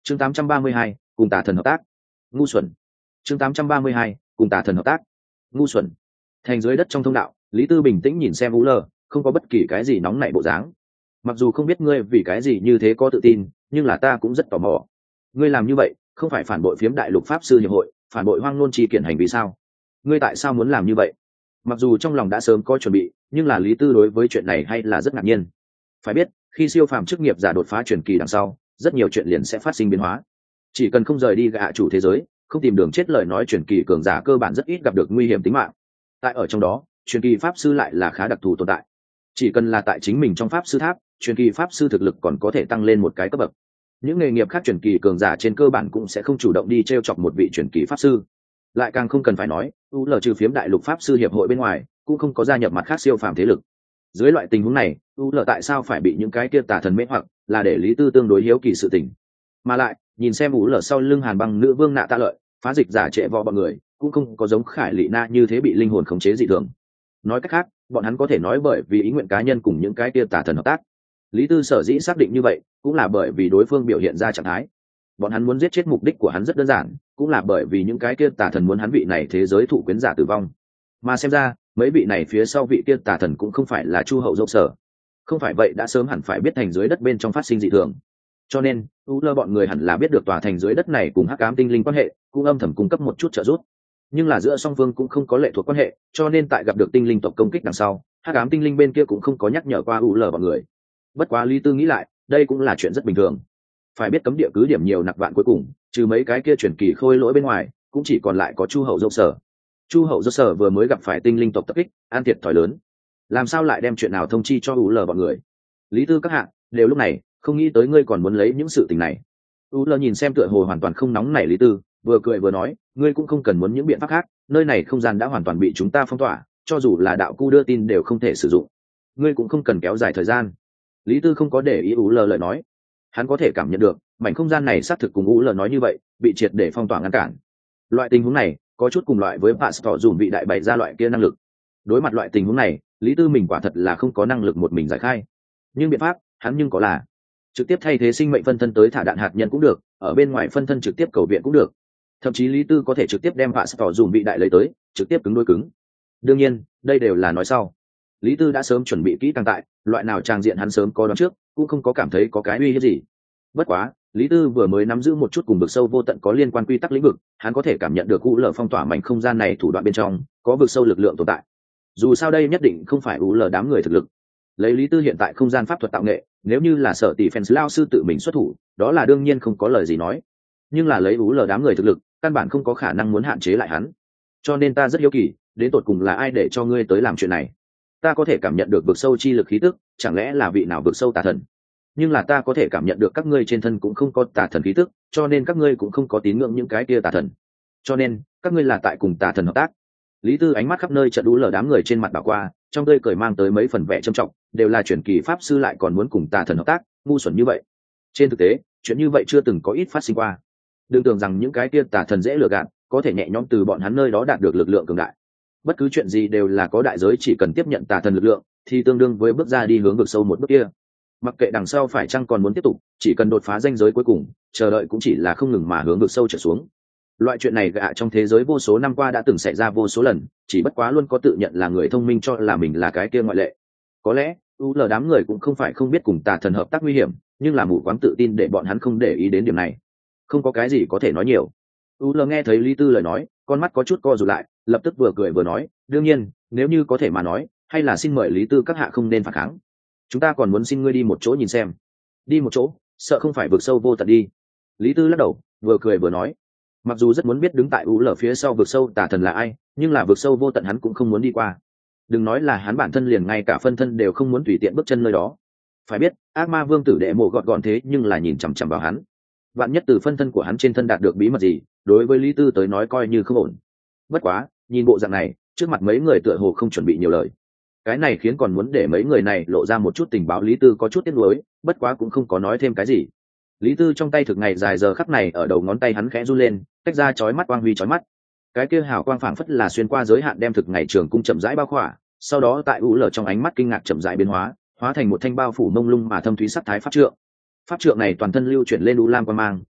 chương 832, cùng tà thần hợp tác. Ngu xuẩn. chương 832, cùng tà thần hợp tác. Ngu xuẩn. Thành dưới đất trong thông đạo, Lý Tư bình tĩnh nhìn xem Vũ Lờ, không có bất kỳ cái gì nóng nảy bộ dáng. Mặc dù không biết ngươi vì cái gì như thế có tự tin, nhưng là ta cũng rất tò mò. Ngươi làm như vậy, không phải phản bội phiếm đại lục pháp sư hiệp hội, phản bội hoang nôn chi kiện hành vi sao? Ngươi tại sao muốn làm như vậy? Mặc dù trong lòng đã sớm có chuẩn bị, nhưng là Lý Tư đối với chuyện này hay là rất ngạc nhiên. Phải biết, khi siêu phàm chức nghiệp giả đột phá truyền kỳ đằng sau, rất nhiều chuyện liền sẽ phát sinh biến hóa. Chỉ cần không rời đi gạ chủ thế giới, không tìm đường chết, lời nói truyền kỳ cường giả cơ bản rất ít gặp được nguy hiểm tính mạng. Tại ở trong đó, truyền kỳ pháp sư lại là khá đặc thù tồn tại. Chỉ cần là tại chính mình trong pháp sư tháp, truyền kỳ pháp sư thực lực còn có thể tăng lên một cái cấp bậc. Những nghề nghiệp khác truyền kỳ cường giả trên cơ bản cũng sẽ không chủ động đi t r e o chọc một vị truyền kỳ pháp sư. Lại càng không cần phải nói, UL trừ phiếm đại lục pháp sư hiệp hội bên ngoài, cũng không có gia nhập mặt khác siêu phàm thế lực. Dưới loại tình huống này, UL tại sao phải bị những cái kia tà thần mê hoặc, là để Lý Tư tương đối hiếu kỳ sự tình. Mà lại, nhìn xem UL sau lưng Hàn Băng nữ vương nạ tạ lợi, phá dịch giả trệ vò bọn người, cũng không có giống Khải Lị Na như thế bị linh hồn khống chế dị thường. Nói cách khác, bọn hắn có thể nói bởi vì ý nguyện cá nhân cùng những cái kia tà thần hợp tác. Lý Tư sở dĩ xác định như vậy, cũng là bởi vì đối phương biểu hiện ra trạng thái. Bọn hắn muốn giết chết mục đích của hắn rất đơn giản, cũng là bởi vì những cái kia tà thần muốn hắn vị này thế giới thụ quyến giả tử vong. Mà xem ra, mấy vị này phía sau vị kia tà thần cũng không phải là Chu Hậu dâu sở. Không phải vậy đã sớm hẳn phải biết thành dưới đất bên trong phát sinh dị thường. Cho nên, UL bọn người hẳn là biết được tòa thành dưới đất này cùng Hắc Ám tinh linh quan hệ, cũng âm thầm cung cấp một chút trợ giúp. Nhưng là giữa song phương cũng không có lệ thuộc quan hệ, cho nên tại gặp được tinh linh tộc công kích đằng sau, Hắc Ám tinh linh bên kia cũng không có nhắc nhở qua UL bọn người. Bất quá Lý Tư nghĩ lại, đây cũng là chuyện rất bình thường. Phải biết cấm địa cứ điểm nhiều nặc vạn, cuối cùng trừ mấy cái kia truyền kỳ khôi lỗi bên ngoài, cũng chỉ còn lại có Chu Hậu dâu sở. Chu Hậu dâu sở vừa mới gặp phải tinh linh tộc tập kích, an thiệt thòi lớn, làm sao lại đem chuyện nào thông chi cho UL bọn người. Lý Tư các hạ, đều lúc này không nghĩ tới ngươi còn muốn lấy những sự tình này. UL nhìn xem tựa hồ hoàn toàn không nóng nảy Lý Tư, vừa cười vừa nói, ngươi cũng không cần muốn những biện pháp khác, nơi này không gian đã hoàn toàn bị chúng ta phong tỏa, cho dù là đạo cu đưa tin đều không thể sử dụng. Ngươi cũng không cần kéo dài thời gian. Lý Tư không có để ý UL lời nói, hắn có thể cảm nhận được mảnh không gian này xác thực cùng UL nói như vậy, bị triệt để phong tỏa ngăn cản. Loại tình huống này có chút cùng loại với Pastor dùng vị đại bày ra loại kia năng lực. Đối mặt loại tình huống này, Lý Tư mình quả thật là không có năng lực một mình giải khai, nhưng biện pháp hắn nhưng có là trực tiếp thay thế sinh mệnh phân thân tới thả đạn hạt nhân cũng được, ở bên ngoài phân thân trực tiếp cầu viện cũng được, thậm chí Lý Tư có thể trực tiếp đem Pastor dùng vị đại lấy tới, trực tiếp cứng đối cứng. Đương nhiên, đây đều là nói sau. Lý Tư đã sớm chuẩn bị kỹ càng, tại loại nào trang diện hắn sớm có đoán trước, cũng không có cảm thấy có cái uy hiếp gì. Bất quá, Lý Tư vừa mới nắm giữ một chút cùng vực sâu vô tận có liên quan quy tắc lĩnh vực, hắn có thể cảm nhận được UL phong tỏa mảnh không gian này thủ đoạn bên trong có vực sâu lực lượng tồn tại. Dù sao đây nhất định không phải UL đám người thực lực. Lấy Lý Tư hiện tại không gian pháp thuật tạo nghệ, nếu như là Sở Tỷ Fens lao sư tự mình xuất thủ, đó là đương nhiên không có lời gì nói. Nhưng là lấy UL đám người thực lực, căn bản không có khả năng muốn hạn chế lại hắn. Cho nên ta rất hiếu kỳ, đến tột cùng là ai để cho ngươi tới làm chuyện này? Ta có thể cảm nhận được vực sâu chi lực khí tức, chẳng lẽ là vị nào vực sâu tà thần? Nhưng là ta có thể cảm nhận được các ngươi trên thân cũng không có tà thần khí tức, cho nên các ngươi cũng không có tín ngưỡng những cái kia tà thần. Cho nên, các ngươi là tại cùng tà thần hợp tác. Lý Tư ánh mắt khắp nơi chợt UL đám người trên mặt đảo qua, trong tươi cười mang tới mấy phần vẻ trầm trọng, đều là truyền kỳ pháp sư lại còn muốn cùng tà thần hợp tác, ngu xuẩn như vậy. Trên thực tế, chuyện như vậy chưa từng có ít phát sinh qua. Đừng tưởng rằng những cái kia tà thần dễ lừa gạt, có thể nhẹ nhõm từ bọn hắn nơi đó đạt được lực lượng cường đại. Bất cứ chuyện gì đều là có đại giới, chỉ cần tiếp nhận tà thần lực lượng thì tương đương với bước ra đi hướng vực sâu một bước kia. Mặc kệ đằng sau phải chăng còn muốn tiếp tục, chỉ cần đột phá ranh giới cuối cùng, chờ đợi cũng chỉ là không ngừng mà hướng vực sâu trở xuống. Loại chuyện này gạ trong thế giới vô số năm qua đã từng xảy ra vô số lần, chỉ bất quá luôn có tự nhận là người thông minh cho là mình là cái kia ngoại lệ. Có lẽ UL đám người cũng không phải không biết cùng tà thần hợp tác nguy hiểm, nhưng là mù quáng tự tin để bọn hắn không để ý đến điểm này. Không có cái gì có thể nói nhiều. UL nghe thấy Lý Tư lời nói, con mắt có chút co rụt lại, lập tức vừa cười vừa nói, đương nhiên, nếu như có thể mà nói, hay là xin mời Lý Tư các hạ không nên phản kháng. Chúng ta còn muốn xin ngươi đi một chỗ nhìn xem. Đi một chỗ? Sợ không phải vực sâu vô tận đi. Lý Tư lắc đầu, vừa cười vừa nói, mặc dù rất muốn biết đứng tại UL phía sau vực sâu tà thần là ai, nhưng là vực sâu vô tận hắn cũng không muốn đi qua. Đừng nói là hắn bản thân, liền ngay cả phân thân đều không muốn tùy tiện bước chân nơi đó. Phải biết, ác ma vương tử đệ mộ gọn gọn thế nhưng là nhìn chằm chằm vào hắn. Vạn nhất từ phân thân của hắn trên thân đạt được bí mật gì, đối với Lý Tư tới nói coi như không ổn. Bất quá, nhìn bộ dạng này, trước mặt mấy người tựa hồ không chuẩn bị nhiều lời. Cái này khiến còn muốn để mấy người này lộ ra một chút tình báo Lý Tư có chút tiếc nuối, bất quá cũng không có nói thêm cái gì. Lý Tư trong tay thực ngày dài giờ khắc này ở đầu ngón tay hắn khẽ run lên, tách ra chói mắt quang huy chói mắt. Cái kia hào quang phảng phất là xuyên qua giới hạn đem thực ngày trường cung chậm rãi bao khỏa, sau đó tại UL trong ánh mắt kinh ngạc chậm rãi biến hóa, hóa thành một thanh bao phủ mông lung mà thâm thúy sắc thái pháp trượng. Pháp trượng này toàn thân lưu chuyển lên u lam quang mang,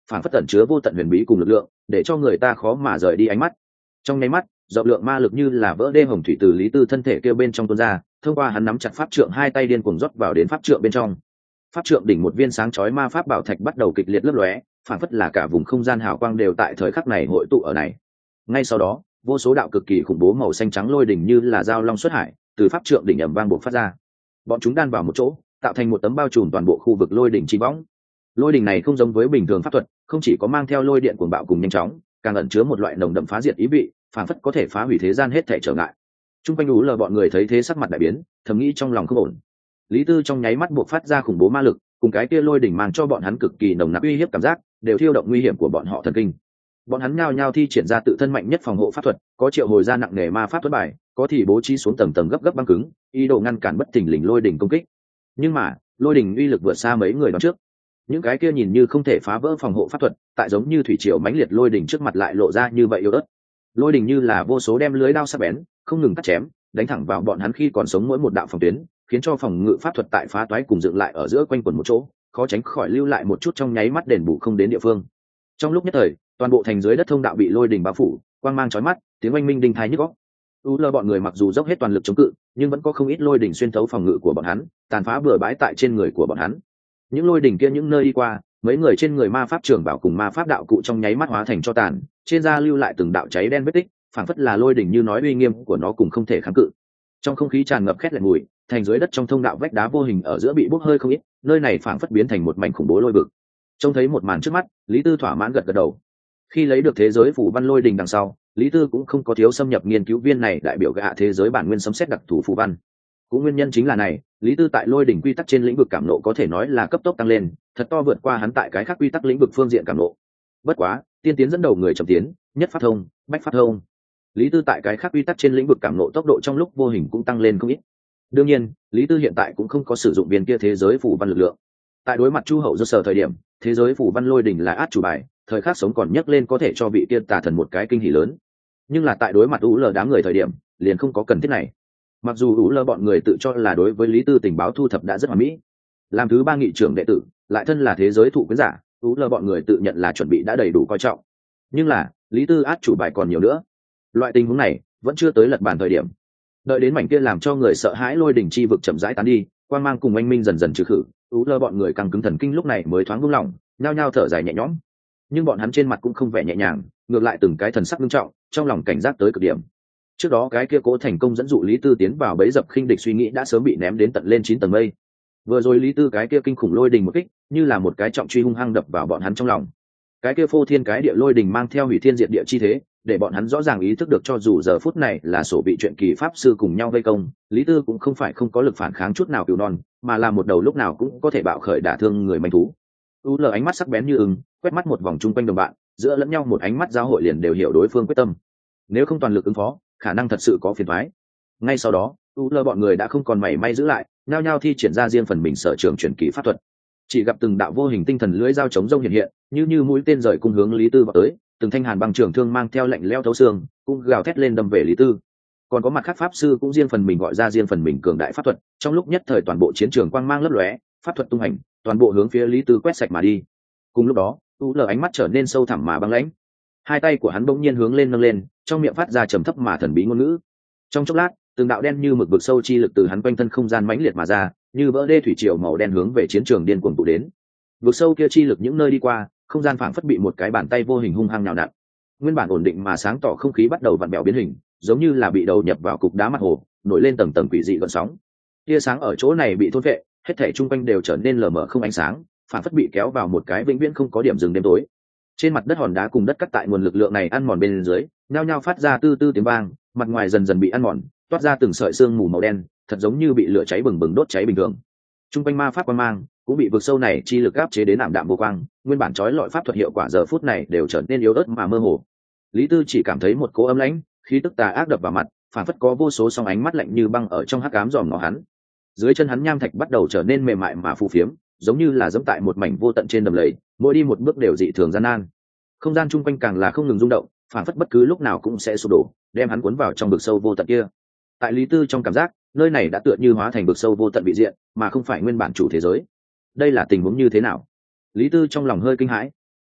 phản phất tẩn chứa vô tận huyền bí cùng lực lượng, để cho người ta khó mà rời đi ánh mắt. Trong nháy mắt, rộng lượng ma lực như là vỡ đê hồng thủy từ Lý Tư thân thể kêu bên trong tuôn ra, thông qua hắn nắm chặt pháp trượng hai tay điên cuồng rót vào đến pháp trượng bên trong. Pháp trượng đỉnh một viên sáng chói ma pháp bảo thạch bắt đầu kịch liệt lấp lóe, phản phất là cả vùng không gian hào quang đều tại thời khắc này hội tụ ở này. Ngay sau đó, vô số đạo cực kỳ khủng bố màu xanh trắng lôi đỉnh như là dao long xuất hải, từ pháp trượng đỉnh ầm vang bộc phát ra. Bọn chúng đan vào một chỗ, tạo thành một tấm bao trùm toàn bộ khu vực lôi đỉnh chi võng. Lôi đỉnh này không giống với bình thường pháp thuật, không chỉ có mang theo lôi điện cuồng bạo cùng nhanh chóng, càng ẩn chứa một loại nồng đậm phá diệt ý vị, phản phất có thể phá hủy thế gian hết thảy trở ngại. Trung quanh lờ bọn người thấy thế sắc mặt đại biến, thầm nghĩ trong lòng không ổn. Lý Tư trong nháy mắt buộc phát ra khủng bố ma lực, cùng cái kia lôi đỉnh mang cho bọn hắn cực kỳ nồng nặc uy hiếp cảm giác, đều thiêu động nguy hiểm của bọn họ thần kinh. Bọn hắn nhao nhao thi triển ra tự thân mạnh nhất phòng hộ pháp thuật, có triệu hồi ra nặng nề ma pháp thuật bài, có thì bố trí xuống tầng tầng gấp gấp băng cứng, ý đồ ngăn cản bất thình lình lôi đỉnh công kích. Nhưng mà, lôi đỉnh uy lực vượt xa mấy người đón trước. Những cái kia nhìn như không thể phá vỡ phòng hộ pháp thuật, tại giống như thủy triều mãnh liệt lôi đỉnh trước mặt lại lộ ra như vậy yếu ớt. Lôi đỉnh như là vô số đem lưới đao sắc bén, không ngừng cắt chém, đánh thẳng vào bọn hắn khi còn sống mỗi một đạo phòng tuyến, khiến cho phòng ngự pháp thuật tại phá toái cùng dựng lại ở giữa quanh quần một chỗ, khó tránh khỏi lưu lại một chút trong nháy mắt đền bù không đến địa phương. Trong lúc nhất thời, toàn bộ thành dưới đất thông đạo bị lôi đỉnh bao phủ, quang mang chói mắt, tiếng oanh minh đinh tai nhức óc. Bọn người mặc dù dốc hết toàn lực chống cự, nhưng vẫn có không ít lôi đỉnh xuyên thấu phòng ngự của bọn hắn, tàn phá bừa bãi tại trên người của bọn hắn. Những lôi đỉnh kia những nơi đi qua, mấy người trên người ma pháp trưởng bảo cùng ma pháp đạo cụ trong nháy mắt hóa thành cho tàn, trên da lưu lại từng đạo cháy đen vết tích, phảng phất là lôi đỉnh như nói uy nghiêm của nó cùng không thể kháng cự. Trong không khí tràn ngập khét lẹt mùi, thành dưới đất trong thông đạo vách đá vô hình ở giữa bị bốc hơi không ít, nơi này phảng phất biến thành một mảnh khủng bố lôi vực. Trông thấy một màn trước mắt, Lý Tư thỏa mãn gật gật đầu. Khi lấy được thế giới phù văn lôi đỉnh đằng sau, Lý Tư cũng không có thiếu xâm nhập nghiên cứu viên này đại biểu gạ thế giới bản nguyên sấm sét đặc thù phù văn. Cũng nguyên nhân chính là này, Lý Tư tại lôi đỉnh quy tắc trên lĩnh vực cảm nộ có thể nói là cấp tốc tăng lên, thật to vượt qua hắn tại cái khác quy tắc lĩnh vực phương diện cảm nộ. Bất quá, tiên tiến dẫn đầu người chậm tiến, nhất pháp thông, bách pháp thông. Lý Tư tại cái khác quy tắc trên lĩnh vực cảm nộ tốc độ trong lúc vô hình cũng tăng lên không ít. Đương nhiên, Lý Tư hiện tại cũng không có sử dụng viên kia thế giới phù văn lực lượng. Tại đối mặt Chu Hậu do sở thời điểm, thế giới phù văn lôi đỉnh là át chủ bài, thời khắc sống còn nhấc lên có thể cho vị kia tà thần một cái kinh hỉ lớn. Nhưng là tại đối mặt đám người thời điểm, liền không có cần thiết này. Mặc dù bọn người tự cho là đối với Lý Tư tình báo thu thập đã rất hoàn mỹ, làm thứ ba nghị trưởng đệ tử, lại thân là thế giới thụ quyến giả, bọn người tự nhận là chuẩn bị đã đầy đủ coi trọng. Nhưng là, Lý Tư át chủ bài còn nhiều nữa. Loại tình huống này vẫn chưa tới lật bàn thời điểm. Đợi đến mảnh kia làm cho người sợ hãi lôi đỉnh chi vực chậm rãi tán đi, quang mang cùng anh minh dần dần trừ khử, bọn người căng cứng thần kinh lúc này mới thoáng buông lỏng, nhao nhao thở dài nhẹ nhõm. Nhưng bọn hắn trên mặt cũng không vẻ nhẹ nhàng, ngược lại từng cái thần sắc nghiêm trọng, trong lòng cảnh giác tới cực điểm. Trước đó cái kia cố thành công dẫn dụ Lý Tư tiến vào bẫy dập khinh địch suy nghĩ đã sớm bị ném đến tận lên 9 tầng mây. Vừa rồi Lý Tư cái kia kinh khủng lôi đình một kích, như là một cái trọng truy hung hăng đập vào bọn hắn trong lòng. Cái kia phô thiên cái địa lôi đình mang theo hủy thiên diệt địa chi thế, để bọn hắn rõ ràng ý thức được cho dù giờ phút này là sổ bị chuyện kỳ pháp sư cùng nhau vây công, Lý Tư cũng không phải không có lực phản kháng chút nào cừu non, mà là một đầu lúc nào cũng có thể bạo khởi đả thương người manh thú. Ánh mắt sắc bén như ưng, quét mắt một vòng chung quanh đồng bạn, giữa lẫn nhau một ánh mắt giao hội liền đều hiểu đối phương quyết tâm. Nếu không toàn lực ứng phó, khả năng thật sự có phiền toái. Ngay sau đó, bọn người đã không còn mảy may giữ lại, nhao nhao thi triển ra riêng phần mình sở trường truyền kỳ pháp thuật. Chỉ gặp từng đạo vô hình tinh thần lưỡi dao chống rông hiện hiện, như mũi tên rời cung hướng Lý Tư vào tới, từng thanh hàn băng trường thương mang theo lạnh lẽo thấu xương, cũng gào thét lên đâm về Lý Tư. Còn có mặt khác pháp sư cũng riêng phần mình gọi ra riêng phần mình cường đại pháp thuật, trong lúc nhất thời toàn bộ chiến trường quang mang lấp lóe, pháp thuật tung hành, toàn bộ hướng phía Lý Tư quét sạch mà đi. Cùng lúc đó, ánh mắt trở nên sâu thẳm mà băng lãnh. Hai tay của hắn bỗng nhiên hướng lên nâng lên, trong miệng phát ra trầm thấp mà thần bí ngôn ngữ. Trong chốc lát, từng đạo đen như mực vực sâu chi lực từ hắn quanh thân không gian mãnh liệt mà ra, như vỡ đê thủy triều màu đen hướng về chiến trường điên cuồng tụ đến. Vực sâu kia chi lực những nơi đi qua, không gian phảng phất bị một cái bàn tay vô hình hung hăng nhào nặn. Nguyên bản ổn định mà sáng tỏ không khí bắt đầu vặn vẹo biến hình, giống như là bị đầu nhập vào cục đá mặt hồ, nổi lên tầng tầng quỷ dị gợn sóng. Tia sáng ở chỗ này bị thôn phệ, hết thảy chung quanh đều trở nên lờ mờ không ánh sáng, phảng phất bị kéo vào một cái vĩnh viễn không có điểm dừng đêm tối. Trên mặt đất hòn đá cùng đất cắt tại nguồn lực lượng này ăn mòn bên dưới, nhao nhao phát ra tư tư tiếng vang, mặt ngoài dần dần bị ăn mòn, toát ra từng sợi xương mù màu đen, thật giống như bị lửa cháy bừng bừng đốt cháy bình thường. Trung quanh ma pháp quang mang cũng bị vực sâu này chi lực áp chế đến ảm đạm vô quang, nguyên bản chói lọi pháp thuật hiệu quả giờ phút này đều trở nên yếu ớt mà mơ hồ. Lý Tư chỉ cảm thấy một cỗ âm lãnh, khí tức tà ác đập vào mặt, phản phất có vô số song ánh mắt lạnh như băng ở trong hắc ám dòm ngó hắn. Dưới chân hắn nham thạch bắt đầu trở nên mềm mại mà phù phiếm, giống như là dẫm tại một mảnh vô tận trên đầm lầy, mỗi đi một bước đều dị thường gian nan. Không gian chung quanh càng là không ngừng rung động, phản phất bất cứ lúc nào cũng sẽ sụp đổ, đem hắn cuốn vào trong vực sâu vô tận kia. Tại Lý Tư trong cảm giác, nơi này đã tựa như hóa thành vực sâu vô tận vị diện, mà không phải nguyên bản chủ thế giới. Đây là tình huống như thế nào? Lý Tư trong lòng hơi kinh hãi.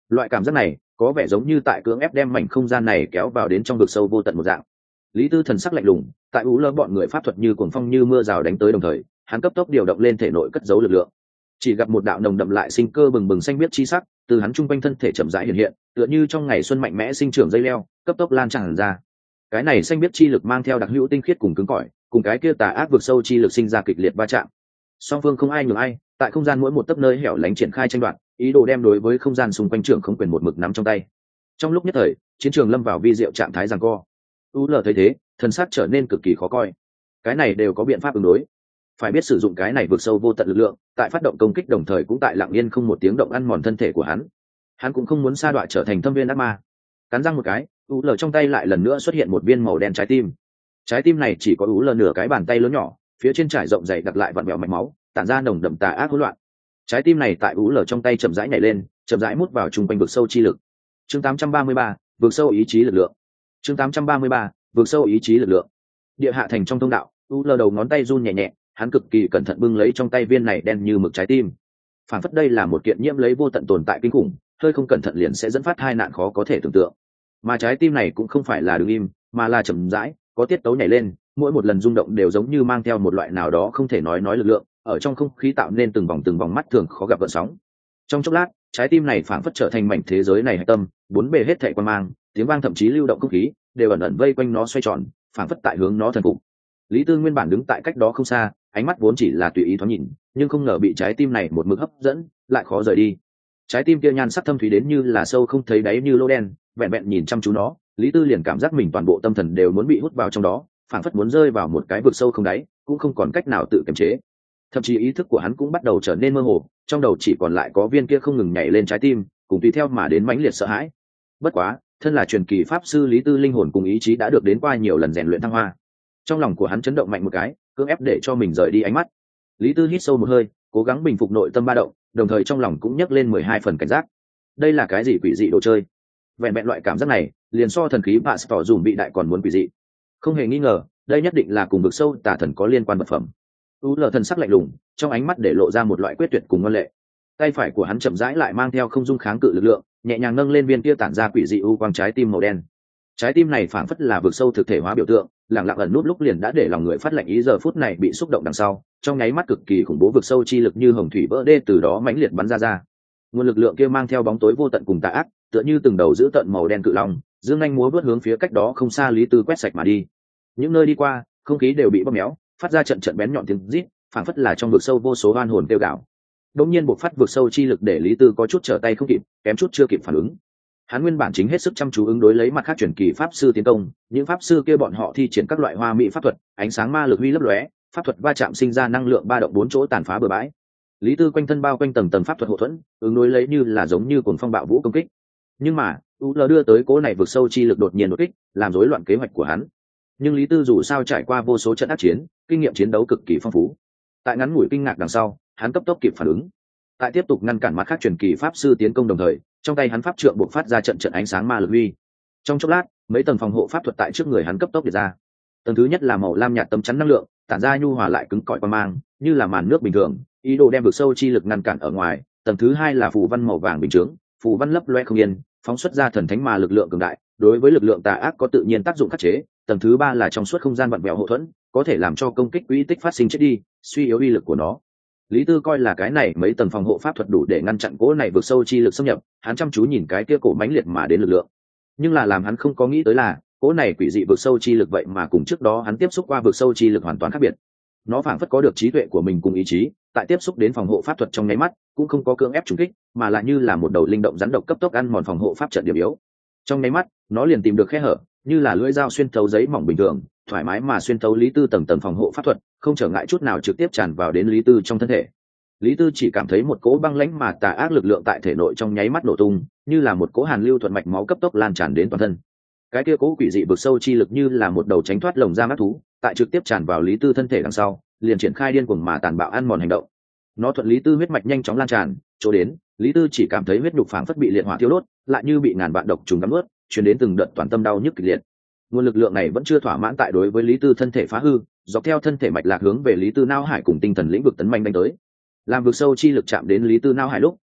Loại cảm giác này có vẻ giống như tại cưỡng ép đem mảnh không gian này kéo vào đến trong vực sâu vô tận một dạng. Lý Tư thần sắc lạnh lùng, tại ú lơ bọn người pháp thuật như cuồng phong như mưa rào đánh tới đồng thời, hắn cấp tốc điều động lên thể nội cất giấu lực lượng. Chỉ gặp một đạo nồng đậm lại sinh cơ bừng bừng xanh biếc chi sắc, từ hắn trung quanh thân thể chậm rãi hiện hiện, tựa như trong ngày xuân mạnh mẽ sinh trưởng dây leo, cấp tốc lan tràn ra. Cái này xanh biếc chi lực mang theo đặc hữu tinh khiết cùng cứng cỏi, cùng cái kia tà ác vực sâu chi lực sinh ra kịch liệt va chạm. Song phương không ai nhường ai, tại không gian mỗi một tấc nơi hẻo lánh triển khai tranh đoạt, ý đồ đem đối với không gian xung quanh trưởng không quyền một mực nắm trong tay. Trong lúc nhất thời, chiến trường lâm vào vi diệu trạng thái giằng co. U L thấy thế, thần sắc trở nên cực kỳ khó coi. Cái này đều có biện pháp ứng đối, phải biết sử dụng cái này vượt sâu vô tận lực lượng, tại phát động công kích đồng thời cũng tại lặng yên không một tiếng động ăn mòn thân thể của hắn. Hắn cũng không muốn sa đọa trở thành thâm viên ác ma. Cắn răng một cái, U L trong tay lại lần nữa xuất hiện một viên màu đen trái tim. Trái tim này chỉ có U L nửa cái bàn tay lớn nhỏ, phía trên trải rộng dày đặc lại vặn vẹo mạch máu, tản ra nồng đậm tà ác hỗn loạn. Trái tim này tại U L trong tay chậm rãi nhảy lên, chậm rãi mút vào trung quanh vực sâu chi lực. Chương 833, vực sâu ý chí lực lượng. Chương 833, vực sâu ý chí lực lượng. Địa hạ thành trong thông đạo, U L đầu ngón tay run nhẹ nhẹ, hắn cực kỳ cẩn thận bưng lấy trong tay viên này đen như mực trái tim. Phản phất đây là một kiện nhiễm lấy vô tận tồn tại kinh khủng, hơi không cẩn thận liền sẽ dẫn phát tai nạn khó có thể tưởng tượng. Mà trái tim này cũng không phải là đứng im, mà là chậm rãi, có tiết tấu nhảy lên, mỗi một lần rung động đều giống như mang theo một loại nào đó không thể nói lực lượng, ở trong không khí tạo nên từng vòng mắt thường khó gặp gợn sóng. Trong chốc lát, trái tim này phảng phất trở thành mảnh thế giới này hạch tâm, bốn bề hết thảy quan mang, tiếng vang thậm chí lưu động không khí, đều ẩn ẩn vây quanh nó xoay tròn, phảng phất tại hướng nó thần phục. Lý Tư nguyên bản đứng tại cách đó không xa, ánh mắt vốn chỉ là tùy ý thoáng nhìn, nhưng không ngờ bị trái tim này một mực hấp dẫn, lại khó rời đi. Trái tim kia nhan sắc thâm thúy đến như là sâu không thấy đáy như lỗ đen, vẹn vẹn nhìn chăm chú nó, Lý Tư liền cảm giác mình toàn bộ tâm thần đều muốn bị hút vào trong đó, phảng phất muốn rơi vào một cái vực sâu không đáy, cũng không còn cách nào tự kiềm chế. Thậm chí ý thức của hắn cũng bắt đầu trở nên mơ hồ, trong đầu chỉ còn lại có viên kia không ngừng nhảy lên trái tim, cùng tùy theo mà đến mãnh liệt sợ hãi. Bất quá, thân là truyền kỳ pháp sư Lý Tư linh hồn cùng ý chí đã được đến qua nhiều lần rèn luyện thăng hoa. Trong lòng của hắn chấn động mạnh một cái, cưỡng ép để cho mình rời đi ánh mắt. Lý Tư hít sâu một hơi, cố gắng bình phục nội tâm ba động, đồng thời trong lòng cũng nhấc lên 12 phần cảnh giác. Đây là cái gì quỷ dị đồ chơi? Vẹn vẹn loại cảm giác này, liền so thần khí Pastor dùng bị đại còn muốn quỷ dị. Không hề nghi ngờ, đây nhất định là cùng vực sâu tà thần có liên quan vật phẩm. U L thần sắc lạnh lùng, trong ánh mắt để lộ ra một loại quyết tuyệt cùng ngoan lệ. Tay phải của hắn chậm rãi lại mang theo không dung kháng cự lực lượng, nhẹ nhàng nâng lên viên kia tản ra quỷ dị u quang trái tim màu đen. Trái tim này phảng phất là vực sâu thực thể hóa biểu tượng, lặng lặng ẩn nút lúc liền đã để lòng người phát lạnh ý giờ phút này bị xúc động đằng sau, trong nháy mắt cực kỳ khủng bố vực sâu chi lực như hồng thủy vỡ đê từ đó mãnh liệt bắn ra. Nguồn lực lượng kia mang theo bóng tối vô tận cùng tà ác, tựa như từng đầu giữ tận màu đen cự long, dương nhanh múa vớt hướng phía cách đó không xa Lý Tư quét sạch mà đi. Những nơi đi qua, không khí đều bị bóp méo, phát ra trận bén nhọn tiếng rít, phảng phất là trong vực sâu vô số oan hồn kêu gào. Đột nhiên bộc phát vực sâu chi lực để Lý Tư có chút trở tay không kịp, kém chút chưa kịp phản ứng. Hắn nguyên bản chính hết sức chăm chú ứng đối lấy mặt khác truyền kỳ pháp sư tiến công, những pháp sư kia bọn họ thi triển các loại hoa mỹ pháp thuật, ánh sáng ma lực huy lấp lóe, pháp thuật va chạm sinh ra năng lượng ba động bốn chỗ tàn phá bừa bãi. Lý Tư quanh thân bao quanh tầng pháp thuật hộ thuẫn, ứng đối lấy như là giống như cuồng phong bạo vũ công kích. Nhưng mà, U L đưa tới cố này vực sâu chi lực đột nhiên đột kích, làm rối loạn kế hoạch của hắn. Nhưng Lý Tư dù sao trải qua vô số trận ác chiến, kinh nghiệm chiến đấu cực kỳ phong phú. Tại ngắn ngủi kinh ngạc đằng sau, hắn cấp tốc kịp phản ứng. Tại tiếp tục ngăn cản mặt khác truyền kỳ pháp sư tiến công đồng thời, trong tay hắn pháp trượng bộc phát ra trận ánh sáng ma lực huy. Trong chốc lát, mấy tầng phòng hộ pháp thuật tại trước người hắn cấp tốc điệt ra. Tầng thứ nhất là màu lam nhạt tấm chắn năng lượng, tản ra nhu hòa lại cứng cỏi qua mang, như là màn nước bình thường, ý đồ đem vực sâu chi lực ngăn cản ở ngoài. Tầng thứ hai là phù văn màu vàng bình chướng, phù văn lấp loe không yên, phóng xuất ra thần thánh ma lực lượng cường đại, đối với lực lượng tà ác có tự nhiên tác dụng khắc chế. Tầng thứ ba là trong suốt không gian vặn vẹo hộ thuẫn, có thể làm cho công kích quỹ tích phát sinh chết đi, suy yếu uy lực của nó. Lý Tư coi là cái này mấy tầng phòng hộ pháp thuật đủ để ngăn chặn cỗ này vượt sâu chi lực xâm nhập, hắn chăm chú nhìn cái kia cổ mãnh liệt mà đến lực lượng. Nhưng là làm hắn không có nghĩ tới là, cỗ này quỷ dị vượt sâu chi lực vậy mà cùng trước đó hắn tiếp xúc qua vượt sâu chi lực hoàn toàn khác biệt. Nó phảng phất có được trí tuệ của mình cùng ý chí, tại tiếp xúc đến phòng hộ pháp thuật trong nháy mắt, cũng không có cưỡng ép trùng kích, mà là như là một đầu linh động rắn độc cấp tốc ăn mòn phòng hộ pháp trận điểm yếu. Trong nháy mắt, nó liền tìm được khe hở, như là lưỡi dao xuyên thấu giấy mỏng bình thường, thoải mái mà xuyên thấu Lý Tư tầng phòng hộ pháp thuật, không trở ngại chút nào trực tiếp tràn vào đến Lý Tư trong thân thể. Lý Tư chỉ cảm thấy một cỗ băng lãnh mà tà ác lực lượng tại thể nội trong nháy mắt nổ tung, như là một cỗ hàn lưu thuận mạch máu cấp tốc lan tràn đến toàn thân. Cái kia cỗ quỷ dị vực sâu chi lực như là một đầu tránh thoát lồng giam ác thú, tại trực tiếp tràn vào Lý Tư thân thể đằng sau, liền triển khai điên cuồng mà tàn bạo ăn mòn hành động. Nó thuận Lý Tư huyết mạch nhanh chóng lan tràn, chỗ đến, Lý Tư chỉ cảm thấy huyết nhục phảng phất bị liệt hỏa thiêu đốt, lại như bị ngàn vạn độc trùng cắn nuốt, truyền đến từng đợt toàn tâm đau nhức kịch liệt. Nguồn lực lượng này vẫn chưa thỏa mãn tại đối với Lý Tư thân thể phá hư, dọc theo thân thể mạch lạc hướng về Lý Tư não hải cùng tinh thần lĩnh vực tấn manh đánh tới. Làm vực sâu chi lực chạm đến Lý Tư não hải lúc,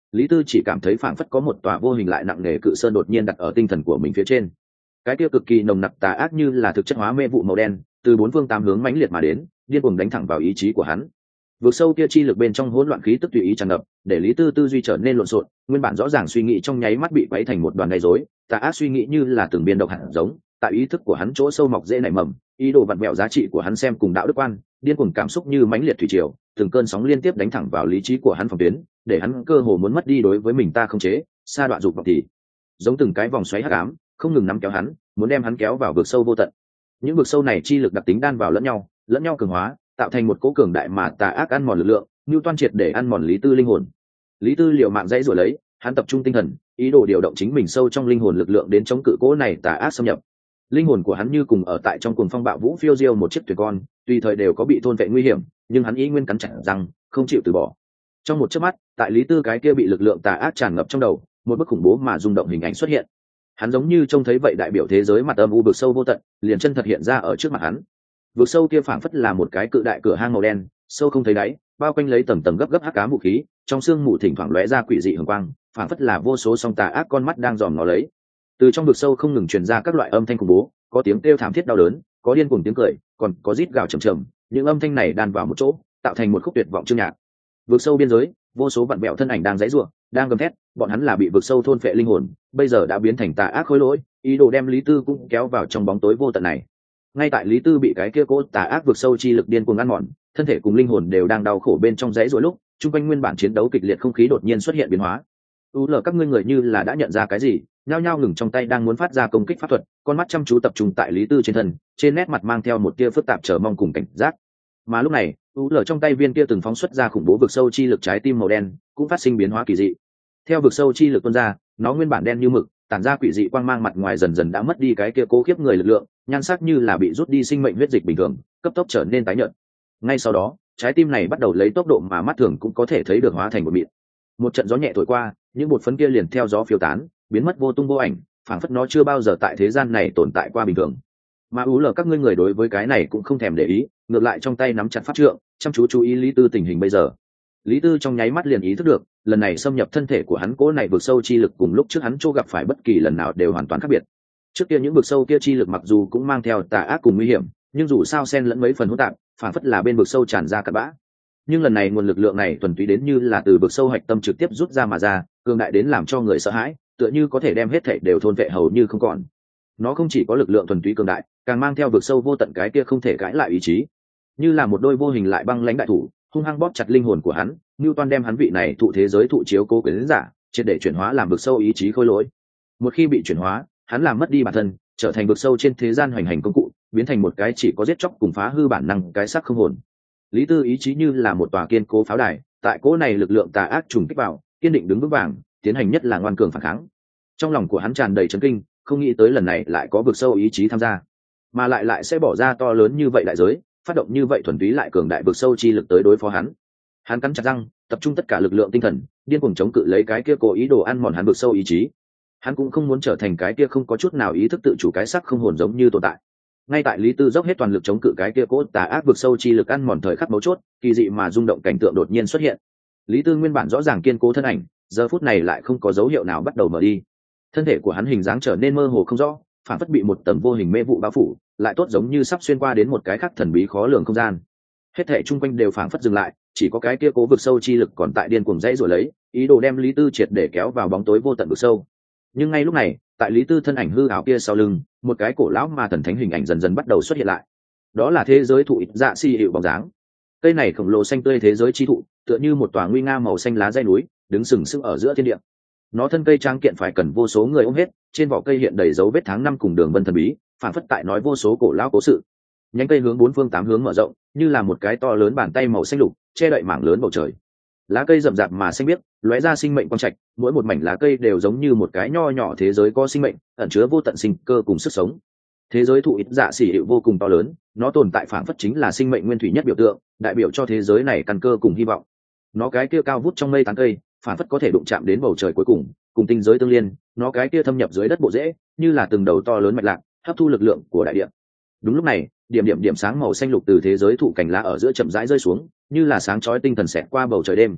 Lý Tư chỉ cảm thấy phảng phất có một tòa vô hình lại nặng nề cự sơn đột nhiên đặt ở tinh thần của mình phía trên. Cái kia cực kỳ nồng nặc tà ác như là thực chất hóa mê vụ màu đen, từ bốn phương tám hướng mãnh liệt mà đến, điên cuồng đánh thẳng vào ý chí của hắn. Vực sâu kia chi lực bên trong hỗn loạn khí tức tùy ý tràn ngập, để Lý Tư tư duy trở nên lộn xộn, nguyên bản rõ ràng suy nghĩ trong nháy mắt bị quấy thành một đoàn gây rối, tà ác suy nghĩ như là từng biên độc hạt giống, tại ý thức của hắn chỗ sâu mọc dễ nảy mầm, ý đồ vặn vẹo giá trị của hắn xem cùng đạo đức quan, điên cuồng cảm xúc như mãnh liệt thủy triều, từng cơn sóng liên tiếp đánh thẳng vào lý trí của hắn phòng tuyến, để hắn cơ hồ muốn mất đi đối với mình ta không chế, sa đoạn dục vọng thì giống từng cái vòng xoáy hắc ám, không ngừng nắm kéo hắn, muốn đem hắn kéo vào vực sâu vô tận. Những vực sâu này chi lực đặc tính đan vào lẫn nhau cường hóa, tạo thành một cỗ cường đại mà tà ác ăn mòn lực lượng, như toan triệt để ăn mòn Lý Tư linh hồn. Lý Tư liều mạng dãy rồi lấy, hắn tập trung tinh thần, ý đồ điều động chính mình sâu trong linh hồn lực lượng đến chống cự cỗ này tà ác xâm nhập. Linh hồn của hắn như cùng ở tại trong cuồng phong bạo vũ phiêu diêu một chiếc thuyền con, tùy thời đều có bị thôn vệ nguy hiểm, nhưng hắn ý nguyên cắn chặt răng, không chịu từ bỏ. Trong một chớp mắt, tại Lý Tư cái kia bị lực lượng tà ác tràn ngập trong đầu, một bức khủng bố mà rung động hình ảnh xuất hiện. Hắn giống như trông thấy vậy đại biểu thế giới mặt âm u vực sâu vô tận, liền chân thật hiện ra ở trước mặt hắn. Vực sâu kia phảng phất là một cái cự đại cửa hang màu đen, sâu không thấy đáy, bao quanh lấy tầng tầng gấp gấp hắc ám vũ khí, trong sương mù thỉnh thoảng lóe ra quỷ dị hường quang, phảng phất là vô số song tà ác con mắt đang dòm nó lấy. Từ trong vực sâu không ngừng truyền ra các loại âm thanh khủng bố, có tiếng kêu thảm thiết đau đớn, có điên cuồng tiếng cười, còn có rít gào trầm trầm, những âm thanh này đan vào một chỗ, tạo thành một khúc tuyệt vọng chương nhạc. Vực sâu biên giới, vô số vặn vẹo thân ảnh đang giãy giụa, đang gầm thét, bọn hắn là bị vực sâu thôn phệ linh hồn, bây giờ đã biến thành tà ác khối lỗi, ý đồ đem Lý Tư cũng kéo vào trong bóng tối vô tận này. Ngay tại Lý Tư bị cái kia cỗ tà ác vực sâu chi lực điên cuồng ăn mòn, thân thể cùng linh hồn đều đang đau khổ bên trong giãy giụa lúc, chung quanh nguyên bản chiến đấu kịch liệt không khí đột nhiên xuất hiện biến hóa. Các ngươi người như là đã nhận ra cái gì, nhao nhao ngừng trong tay đang muốn phát ra công kích pháp thuật, con mắt chăm chú tập trung tại Lý Tư trên thân, trên nét mặt mang theo một tia phức tạp chờ mong cùng cảnh giác. Mà lúc này, trong tay viên kia từng phóng xuất ra khủng bố vực sâu chi lực trái tim màu đen, cũng phát sinh biến hóa kỳ dị. Theo vực sâu chi lực tuôn ra, nó nguyên bản đen như mực, tản ra quỷ dị quang mang, mặt ngoài dần dần đã mất đi cái kia cố khiếp người lực lượng, nhan sắc như là bị rút đi sinh mệnh huyết dịch bình thường, cấp tốc trở nên tái nhợt. Ngay sau đó, trái tim này bắt đầu lấy tốc độ mà mắt thường cũng có thể thấy được hóa thành một mịn. Một trận gió nhẹ thổi qua, những bột phấn kia liền theo gió phiêu tán, biến mất vô tung vô ảnh, phảng phất nó chưa bao giờ tại thế gian này tồn tại qua bình thường. Mà các ngươi người đối với cái này cũng không thèm để ý, ngược lại trong tay nắm chặt pháp trượng, chăm chú ý Lý Tư tình hình bây giờ. Lý Tư trong nháy mắt liền ý thức được, lần này xâm nhập thân thể của hắn cố này vực sâu chi lực cùng lúc trước hắn chỗ gặp phải bất kỳ lần nào đều hoàn toàn khác biệt. Trước kia những vực sâu kia chi lực mặc dù cũng mang theo tà ác cùng nguy hiểm, nhưng dù sao xen lẫn mấy phần hỗn tạp, phảng phất là bên vực sâu tràn ra cặn bã. Nhưng lần này nguồn lực lượng này thuần túy đến như là từ vực sâu hạch tâm trực tiếp rút ra mà ra, cường đại đến làm cho người sợ hãi, tựa như có thể đem hết thảy đều thôn vệ hầu như không còn. Nó không chỉ có lực lượng thuần túy cường đại, càng mang theo vực sâu vô tận cái kia không thể cãi lại ý chí, như là một đôi vô hình lại băng lãnh đại thủ, hung hăng bóp chặt linh hồn của hắn, Newton đem hắn vị này thụ thế giới thụ chiếu cố quyến giả, triệt để chuyển hóa làm vực sâu ý chí khôi lỗi. Một khi bị chuyển hóa, hắn làm mất đi bản thân, trở thành vực sâu trên thế gian hoành hành công cụ, biến thành một cái chỉ có giết chóc cùng phá hư bản năng cái xác không hồn. Lý Tư ý chí như là một tòa kiên cố pháo đài, tại cỗ này lực lượng tà ác trùng kích vào, kiên định đứng vững vàng, tiến hành nhất là ngoan cường phản kháng. Trong lòng của hắn tràn đầy chấn kinh, không nghĩ tới lần này lại có vực sâu ý chí tham gia, mà lại sẽ bỏ ra to lớn như vậy đại giới, phát động như vậy thuần túy lại cường đại vực sâu chi lực tới đối phó hắn. Hắn cắn chặt răng, tập trung tất cả lực lượng tinh thần, điên cuồng chống cự lấy cái kia cố ý đồ ăn mòn hắn vực sâu ý chí. Hắn cũng không muốn trở thành cái kia không có chút nào ý thức tự chủ cái sắc không hồn giống như tồn tại. Ngay tại Lý Tư dốc hết toàn lực chống cự cái kia cố tà ác vực sâu chi lực ăn mòn thời khắc mấu chốt, kỳ dị mà rung động cảnh tượng đột nhiên xuất hiện. Lý Tư nguyên bản rõ ràng kiên cố thân ảnh, giờ phút này lại không có dấu hiệu nào bắt đầu mở đi. Thân thể của hắn hình dáng trở nên mơ hồ không rõ, phản phất bị một tầng vô hình mê vụ bao phủ, lại tốt giống như sắp xuyên qua đến một cái khác thần bí khó lường không gian. Hết thảy chung quanh đều phảng phất dừng lại, chỉ có cái kia cố vực sâu chi lực còn tại điên cuồng dãy rồi lấy, ý đồ đem Lý Tư triệt để kéo vào bóng tối vô tận vực sâu. Nhưng ngay lúc này, tại Lý Tư thân ảnh hư ảo kia sau lưng, một cái cổ lão ma thần thánh hình ảnh dần dần bắt đầu xuất hiện lại. Đó là thế giới thụ ít dạ si hiệu bóng dáng. Cây này khổng lồ xanh tươi thế giới chi thụ, tựa như một tòa nguy nga màu xanh lá dãy núi, đứng sừng sững ở giữa thiên địa. Nó thân cây tráng kiện phải cần vô số người ôm hết, trên vỏ cây hiện đầy dấu vết tháng năm cùng đường vân thần bí, phản phất tại nói vô số cổ lão cố sự. Nhánh cây hướng bốn phương tám hướng mở rộng, như là một cái to lớn bàn tay màu xanh lục, che đậy mảng lớn bầu trời. Lá cây rậm rạp mà xanh biếc, lóe ra sinh mệnh quang trạch, mỗi một mảnh lá cây đều giống như một cái nho nhỏ thế giới có sinh mệnh, ẩn chứa vô tận sinh cơ cùng sức sống. Thế giới thụ ít dạ xỉ hiệu vô cùng to lớn, nó tồn tại phản phất chính là sinh mệnh nguyên thủy nhất biểu tượng, đại biểu cho thế giới này căn cơ cùng hy vọng. Nó cái kia cao vút trong mây tán cây, phản phất có thể đụng chạm đến bầu trời cuối cùng tinh giới tương liên. Nó cái kia thâm nhập dưới đất bộ rễ, như là từng đầu to lớn mạch lạc, hấp thu lực lượng của đại địa. Đúng lúc này, điểm sáng màu xanh lục từ thế giới thụ cành lá ở giữa chậm rãi rơi xuống, như là sáng chói tinh thần xẹt qua bầu trời đêm.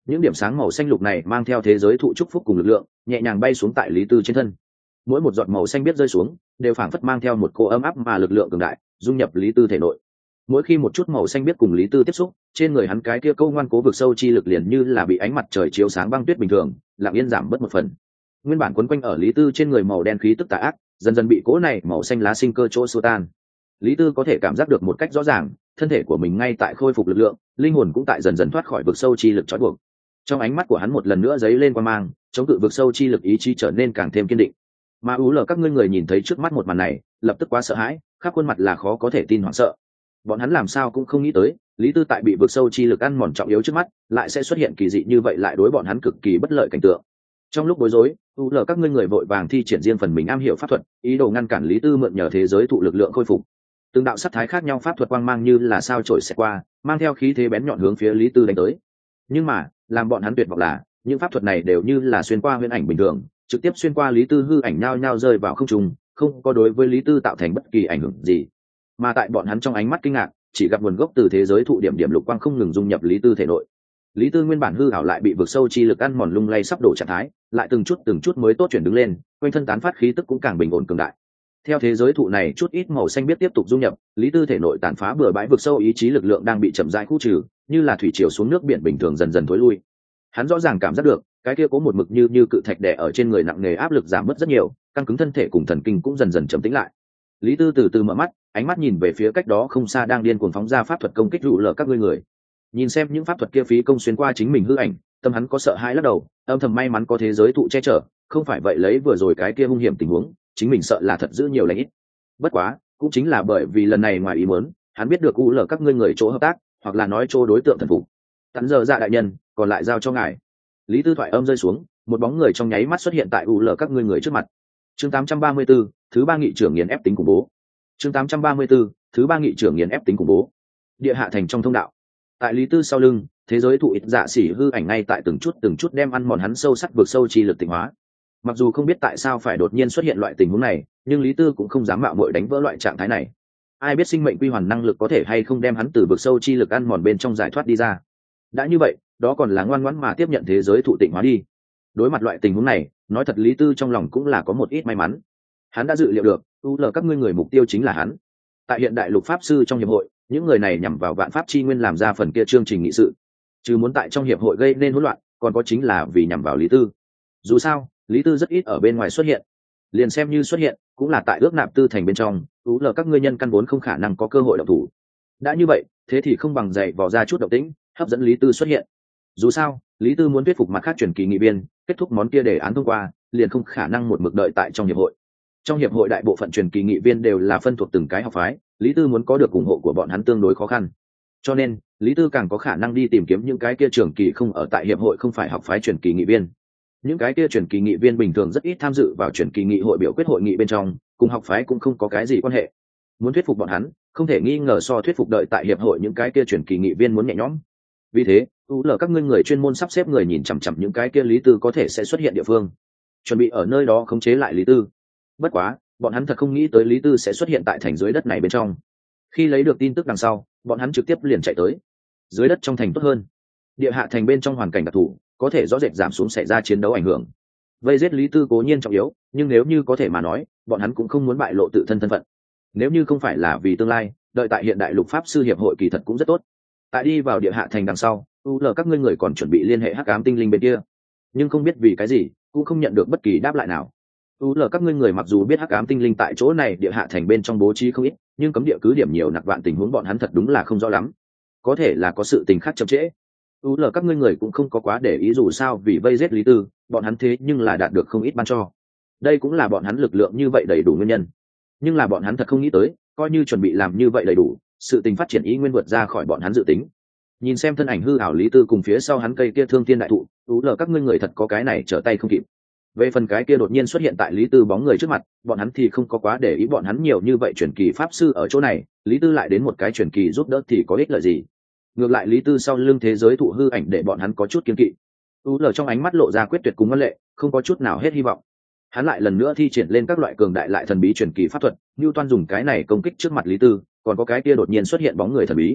những điểm sáng màu xanh lục này mang theo thế giới thụ chúc phúc cùng lực lượng nhẹ nhàng bay xuống tại lý tư trên thân. Mỗi một giọt màu xanh biết rơi xuống đều phảng phất mang theo một cỗ ấm áp mà lực lượng cường đại dung nhập lý tư thể nội. Mỗi khi một chút màu xanh biết cùng lý tư tiếp xúc, trên người hắn cái kia câu ngoan cố vực sâu chi lực liền như là bị ánh mặt trời chiếu sáng băng tuyết bình thường lặng yên giảm bớt một phần. Nguyên bản quấn quanh ở lý tư trên người màu đen khí tức tà ác dần dần bị cỗ này màu xanh lá sinh cơ chỗ xua tan. Lý tư có thể cảm giác được một cách rõ ràng thân thể của mình ngay tại khôi phục lực lượng, linh hồn cũng tại dần dần thoát khỏi vực sâu chi lực trói buộc. Trong ánh mắt của hắn một lần nữa dấy lên quang mang, chống cự vực sâu chi lực ý chí trở nên càng thêm kiên định. Mà ú lờ các ngươi người nhìn thấy trước mắt một màn này lập tức quá sợ hãi, khắp khuôn mặt là khó có thể tin hoảng sợ. Bọn hắn làm sao cũng không nghĩ tới lý tư tại bị vực sâu chi lực ăn mòn trọng yếu trước mắt lại sẽ xuất hiện kỳ dị như vậy, lại đối bọn hắn cực kỳ bất lợi cảnh tượng. Trong lúc bối rối, ú lờ các ngươi người vội vàng thi triển riêng phần mình am hiểu pháp thuật, ý đồ ngăn cản lý tư mượn nhờ thế giới thụ lực lượng khôi phục. Từng đạo sắc thái khác nhau pháp thuật quang mang như là sao chổi xẹt qua, mang theo khí thế bén nhọn hướng phía lý tư đánh tới. Nhưng mà làm bọn hắn tuyệt vọng là những pháp thuật này đều như là xuyên qua huyễn ảnh bình thường, trực tiếp xuyên qua lý tư hư ảnh nhao nhao rơi vào không trung, không có đối với lý tư tạo thành bất kỳ ảnh hưởng gì. Mà tại bọn hắn trong ánh mắt kinh ngạc chỉ gặp nguồn gốc từ thế giới thụ điểm điểm lục quang không ngừng dung nhập lý tư thể nội. Lý tư nguyên bản hư ảo lại bị vực sâu chi lực ăn mòn lung lay sắp đổ trạng thái lại từng chút mới tốt chuyển đứng lên, quanh thân tán phát khí tức cũng càng bình ổn cường đại. Theo thế giới thụ này chút ít màu xanh biết tiếp tục dung nhập, lý tư thể nội tàn phá bừa bãi vực sâu ý chí lực lượng đang bị chậm rãi khu trừ, như là thủy triều xuống nước biển bình thường dần dần thối lui. Hắn rõ ràng cảm giác được cái kia có một mực như cự thạch đè ở trên người nặng nề áp lực giảm bớt rất nhiều, căng cứng thân thể cùng thần kinh cũng dần dần trầm tĩnh lại. Lý tư từ từ mở mắt, ánh mắt nhìn về phía cách đó không xa đang điên cuồng phóng ra pháp thuật công kích dụ lờ các ngươi người. Nhìn xem những pháp thuật kia phí công xuyên qua chính mình hư ảnh, tâm hắn có sợ hãi lắc đầu, âm thầm may mắn có thế giới thụ che chở, không phải vậy lấy vừa rồi cái kia hung hiểm tình huống chính mình sợ là thật giữ nhiều lãnh ít. Bất quá cũng chính là bởi vì lần này ngoài ý muốn, hắn biết được u lờ các ngươi người chỗ hợp tác, hoặc là nói chỗ đối tượng thần phục. Tận giờ dạ đại nhân, còn lại giao cho ngài. Lý tư thoại âm rơi xuống, một bóng người trong nháy mắt xuất hiện tại u lờ các ngươi người trước mặt. Chương 834, thứ ba nghị trưởng nghiền ép tính khủng bố. Chương 834, thứ ba nghị trưởng nghiền ép tính khủng bố. Địa hạ thành trong thông đạo, tại lý tư sau lưng, thế giới thụ ít dạ xỉ hư ảnh ngay tại từng chút đem ăn mòn hắn sâu sắc vượt sâu chi lực tịnh hóa. Mặc dù không biết tại sao phải đột nhiên xuất hiện loại tình huống này, nhưng lý tư cũng không dám mạo muội đánh vỡ loại trạng thái này. Ai biết sinh mệnh quy hoàn năng lực có thể hay không đem hắn từ vực sâu chi lực ăn mòn bên trong giải thoát đi ra. Đã như vậy, đó còn là ngoan ngoãn mà tiếp nhận thế giới thụ tịnh hóa đi. Đối mặt loại tình huống này, nói thật lý tư trong lòng cũng là có một ít may mắn. Hắn đã dự liệu được u lờ các ngươi người mục tiêu chính là hắn. Tại hiện đại lục pháp sư trong hiệp hội, những người này nhằm vào vạn pháp chi nguyên làm ra phần kia chương trình nghị sự, chứ muốn tại trong hiệp hội gây nên hỗn loạn, còn có chính là vì nhằm vào lý tư. Dù sao lý tư rất ít ở bên ngoài xuất hiện, liền xem như xuất hiện cũng là tại ước nạp tư thành bên trong, u lờ các ngươi nhân căn vốn không khả năng có cơ hội động thủ. Đã như vậy, thế thì không bằng dạy vò ra chút động tĩnh, hấp dẫn lý tư xuất hiện. Dù sao lý tư muốn thuyết phục mặt khác truyền kỳ nghị viên kết thúc món kia đề án thông qua, liền không khả năng một mực đợi tại trong hiệp hội. Trong hiệp hội đại bộ phận truyền kỳ nghị viên đều là phân thuộc từng cái học phái, lý tư muốn có được ủng hộ của bọn hắn tương đối khó khăn, cho nên lý tư càng có khả năng đi tìm kiếm những cái kia trường kỳ không ở tại hiệp hội không phải học phái truyền kỳ nghị viên. Những cái kia truyền kỳ nghị viên bình thường rất ít tham dự vào truyền kỳ nghị hội biểu quyết hội nghị bên trong, cùng học phái cũng không có cái gì quan hệ. Muốn thuyết phục bọn hắn không thể nghi ngờ so thuyết phục đợi tại hiệp hội những cái kia truyền kỳ nghị viên muốn nhẹ nhõm. Vì thế u lờ các ngươi người chuyên môn sắp xếp người nhìn chằm chằm những cái kia lý tư có thể sẽ xuất hiện địa phương, chuẩn bị ở nơi đó khống chế lại lý tư. Bất quá bọn hắn thật không nghĩ tới lý tư sẽ xuất hiện tại thành dưới đất này bên trong. Khi lấy được tin tức đằng sau, bọn hắn trực tiếp liền chạy tới. Dưới đất trong thành tốt hơn, địa hạ thành bên trong hoàn cảnh đặc thù có thể rõ rệt giảm xuống xảy ra chiến đấu ảnh hưởng. Vây giết lý tư cố nhiên trọng yếu, nhưng nếu như có thể mà nói, bọn hắn cũng không muốn bại lộ tự thân thân phận. Nếu như không phải là vì tương lai, đợi tại hiện đại lục pháp sư hiệp hội kỳ thật cũng rất tốt. Tại đi vào địa hạ thành đằng sau, u lờ các ngươi người còn chuẩn bị liên hệ hắc ám tinh linh bên kia, nhưng không biết vì cái gì cũng không nhận được bất kỳ đáp lại nào. u lờ các ngươi người mặc dù biết hắc ám tinh linh tại chỗ này địa hạ thành bên trong bố trí không ít, nhưng cấm địa cứ điểm nhiều nặc vạn tình huống bọn hắn thật đúng là không rõ lắm. Có thể là có sự tình khác chậm trễ. u lờ các ngươi người cũng không có quá để ý, dù sao vì vây giết lý tư, bọn hắn thế nhưng là đạt được không ít ban cho. Đây cũng là bọn hắn lực lượng như vậy đầy đủ nguyên nhân. Nhưng là bọn hắn thật không nghĩ tới, coi như chuẩn bị làm như vậy đầy đủ, sự tình phát triển ý nguyên vượt ra khỏi bọn hắn dự tính. Nhìn xem thân ảnh hư ảo lý tư cùng phía sau hắn cây kia thương thiên đại thụ, u lờ các ngươi người thật có cái này trở tay không kịp. Về phần cái kia đột nhiên xuất hiện tại lý tư bóng người trước mặt, bọn hắn thì không có quá để ý, bọn hắn nhiều như vậy truyền kỳ pháp sư ở chỗ này, lý tư lại đến một cái truyền kỳ giúp đỡ thì có ích lợi gì. Ngược lại lý tư sau lưng thế giới thụ hư ảnh để bọn hắn có chút kiên kỵ. u lờ trong ánh mắt lộ ra quyết tuyệt cùng ngân lệ, không có chút nào hết hy vọng. Hắn lại lần nữa thi triển lên các loại cường đại lại thần bí truyền kỳ pháp thuật, như toan dùng cái này công kích trước mặt lý tư, còn có cái kia đột nhiên xuất hiện bóng người thần bí.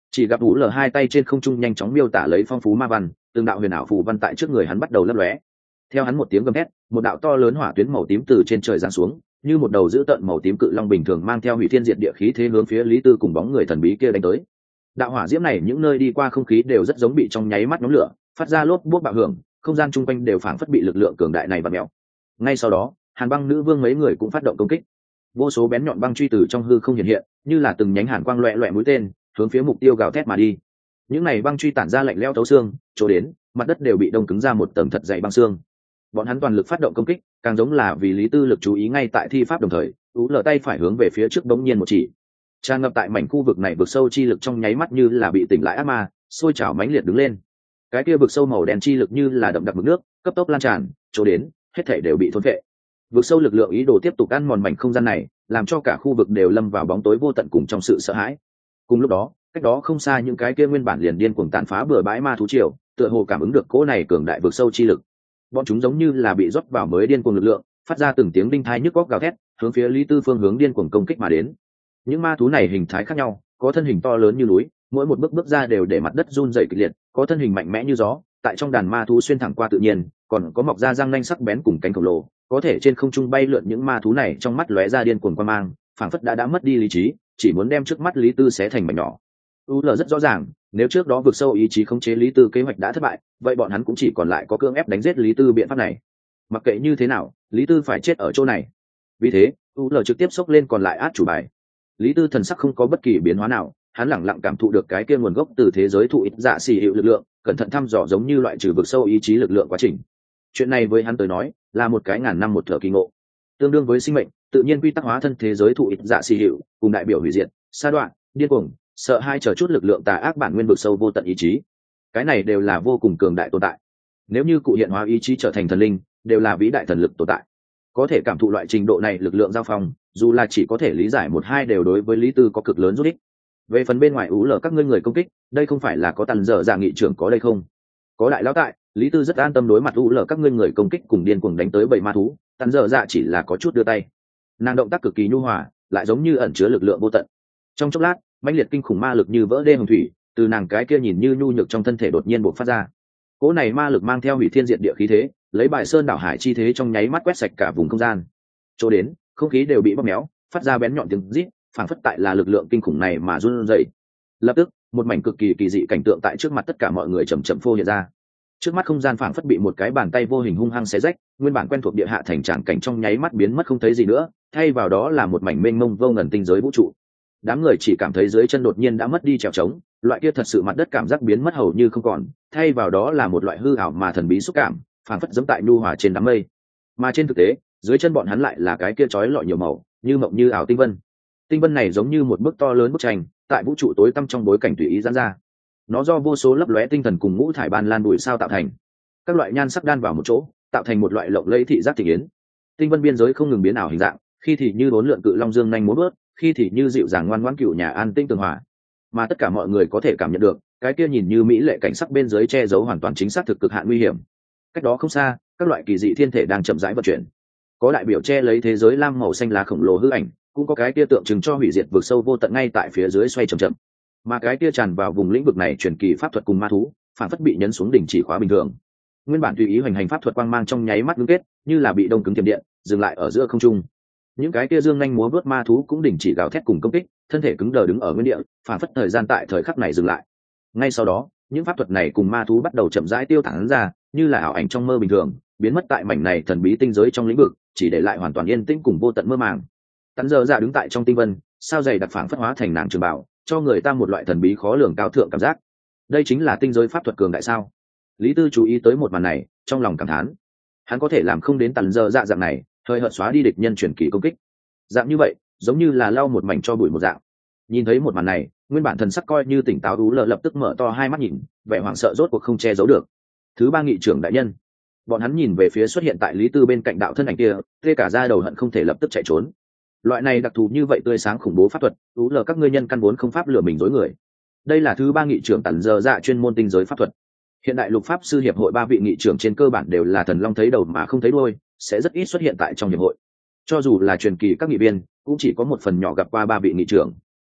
chỉ gặp ú lờ hai tay trên không trung nhanh chóng miêu tả lấy phong phú ma văn, từng đạo huyền ảo phù văn tại trước người hắn bắt đầu lấp lóe. Theo hắn một tiếng gầm thét, một đạo to lớn hỏa tuyến màu tím từ trên trời giáng xuống, như một đầu dữ tợn màu tím cự long bình thường mang theo hủy thiên diệt địa khí thế hướng phía Lý Tư cùng bóng người thần bí kia đánh tới. Đạo hỏa diễm này những nơi đi qua không khí đều rất giống bị trong nháy mắt nhóm lửa, phát ra lốp bút bạo hưởng, không gian chung quanh đều phảng phất bị lực lượng cường đại này vặn mèo. Ngay sau đó, Hàn Băng Nữ Vương mấy người cũng phát động công kích. Vô số bén nhọn băng truy từ trong hư không hiện hiện, như là từng nhánh hàn quang loẹt loẹt mũi tên, hướng phía mục tiêu gào thét mà đi. Những này băng truy tản ra lạnh lẽo thấu xương, chỗ đến, mặt đất đều bị đông cứng ra một tầng thật dày băng xương. Bọn hắn toàn lực phát động công kích, càng giống là vì Lý Tư lực chú ý ngay tại thi pháp đồng thời, ú lờ tay phải hướng về phía trước bỗng nhiên một chỉ. Tràn ngập tại mảnh khu vực này vực sâu chi lực trong nháy mắt như là bị tỉnh lại ác ma, sôi trào mãnh liệt đứng lên. Cái kia vực sâu màu đen chi lực như là đậm đặc mực nước, cấp tốc lan tràn, chỗ đến, hết thảy đều bị thôn phệ. Vực sâu lực lượng ý đồ tiếp tục ăn mòn mảnh không gian này, làm cho cả khu vực đều lâm vào bóng tối vô tận cùng trong sự sợ hãi. Cùng lúc đó, cách đó không xa những cái kia nguyên bản liền điên cuồng tàn phá bừa bãi ma thú triều, tựa hồ cảm ứng được cỗ này cường đại vực sâu chi lực. Bọn chúng giống như là bị rót vào mới điên cuồng lực lượng, phát ra từng tiếng đinh thai nhức óc gào thét, hướng phía Lý Tư phương hướng điên cuồng công kích mà đến. Những ma thú này hình thái khác nhau, có thân hình to lớn như núi, mỗi một bước bước ra đều để mặt đất run rẩy kịch liệt, có thân hình mạnh mẽ như gió, tại trong đàn ma thú xuyên thẳng qua tự nhiên, còn có mọc ra răng nanh sắc bén cùng cánh khổng lồ, có thể trên không trung bay lượn. Những ma thú này trong mắt lóe ra điên cuồng quang mang, phảng phất đã mất đi lý trí, chỉ muốn đem trước mắt Lý Tư xé thành mảnh nhỏ. UL rất rõ ràng, nếu trước đó vượt sâu ý chí khống chế Lý Tư kế hoạch đã thất bại, vậy bọn hắn cũng chỉ còn lại có cưỡng ép đánh giết Lý Tư biện pháp này. Mặc kệ như thế nào, Lý Tư phải chết ở chỗ này. Vì thế, UL trực tiếp xốc lên còn lại át chủ bài. Lý Tư thần sắc không có bất kỳ biến hóa nào, hắn lẳng lặng cảm thụ được cái kia nguồn gốc từ thế giới thụ ít dạ xỉ hiệu lực lượng, cẩn thận thăm dò giống như loại trừ vực sâu ý chí lực lượng quá trình. Chuyện này với hắn tới nói, là một cái ngàn năm một thở kỳ ngộ. Tương đương với sinh mệnh, tự nhiên quy tắc hóa thân thế giới thụ ít dạ xỉ hiệu, cùng đại biểu hủy diệt, sa đoạn, điên cuồng, sợ hai chờ chút lực lượng tà ác bản nguyên vực sâu vô tận ý chí. Cái này đều là vô cùng cường đại tồn tại. Nếu như cụ hiện hóa ý chí trở thành thần linh, đều là vĩ đại thần lực tồn tại. Có thể cảm thụ loại trình độ này lực lượng giao phong, dù là chỉ có thể lý giải một hai đều đối với Lý Tư có cực lớn giúp ích. Về phần bên ngoài ú lở các ngươi người công kích, đây không phải là có tần dở dạ nghị trưởng có đây không? Có đại lão tại, Lý Tư rất an tâm đối mặt ú lở các ngươi người công kích cùng điên cuồng đánh tới bầy ma thú, tần dở dạ chỉ là có chút đưa tay. Nàng động tác cực kỳ nhu hòa, lại giống như ẩn chứa lực lượng vô tận. Trong chốc lát, mãnh liệt kinh khủng ma lực như vỡ đê hồng thủy, từ nàng cái kia nhìn như nhu nhược trong thân thể đột nhiên bộc phát ra. Cỗ này ma lực mang theo hủy thiên diệt địa khí thế, lấy bài sơn đảo hải chi thế trong nháy mắt quét sạch cả vùng không gian. Chỗ đến, không khí đều bị bóp méo, phát ra bén nhọn tiếng rít, phảng phất tại là lực lượng kinh khủng này mà run rẩy. Lập tức, một mảnh cực kỳ kỳ dị cảnh tượng tại trước mặt tất cả mọi người chậm chậm phô hiện ra. Trước mắt không gian phảng phất bị một cái bàn tay vô hình hung hăng xé rách, nguyên bản quen thuộc địa hạ thành tràng cảnh trong nháy mắt biến mất không thấy gì nữa, thay vào đó là một mảnh mênh mông vô ngần tinh giới vũ trụ. Đám người chỉ cảm thấy dưới chân đột nhiên đã mất đi trèo trống, loại kia thật sự mặt đất cảm giác biến mất hầu như không còn, thay vào đó là một loại hư ảo mà thần bí xúc cảm, phảng phất giẫm tại nhu hòa trên đám mây. Mà trên thực tế, dưới chân bọn hắn lại là cái kia chói lọi nhiều màu, như mộng như ảo tinh vân. Tinh vân này giống như một bức to lớn bức tranh, tại vũ trụ tối tăm trong bối cảnh tùy ý giãn ra. Nó do vô số lấp lóe tinh thần cùng ngũ thải ban lan bụi sao tạo thành. Các loại nhan sắc đan vào một chỗ, tạo thành một loại lộng lẫy thị giác thị yến. Tinh vân biên giới không ngừng biến ảo hình dạng, khi thì như bốn lượn cự long dương nhanh múa bước, khi thì như dịu dàng ngoan ngoãn cựu nhà an tinh tường hòa. Mà tất cả mọi người có thể cảm nhận được, cái kia nhìn như mỹ lệ cảnh sắc bên dưới che giấu hoàn toàn chính xác thực cực hạn nguy hiểm. Cách đó không xa, các loại kỳ dị thiên thể đang chậm rãi vận chuyển. Có đại biểu che lấy thế giới lam màu xanh lá khổng lồ hư ảnh, cũng có cái kia tượng trưng cho hủy diệt vực sâu vô tận ngay tại phía dưới xoay chậm chậm. Mà cái kia tràn vào vùng lĩnh vực này truyền kỳ pháp thuật cùng ma thú, phản phất bị nhấn xuống đỉnh chỉ khóa bình thường. Nguyên bản tùy ý hoành hành pháp thuật quang mang trong nháy mắt ngưng kết, như là bị đông cứng tiềm điện, dừng lại ở giữa không trung. Những cái kia dương nhanh múa vớt ma thú cũng đình chỉ gào thét cùng công kích, thân thể cứng đờ đứng ở nguyên địa, phản phất thời gian tại thời khắc này dừng lại. Ngay sau đó, những pháp thuật này cùng ma thú bắt đầu chậm rãi tiêu tán ra, như là ảo ảnh trong mơ bình thường, biến mất tại mảnh này thần bí tinh giới trong lĩnh vực, chỉ để lại hoàn toàn yên tĩnh cùng vô tận mơ màng. Tắn giờ dạ đứng tại trong tinh vân, sao dày đặc phảng phất hóa thành nàng trường bảo, cho người ta một loại thần bí khó lường cao thượng cảm giác. Đây chính là tinh giới pháp thuật cường đại sao? Lý Tư chú ý tới một màn này, trong lòng cảm thán. Hắn có thể làm không đến tắn giờ dạ dạng này, hơi hợt xóa đi địch nhân truyền kỳ công kích. Dạng như vậy, giống như là lau một mảnh cho bụi một dạng. Nhìn thấy một màn này, nguyên bản thần sắc coi như tỉnh táo ú lờ lập tức mở to hai mắt nhìn, vẻ hoảng sợ rốt cuộc không che giấu được. Thứ ba nghị trưởng đại nhân. Bọn hắn nhìn về phía xuất hiện tại Lý Tư bên cạnh đạo thân ảnh kia, tê cả da đầu hận không thể lập tức chạy trốn. Loại này đặc thù như vậy tươi sáng khủng bố pháp thuật, ú lờ các ngươi nhân căn vốn không pháp lừa mình dối người. Đây là thứ ba nghị trưởng tản giờ dạ chuyên môn tinh giới pháp thuật. Hiện đại lục pháp sư hiệp hội ba vị nghị trưởng trên cơ bản đều là thần long thấy đầu mà không thấy đuôi, sẽ rất ít xuất hiện tại trong hiệp hội. Cho dù là truyền kỳ các nghị viên, cũng chỉ có một phần nhỏ gặp qua ba vị nghị trưởng.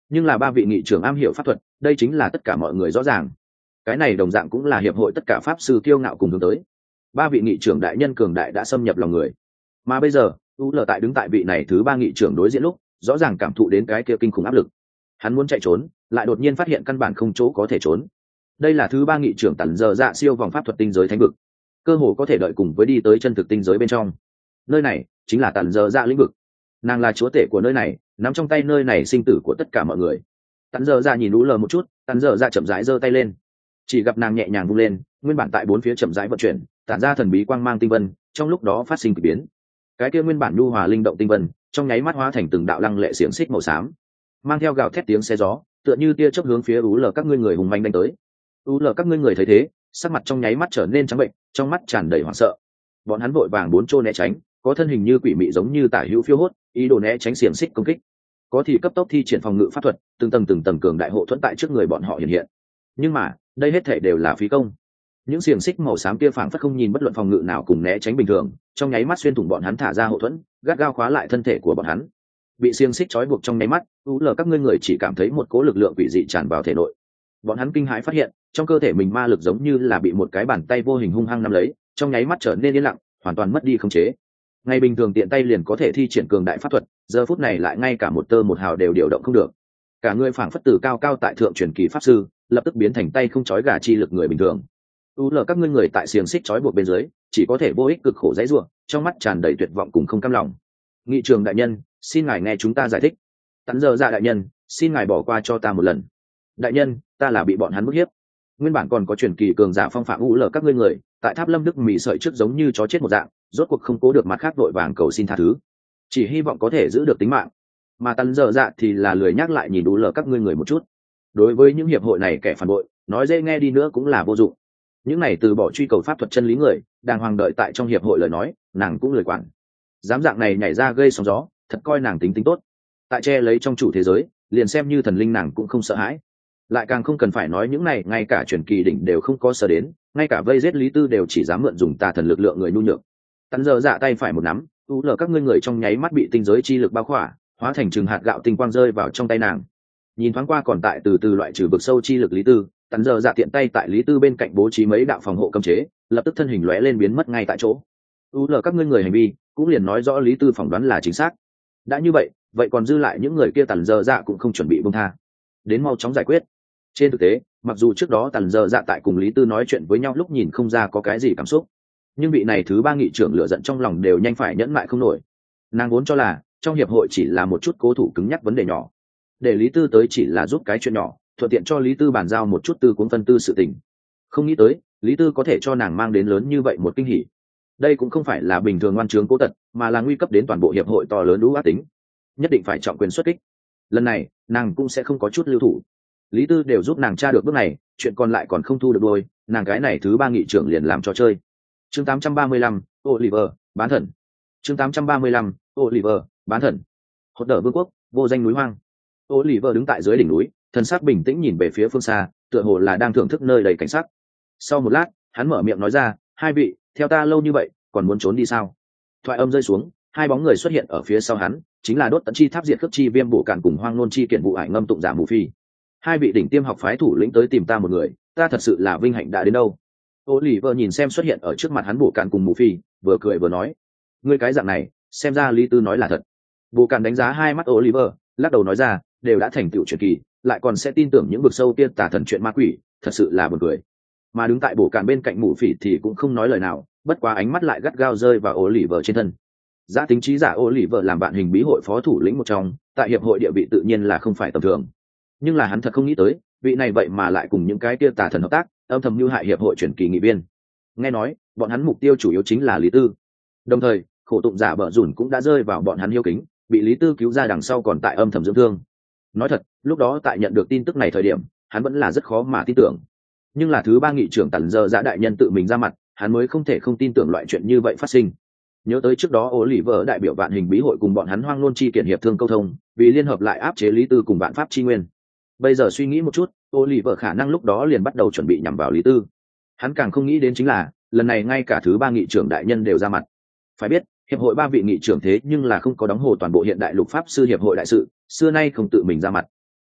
nhưng là ba vị nghị trưởng am hiểu pháp thuật, đây chính là tất cả mọi người rõ ràng. Cái này đồng dạng cũng là hiệp hội tất cả pháp sư kiêu ngạo cùng hướng tới. Ba vị nghị trưởng đại nhân cường đại đã xâm nhập lòng người, mà bây giờ u lờ tại đứng tại vị này thứ ba nghị trưởng đối diện lúc rõ ràng cảm thụ đến cái kia kinh khủng áp lực. Hắn muốn chạy trốn, lại đột nhiên phát hiện căn bản không chỗ có thể trốn. Đây là thứ ba nghị trưởng tản giờ dạ siêu vòng pháp thuật tinh giới thánh vực, cơ hồ có thể đợi cùng với đi tới chân thực tinh giới bên trong. Nơi này chính là tản giờ dạ lĩnh vực, nàng là chúa tể của nơi này, nắm trong tay nơi này sinh tử của tất cả mọi người. Tản giờ dạ nhìn u lờ một chút, tản giờ dạ chậm rãi giơ tay lên, chỉ gặp nàng nhẹ nhàng vung lên, nguyên bản tại bốn phía chậm rãi vận chuyển, tản ra thần bí quang mang tinh vân, trong lúc đó phát sinh kỳ biến. Cái kia nguyên bản nhu hòa linh động tinh vân, trong nháy mắt hóa thành từng đạo lăng lệ xiềng xích màu xám, mang theo gào thét tiếng xe gió, tựa như tia chớp hướng phía u lờ các ngươi người hùng manh đánh tới. U lờ các ngươi người thấy thế, sắc mặt trong nháy mắt trở nên trắng bệnh, trong mắt tràn đầy hoảng sợ. Bọn hắn vội vàng bốn chô né tránh, có thân hình như quỷ mị giống như tả hữu phiêu hốt, ý đồ né tránh xiềng xích công kích, có thì cấp tốc thi triển phòng ngự pháp thuật, từng tầng cường đại hộ thuẫn tại trước người bọn họ hiện hiện. Nhưng mà đây hết thể đều là phí công. Những xiềng xích màu xám kia phảng phất không nhìn bất luận phòng ngự nào cùng né tránh bình thường, trong nháy mắt xuyên thủng bọn hắn thả ra hộ thuẫn, gắt gao khóa lại thân thể của bọn hắn. Bị xiềng xích trói buộc trong nháy mắt, u lờ các ngươi người chỉ cảm thấy một cỗ lực lượng quỷ dị tràn vào thể nội. Bọn hắn kinh hãi phát hiện trong cơ thể mình ma lực giống như là bị một cái bàn tay vô hình hung hăng nắm lấy, trong nháy mắt trở nên yên lặng, hoàn toàn mất đi khống chế. Ngày bình thường tiện tay liền có thể thi triển cường đại pháp thuật, giờ phút này lại ngay cả một tơ một hào đều điều động không được. Cả người phảng phất từ cao cao tại thượng truyền kỳ pháp sư, lập tức biến thành tay không trói gà chi lực người bình thường. U lờ các ngươi người tại xiềng xích trói buộc bên dưới, chỉ có thể vô ích cực khổ dãy rủa, trong mắt tràn đầy tuyệt vọng cùng không cam lòng. Nghị trường đại nhân, xin ngài nghe chúng ta giải thích. Tắn giờ dạ đại nhân, xin ngài bỏ qua cho ta một lần. Đại nhân, ta là bị bọn hắn bức hiếp. Nguyên bản còn có truyền kỳ cường giả phong phạm u lờ các ngươi người, tại tháp lâm đức mì sợi trước giống như chó chết một dạng, rốt cuộc không cố được mặt khác vội vàng cầu xin tha thứ, chỉ hy vọng có thể giữ được tính mạng. Mà tắn giờ dạ thì là lười nhắc lại nhìn u lờ các ngươi người một chút. Đối với những hiệp hội này kẻ phản bội, nói dễ nghe đi nữa cũng là vô dụng. Những này từ bỏ truy cầu pháp thuật chân lý người, đàng hoàng đợi tại trong hiệp hội lời nói, nàng cũng lười quản. Dám dạng này nhảy ra gây sóng gió, thật coi nàng tính tốt. Tại che lấy trong chủ thế giới, liền xem như thần linh nàng cũng không sợ hãi. Lại càng không cần phải nói những này, ngay cả truyền kỳ đỉnh đều không có sợ đến, ngay cả vây giết Lý Tư đều chỉ dám mượn dùng tà thần lực lượng người nhu nhược. Tắn giờ dạ tay phải một nắm, u lờ các ngươi người trong nháy mắt bị tinh giới chi lực bao khỏa, hóa thành chừng hạt gạo tinh quang rơi vào trong tay nàng. Nhìn thoáng qua còn tại từ loại trừ vực sâu chi lực Lý Tư, tắn giờ dạ tiện tay tại Lý Tư bên cạnh bố trí mấy đạo phòng hộ cấm chế, lập tức thân hình lóe lên biến mất ngay tại chỗ. U lờ các ngươi người hành vi cũng liền nói rõ Lý Tư phỏng đoán là chính xác. Đã như vậy, vậy còn dư lại những người kia tắn giờ dạ cũng không chuẩn bị buông tha, đến mau chóng giải quyết. Trên thực tế, mặc dù trước đó tắn giờ dạ tại cùng Lý Tư nói chuyện với nhau lúc nhìn không ra có cái gì cảm xúc, nhưng vị này thứ ba nghị trưởng lửa giận trong lòng đều nhanh phải nhẫn mại không nổi. Nàng vốn cho là trong hiệp hội chỉ là một chút cố thủ cứng nhắc vấn đề nhỏ, để Lý Tư tới chỉ là giúp cái chuyện nhỏ, thuận tiện cho Lý Tư bàn giao một chút tư cuốn phân tư sự tình. Không nghĩ tới Lý Tư có thể cho nàng mang đến lớn như vậy một kinh hỉ. Đây cũng không phải là bình thường ngoan trướng cố tật, mà là nguy cấp đến toàn bộ hiệp hội to lớn lũ ác tính, nhất định phải trọng quyền xuất kích. Lần này nàng cũng sẽ không có chút lưu thủ. Lý Tư đều giúp nàng tra được bước này, chuyện còn lại còn không thu được đôi, nàng cái này thứ ba nghị trưởng liền làm trò chơi. Chương 835, Oliver, bán thần. Chương 835, Oliver, bán thần. Hốt đỡ vương quốc, vô danh núi hoang. Oliver đứng tại dưới đỉnh núi, thần sắc bình tĩnh nhìn về phía phương xa, tựa hồ là đang thưởng thức nơi đầy cảnh sắc. Sau một lát, hắn mở miệng nói ra, hai vị, theo ta lâu như vậy, còn muốn trốn đi sao? Thoại âm rơi xuống, hai bóng người xuất hiện ở phía sau hắn, chính là đốt tận chi tháp diệt cướp chi viêm bộ cản cùng hoang nôn chi kiện vụ ải ngâm tụng giả mù phi. Hai vị đỉnh tiêm học phái thủ lĩnh tới tìm ta một người, ta thật sự là vinh hạnh đã đến đâu. Oliver nhìn xem xuất hiện ở trước mặt hắn bộ cản cùng mù phi, vừa cười vừa nói, ngươi cái dạng này, xem ra Lý Tư nói là thật. Bộ cản đánh giá hai mắt Oliver, lắc đầu nói ra, đều đã thành tựu truyền kỳ, lại còn sẽ tin tưởng những vực sâu tiên tà thần chuyện ma quỷ, thật sự là buồn cười. Mà đứng tại bộ cản bên cạnh mù phỉ thì cũng không nói lời nào, bất quá ánh mắt lại gắt gao rơi vào Oliver trên thân. Giá tính trí giả Oliver làm bạn hình bí hội phó thủ lĩnh một trong, tại hiệp hội địa vị tự nhiên là không phải tầm thường. Nhưng là hắn thật không nghĩ tới, vị này vậy mà lại cùng những cái kia tà thần hợp tác, âm thầm mưu hại hiệp hội truyền kỳ nghị viên. Nghe nói, bọn hắn mục tiêu chủ yếu chính là Lý Tư. Đồng thời, khổ tụng giả bợ rủn cũng đã rơi vào bọn hắn hiếu kính, bị Lý Tư cứu ra đằng sau còn tại âm thầm dưỡng thương. Nói thật, lúc đó tại nhận được tin tức này thời điểm, hắn vẫn là rất khó mà tin tưởng. Nhưng là thứ ba nghị trưởng tần giờ dạ đại nhân tự mình ra mặt, hắn mới không thể không tin tưởng loại chuyện như vậy phát sinh. Nhớ tới trước đó Oliver đại biểu vạn hình bí hội cùng bọn hắn hoang nôn chi kiện hiệp thương câu thông, vì liên hợp lại áp chế Lý Tư cùng vạn pháp chi nguyên. Bây giờ suy nghĩ một chút, Oliver khả năng lúc đó liền bắt đầu chuẩn bị nhằm vào Lý Tư. Hắn càng không nghĩ đến chính là, lần này ngay cả thứ ba nghị trưởng đại nhân đều ra mặt. Phải biết, hiệp hội ba vị nghị trưởng thế nhưng là không có đóng hồ toàn bộ hiện đại lục pháp sư hiệp hội đại sự, xưa nay không tự mình ra mặt.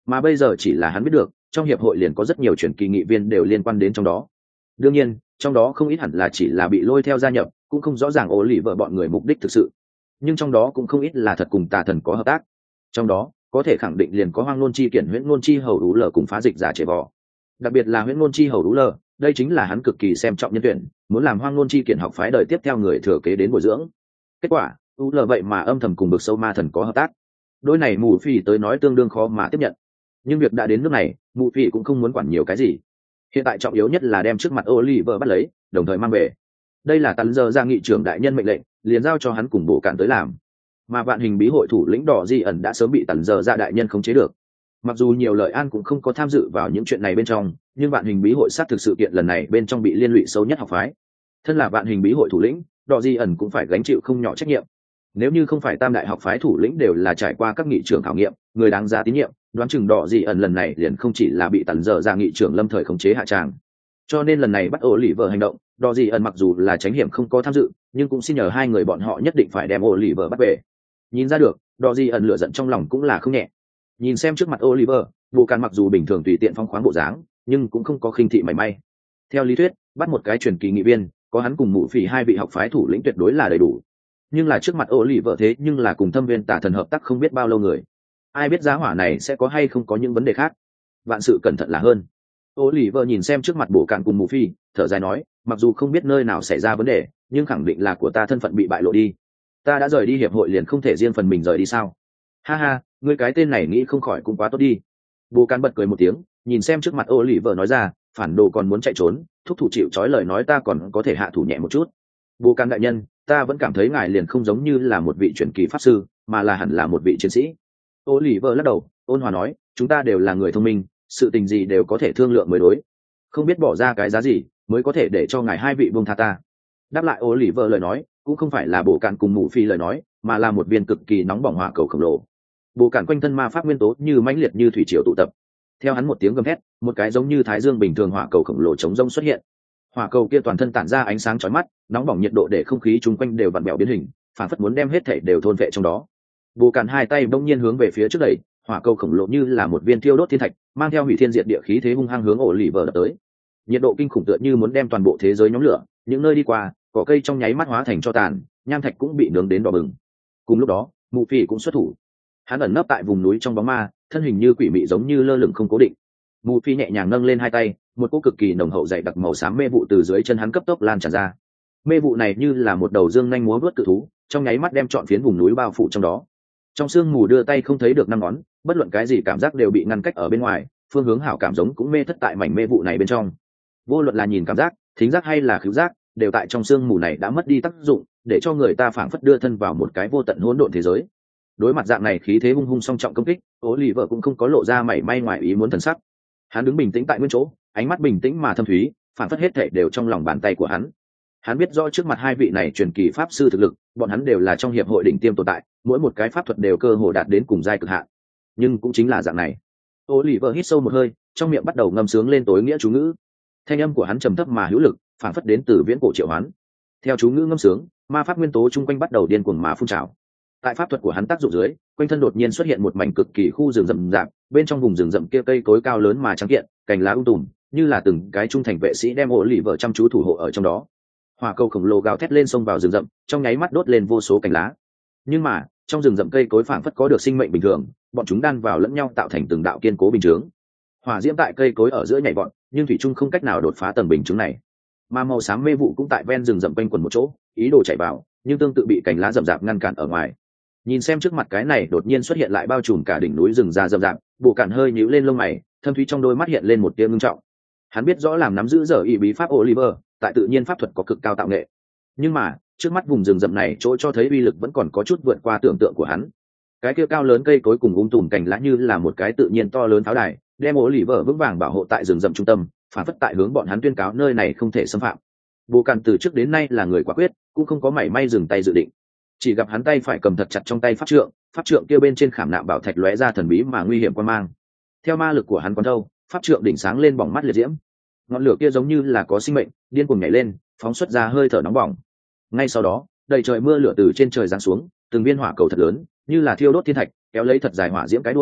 mà bây giờ chỉ là hắn biết được trong hiệp hội liền có rất nhiều truyền kỳ nghị viên đều liên quan đến trong đó. Đương nhiên trong đó không ít hẳn là chỉ là bị lôi theo gia nhập, cũng không rõ ràng ố lì vợ bọn người mục đích thực sự, nhưng trong đó cũng không ít là thật cùng tà thần có hợp tác. Trong đó có thể khẳng định liền có hoang nôn chi kiển huyễn nôn chi hầu đủ lờ cùng phá dịch giả trẻ vò. Đặc biệt là huyễn nôn chi hầu đủ lờ, đây chính là hắn cực kỳ xem trọng nhân tuyển, muốn làm hoang nôn chi kiển học phái đời tiếp theo người thừa kế đến bồi dưỡng. Kết quả đủ lờ vậy mà âm thầm cùng bực sâu ma thần có hợp tác. Đôi này mù phỉ tới nói tương đương khó mà tiếp nhận, nhưng việc đã đến nước này mù phỉ cũng không muốn quản nhiều cái gì. Hiện tại trọng yếu nhất là đem trước mặt Oliver bắt lấy, đồng thời mang về. Đây là tần giờ ra nghị trưởng đại nhân mệnh lệnh, liền giao cho hắn cùng bộ cản tới làm. Mà vạn hình bí hội thủ lĩnh đỏ di ẩn đã sớm bị tần giờ ra đại nhân khống chế được. Mặc dù nhiều lợi an cũng không có tham dự vào những chuyện này bên trong, nhưng vạn hình bí hội xác thực sự kiện lần này bên trong bị liên lụy xấu nhất học phái. Thân là vạn hình bí hội thủ lĩnh, đỏ di ẩn cũng phải gánh chịu không nhỏ trách nhiệm. Nếu như không phải tam đại học phái thủ lĩnh đều là trải qua các nghị trưởng khảo nghiệm, người đáng giá tín nhiệm, đoán chừng đỏ di ẩn lần này liền không chỉ là bị tần giờ ra nghị trưởng lâm thời khống chế hạ tràng. Cho nên lần này bắt ổ lì vợ hành động, đỏ di ẩn mặc dù là tránh hiểm không có tham dự, nhưng cũng xin nhờ hai người bọn họ nhất định phải đem ổ lì vợ bắt về. Nhìn ra được đỏ di ẩn lửa giận trong lòng cũng là không nhẹ. Nhìn xem trước mặt Oliver, bộ càn mặc dù bình thường tùy tiện phong khoáng bộ dáng, nhưng cũng không có khinh thị mảy may. Theo lý thuyết bắt một cái truyền kỳ nghị viên, có hắn cùng mụ phỉ hai vị học phái thủ lĩnh tuyệt đối là đầy đủ. Nhưng là trước mặt Oliver thế nhưng là cùng thâm viên tả thần hợp tác không biết bao lâu người, ai biết giá hỏa này sẽ có hay không có những vấn đề khác. Vạn sự cẩn thận là hơn. Oliver nhìn xem trước mặt bộ càn cùng mụ phỉ, thở dài nói, mặc dù không biết nơi nào xảy ra vấn đề, nhưng khẳng định là của ta thân phận bị bại lộ đi. Ta đã rời đi hiệp hội liền không thể riêng phần mình rời đi sao? Ha ha, ngươi cái tên này nghĩ không khỏi cũng quá tốt đi. Bồ Cán bật cười một tiếng, nhìn xem trước mặt Oliver nói ra, phản đồ còn muốn chạy trốn, thúc thủ chịu trói lời nói ta còn có thể hạ thủ nhẹ một chút. Bồ Cán đại nhân, ta vẫn cảm thấy ngài liền không giống như là một vị truyền kỳ pháp sư, mà là hẳn là một vị chiến sĩ. Oliver lắc đầu, ôn hòa nói, chúng ta đều là người thông minh, sự tình gì đều có thể thương lượng mới đối. Không biết bỏ ra cái giá gì mới có thể để cho ngài hai vị buông tha ta. Đáp lại Oliver lời nói, cũng không phải là Bồ Cán cùng Mụ Phi lời nói, mà là một viên cực kỳ nóng bỏng hỏa cầu khổng lồ. Bồ Cản quanh thân ma pháp nguyên tố như mãnh liệt như thủy triều tụ tập. Theo hắn một tiếng gầm thét, một cái giống như thái dương bình thường hỏa cầu khổng lồ chống rông xuất hiện. Hỏa cầu kia toàn thân tản ra ánh sáng chói mắt, nóng bỏng nhiệt độ để không khí chung quanh đều vặn vẹo biến hình, phản phất muốn đem hết thảy đều thôn vệ trong đó. Bồ Cản hai tay bỗng nhiên hướng về phía trước đẩy, hỏa cầu khổng lồ như là một viên thiêu đốt thiên thạch, mang theo hủy thiên diệt địa khí thế hung hăng hướng Oliver đập tới. Nhiệt độ kinh khủng tựa như muốn đem toàn bộ thế giới nhóm lửa, những nơi đi qua, cỏ cây trong nháy mắt hóa thành tro tàn, nham thạch cũng bị nướng đến đỏ bừng. Cùng lúc đó, Mụ Phỉ cũng xuất thủ. Hắn ẩn nấp tại vùng núi trong bóng ma, thân hình như quỷ mị giống như lơ lửng không cố định. Mù Phi nhẹ nhàng nâng lên hai tay, một cỗ cực kỳ nồng hậu dày đặc màu xám mê vụ từ dưới chân hắn cấp tốc lan tràn ra. Mê vụ này như là một đầu dương nhanh múa vớt cự thú, trong nháy mắt đem trọn phiến vùng núi bao phủ trong đó. Trong sương mù đưa tay không thấy được năm ngón, bất luận cái gì cảm giác đều bị ngăn cách ở bên ngoài, phương hướng hảo cảm giống cũng mê thất tại mảnh mê vụ này bên trong. Vô luận là nhìn cảm giác, thính giác hay là khứu giác, đều tại trong sương mù này đã mất đi tác dụng, để cho người ta phảng phất đưa thân vào một cái vô tận hỗn độn thế giới. Đối mặt dạng này khí thế hung hung song trọng công kích, Oliver cũng không có lộ ra mảy may ngoài ý muốn thần sắc. Hắn đứng bình tĩnh tại nguyên chỗ, ánh mắt bình tĩnh mà thâm thúy, phản phất hết thảy đều trong lòng bàn tay của hắn. Hắn biết rõ trước mặt hai vị này truyền kỳ pháp sư thực lực, bọn hắn đều là trong hiệp hội đỉnh tiêm tồn tại, mỗi một cái pháp thuật đều cơ hồ đạt đến cùng giai cực hạn. Nhưng cũng chính là dạng này, Oliver hít sâu một hơi, trong miệng bắt đầu ngâm sướng lên tối nghĩa chú ngữ. Thanh âm của hắn trầm thấp mà hữu lực, phản phất đến từ viễn cổ triệu hoán. Theo chú ngữ ngâm sướng, ma pháp nguyên tố chung quanh bắt đầu điên cuồng mà phun trào. Tại pháp thuật của hắn tác dụng dưới, quanh thân đột nhiên xuất hiện một mảnh cực kỳ khu rừng rậm rạp, bên trong vùng rừng rậm kia cây cối cao lớn mà trắng kiện, cành lá tùm, như là từng cái trung thành vệ sĩ đem Oliver chăm chú thủ hộ ở trong đó. Hỏa cầu khổng lồ gào thét lên xông vào rừng rậm, trong nháy mắt đốt lên vô số cành lá. Nhưng mà, trong rừng rậm cây cối phảng phất có được sinh mệnh bình thường, bọn chúng đan vào lẫn nhau tạo thành từng đạo kiên cố bình chướng. Hỏa diễm tại cây cối ở giữa nhảy vọt, nhưng thủy chung không cách nào đột phá tầng bình chướng này. Mà màu xám mê vụ cũng tại ven rừng rậm quanh quẩn một chỗ, ý đồ chạy vào, nhưng tương tự bị cành lá rậm rạp ngăn cản ở ngoài. Nhìn xem trước mặt cái này đột nhiên xuất hiện lại bao trùm cả đỉnh núi rừng già rậm rạp, Bộ Cản hơi nhíu lên lông mày, thâm thúy trong đôi mắt hiện lên một tia ngưng trọng. Hắn biết rõ làm nắm giữ giờ y bí pháp Oliver, tại tự nhiên pháp thuật có cực cao tạo nghệ. Nhưng mà, trước mắt vùng rừng rậm này chỗ cho thấy uy lực vẫn còn có chút vượt qua tưởng tượng của hắn. Cái kia cao lớn cây cối cùng tùm cành lá như là một cái tự nhiên to lớn pháo đài, đem Oliver vững vàng bảo hộ tại rừng rậm trung tâm, phản phất tại hướng bọn hắn tuyên cáo nơi này không thể xâm phạm. Bộ Cản từ trước đến nay là người quả quyết, cũng không có mảy may dừng tay dự định. Chỉ gặp hắn tay phải cầm thật chặt trong tay pháp trượng kia bên trên khảm nạm bảo thạch lóe ra thần bí mà nguy hiểm quan mang. Theo ma lực của hắn quán thâu, pháp trượng đỉnh sáng lên bỏng mắt liệt diễm. Ngọn lửa kia giống như là có sinh mệnh, điên cuồng nhảy lên, phóng xuất ra hơi thở nóng bỏng. Ngay sau đó, đầy trời mưa lửa từ trên trời giáng xuống, từng viên hỏa cầu thật lớn, như là thiêu đốt thiên thạch, kéo lấy thật dài hỏa diễm cái đuôi,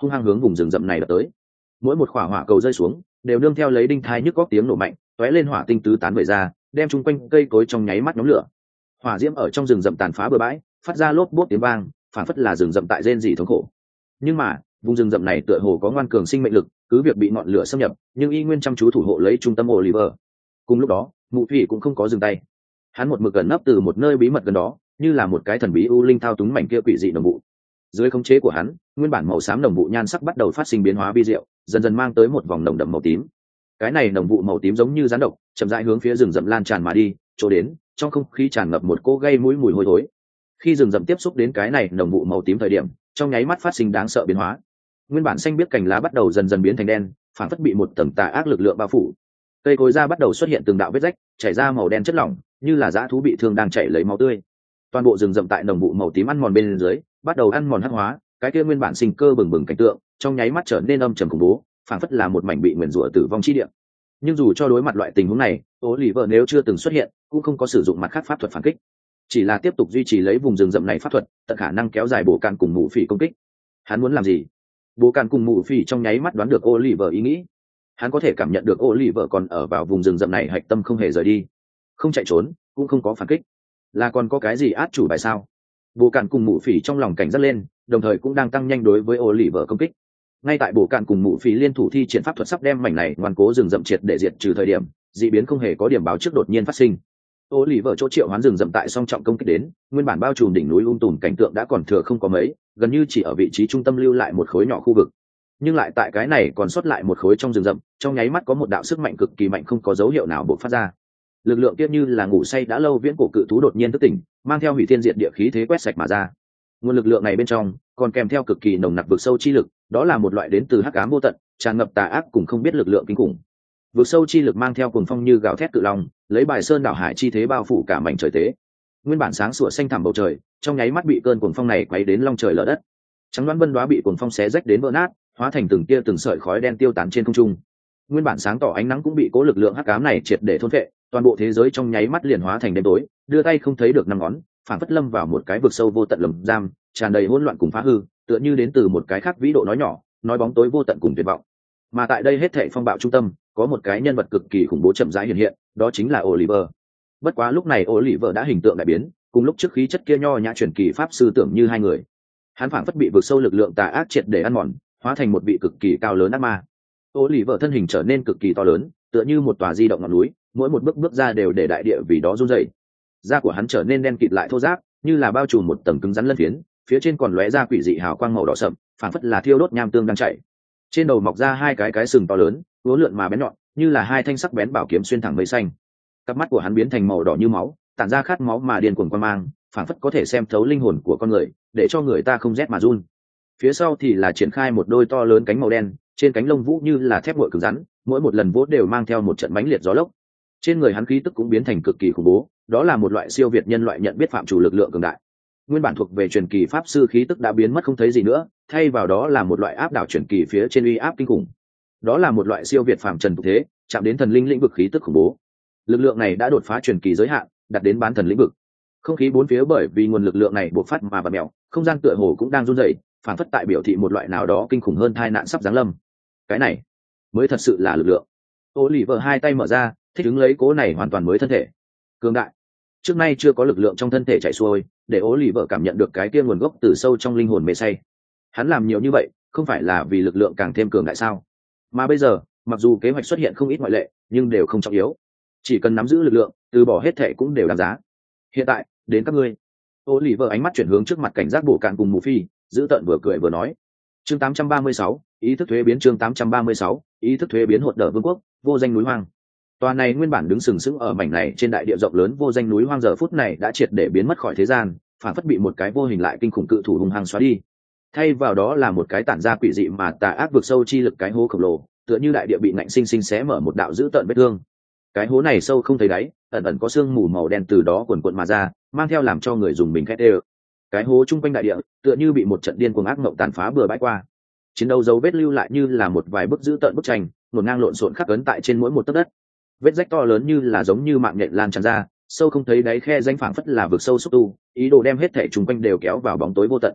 hung hăng hướng vùng rừng rậm này đập tới. Mỗi một quả hỏa cầu rơi xuống đều nương theo lấy đinh thai nhức góc tiếng nổ mạnh, tóe lên hỏa tinh tứ tán vẩy ra, đem chung quanh cây cối trong nháy mắt nhóm lửa. Hỏa diễm ở trong rừng rậm tàn phá bừa bãi, phát ra lốp bốp tiếng vang, phản phất là rừng rậm tại rên rỉ thống khổ. Nhưng mà vùng rừng rậm này tựa hồ có ngoan cường sinh mệnh lực, cứ việc bị ngọn lửa xâm nhập nhưng y nguyên chăm chú thủ hộ lấy trung tâm Oliver. Cùng lúc đó mụ phỉ cũng không có dừng tay, hắn một mực gần nấp từ một nơi bí mật gần đó, như là một cái thần bí u linh thao túng mảnh kia quỷ dị đồng vụ. Dưới khống chế của hắn, nguyên bản màu xám đồng vụ nhan sắc bắt đầu phát sinh biến hóa vi diệu, dần dần mang tới một vòng nồng đậm màu tím. Cái này đồng vụ màu tím giống như rắn độc, chậm rãi hướng phía rừng rậm lan tràn mà đi, chỗ đến trong không khí tràn ngập một cỗ gây mũi mùi hôi thối. Khi rừng rậm tiếp xúc đến cái này đồng vụ màu tím thời điểm, trong nháy mắt phát sinh đáng sợ biến hóa. Nguyên bản xanh biếc cành lá bắt đầu dần dần biến thành đen, phản phất bị một tầng tà ác lực lượng bao phủ. Cây cối da bắt đầu xuất hiện từng đạo vết rách, chảy ra màu đen chất lỏng, như là dã thú bị thương đang chảy lấy máu tươi. Toàn bộ rừng rậm tại đồng vụ màu tím ăn mòn bên dưới, bắt đầu ăn mòn hắc hóa, cái kia nguyên bản sinh cơ bừng bừng cảnh tượng, trong nháy mắt trở nên âm trầm khủng bố, phản phất là một mảnh bị nguyền rủa tử vong chi địa. Nhưng dù cho đối mặt loại tình huống này, Oliver nếu chưa từng xuất hiện, cũng không có sử dụng mặt khác pháp thuật phản kích, chỉ là tiếp tục duy trì lấy vùng rừng rậm này pháp thuật, tận khả năng kéo dài bổ cạn cùng mụ phỉ công kích. Hắn muốn làm gì? Bố cạn cùng mụ phỉ trong nháy mắt đoán được Oliver ý nghĩ. Hắn có thể cảm nhận được Oliver còn ở vào vùng rừng rậm này hạch tâm không hề rời đi, không chạy trốn, cũng không có phản kích, là còn có cái gì át chủ bài sao? Bố cạn cùng mụ phỉ trong lòng cảnh giác lên, đồng thời cũng đang tăng nhanh đối với Oliver công kích. Ngay tại bố cạn cùng mụ phỉ liên thủ thi triển pháp thuật sắp đem mảnh này ngoan cố rừng rậm triệt để diệt trừ thời điểm, dị biến không hề có điểm báo trước đột nhiên phát sinh. Oliver chỗ triệu hoán rừng rậm tại song trọng công kích đến, nguyên bản bao trùm đỉnh núi tùm cảnh tượng đã còn thừa không có mấy, gần như chỉ ở vị trí trung tâm lưu lại một khối nhỏ khu vực. Nhưng lại tại cái này còn sót lại một khối trong rừng rậm, trong nháy mắt có một đạo sức mạnh cực kỳ mạnh không có dấu hiệu nào bộc phát ra. Lực lượng kia như là ngủ say đã lâu viễn cổ cự thú đột nhiên thức tỉnh, mang theo hủy thiên diệt địa khí thế quét sạch mà ra. Nguồn lực lượng này bên trong còn kèm theo cực kỳ nồng nặc vực sâu chi lực, đó là một loại đến từ hắc ám vô tận, tràn ngập tà ác cùng không biết lực lượng kinh khủng. Vực sâu chi lực mang theo cuồng phong như gào thét cự long, lấy bài sơn đảo hải chi thế bao phủ cả mảnh trời tế. Nguyên bản sáng sủa xanh thẳm bầu trời, trong nháy mắt bị cơn cuồng phong này quấy đến long trời lở đất. Trắng đoán vân đoá bị cuồng phong xé rách đến vỡ nát, hóa thành từng tia từng sợi khói đen tiêu tán trên không trung. Nguyên bản sáng tỏ ánh nắng cũng bị cố lực lượng hắc ám này triệt để thôn phệ, toàn bộ thế giới trong nháy mắt liền hóa thành đêm tối, đưa tay không thấy được năm ngón, phản phất lâm vào một cái vực sâu vô tận lồng giam, tràn đầy hỗn loạn cùng phá hư, tựa như đến từ một cái khác vĩ độ nói nhỏ, nói bóng tối vô tận cùng tuyệt vọng. Mà tại đây hết thảy phong bạo trung tâm, có một cái nhân vật cực kỳ khủng bố chậm rãi hiện hiện, đó chính là Oliver. Bất quá lúc này Oliver đã hình tượng đại biến, cùng lúc trước khí chất kia nho nhã truyền kỳ pháp sư tưởng như hai người. Hắn phảng phất bị vực sâu lực lượng tà ác triệt để ăn mòn, hóa thành một vị cực kỳ cao lớn ác ma. Oliver thân hình trở nên cực kỳ to lớn, tựa như một tòa di động ngọn núi, mỗi một bước bước ra đều để đại địa vì đó run rẩy. Da của hắn trở nên đen kịt lại thô ráp, như là bao trùm một tầng cứng rắn lân phiến, phía trên còn lóe ra quỷ dị hào quang màu đỏ sậm, phảng phất là thiêu đốt nham tương đang chảy. Trên đầu mọc ra hai cái sừng to lớn, uốn lượn mà bén nhọn, như là hai thanh sắc bén bảo kiếm xuyên thẳng mây xanh. Cặp mắt của hắn biến thành màu đỏ như máu, tản ra khát máu mà điên cuồng quang mang, phảng phất có thể xem thấu linh hồn của con người, để cho người ta không rét mà run. Phía sau thì là triển khai một đôi to lớn cánh màu đen, trên cánh lông vũ như là thép nguội cứng rắn, mỗi một lần vỗ đều mang theo một trận mãnh liệt gió lốc. Trên người hắn khí tức cũng biến thành cực kỳ khủng bố, đó là một loại siêu việt nhân loại nhận biết phạm chủ lực lượng cường đại. Nguyên bản thuộc về truyền kỳ pháp sư khí tức đã biến mất không thấy gì nữa, thay vào đó là một loại áp đảo truyền kỳ phía trên uy áp kinh khủng. Đó là một loại siêu việt phàm trần tục thế, chạm đến thần linh lĩnh vực khí tức khủng bố. Lực lượng này đã đột phá truyền kỳ giới hạn, đạt đến bán thần lĩnh vực. Không khí bốn phía bởi vì nguồn lực lượng này bộc phát mà vặn mèo, không gian tựa hồ cũng đang run rẩy, phản phất tại biểu thị một loại nào đó kinh khủng hơn tai nạn sắp giáng lâm. Cái này mới thật sự là lực lượng. Oliver hai tay mở ra, thích ứng lấy cố này hoàn toàn mới thân thể cường đại. Trước nay chưa có lực lượng trong thân thể chảy xuôi, để Oliver cảm nhận được cái kia nguồn gốc từ sâu trong linh hồn mê say. Hắn làm nhiều như vậy, không phải là vì lực lượng càng thêm cường đại sao? Mà bây giờ, mặc dù kế hoạch xuất hiện không ít ngoại lệ, nhưng đều không trọng yếu. Chỉ cần nắm giữ lực lượng, từ bỏ hết thể cũng đều đáng giá. Hiện tại, đến các ngươi. Oliver ánh mắt chuyển hướng trước mặt cảnh giác bổ cạn cùng mù phi, giữ tợn vừa cười vừa nói. Chương 836, ý thức thuế biến. Chương 836, ý thức thuế biến hột đở vương quốc, vô danh núi hoang. Tòa này nguyên bản đứng sừng sững ở mảnh này trên đại địa rộng lớn vô danh núi hoang giờ phút này đã triệt để biến mất khỏi thế gian, phản phất bị một cái vô hình lại kinh khủng cự thủ hung hăng xóa đi. Thay vào đó là một cái tản ra quỷ dị mà tà ác vực sâu chi lực cái hố khổng lồ, tựa như đại địa bị ngạnh sinh sinh xé mở một đạo dữ tợn vết thương. Cái hố này sâu không thấy đáy, ẩn ẩn có sương mù màu đen từ đó cuồn cuộn mà ra, mang theo làm cho người dùng mình khét ê. Cái hố trung quanh đại địa, tựa như bị một trận điên cuồng ác mộng tàn phá bừa bãi qua. Chiến đấu dấu vết lưu lại như là một vài bức dữ tợn bức tranh, ngổn ngang lộn xộn khắc ấn tại trên mỗi một tấc đất. Vết rách to lớn như là giống như mạng nhện lan tràn ra, sâu không thấy đáy khe danh phảng phất là vực sâu xúc tu, ý đồ đem hết thể chung quanh đều kéo vào bóng tối vô tận.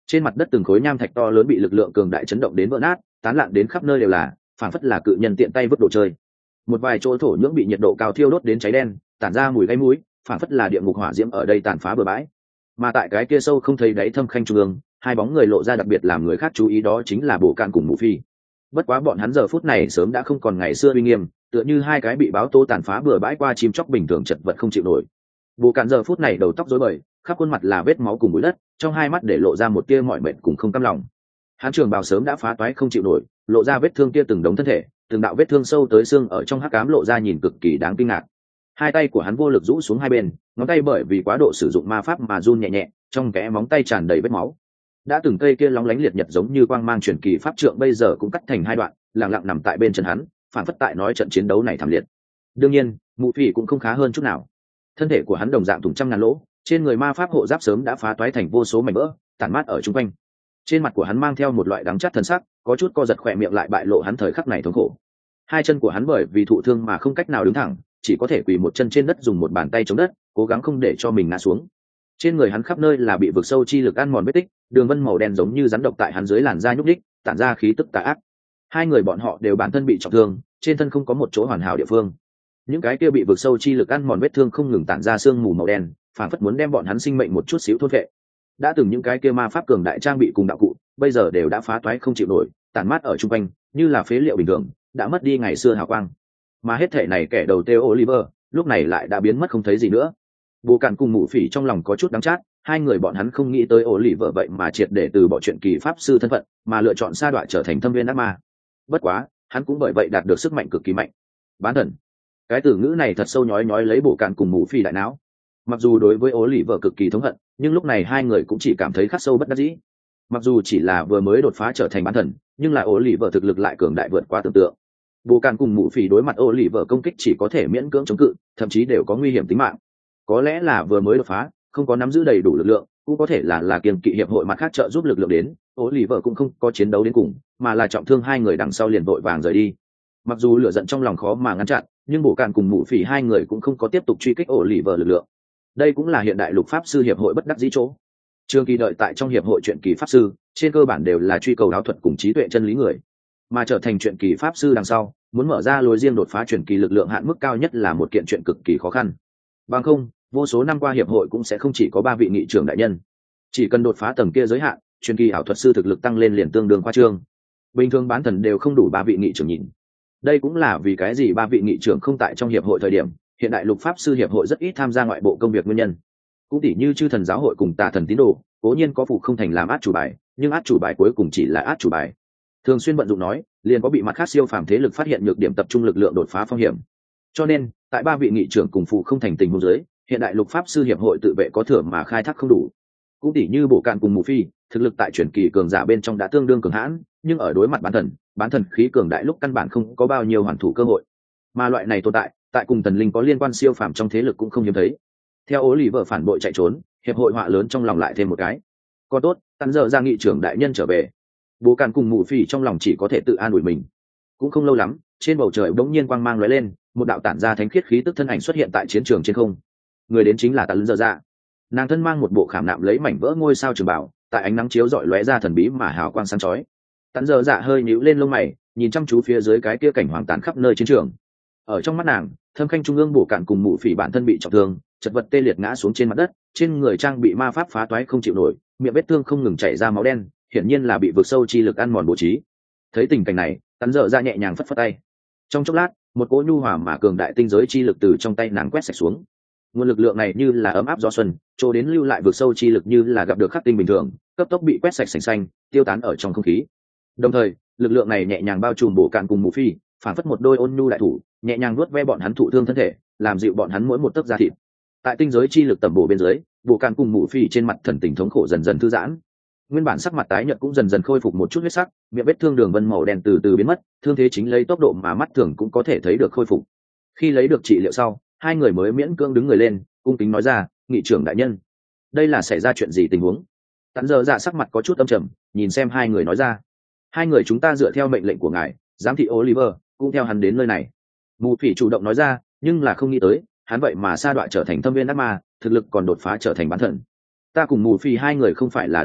Trên mặt đất từng khối nham thạch to lớn bị lực lượng cường đại chấn động đến vỡ nát, tán loạn đến khắp nơi đều là, phản phất là cự nhân tiện tay vứt đồ chơi. Một vài chỗ thổ nhưỡng bị nhiệt độ cao thiêu đốt đến cháy đen, tản ra mùi gáy mũi, phản phất là địa ngục hỏa diễm ở đây tàn phá bừa bãi. Mà tại cái kia sâu không thấy đáy thâm khanh trung ương, hai bóng người lộ ra đặc biệt làm người khác chú ý, đó chính là Bổ Cạn cùng Mù Phi. Bất quá bọn hắn giờ phút này sớm đã không còn ngày xưa uy nghiêm, tựa như hai cái bị báo tố tàn phá bừa bãi qua chim chóc bình thường chật vật không chịu nổi. Bổ Cạn giờ phút này đầu tóc rối bời, khắp khuôn mặt là vết máu cùng bụi đất, trong hai mắt để lộ ra một tia mỏi mệt cùng không cam lòng. Hắn trường bào sớm đã phá toái không chịu nổi, lộ ra vết thương kia từng đống thân thể, từng đạo vết thương sâu tới xương ở trong hắc ám lộ ra nhìn cực kỳ đáng kinh ngạc. Hai tay của hắn vô lực rũ xuống hai bên, ngón tay bởi vì quá độ sử dụng ma pháp mà run nhẹ nhẹ, trong kẽ móng tay tràn đầy vết máu. Đã từng cây kia lóng lánh liệt nhật giống như quang mang truyền kỳ pháp trượng bây giờ cũng cắt thành hai đoạn, lặng lặng nằm tại bên chân hắn, phản phất tại nói trận chiến đấu này thảm liệt. Đương nhiên, Mụ Phỉ cũng không khá hơn chút nào. Thân thể của hắn đồng dạng thủng trăm ngàn lỗ, trên người ma pháp hộ giáp sớm đã phá toái thành vô số mảnh vỡ, tản mát ở chung quanh. Trên mặt của hắn mang theo một loại đắng chát thần sắc, có chút co giật khỏe miệng lại bại lộ hắn thời khắc này thống khổ. Hai chân của hắn bởi vì thụ thương mà không cách nào đứng thẳng, chỉ có thể quỳ một chân trên đất dùng một bàn tay chống đất, cố gắng không để cho mình ngã xuống. Trên người hắn khắp nơi là bị vực sâu chi lực ăn mòn vết tích, đường vân màu đen giống như rắn độc tại hắn dưới làn da nhúc nhích, tản ra khí tức tà ác. Hai người bọn họ đều bản thân bị trọng thương, trên thân không có một chỗ hoàn hảo địa phương. Những cái kia bị vực sâu chi lực ăn mòn vết thương không ngừng tản ra sương mù màu đen, phản phất muốn đem bọn hắn sinh mệnh một chút xíu thôn phệ. Đã từng những cái kia ma pháp cường đại trang bị cùng đạo cụ, bây giờ đều đã phá toái không chịu nổi, tản mát ở chung quanh, như là phế liệu bình thường, đã mất đi ngày xưa hào quang. Mà hết thể này kẻ đầu Theo Oliver, lúc này lại đã biến mất không thấy gì nữa. Bồ Cạn cùng Mụ Phỉ trong lòng có chút đắng chát, hai người bọn hắn không nghĩ tới Oliver vậy mà triệt để từ bỏ chuyện kỳ pháp sư thân phận, mà lựa chọn sa đọa trở thành thâm viên ác ma. Bất quá, hắn cũng bởi vậy đạt được sức mạnh cực kỳ mạnh. Bán thần. Cái từ ngữ này thật sâu nhói nhói lấy Bồ Cạn cùng Mụ Phỉ đại não. Mặc dù đối với Oliver cực kỳ thống hận, nhưng lúc này hai người cũng chỉ cảm thấy khắc sâu bất đắc dĩ. Mặc dù chỉ là vừa mới đột phá trở thành bán thần, nhưng lại Oliver thực lực lại cường đại vượt quá tưởng tượng. Bồ Cạn cùng Mụ Phỉ đối mặt Oliver công kích chỉ có thể miễn cưỡng chống cự, thậm chí đều có nguy hiểm tính mạng. Có lẽ là vừa mới đột phá, không có nắm giữ đầy đủ lực lượng, cũng có thể là kiêng kỵ hiệp hội mặt khác trợ giúp lực lượng đến, Oliver cũng không có chiến đấu đến cùng, mà là trọng thương hai người đằng sau liền vội vàng rời đi. Mặc dù lửa giận trong lòng khó mà ngăn chặn, nhưng Bồ Cạn cùng Mụ Phỉ hai người cũng không có tiếp tục truy kích Oliver lực lượng. Đây cũng là hiện đại lục pháp sư hiệp hội bất đắc dĩ chỗ. Trường kỳ đợi tại trong hiệp hội truyện kỳ pháp sư, trên cơ bản đều là truy cầu đạo thuật cùng trí tuệ chân lý người, mà trở thành truyện kỳ pháp sư đằng sau, muốn mở ra lối riêng đột phá truyền kỳ lực lượng hạn mức cao nhất là một kiện chuyện cực kỳ khó khăn. Bằng không, vô số năm qua hiệp hội cũng sẽ không chỉ có 3 vị nghị trưởng đại nhân. Chỉ cần đột phá tầng kia giới hạn, truyền kỳ ảo thuật sư thực lực tăng lên liền tương đương khoa trương. Bình thường bán thần đều không đủ 3 vị nghị trưởng nhìn. Đây cũng là vì cái gì 3 vị nghị trưởng không tại trong hiệp hội thời điểm, hiện đại lục pháp sư hiệp hội rất ít tham gia ngoại bộ công việc nguyên nhân. Cũng tỉ như chư thần giáo hội cùng tà thần tín đồ, cố nhiên có phụ không thành làm át chủ bài, nhưng át chủ bài cuối cùng chỉ là át chủ bài. Thường xuyên vận dụng nói, liền có bị mặt khác siêu phàm thế lực phát hiện nhược điểm tập trung lực lượng đột phá phong hiểm. Cho nên, tại 3 vị nghị trưởng cùng phụ không thành tình huống dưới, hiện đại lục pháp sư hiệp hội tự vệ có thừa mà khai thác không đủ. Cũng tỉ như Bổ Cạn cùng Mù Phi, thực lực tại truyền kỳ cường giả bên trong đã tương đương cường hãn, nhưng ở đối mặt bán thần khí cường đại lúc căn bản không có bao nhiêu hoàn thủ cơ hội. Mà loại này tồn tại cùng thần linh có liên quan siêu phàm trong thế lực cũng không hiếm thấy. Theo Oliver phản bội chạy trốn, hiệp hội họa lớn trong lòng lại thêm một cái. Còn tốt, tận giờ ra nghị trưởng đại nhân trở về. Bố Cạn cùng Mụ Phỉ trong lòng chỉ có thể tự an ủi mình. Cũng không lâu lắm, trên bầu trời bỗng nhiên quang mang lóe lên, một đạo tản ra thánh khiết khí tức thân ảnh xuất hiện tại chiến trường trên không. Người đến chính là Tận giờ ra. Nàng thân mang một bộ khảm nạm lấy mảnh vỡ ngôi sao trường bảo, tại ánh nắng chiếu rọi lóe ra thần bí mà hào quang sáng chói. Tận giờ dạ hơi nhíu lên lông mày, nhìn chăm chú phía dưới cái kia cảnh hoàng tàn khắp nơi chiến trường. Ở trong mắt nàng, thâm khanh trung ương Bổ Cạn cùng Mụ Phỉ bản thân bị trọng thương, chật vật tê liệt ngã xuống trên mặt đất, trên người trang bị ma pháp phá toái không chịu nổi, miệng vết thương không ngừng chảy ra máu đen, hiển nhiên là bị vực sâu chi lực ăn mòn bố trí. Thấy tình cảnh này, Tấn Dở ra nhẹ nhàng phất phất tay. Trong chốc lát, một cỗ nhu hòa mà cường đại tinh giới chi lực từ trong tay nàng quét sạch xuống. Nguồn lực lượng này như là ấm áp gió xuân, trôi đến lưu lại vực sâu chi lực như là gặp được khắc tinh bình thường, cấp tốc bị quét sạch sành xanh, tiêu tán ở trong không khí. Đồng thời, lực lượng này nhẹ nhàng bao trùm Bổ Cạn cùng Mụ Phi, phản phất một đôi ôn nhu đại thủ, nhẹ nhàng vuốt ve bọn hắn thụ thương thân thể, làm dịu bọn hắn mỗi một tấc da thịt. Tại tinh giới chi lực tầm bổ bên dưới, Bổ Cạn cùng Mụ Phi trên mặt thần tình thống khổ dần dần thư giãn. Nguyên bản sắc mặt tái nhợt cũng dần dần khôi phục một chút huyết sắc, miệng vết thương đường vân màu đen từ từ biến mất, thương thế chính lấy tốc độ mà mắt thường cũng có thể thấy được khôi phục. Khi lấy được trị liệu sau, hai người mới miễn cưỡng đứng người lên, cung kính nói ra, nghị trưởng đại nhân, đây là xảy ra chuyện gì tình huống? Tận giờ dạ sắc mặt có chút âm trầm, nhìn xem hai người nói ra, hai người chúng ta dựa theo mệnh lệnh của ngài, giám thị Oliver cũng theo hắn đến nơi này. Mù Phỉ chủ động nói ra, nhưng là không nghĩ tới, hắn vậy mà sa đọa trở thành thâm viên ác ma, thực lực còn đột phá trở thành bán thần. Ta cùng Mù Phỉ hai người không phải là đối thủ,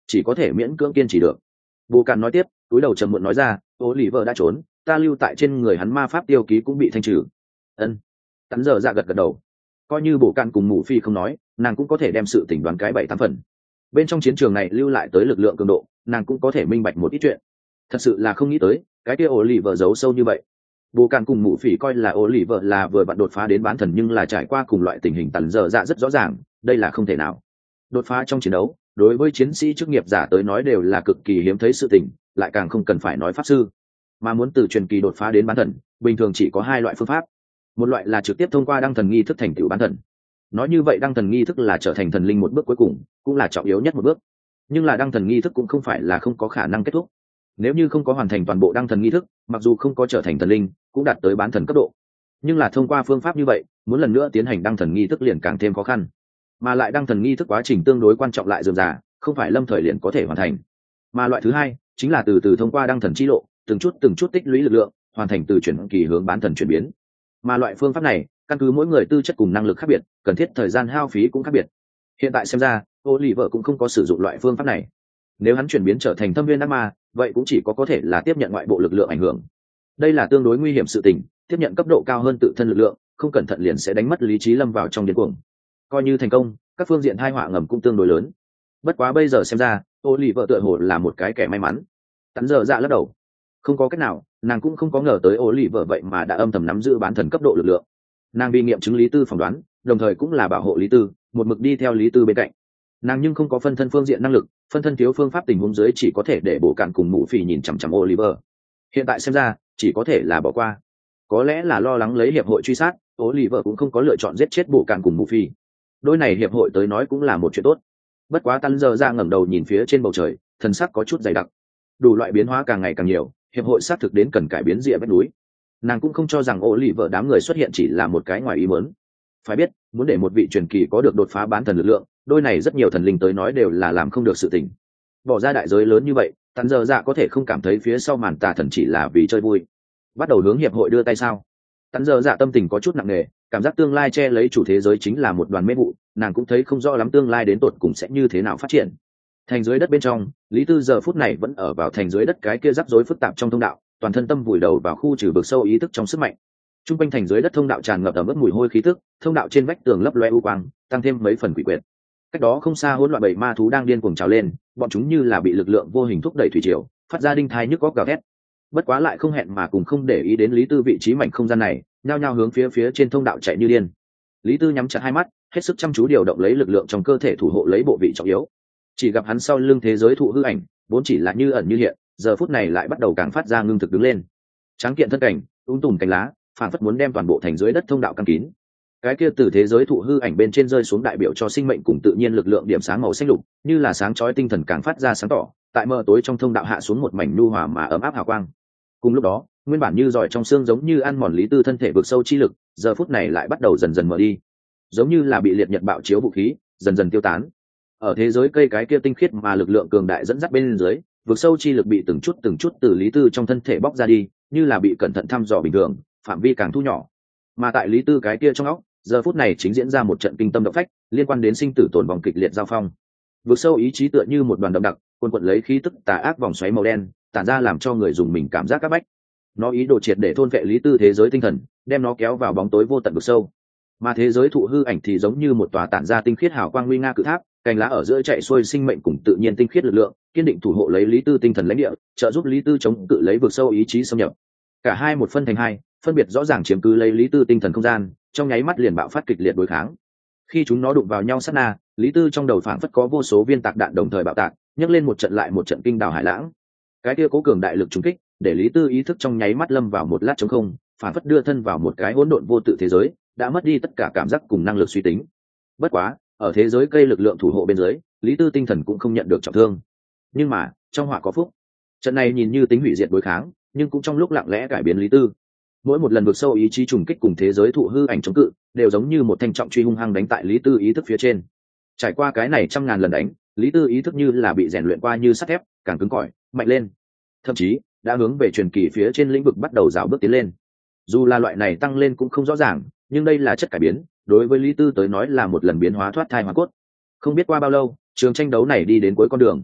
chỉ có thể miễn cưỡng kiên trì được. Bồ Cạn nói tiếp, túi đầu trầm muộn nói ra, ô lì vợ đã trốn, ta lưu tại trên người hắn ma pháp tiêu ký cũng bị thanh trừ. Ân. Tắn giờ dạ gật gật đầu. Coi như Bồ Cạn cùng Mụ Phi không nói, nàng cũng có thể đem sự tình đoán cái 7-8 phần. Bên trong chiến trường này lưu lại tới lực lượng cường độ, nàng cũng có thể minh bạch một ít chuyện. Thật sự là không nghĩ tới, cái kia ô lì vợ giấu sâu như vậy. Bồ Cạn cùng Mụ Phỉ coi là ô lì vợ là vừa vặn đột phá đến bán thần, nhưng là trải qua cùng loại tình hình tắn giờ dạ rất rõ ràng, đây là không thể nào. Đột phá trong chiến đấu, đối với chiến sĩ chức nghiệp giả tới nói đều là cực kỳ hiếm thấy sự tình, lại càng không cần phải nói pháp sư. Mà muốn từ truyền kỳ đột phá đến bán thần, bình thường chỉ có hai loại phương pháp. Một loại là trực tiếp thông qua đăng thần nghi thức thành tựu bán thần. Nói như vậy đăng thần nghi thức là trở thành thần linh một bước cuối cùng, cũng là trọng yếu nhất một bước. Nhưng là đăng thần nghi thức cũng không phải là không có khả năng kết thúc. Nếu như không có hoàn thành toàn bộ đăng thần nghi thức, mặc dù không có trở thành thần linh, cũng đạt tới bán thần cấp độ. Nhưng là thông qua phương pháp như vậy, muốn lần nữa tiến hành đăng thần nghi thức liền càng thêm khó khăn. Mà lại đăng thần nghi thức quá trình tương đối quan trọng lại dườm già, không phải lâm thời liền có thể hoàn thành. Mà loại thứ hai chính là từ từ thông qua đăng thần chi lộ, từng chút tích lũy lực lượng, hoàn thành từ chuyển kỳ hướng bán thần chuyển biến. Mà loại phương pháp này, căn cứ mỗi người tư chất cùng năng lực khác biệt, cần thiết thời gian hao phí cũng khác biệt. Hiện tại xem ra, Oliver cũng không có sử dụng loại phương pháp này. Nếu hắn chuyển biến trở thành thâm viên ác ma, vậy cũng chỉ có thể là tiếp nhận ngoại bộ lực lượng ảnh hưởng. Đây là tương đối nguy hiểm sự tình, tiếp nhận cấp độ cao hơn tự thân lực lượng, không cẩn thận liền sẽ đánh mất lý trí lâm vào trong điên cuồng. Coi như thành công, các phương diện tai họa ngầm cũng tương đối lớn. Bất quá bây giờ xem ra, Oliver tựa hồ là một cái kẻ may mắn. Tắn giờ dạ lắc đầu. Không có cách nào, nàng cũng không có ngờ tới Oliver vậy mà đã âm thầm nắm giữ bán thần cấp độ lực lượng. Nàng vì nghiệm chứng Lý Tư phỏng đoán, đồng thời cũng là bảo hộ Lý Tư, một mực đi theo Lý Tư bên cạnh. Nàng nhưng không có phân thân phương diện năng lực, phân thân thiếu phương pháp tình huống dưới chỉ có thể để Bổ Cạn cùng Mụ Phỉ nhìn chằm chằm Oliver. Hiện tại xem ra, chỉ có thể là bỏ qua. Có lẽ là lo lắng lấy hiệp hội truy sát, Oliver cũng không có lựa chọn giết chết Bổ Cạn cùng Mụ Phỉ. Đôi này hiệp hội tới nói cũng là một chuyện tốt. Bất quá Tắn giờ ra ngẩng đầu nhìn phía trên bầu trời, thần sắc có chút dày đặc. Đủ loại biến hóa càng ngày càng nhiều, hiệp hội xác thực đến cần cải biến rìa vách núi. Nàng cũng không cho rằng Oliver đám người xuất hiện chỉ là một cái ngoài ý muốn. Phải biết, muốn để một vị truyền kỳ có được đột phá bán thần lực lượng, đôi này rất nhiều thần linh tới nói đều là làm không được sự tình. Bỏ ra đại giới lớn như vậy, Tắn giờ dạ có thể không cảm thấy phía sau màn tà thần chỉ là vì chơi vui. Bắt đầu hướng hiệp hội đưa tay sao? Tắn giờ dạ tâm tình có chút nặng nề, cảm giác tương lai che lấy chủ thế giới chính là một đoàn mê vụ, nàng cũng thấy không rõ lắm tương lai đến tột cùng sẽ như thế nào phát triển. Thành dưới đất bên trong, Lý Tư giờ phút này vẫn ở vào thành dưới đất cái kia rắc rối phức tạp trong thông đạo, toàn thân tâm vùi đầu vào khu trừ vực sâu ý thức trong sức mạnh. Trung quanh thành dưới đất thông đạo tràn ngập ẩm ướt mùi hôi khí tức, thông đạo trên vách tường lấp loe u quang, tăng thêm mấy phần quỷ quyệt. Cách đó không xa hỗn loạn bầy ma thú đang điên cuồng trào lên, bọn chúng như là bị lực lượng vô hình thúc đẩy thủy triều, phát ra đinh thai nhức góc gào thét. Bất quá lại không hẹn mà cùng không để ý đến Lý Tư vị trí mảnh không gian này, nhao nhao hướng phía trên thông đạo chạy như điên. Lý Tư nhắm chặt hai mắt, hết sức chăm chú điều động lấy lực lượng trong cơ thể thủ hộ lấy bộ vị trọng yếu. Chỉ gặp hắn sau lưng thế giới thụ hư ảnh, vốn chỉ là như ẩn như hiện, giờ phút này lại bắt đầu càng phát ra ngưng thực đứng lên. Tráng kiện thân cảnh, tùm cánh lá, phản phất muốn đem toàn bộ thành dưới đất thông đạo căng kín. Cái kia từ thế giới thụ hư ảnh bên trên rơi xuống đại biểu cho sinh mệnh cùng tự nhiên lực lượng điểm sáng màu xanh lục, như là sáng chói tinh thần càng phát ra sáng tỏ, tại mờ tối trong thông đạo hạ xuống một mảnh nhu hòa mà ấm áp hào quang. Cùng lúc đó, nguyên bản như giỏi trong xương giống như ăn mòn Lý Tư thân thể vực sâu chi lực, giờ phút này lại bắt đầu dần dần mở đi, giống như là bị liệt nhật bạo chiếu vũ khí, dần dần tiêu tán. Ở thế giới cây cái kia tinh khiết mà lực lượng cường đại dẫn dắt bên dưới, vực sâu chi lực bị từng chút từ Lý Tư trong thân thể bóc ra đi, như là bị cẩn thận thăm dò bình thường, phạm vi càng thu nhỏ. Mà tại Lý Tư cái kia trong óc, giờ phút này chính diễn ra một trận kinh tâm động phách, liên quan đến sinh tử tồn vong kịch liệt giao phong. Vực sâu ý chí tựa như một đoàn đậm đặc, cuồn cuộn lấy khí tức tà ác vòng xoáy màu đen, tản ra làm cho người dùng mình cảm giác các bách. Nó ý đồ triệt để thôn vệ Lý Tư thế giới tinh thần, đem nó kéo vào bóng tối vô tận vực sâu. Mà thế giới thụ hư ảnh thì giống như một tòa tản ra tinh khiết hào quang nguy nga cự tháp, cành lá ở giữa chạy xuôi sinh mệnh cùng tự nhiên tinh khiết lực lượng, kiên định thủ hộ lấy Lý Tư tinh thần lãnh địa, trợ giúp Lý Tư chống cự lấy vực sâu ý chí xâm nhập. Cả hai một phân thành hai, phân biệt rõ ràng chiếm cứ lấy Lý Tư tinh thần không gian, trong nháy mắt liền bạo phát kịch liệt đối kháng. Khi chúng nó đụng vào nhau sát na, Lý Tư trong đầu phảng phất có vô số viên tạc đạn đồng thời bạo tạc, nhấc lên một trận lại một trận kinh đảo hải lãng. Cái kia cố cường đại lực trùng kích, để Lý Tư ý thức trong nháy mắt lâm vào một lát trống không, phảng phất đưa thân vào một cái hỗn độn vô tự thế giới, đã mất đi tất cả cảm giác cùng năng lực suy tính. Bất quá, ở thế giới cây lực lượng thủ hộ bên dưới, Lý Tư tinh thần cũng không nhận được trọng thương. Nhưng mà, trong họa có phúc. Trận này nhìn như tính hủy diệt đối kháng, nhưng cũng trong lúc lặng lẽ cải biến Lý Tư. Mỗi một lần vượt sâu ý chí trùng kích cùng thế giới thụ hư ảnh chống cự, đều giống như một thanh trọng truy hung hăng đánh tại Lý Tư ý thức phía trên. Trải qua cái này trăm ngàn lần đánh, Lý Tư ý thức như là bị rèn luyện qua như sắt thép, càng cứng cỏi, mạnh lên. Thậm chí, đã hướng về truyền kỳ phía trên lĩnh vực bắt đầu rào bước tiến lên. Dù là loại này tăng lên cũng không rõ ràng, nhưng đây là chất cải biến, đối với Lý Tư tới nói là một lần biến hóa thoát thai hóa cốt. Không biết qua bao lâu, trường tranh đấu này đi đến cuối con đường.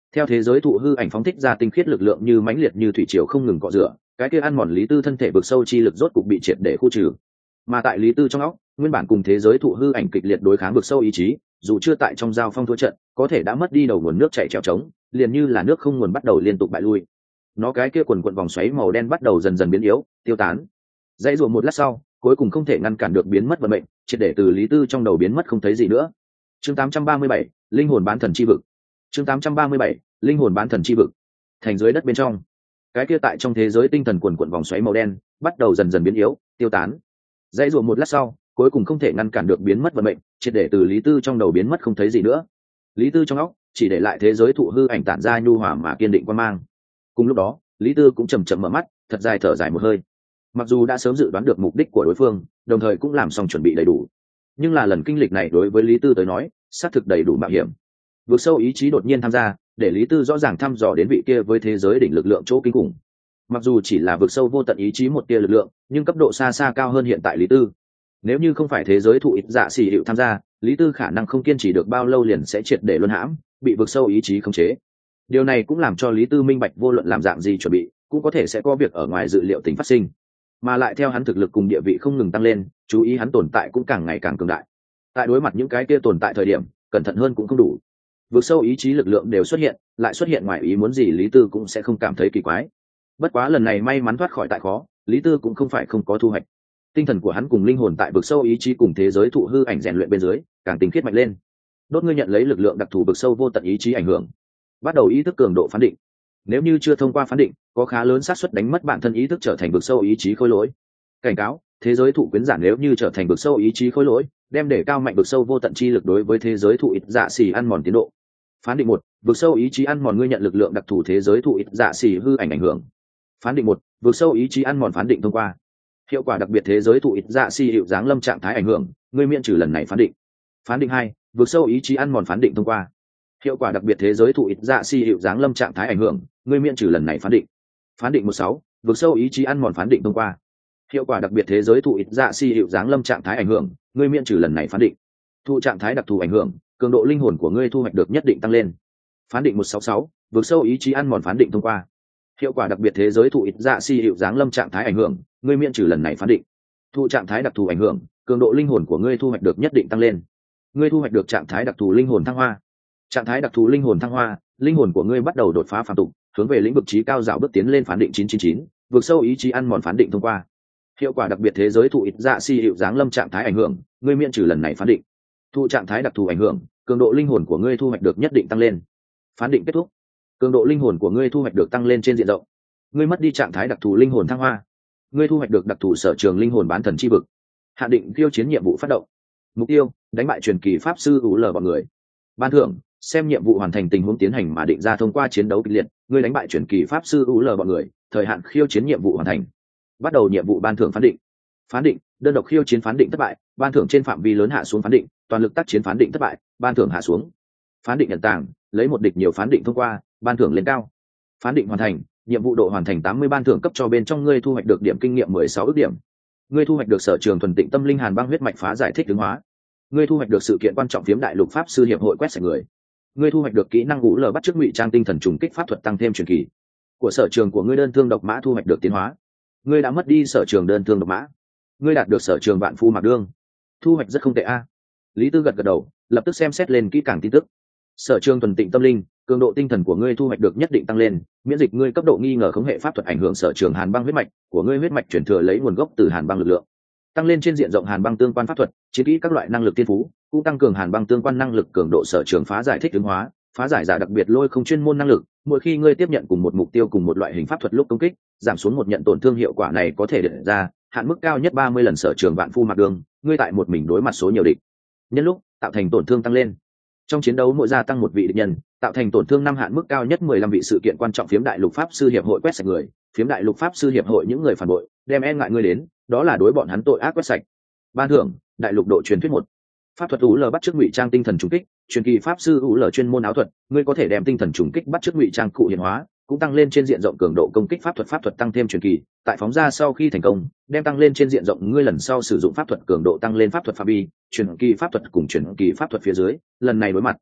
Theo thế giới thụ hư ảnh phóng thích ra tinh khiết lực lượng như mãnh liệt như thủy triều không ngừng cọ rửa, cái kia ăn mòn Lý Tư thân thể vực sâu chi lực rốt cục bị triệt để khu trừ. Mà tại Lý Tư trong óc, nguyên bản cùng thế giới thụ hư ảnh kịch liệt đối kháng vực sâu ý chí, dù chưa tại trong giao phong thua trận, có thể đã mất đi đầu nguồn nước chảy trèo trống, liền như là nước không nguồn bắt đầu liên tục bại lui. Nó cái kia quần quần vòng xoáy màu đen bắt đầu dần dần biến yếu, tiêu tán. Dãy rùa một lát sau, cuối cùng không thể ngăn cản được biến mất vận mệnh, triệt để từ Lý Tư trong đầu biến mất không thấy gì nữa. Chương 837, linh hồn bán thần chi vực. Chương 837, linh hồn bán thần chi vực. Thành dưới đất bên trong, cái kia tại trong thế giới tinh thần quần quần vòng xoáy màu đen bắt đầu dần dần biến yếu, tiêu tán. Dãy rùa một lát sau, cuối cùng không thể ngăn cản được biến mất vận mệnh, triệt để từ Lý Tư trong đầu biến mất không thấy gì nữa. Lý Tư trong óc chỉ để lại thế giới thụ hư ảnh tản ra nhu hòa mà kiên định quan mang. Cùng lúc đó, Lý Tư cũng chậm chậm mở mắt, thật dài thở dài một hơi. Mặc dù đã sớm dự đoán được mục đích của đối phương, đồng thời cũng làm xong chuẩn bị đầy đủ, nhưng là lần kinh lịch này đối với Lý Tư tới nói, xác thực đầy đủ mạo hiểm. Vượt sâu ý chí đột nhiên tham gia, để Lý Tư rõ ràng thăm dò đến vị kia với thế giới đỉnh lực lượng chỗ kinh khủng. Mặc dù chỉ là vượt sâu vô tận ý chí một tia lực lượng, nhưng cấp độ xa xa cao hơn hiện tại Lý Tư. Nếu như không phải thế giới thụ ít dạ xỉ hiệu tham gia, Lý Tư khả năng không kiên trì được bao lâu liền sẽ triệt để luân hãm, bị vượt sâu ý chí khống chế. Điều này cũng làm cho Lý Tư minh bạch vô luận làm dạng gì chuẩn bị, cũng có thể sẽ có việc ở ngoài dự liệu tính phát sinh. Mà lại theo hắn thực lực cùng địa vị không ngừng tăng lên, chú ý hắn tồn tại cũng càng ngày càng cường đại. Tại đối mặt những cái kia tồn tại thời điểm, cẩn thận hơn cũng không đủ. Vượt sâu ý chí lực lượng đều xuất hiện, lại xuất hiện ngoài ý muốn gì Lý Tư cũng sẽ không cảm thấy kỳ quái. Bất quá lần này may mắn thoát khỏi tại khó, Lý Tư cũng không phải không có thu hoạch. Tinh thần của hắn cùng linh hồn tại vực sâu ý chí cùng thế giới thụ hư ảnh rèn luyện bên dưới, càng tinh khiết mạnh lên. Đốt ngươi nhận lấy lực lượng đặc thù vực sâu vô tận ý chí ảnh hưởng, bắt đầu ý thức cường độ phán định. Nếu như chưa thông qua phán định, có khá lớn xác suất đánh mất bản thân ý thức trở thành vực sâu ý chí khối lỗi. Cảnh cáo, thế giới thụ quyến giả nếu như trở thành vực sâu ý chí khối lỗi, đem để cao mạnh vực sâu vô tận chi lực đối với thế giới thụ ít dạ xỉ ăn mòn tiến độ. Phán định 1, vực sâu ý chí ăn mòn ngươi nhận lực lượng đặc thù thế giới thụ ít dạ xỉ hư ảnh ảnh hưởng. Phán định 1, vực sâu ý chí ăn mòn phán định thông qua. Hiệu quả đặc biệt thế giới thụ ít dạ xỉ hiệu dáng lâm trạng thái ảnh hưởng, ngươi miễn trừ lần này phán định. Phán định 2, vực sâu ý chí ăn mòn phán định thông qua. Hiệu quả đặc biệt thế giới thụ ít dạ xỉ hiệu dáng lâm trạng thái ảnh hưởng, ngươi miễn trừ lần này phán định. Phán định 16, vực sâu ý chí ăn mòn phán định thông qua. Hiệu quả đặc biệt thế giới thụ ít dạ xỉ hiệu dáng lâm trạng thái ảnh hưởng, ngươi miễn trừ lần này phán định. Thụ trạng thái đặc thù ảnh hưởng, cường độ linh hồn của ngươi thu hoạch được nhất định tăng lên. Phán định 166, vực sâu ý chí ăn mòn phán định thông qua. Hiệu quả đặc biệt thế giới thụ ít dạ xỉ hiệu dáng lâm trạng thái ảnh hưởng, ngươi miễn trừ lần này phán định. Thụ trạng thái đặc thù ảnh hưởng, cường độ linh hồn của ngươi thu hoạch được nhất định tăng lên. Ngươi thu hoạch được trạng thái đặc thù linh hồn thăng hoa. Trạng thái đặc thù linh hồn thăng hoa, linh hồn của ngươi bắt đầu đột phá phàm tục, hướng về lĩnh vực trí cao dạo bước tiến lên phán định 999, vượt sâu ý chí ăn mòn phán định thông qua. Hiệu quả đặc biệt thế giới thụ ít dạ xỉ hiệu dáng lâm trạng thái ảnh hưởng, ngươi miễn trừ lần này phán định. Thụ trạng thái đặc thù ảnh hưởng, cường độ linh hồn của ngươi thu hoạch được nhất định tăng lên. Phán định kết thúc. Cường độ linh hồn của ngươi thu hoạch được tăng lên trên diện rộng. Ngươi mất đi trạng thái đặc thù linh hồn thăng hoa. Ngươi thu hoạch được đặc thù sở trường linh hồn bán thần chi vực. Hạ định khiêu chiến nhiệm vụ phát động. Mục tiêu: đánh bại truyền kỳ pháp sư UL bọn người. Ban thưởng: xem nhiệm vụ hoàn thành tình huống tiến hành mà định ra thông qua chiến đấu kịch liệt, ngươi đánh bại truyền kỳ pháp sư UL bọn người, thời hạn khiêu chiến nhiệm vụ hoàn thành. Bắt đầu nhiệm vụ ban thưởng phán định. Phán định: đơn độc khiêu chiến phán định thất bại, ban thưởng trên phạm vi lớn hạ xuống phán định, toàn lực tác chiến phán định thất bại, ban thưởng hạ xuống. Phán định nhận tàng: lấy một địch nhiều phán định thông qua, ban thưởng lên cao. Phán định hoàn thành, nhiệm vụ độ hoàn thành 80 ban thưởng cấp cho bên trong ngươi thu hoạch được điểm kinh nghiệm 16 ước điểm. Ngươi thu hoạch được sở trường thuần tịnh tâm linh hàn băng huyết mạch phá giải thích ứng hóa. Ngươi thu hoạch được sự kiện quan trọng phiếm đại lục pháp sư hiệp hội quét sạch người. Ngươi thu hoạch được kỹ năng ngũ lờ bắt chước ngụy trang tinh thần trùng kích pháp thuật tăng thêm truyền kỳ. Của sở trường của ngươi đơn thương độc mã thu hoạch được tiến hóa. Ngươi đã mất đi sở trường đơn thương độc mã. Ngươi đạt được sở trường vạn phu mặc đương. Thu hoạch rất không tệ a. Lý Tư gật gật đầu, lập tức xem xét lên kỹ càng tin tức. Sở trường thuần tịnh tâm linh, cường độ tinh thần của ngươi thu hoạch được nhất định tăng lên, miễn dịch ngươi cấp độ nghi ngờ khống hệ pháp thuật ảnh hưởng sở trường hàn băng huyết mạch của ngươi, huyết mạch chuyển thừa lấy nguồn gốc từ hàn băng lực lượng, tăng lên trên diện rộng hàn băng tương quan pháp thuật, chiến kỹ các loại năng lực tiên phú, cũng tăng cường hàn băng tương quan năng lực cường độ sở trường phá giải thích ứng hóa, phá giải giả đặc biệt lôi không chuyên môn năng lực, mỗi khi ngươi tiếp nhận cùng một mục tiêu cùng một loại hình pháp thuật lúc công kích, giảm xuống một nhận tổn thương hiệu quả này có thể định ra hạn mức cao nhất 30 lần sở trường vạn phu mặc đường, ngươi tại một mình đối mặt số nhiều địch nhân lúc tạo thành tổn thương tăng lên. Trong chiến đấu mỗi gia tăng một vị địch nhân, tạo thành tổn thương 5 hạn mức cao nhất 15 vị sự kiện quan trọng phiếm đại lục pháp sư hiệp hội quét sạch người, phiếm đại lục pháp sư hiệp hội những người phản bội, đem e ngại ngươi đến, đó là đối bọn hắn tội ác quét sạch. Ban thưởng: đại lục độ truyền thuyết 1. Pháp thuật UL bắt chước ngụy trang tinh thần trùng kích, truyền kỳ pháp sư UL chuyên môn áo thuật, ngươi có thể đem tinh thần trùng kích bắt chước ngụy trang cụ hiện hóa, cũng tăng lên trên diện rộng cường độ công kích pháp thuật tăng thêm truyền kỳ, tại phóng ra sau khi thành công, đem tăng lên trên diện rộng ngươi lần sau sử dụng pháp thuật cường độ tăng lên pháp thuật phạm vi, truyền kỳ pháp thuật cùng truyền kỳ pháp thuật phía dưới, lần này đối mặt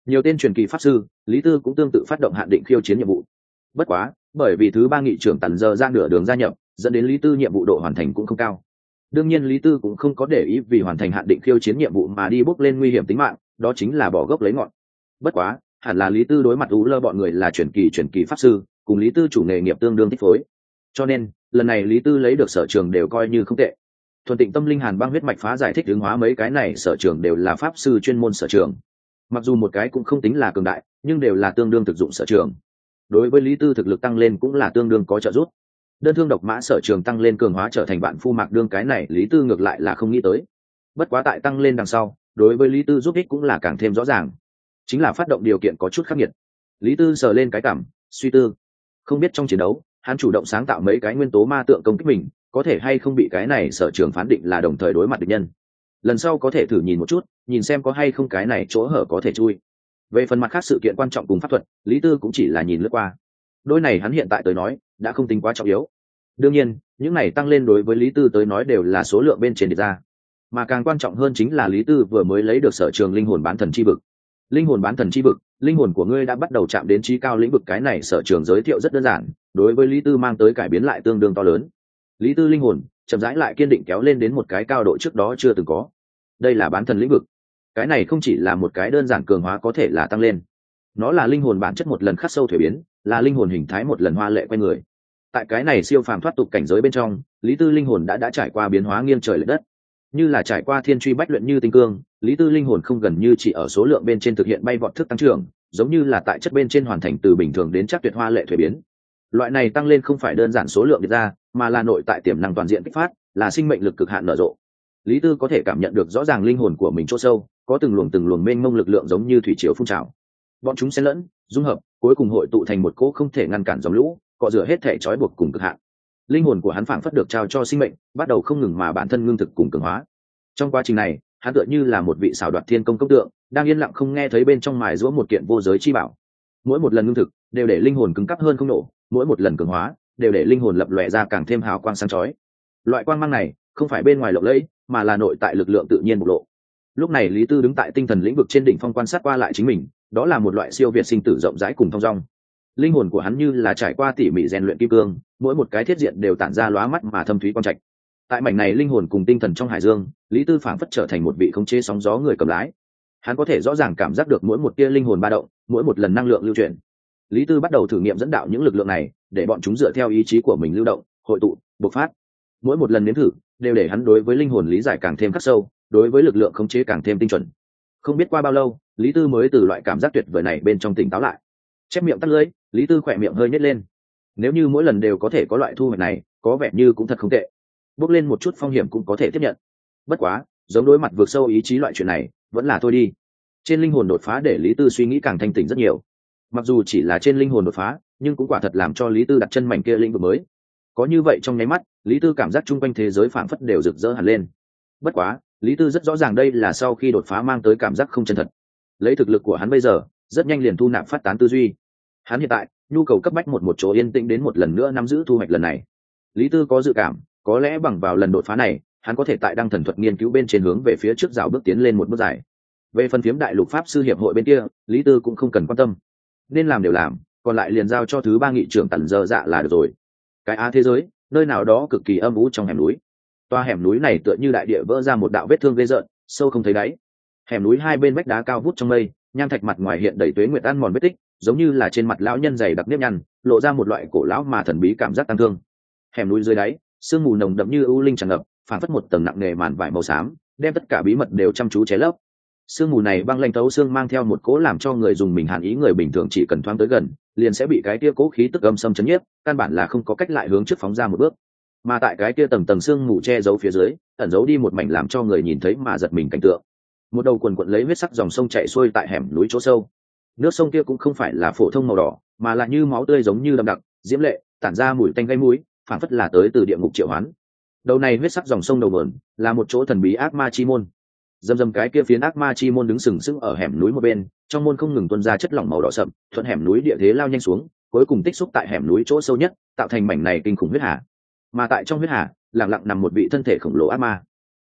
Nhiều tên truyền kỳ pháp sư, Lý Tư cũng tương tự phát động hạn định khiêu chiến nhiệm vụ. Bất quá, bởi vì thứ ba nghị trưởng tần giờ ra nửa đường gia nhập, dẫn đến Lý Tư nhiệm vụ độ hoàn thành cũng không cao. Đương nhiên Lý Tư cũng không có để ý vì hoàn thành hạn định khiêu chiến nhiệm vụ mà đi bước lên nguy hiểm tính mạng, đó chính là bỏ gốc lấy ngọn. Bất quá, hẳn là Lý Tư đối mặt U Lơ bọn người là truyền kỳ pháp sư, cùng Lý Tư chủ nghề nghiệp tương đương thích phối. Cho nên, lần này Lý Tư lấy được sở trường đều coi như không tệ. Thuần tịnh tâm linh hàn băng huyết mạch phá giải thích hướng hóa mấy cái này sở trường đều là pháp sư chuyên môn sở trường. Mặc dù một cái cũng không tính là cường đại, nhưng đều là tương đương thực dụng sở trường. Đối với Lý Tư thực lực tăng lên cũng là tương đương có trợ giúp. Đơn thương độc mã sở trường tăng lên cường hóa trở thành vạn phu mạc đương, cái này Lý Tư ngược lại là không nghĩ tới. Bất quá tại tăng lên đằng sau, đối với Lý Tư giúp ích cũng là càng thêm rõ ràng. Chính là phát động điều kiện có chút khắc nghiệt. Lý Tư sờ lên cái cảm, suy tư. Không biết trong chiến đấu, hắn chủ động sáng tạo mấy cái nguyên tố ma tượng công kích mình, có thể hay không bị cái này sở trường phán định là đồng thời đối mặt địch nhân. Lần sau có thể thử nhìn một chút, nhìn xem có hay không cái này chỗ hở có thể chui. Về phần mặt khác sự kiện quan trọng cùng pháp thuật, Lý Tư cũng chỉ là nhìn lướt qua. Đôi này hắn hiện tại tới nói đã không tính quá trọng yếu. Đương nhiên, những này tăng lên đối với Lý Tư tới nói đều là số lượng bên trên địch ra. Mà càng quan trọng hơn chính là Lý Tư vừa mới lấy được sở trường linh hồn bán thần chi vực. Linh hồn bán thần chi vực, linh hồn của ngươi đã bắt đầu chạm đến trí cao lĩnh vực, cái này sở trường giới thiệu rất đơn giản, đối với Lý Tư mang tới cải biến lại tương đương to lớn. Lý Tư linh hồn chậm rãi lại kiên định kéo lên đến một cái cao độ trước đó chưa từng có. Đây là bán thần lĩnh vực. Cái này không chỉ là một cái đơn giản cường hóa có thể là tăng lên. Nó là linh hồn bản chất một lần khắc sâu thuế biến, là linh hồn hình thái một lần hoa lệ quay người. Tại cái này siêu phàm thoát tục cảnh giới bên trong, Lý Tư linh hồn đã trải qua biến hóa nghiêng trời lệch đất. Như là trải qua thiên truy bách luyện như tinh cương, Lý Tư linh hồn không gần như chỉ ở số lượng bên trên thực hiện bay vọt thức tăng trưởng, giống như là tại chất bên trên hoàn thành từ bình thường đến chắc tuyệt hoa lệ thuế biến. Loại này tăng lên không phải đơn giản số lượng đi ra, mà là nội tại tiềm năng toàn diện kích phát, là sinh mệnh lực cực hạn nở rộ. Lý Tư có thể cảm nhận được rõ ràng linh hồn của mình chỗ sâu, có từng luồng mênh mông lực lượng giống như thủy triều phun trào. Bọn chúng xen lẫn, dung hợp, cuối cùng hội tụ thành một cỗ không thể ngăn cản dòng lũ, cọ rửa hết thể trói buộc cùng cực hạn. Linh hồn của hắn phảng phất được trao cho sinh mệnh, bắt đầu không ngừng mà bản thân ngưng thực cùng cường hóa. Trong quá trình này, hắn tựa như là một vị xảo đoạt thiên công tượng, đang yên lặng không nghe thấy bên trong mài giũa một kiện vô giới chi bảo. Mỗi một lần ngưng thực, đều để linh hồn cứng cáp hơn không nổ, mỗi một lần cường hóa, đều để linh hồn lập lòe ra càng thêm hào quang sáng chói. Loại quang mang này, không phải bên ngoài lộng lẫy, mà là nội tại lực lượng tự nhiên bộc lộ. Lúc này Lý Tư đứng tại tinh thần lĩnh vực trên đỉnh phong quan sát qua lại chính mình, đó là một loại siêu việt sinh tử rộng rãi cùng thong dong. Linh hồn của hắn như là trải qua tỉ mỉ rèn luyện kim cương, mỗi một cái thiết diện đều tản ra lóa mắt mà thâm thúy quang trạch. Tại mảnh này linh hồn cùng tinh thần trong hải dương, Lý Tư phảng phất trở thành một vị khống chế sóng gió người cầm lái. Hắn có thể rõ ràng cảm giác được mỗi một tia linh hồn ba động, mỗi một lần năng lượng lưu chuyển. Lý Tư bắt đầu thử nghiệm dẫn đạo những lực lượng này, để bọn chúng dựa theo ý chí của mình lưu động, hội tụ, bộc phát. Mỗi một lần nếm thử, đều để hắn đối với linh hồn lý giải càng thêm khắc sâu, đối với lực lượng khống chế càng thêm tinh chuẩn. Không biết qua bao lâu, Lý Tư mới từ loại cảm giác tuyệt vời này bên trong tỉnh táo lại. Chép miệng tắt lưỡi, Lý Tư khỏe miệng hơi nhếch lên. Nếu như mỗi lần đều có thể có loại thu hoạch này, có vẻ như cũng thật không tệ. Bước lên một chút phong hiểm cũng có thể tiếp nhận. Bất quá, giống đối mặt vượt sâu ý chí loại chuyện này, vẫn là thôi đi. Trên linh hồn đột phá để Lý Tư suy nghĩ càng thanh tỉnh rất nhiều. Mặc dù chỉ là trên linh hồn đột phá, nhưng cũng quả thật làm cho Lý Tư đặt chân mảnh kia lĩnh vực mới. Có như vậy trong nháy mắt, Lý Tư cảm giác chung quanh thế giới phảng phất đều rực rỡ hẳn lên. Bất quá, Lý Tư rất rõ ràng đây là sau khi đột phá mang tới cảm giác không chân thật. Lấy thực lực của hắn bây giờ, rất nhanh liền thu nạp phát tán tư duy. Hắn hiện tại nhu cầu cấp bách một chỗ yên tĩnh đến một lần nữa nắm giữ thu hoạch lần này. Lý Tư có dự cảm, có lẽ bằng vào lần đột phá này, hắn có thể tại đăng thần thuật nghiên cứu bên trên hướng về phía trước rào bước tiến lên một bước dài. Về phần phiếm đại lục pháp sư hiệp hội bên kia, Lý Tư cũng không cần quan tâm, nên làm đều làm, còn lại liền giao cho thứ ba nghị trưởng Tần Dơ Dạ là được rồi. Cái thế giới, nơi nào đó cực kỳ âm u trong hẻm núi. Toa hẻm núi này tựa như đại địa vỡ ra một đạo vết thương ghê rợn, sâu không thấy đáy. Hẻm núi hai bên vách đá cao vút trong mây, nham thạch mặt ngoài hiện đầy tuế nguyệt ăn mòn vết tích, giống như là trên mặt lão nhân dày đặc nếp nhăn, lộ ra một loại cổ lão mà thần bí cảm giác tăng thương. Hẻm núi dưới đáy, sương mù nồng đậm như ưu linh tràn ngập, phản phất một tầng nặng nề màn vải màu xám, đem tất cả bí mật đều chăm chú che lấp. Sương mù này băng lanh thấu xương, mang theo một cỗ làm cho người dùng mình hàn ý, người bình thường chỉ cần thoáng tới gần, liền sẽ bị cái kia cỗ khí tức âm xâm chấn nhiếp, căn bản là không có cách lại hướng trước phóng ra một bước. Mà tại cái kia tầng sương mù che giấu phía dưới, ẩn giấu đi một mảnh làm cho người nhìn thấy mà giật mình cảnh tượng. Một đầu quần quần lấy huyết sắc dòng sông chảy xuôi tại hẻm núi chỗ sâu. Nước sông kia cũng không phải là phổ thông màu đỏ, mà là như máu tươi, giống như đậm đặc, diễm lệ, tản ra mùi tanh gây mũi, phản phất là tới từ địa ngục triệu hoán. Đầu này huyết sắc dòng sông đầu nguồn là một chỗ thần bí ác ma chi môn. Dầm cái kia phiến ác ma chi môn đứng sừng sững ở hẻm núi một bên, trong môn không ngừng tuôn ra chất lỏng màu đỏ sậm, thuận hẻm núi địa thế lao nhanh xuống, cuối cùng tích xúc tại hẻm núi chỗ sâu nhất, tạo thành mảnh này kinh khủng huyết hà. Mà tại trong huyết hà, lặng lặng nằm một vị thân thể khổng lồ ác ma.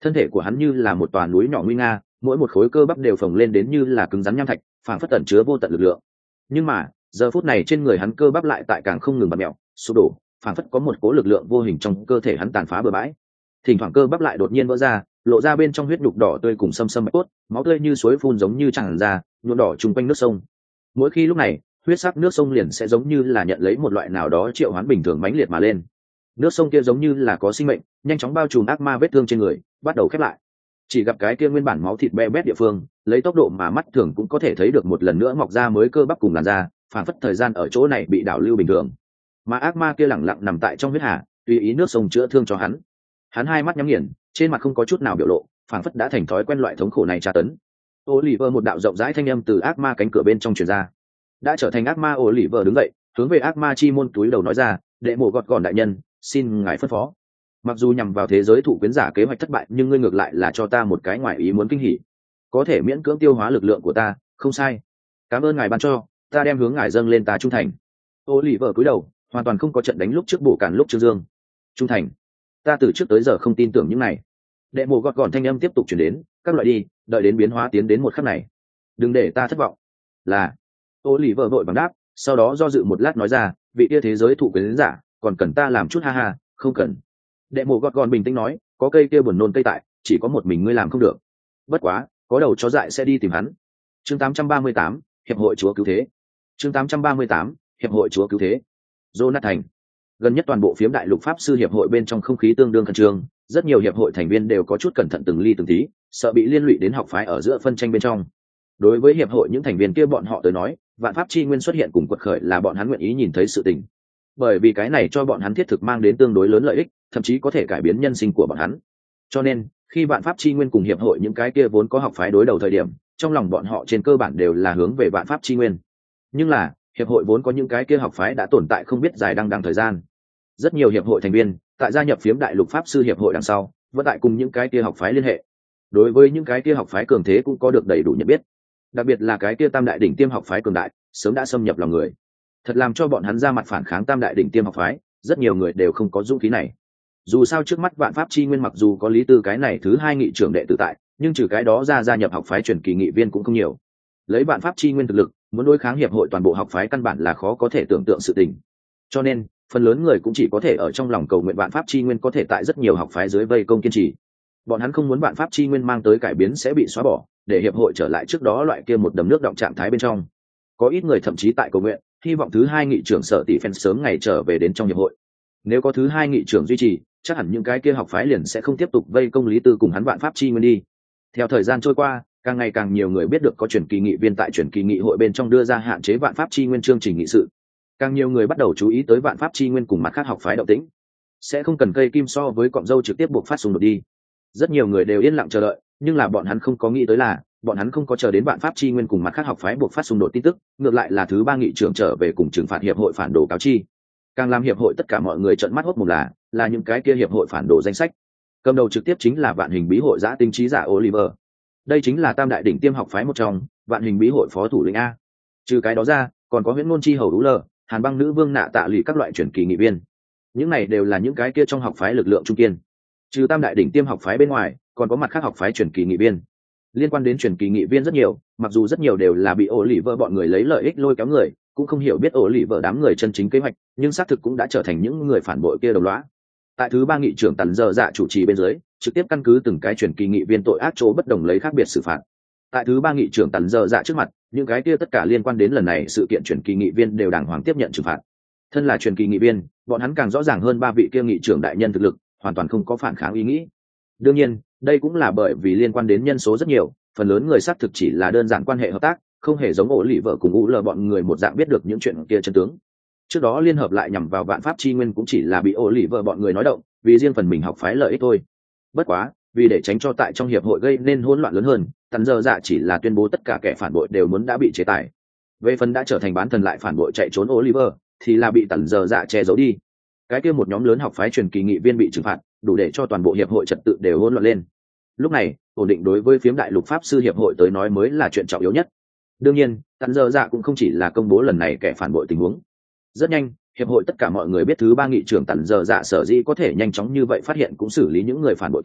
thân thể của hắn như là một tòa núi nhỏ nguy nga, mỗi một khối cơ bắp đều phồng lên đến như là cứng rắn nham thạch, phảng phất tẩn chứa vô tận lực lượng. Nhưng mà giờ phút này trên người hắn cơ bắp lại tại càng không ngừng bật mẹo sụp đổ, phảng phất có một cố lực lượng vô hình trong cơ thể hắn tàn phá bừa bãi. Thỉnh thoảng cơ bắp lại đột nhiên vỡ ra, lộ ra bên trong huyết nhục đỏ tươi cùng xâm xâm bạch cốt, máu tươi như suối phun giống như tràn ra, nhuộm đỏ chung quanh nước sông. Mỗi khi lúc này, huyết sắc nước sông liền sẽ giống như là nhận lấy một loại nào đó triệu hoán bình thường mãnh liệt mà lên. Nước sông kia giống như là có sinh mệnh, nhanh chóng bao trùm ác ma vết thương trên người, bắt đầu khép lại. Chỉ gặp cái kia nguyên bản máu thịt be bét địa phương, lấy tốc độ mà mắt thường cũng có thể thấy được một lần nữa mọc ra mới cơ bắp cùng làn da, phản phất thời gian ở chỗ này bị đảo lưu bình thường. Mà ác ma kia lẳng lặng nằm tại trong huyết hà, tùy ý nước sông chữa thương cho hắn. Hắn hai mắt nhắm nghiền, trên mặt không có chút nào biểu lộ, phản phất đã thành thói quen loại thống khổ này tra tấn. Oliver một đạo rộng rãi thanh âm từ ác ma cánh cửa bên trong truyền ra. Đã trở thành ác ma Oliver đứng dậy, hướng về ác ma chi môn túi đầu nói ra, đệ mộ gọt gòn đại nhân, xin ngài phân phó. Mặc dù nhằm vào thế giới thụ quyến giả kế hoạch thất bại, nhưng ngươi ngược lại là cho ta một cái ngoại ý muốn kinh hỉ, có thể miễn cưỡng tiêu hóa lực lượng của ta, không sai. Cảm ơn ngài ban cho, ta đem hướng ngài dâng lên ta trung thành. Oliver cúi đầu, hoàn toàn không có trận đánh lúc trước bổ cản lúc Trương Dương. Trung thành? Ta từ trước tới giờ không tin tưởng những này. Đệ mộ gọt gòn thanh âm tiếp tục chuyển đến, các loại đi, đợi đến biến hóa tiến đến một khắc này, đừng để ta thất vọng. Là. Oliver vội vàng đáp, sau đó do dự một lát nói ra, vị kia thế giới thụ quyến giả còn cần ta làm chút ha ha, không cần. Đệ mộ gọt gòn bình tĩnh nói, có cây kia buồn nôn cây tại, chỉ có một mình ngươi làm không được. Bất quá, có đầu chó dại sẽ đi tìm hắn. Chương 838, hiệp hội chúa cứu thế. Chương 838, hiệp hội chúa cứu thế. Jonathan. Gần nhất toàn bộ phiếm đại lục pháp sư hiệp hội bên trong không khí tương đương khẩn trương, rất nhiều hiệp hội thành viên đều có chút cẩn thận từng ly từng tí, sợ bị liên lụy đến học phái ở giữa phân tranh bên trong. Đối với hiệp hội những thành viên kia bọn họ tới nói, vạn pháp chi nguyên xuất hiện cùng quật khởi là bọn hắn nguyện ý nhìn thấy sự tình, bởi vì cái này cho bọn hắn thiết thực mang đến tương đối lớn lợi ích, thậm chí có thể cải biến nhân sinh của bọn hắn. Cho nên khi vạn pháp chi nguyên cùng hiệp hội những cái kia vốn có học phái đối đầu thời điểm, trong lòng bọn họ trên cơ bản đều là hướng về vạn pháp chi nguyên. Nhưng là hiệp hội vốn có những cái kia học phái đã tồn tại không biết dài đằng thời gian, rất nhiều hiệp hội thành viên tại gia nhập phiếm đại lục pháp sư hiệp hội đằng sau vẫn tại cùng những cái kia học phái liên hệ, đối với những cái kia học phái cường thế cũng có được đầy đủ nhận biết, đặc biệt là cái kia tam đại đỉnh tiêm học phái cường đại sớm đã xâm nhập lòng người, thật làm cho bọn hắn ra mặt phản kháng tam đại đỉnh tiêm học phái, rất nhiều người đều không có dũng khí này. Dù sao trước mắt vạn pháp chi nguyên mặc dù có lý tư cái này thứ hai nghị trưởng đệ tử tại, nhưng trừ cái đó ra gia nhập học phái truyền kỳ nghị viên cũng không nhiều. Lấy vạn pháp chi nguyên thực lực muốn đối kháng hiệp hội toàn bộ học phái căn bản là khó có thể tưởng tượng sự tình, cho nên phần lớn người cũng chỉ có thể ở trong lòng cầu nguyện vạn pháp chi nguyên có thể tại rất nhiều học phái dưới vây công kiên trì. Bọn hắn không muốn vạn pháp chi nguyên mang tới cải biến sẽ bị xóa bỏ, để hiệp hội trở lại trước đó loại kia một đầm nước đọng trạng thái bên trong. Có ít người thậm chí tại cầu nguyện hy vọng thứ hai nghị trưởng Sở Tỷ Phen sớm ngày trở về đến trong hiệp hội. Nếu có thứ hai nghị trưởng duy trì, chắc hẳn những cái kia học phái liền sẽ không tiếp tục vây công lý tư cùng hắn vạn pháp chi nguyên đi. Theo thời gian trôi qua, càng ngày càng nhiều người biết được có truyền kỳ nghị viên tại truyền kỳ nghị hội bên trong đưa ra hạn chế vạn pháp chi nguyên chương trình nghị sự, càng nhiều người bắt đầu chú ý tới vạn pháp chi nguyên cùng mặt khác học phái động tĩnh, sẽ không cần cây kim so với cọng dâu trực tiếp buộc phát xung đột đi. Rất nhiều người đều yên lặng chờ đợi, nhưng là bọn hắn không có nghĩ tới là bọn hắn không có chờ đến vạn pháp chi nguyên cùng mặt khác học phái buộc phát xung đột tin tức, ngược lại là thứ ba nghị trưởng trở về cùng trừng phạt hiệp hội phản đồ cáo chi. Càng làm hiệp hội tất cả mọi người trợn mắt hốt mồm là những cái kia hiệp hội phản đồ danh sách, cầm đầu trực tiếp chính là vạn hình bí hội giã tinh trí giả Oliver. Đây chính là tam đại đỉnh tiêm học phái một trong, vạn hình bí hội phó thủ lĩnh a. Trừ cái đó ra còn có huyễn ngôn chi hầu Đú Lờ, Hàn Băng nữ vương Nạ Tạ Lụy các loại truyền kỳ nghị viên. Những này đều là những cái kia trong học phái lực lượng trung kiên. Trừ tam đại đỉnh tiêm học phái bên ngoài, còn có mặt khác học phái truyền kỳ nghị viên. Liên quan đến truyền kỳ nghị viên rất nhiều, mặc dù rất nhiều đều là bị Oliver bọn người lấy lợi ích lôi kéo người, cũng không hiểu biết Oliver đám người chân chính kế hoạch, nhưng xác thực cũng đã trở thành những người phản bội kia đồng lõa. Tại thứ ba nghị trưởng Tần Dơ Dạ chủ trì bên dưới, trực tiếp căn cứ từng cái truyền kỳ nghị viên tội ác chỗ bất đồng lấy khác biệt xử phạt. Tại thứ ba nghị trưởng Tần Dơ Dạ trước mặt, những cái kia tất cả liên quan đến lần này sự kiện truyền kỳ nghị viên đều đàng hoàng tiếp nhận trừng phạt. Thân là truyền kỳ nghị viên, bọn hắn càng rõ ràng hơn ba vị kia nghị trưởng đại nhân thực lực, hoàn toàn không có phản kháng ý nghĩ. Đương nhiên, đây cũng là bởi vì liên quan đến nhân số rất nhiều, phần lớn người xác thực chỉ là đơn giản quan hệ hợp tác, không hề giống ổ lì vợ cùng ú lờ bọn người một dạng biết được những chuyện kia chân tướng. Trước đó liên hợp lại nhằm vào vạn pháp chi nguyên cũng chỉ là bị ổ lì vợ bọn người nói động, vì riêng phần mình học phái lợi ích thôi. Bất quá, vì để tránh cho tại trong hiệp hội gây nên hỗn loạn lớn hơn, Tần Dơ Dạ chỉ là tuyên bố tất cả kẻ phản bội đều muốn đã bị chế tài. Về phần đã trở thành bán thần lại phản bội chạy trốn Oliver, thì là bị Tần Dơ Dạ che giấu đi. Cái kia một nhóm lớn học phái truyền kỳ nghị viên bị trừng phạt, đủ để cho toàn bộ hiệp hội trật tự đều hỗn loạn lên. Lúc này, ổn định đối với phiếm đại lục pháp sư hiệp hội tới nói mới là chuyện trọng yếu nhất. Đương nhiên, Tần Dơ Dạ cũng không chỉ là công bố lần này kẻ phản bội tình huống. Rất nhanh, hiệp hội tất cả mọi người biết thứ ba nghị trưởng Tần Dơ Dạ sở dĩ có thể nhanh chóng như vậy phát hiện cũng xử lý những người phản bội kia,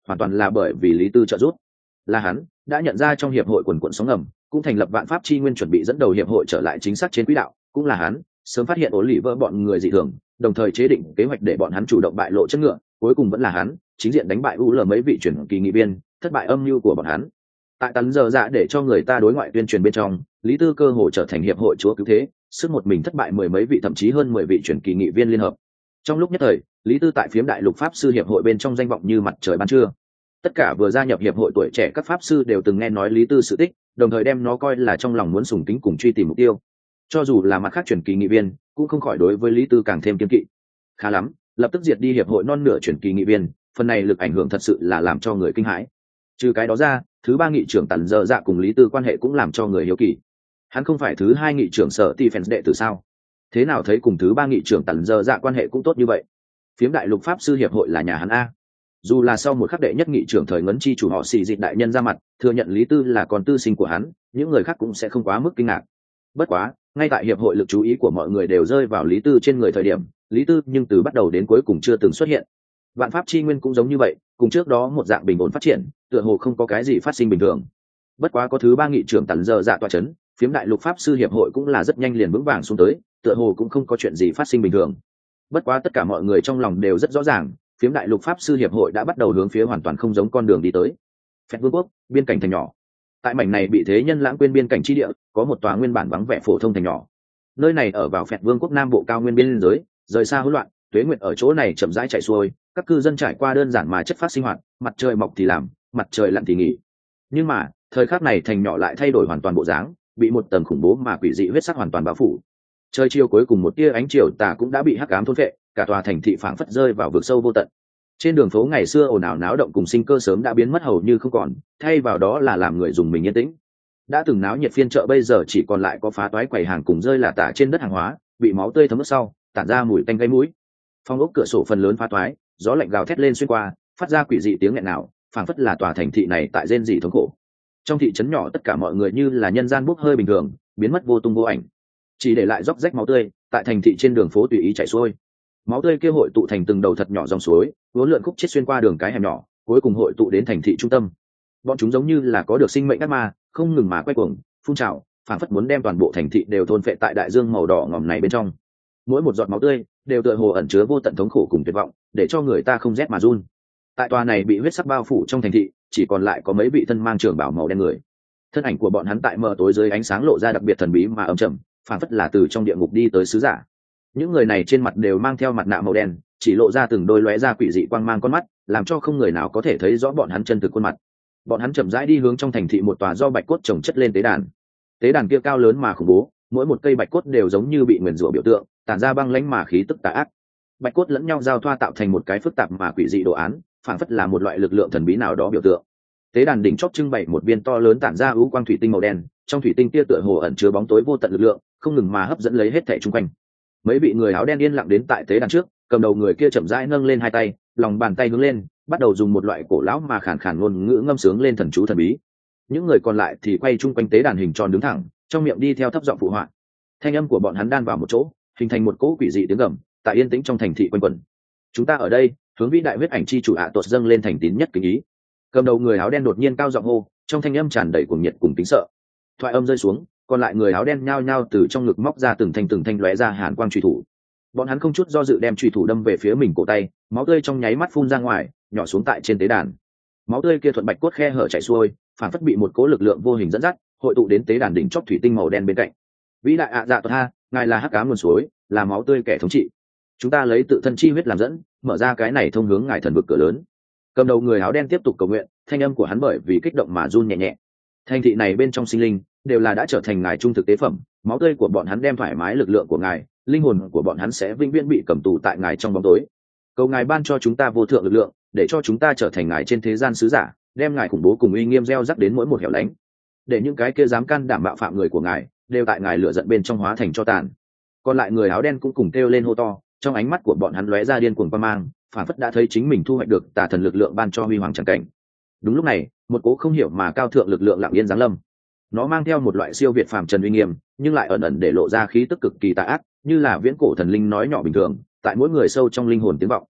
hoàn toàn là bởi vì Lý Tư trợ giúp. Là hắn đã nhận ra trong hiệp hội quần quận sóng ngầm, cũng thành lập vạn pháp chi nguyên chuẩn bị dẫn đầu hiệp hội trở lại chính xác trên quỹ đạo. Cũng là hắn sớm phát hiện ổ lì vỡ bọn người dị thường, đồng thời chế định kế hoạch để bọn hắn chủ động bại lộ chất ngựa. Cuối cùng vẫn là hắn chính diện đánh bại UL mấy vị chuyển kỳ nghị viên, thất bại âm mưu của bọn hắn. Tại tấn giờ dạ để cho người ta đối ngoại tuyên truyền bên trong, Lý Tư cơ hồ trở thành hiệp hội chúa cứu thế, sức một mình thất bại mười mấy vị thậm chí hơn 10 vị chuyển kỳ nghị viên liên hợp. Trong lúc nhất thời, Lý Tư tại phiếm đại lục pháp sư hiệp hội bên trong danh vọng như mặt trời ban trưa. Tất cả vừa gia nhập hiệp hội tuổi trẻ các pháp sư đều từng nghe nói Lý Tư sự tích, đồng thời đem nó coi là trong lòng muốn sùng kính cùng truy tìm mục tiêu. Cho dù là mặt khác chuyển kỳ nghị viên, cũng không khỏi đối với Lý Tư càng thêm kiên kỵ. Khá lắm, lập tức diệt đi hiệp hội non nửa chuyển kỳ nghị viên, phần này lực ảnh hưởng thật sự là làm cho người kinh hãi. Trừ cái đó ra, thứ ba nghị trưởng Tần Dơ Dạ cùng Lý Tư quan hệ cũng làm cho người hiếu kỳ. Hắn không phải thứ hai nghị trưởng Sở Ti Phèn đệ tử sao? Thế nào thấy cùng thứ ba nghị trưởng Tần Dơ Dạ quan hệ cũng tốt như vậy? Phiếm đại lục pháp sư hiệp hội là nhà hắn a. Dù là sau một khắc đệ nhất nghị trưởng thời ngấn chi chủ họ xì dịch đại nhân ra mặt thừa nhận Lý Tư là con tư sinh của hắn, những người khác cũng sẽ không quá mức kinh ngạc. Bất quá, ngay tại hiệp hội lực chú ý của mọi người đều rơi vào Lý Tư trên người thời điểm, Lý Tư nhưng từ bắt đầu đến cuối cùng chưa từng xuất hiện. Vạn pháp chi nguyên cũng giống như vậy, cùng trước đó một dạng bình ổn phát triển, tựa hồ không có cái gì phát sinh bình thường. Bất quá có thứ ba nghị trưởng Tần Dơ Dạ tọa chấn, phiếm đại lục pháp sư hiệp hội cũng là rất nhanh liền vững vàng xuống tới, tựa hồ cũng không có chuyện gì phát sinh bình thường. Bất quá tất cả mọi người trong lòng đều rất rõ ràng, phiếm đại lục pháp sư hiệp hội đã bắt đầu hướng phía hoàn toàn không giống con đường đi tới. Phẹt vương quốc, biên cảnh thành nhỏ. Tại mảnh này bị thế nhân lãng quên biên cảnh chi địa, có một tòa nguyên bản vắng vẻ phổ thông thành nhỏ. Nơi này ở vào Phẹt vương quốc nam bộ cao nguyên biên giới, rời xa hỗn loạn, tuế nguyệt ở chỗ này chậm rãi chạy xuôi, các cư dân trải qua đơn giản mà chất phát sinh hoạt, mặt trời mọc thì làm, mặt trời lặn thì nghỉ. Nhưng mà thời khắc này thành nhỏ lại thay đổi hoàn toàn bộ dáng, bị một tầng khủng bố mà quỷ dị huyết sắc hoàn toàn bao phủ. Trời chiều cuối cùng một tia ánh chiều tà cũng đã bị hắc ám thôn phệ, cả tòa thành thị phảng phất rơi vào vực sâu vô tận. Trên đường phố ngày xưa ồn ào náo động cùng sinh cơ sớm đã biến mất hầu như không còn, thay vào đó là làm người dùng mình yên tĩnh. Đã từng náo nhiệt phiên chợ bây giờ chỉ còn lại có phá toái quầy hàng cùng rơi lả tả trên đất hàng hóa, bị máu tươi thấm ướt sau, tản ra mùi tanh gây mũi. Phòng ốc cửa sổ phần lớn phá toái, gió lạnh gào thét lên xuyên qua, phát ra quỷ dị tiếng nghẹn nào, phảng phất là tòa thành thị này tại rên rỉ thống khổ. Trong thị trấn nhỏ tất cả mọi người như là nhân gian bốc hơi bình thường, biến mất vô tung vô ảnh, chỉ để lại róc rách máu tươi tại thành thị trên đường phố tùy ý chảy xuôi. Máu tươi kia hội tụ thành từng đầu thật nhỏ dòng suối, uốn lượn khúc chết xuyên qua đường cái hẻm nhỏ, cuối cùng hội tụ đến thành thị trung tâm. Bọn chúng giống như là có được sinh mệnh ác ma, không ngừng mà quay cuồng, phun trào, phảng phất muốn đem toàn bộ thành thị đều thôn phệ tại đại dương màu đỏ ngòm này bên trong. Mỗi một giọt máu tươi đều tựa hồ ẩn chứa vô tận thống khổ cùng tuyệt vọng, để cho người ta không rét mà run. Tại tòa này bị huyết sắc bao phủ trong thành thị, chỉ còn lại có mấy vị thân mang trường bào màu đen người. Thân ảnh của bọn hắn tại mờ tối dưới ánh sáng lộ ra đặc biệt thần bí mà âm trầm, phảng phất là từ trong địa ngục đi tới sứ giả. Những người này trên mặt đều mang theo mặt nạ màu đen, chỉ lộ ra từng đôi lóe ra quỷ dị quang mang con mắt, làm cho không người nào có thể thấy rõ bọn hắn chân thực khuôn mặt. Bọn hắn chậm rãi đi hướng trong thành thị một tòa do bạch cốt chồng chất lên tế đàn. Tế đàn kia cao lớn mà khủng bố, mỗi một cây bạch cốt đều giống như bị nguyền rủa biểu tượng, tản ra băng lãnh mà khí tức tà ác. Bạch cốt lẫn nhau giao thoa tạo thành một cái phức tạp mà quỷ dị đồ án, phảng phất là một loại lực lượng thần bí nào đó biểu tượng. Tế đàn đỉnh chóp trưng bày một viên to lớn tản ra ưu quang thủy tinh màu đen, trong thủy tinh kia tựa hồ ẩn chứa bóng tối vô tận lực lượng, không ngừng mà hấp dẫn lấy hết thảy xung quanh. Mấy vị người áo đen yên lặng đến tại tế đàn trước, cầm đầu người kia chậm rãi nâng lên hai tay, lòng bàn tay hướng lên, bắt đầu dùng một loại cổ lão mà khàn khàn ngôn ngữ ngâm sướng lên thần chú thần bí. Những người còn lại thì quay chung quanh tế đàn hình tròn đứng thẳng, trong miệng đi theo thấp giọng phụ họa. Thanh âm của bọn hắn đan vào một chỗ, hình thành một cỗ quỷ dị tiếng gầm, tại yên tĩnh trong thành thị quanh quẩn. Chúng ta ở đây, hướng vĩ đại huyết ảnh chi chủ ạ tuột dâng lên thành tín nhất kính ý. Cầm đầu người áo đen đột nhiên cao giọng hô, trong thanh âm tràn đầy cuồng nhiệt cùng kính sợ. Thoại âm rơi xuống, còn lại người áo đen nhao nhao từ trong ngực móc ra từng thanh lóe ra hàn quang truy thủ. Bọn hắn không chút do dự đem truy thủ đâm về phía mình cổ tay, máu tươi trong nháy mắt phun ra ngoài, nhỏ xuống tại trên tế đàn. Máu tươi kia thuận bạch cốt khe hở chảy xuôi, phản phất bị một cỗ lực lượng vô hình dẫn dắt, hội tụ đến tế đàn đỉnh chóp thủy tinh màu đen bên cạnh. Vĩ đại ạ dạ tuột ha, ngài là hắc ám nguồn suối, là máu tươi kẻ thống trị. Chúng ta lấy tự thân chi huyết làm dẫn, mở ra cái này thông hướng ngài thần vực cửa lớn. Cầm đầu người áo đen tiếp tục cầu nguyện, thanh âm của hắn bởi vì kích động mà run nhẹ nhẹ. Thành thị này bên trong sinh linh đều là đã trở thành ngài trung thực tế phẩm, máu tươi của bọn hắn đem thoải mái lực lượng của ngài, linh hồn của bọn hắn sẽ vĩnh viễn bị cầm tù tại ngài trong bóng tối. Cầu ngài ban cho chúng ta vô thượng lực lượng, để cho chúng ta trở thành ngài trên thế gian sứ giả, đem ngài khủng bố cùng uy nghiêm gieo rắc đến mỗi một hẻo lánh, để những cái kia dám can đảm bạo phạm người của ngài đều tại ngài lửa giận bên trong hóa thành cho tàn. Còn lại người áo đen cũng cùng kêu lên hô to, trong ánh mắt của bọn hắn lóe ra điên cuồng quang mang, phản phất đã thấy chính mình thu hoạch được tà thần lực lượng ban cho huy hoàng tràng cảnh. Đúng lúc này, một cố không hiểu mà cao thượng lực lượng lặng yên giáng lâm. Nó mang theo một loại siêu việt phàm trần uy nghiêm, nhưng lại ẩn ẩn để lộ ra khí tức cực kỳ tà ác, như là viễn cổ thần linh nói nhỏ bình thường, tại mỗi người sâu trong linh hồn tiếng vọng.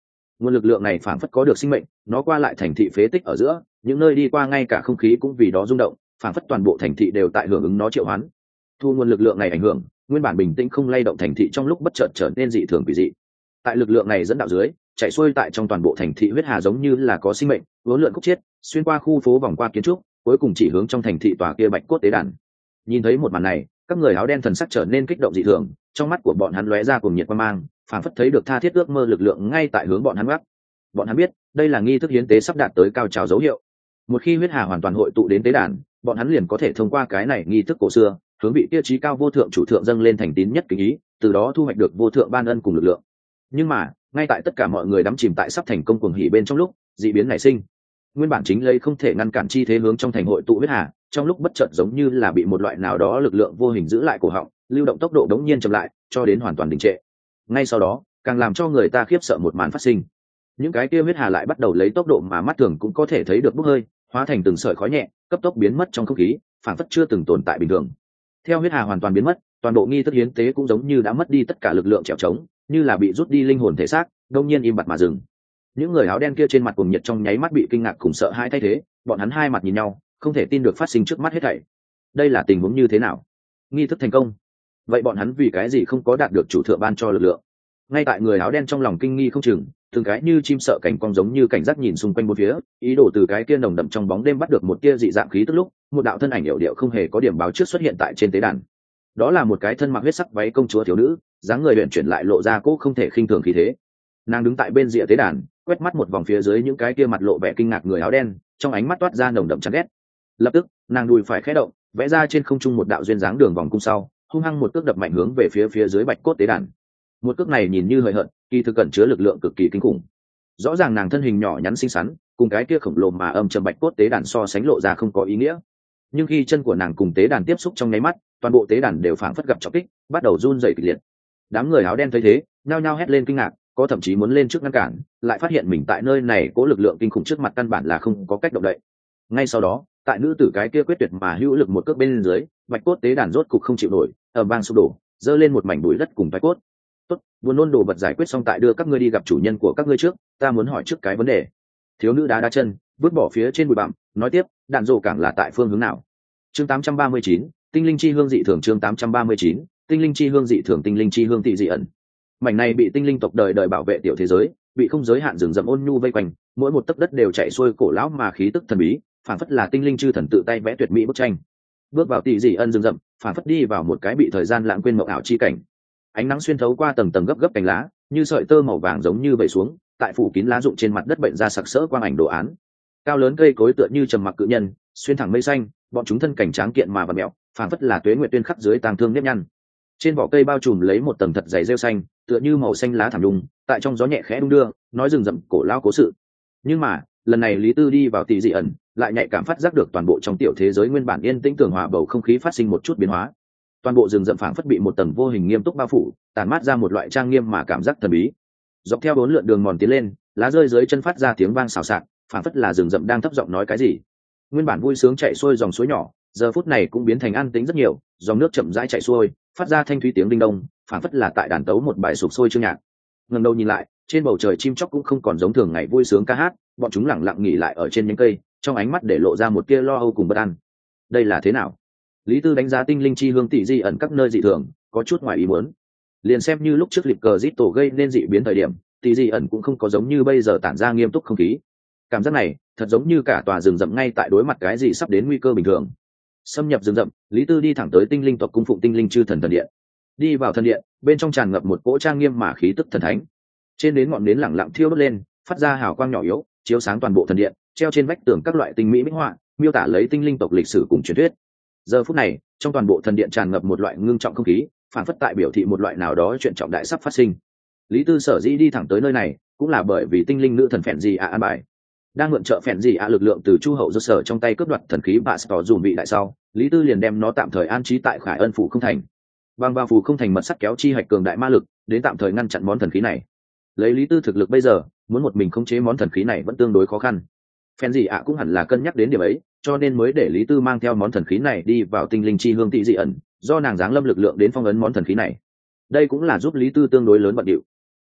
Nguồn lực lượng này phảng phất có được sinh mệnh, nó qua lại thành thị phế tích ở giữa, những nơi đi qua ngay cả không khí cũng vì đó rung động, phảng phất toàn bộ thành thị đều tại hưởng ứng nó triệu hoán. Thu nguồn lực lượng này ảnh hưởng, nguyên bản bình tĩnh không lay động thành thị trong lúc bất chợt trở nên dị thường kỳ dị. Tại lực lượng này dẫn đạo dưới, chạy xuôi tại trong toàn bộ thành thị huyết hà giống như là có sinh mệnh, uốn lượn khúc chiết, xuyên qua khu phố vòng qua kiến trúc, cuối cùng chỉ hướng trong thành thị tòa kia bạch cốt tế đàn. Nhìn thấy một màn này, các người áo đen thần sắc trở nên kích động dị thường, trong mắt của bọn hắn lóe ra cuồng nhiệt quang mang, phảng phất thấy được tha thiết ước mơ lực lượng ngay tại hướng bọn hắn gác. Bọn hắn biết, đây là nghi thức hiến tế sắp đạt tới cao trào dấu hiệu. Một khi huyết hà hoàn toàn hội tụ đến tế đàn, bọn hắn liền có thể thông qua cái này nghi thức cổ xưa, hướng vị kia trí cao vô thượng chủ thượng dâng lên thành tín nhất kính ý, từ đó thu hoạch được vô thượng ban ân cùng lực lượng. Nhưng mà, ngay tại tất cả mọi người đắm chìm tại sắp thành công cuồng hỉ bên trong lúc, dị biến nảy sinh. Nguyên bản chính lấy không thể ngăn cản chi thế hướng trong thành hội tụ huyết hà, trong lúc bất chợt giống như là bị một loại nào đó lực lượng vô hình giữ lại cổ họng, lưu động tốc độ đống nhiên chậm lại, cho đến hoàn toàn đình trệ. Ngay sau đó, càng làm cho người ta khiếp sợ một màn phát sinh. Những cái kia huyết hà lại bắt đầu lấy tốc độ mà mắt thường cũng có thể thấy được bốc hơi, hóa thành từng sợi khói nhẹ, cấp tốc biến mất trong không khí, phản phất chưa từng tồn tại bình thường. Theo huyết hà hoàn toàn biến mất, toàn bộ nghi thức hiến tế cũng giống như đã mất đi tất cả lực lượng trèo trống, như là bị rút đi linh hồn thể xác, đông nhiên im bặt mà dừng. Những người áo đen kia trên mặt cuồng nhiệt trong nháy mắt bị kinh ngạc cùng sợ hãi thay thế, bọn hắn hai mặt nhìn nhau, không thể tin được phát sinh trước mắt hết thảy. Đây là tình huống như thế nào? Nghi thức thành công, vậy bọn hắn vì cái gì không có đạt được chủ thượng ban cho lực lượng? Ngay tại người áo đen trong lòng kinh nghi không chừng, từng cái như chim sợ cảnh cong giống như cảnh giác nhìn xung quanh bốn phía, ý đồ từ cái kia nồng đậm trong bóng đêm bắt được một tia dị dạng khí tức lúc, một đạo thân ảnh yểu điệu không hề có điểm báo trước xuất hiện tại trên tế đàn. Đó là một cái thân mặc huyết sắc váy công chúa thiếu nữ, dáng người luyện chuyển lại lộ ra cố không thể khinh thường khí thế. Nàng đứng tại bên rìa tế đàn, quét mắt một vòng phía dưới những cái kia mặt lộ vẻ kinh ngạc người áo đen, trong ánh mắt toát ra nồng đậm chán ghét. Lập tức, nàng đùi phải khẽ động, vẽ ra trên không trung một đạo duyên dáng đường vòng cung sau, hung hăng một cước đập mạnh hướng về phía dưới bạch cốt tế đàn. Một cước này nhìn như hời hợt, kỳ thực cẩn chứa lực lượng cực kỳ kinh khủng. Rõ ràng nàng thân hình nhỏ nhắn xinh xắn, cùng cái kia khổng lồ mà âm trầm bạch cốt tế đàn so sánh lộ ra không có ý nghĩa. Nhưng khi chân của nàng cùng tế đàn tiếp xúc trong nháy mắt, toàn bộ tế đàn đều phảng phất gặp trọng kích, bắt đầu run rẩy kịch liệt. Đám người áo đen thấy thế, nhao nhao hét lên kinh ngạc, có thậm chí muốn lên trước ngăn cản, lại phát hiện mình tại nơi này có lực lượng kinh khủng trước mặt căn bản là không có cách động đậy. Ngay sau đó, tại nữ tử cái kia quyết tuyệt mà hữu lực một cước bên dưới, bạch cốt tế đàn rốt cục không chịu nổi, ầm vang sụp đổ, giơ lên một mảnh bụi đất cùng bạch cốt. Tốt, buồn nôn đồ vật giải quyết xong tại đưa các ngươi đi gặp chủ nhân của các ngươi trước, ta muốn hỏi trước cái vấn đề. Thiếu nữ đá chân, vứt bỏ phía trên bụi bặm, nói tiếp, đạn rồ cảng là tại phương hướng nào? Chương 839, tinh linh chi hương dị thường. Chương 839, tinh linh chi hương dị thường. Tinh linh chi hương tị dị ẩn. Mảnh này bị tinh linh tộc đời đời bảo vệ tiểu thế giới, bị không giới hạn rừng rậm ôn nhu vây quanh, mỗi một tấc đất đều chạy xuôi cổ lão mà khí tức thần bí, phản phất là tinh linh chư thần tự tay vẽ tuyệt mỹ bức tranh. Bước vào tị dị ẩn rừng rậm, phản phất đi vào một cái bị thời gian lãng quên mộng ảo chi cảnh. Ánh nắng xuyên thấu qua tầng tầng gấp gấp cành lá, như sợi tơ màu vàng giống như vẩy xuống, tại phủ kín lá rụng trên mặt đất bệnh ra sặc sỡ quang ảnh đồ án. Cao lớn cây cối tựa như trầm mặc cự nhân, xuyên thẳng mây xanh, bọn chúng thân cảnh tráng kiện mà vặn mèo, phản phất là tuế nguyệt tuyên khắc dưới tang thương nếp nhăn. Trên vỏ cây bao trùm lấy một tầng thật dày rêu xanh, tựa như màu xanh lá thảm đùng, tại trong gió nhẹ khẽ đung đưa, nói rừng rậm cổ lao cố sự. Nhưng mà, lần này Lý Tư đi vào tị dị ẩn, lại nhạy cảm phát giác được toàn bộ trong tiểu thế giới nguyên bản yên tĩnh tường hòa bầu không khí phát sinh một chút biến hóa. Toàn bộ rừng rậm phảng phất bị một tầng vô hình nghiêm túc bao phủ, tàn mát ra một loại trang nghiêm mà cảm giác thần bí. Dọc theo bốn lượn đường mòn tiến lên, lá rơi dưới chân phát ra tiếng vang xào xạc, phảng phất là rừng rậm đang thấp giọng nói cái gì. Nguyên bản vui sướng chạy xuôi dòng suối nhỏ, giờ phút này cũng biến thành an tĩnh rất nhiều, dòng nước chậm rãi chạy xuôi, phát ra thanh thúy tiếng đinh đông, phảng phất là tại đàn tấu một bài sục sôi chương nhạc. Ngẩng đầu nhìn lại, trên bầu trời chim chóc cũng không còn giống thường ngày vui sướng ca hát, bọn chúng lặng lặng nghỉ lại ở trên nhánh cây, trong ánh mắt để lộ ra một tia lo âu cùng bất an. Đây là thế nào? Lý Tư đánh giá tinh linh chi hương tị dị ẩn các nơi dị thường, có chút ngoài ý muốn. Liền xem như lúc trước liệp cờ rít tổ gây nên dị biến thời điểm, tị dị ẩn cũng không có giống như bây giờ tản ra nghiêm túc không khí. Cảm giác này, thật giống như cả tòa rừng rậm ngay tại đối mặt cái gì sắp đến nguy cơ bình thường. Xâm nhập rừng rậm, Lý Tư đi thẳng tới tinh linh tộc cung phụng tinh linh chư thần thần điện. Đi vào thần điện, bên trong tràn ngập một cỗ trang nghiêm mà khí tức thần thánh. Trên đến ngọn nến lẳng lặng thiêu đốt lên, phát ra hào quang nhỏ yếu, chiếu sáng toàn bộ thần điện, treo trên vách tường các loại tinh mỹ minh họa, miêu tả lấy tinh linh tộc lịch sử cùng truyền thuyết. Giờ phút này, trong toàn bộ thần điện tràn ngập một loại ngưng trọng không khí, phản phất tại biểu thị một loại nào đó chuyện trọng đại sắp phát sinh. Lý Tư sở dĩ đi thẳng tới nơi này, cũng là bởi vì tinh linh nữ thần phèn gì an bài. Đang mượn trợ phèn gì lực lượng từ chu hậu do sở trong tay cướp đoạt thần khí bạ stor dùm vị đại sau, Lý Tư liền đem nó tạm thời an trí tại Khải Ân phủ không thành. Bằng vào phủ không thành mật sắt kéo chi hạch cường đại ma lực, đến tạm thời ngăn chặn món thần khí này. Lấy Lý Tư thực lực bây giờ, muốn một mình khống chế món thần khí này vẫn tương đối khó khăn. Phèn gì cũng hẳn là cân nhắc đến điểm ấy, cho nên mới để Lý Tư mang theo món thần khí này đi vào tinh linh chi hương tị dị ẩn, do nàng giáng lâm lực lượng đến phong ấn món thần khí này. Đây cũng là giúp Lý Tư tương đối lớn bận điệu.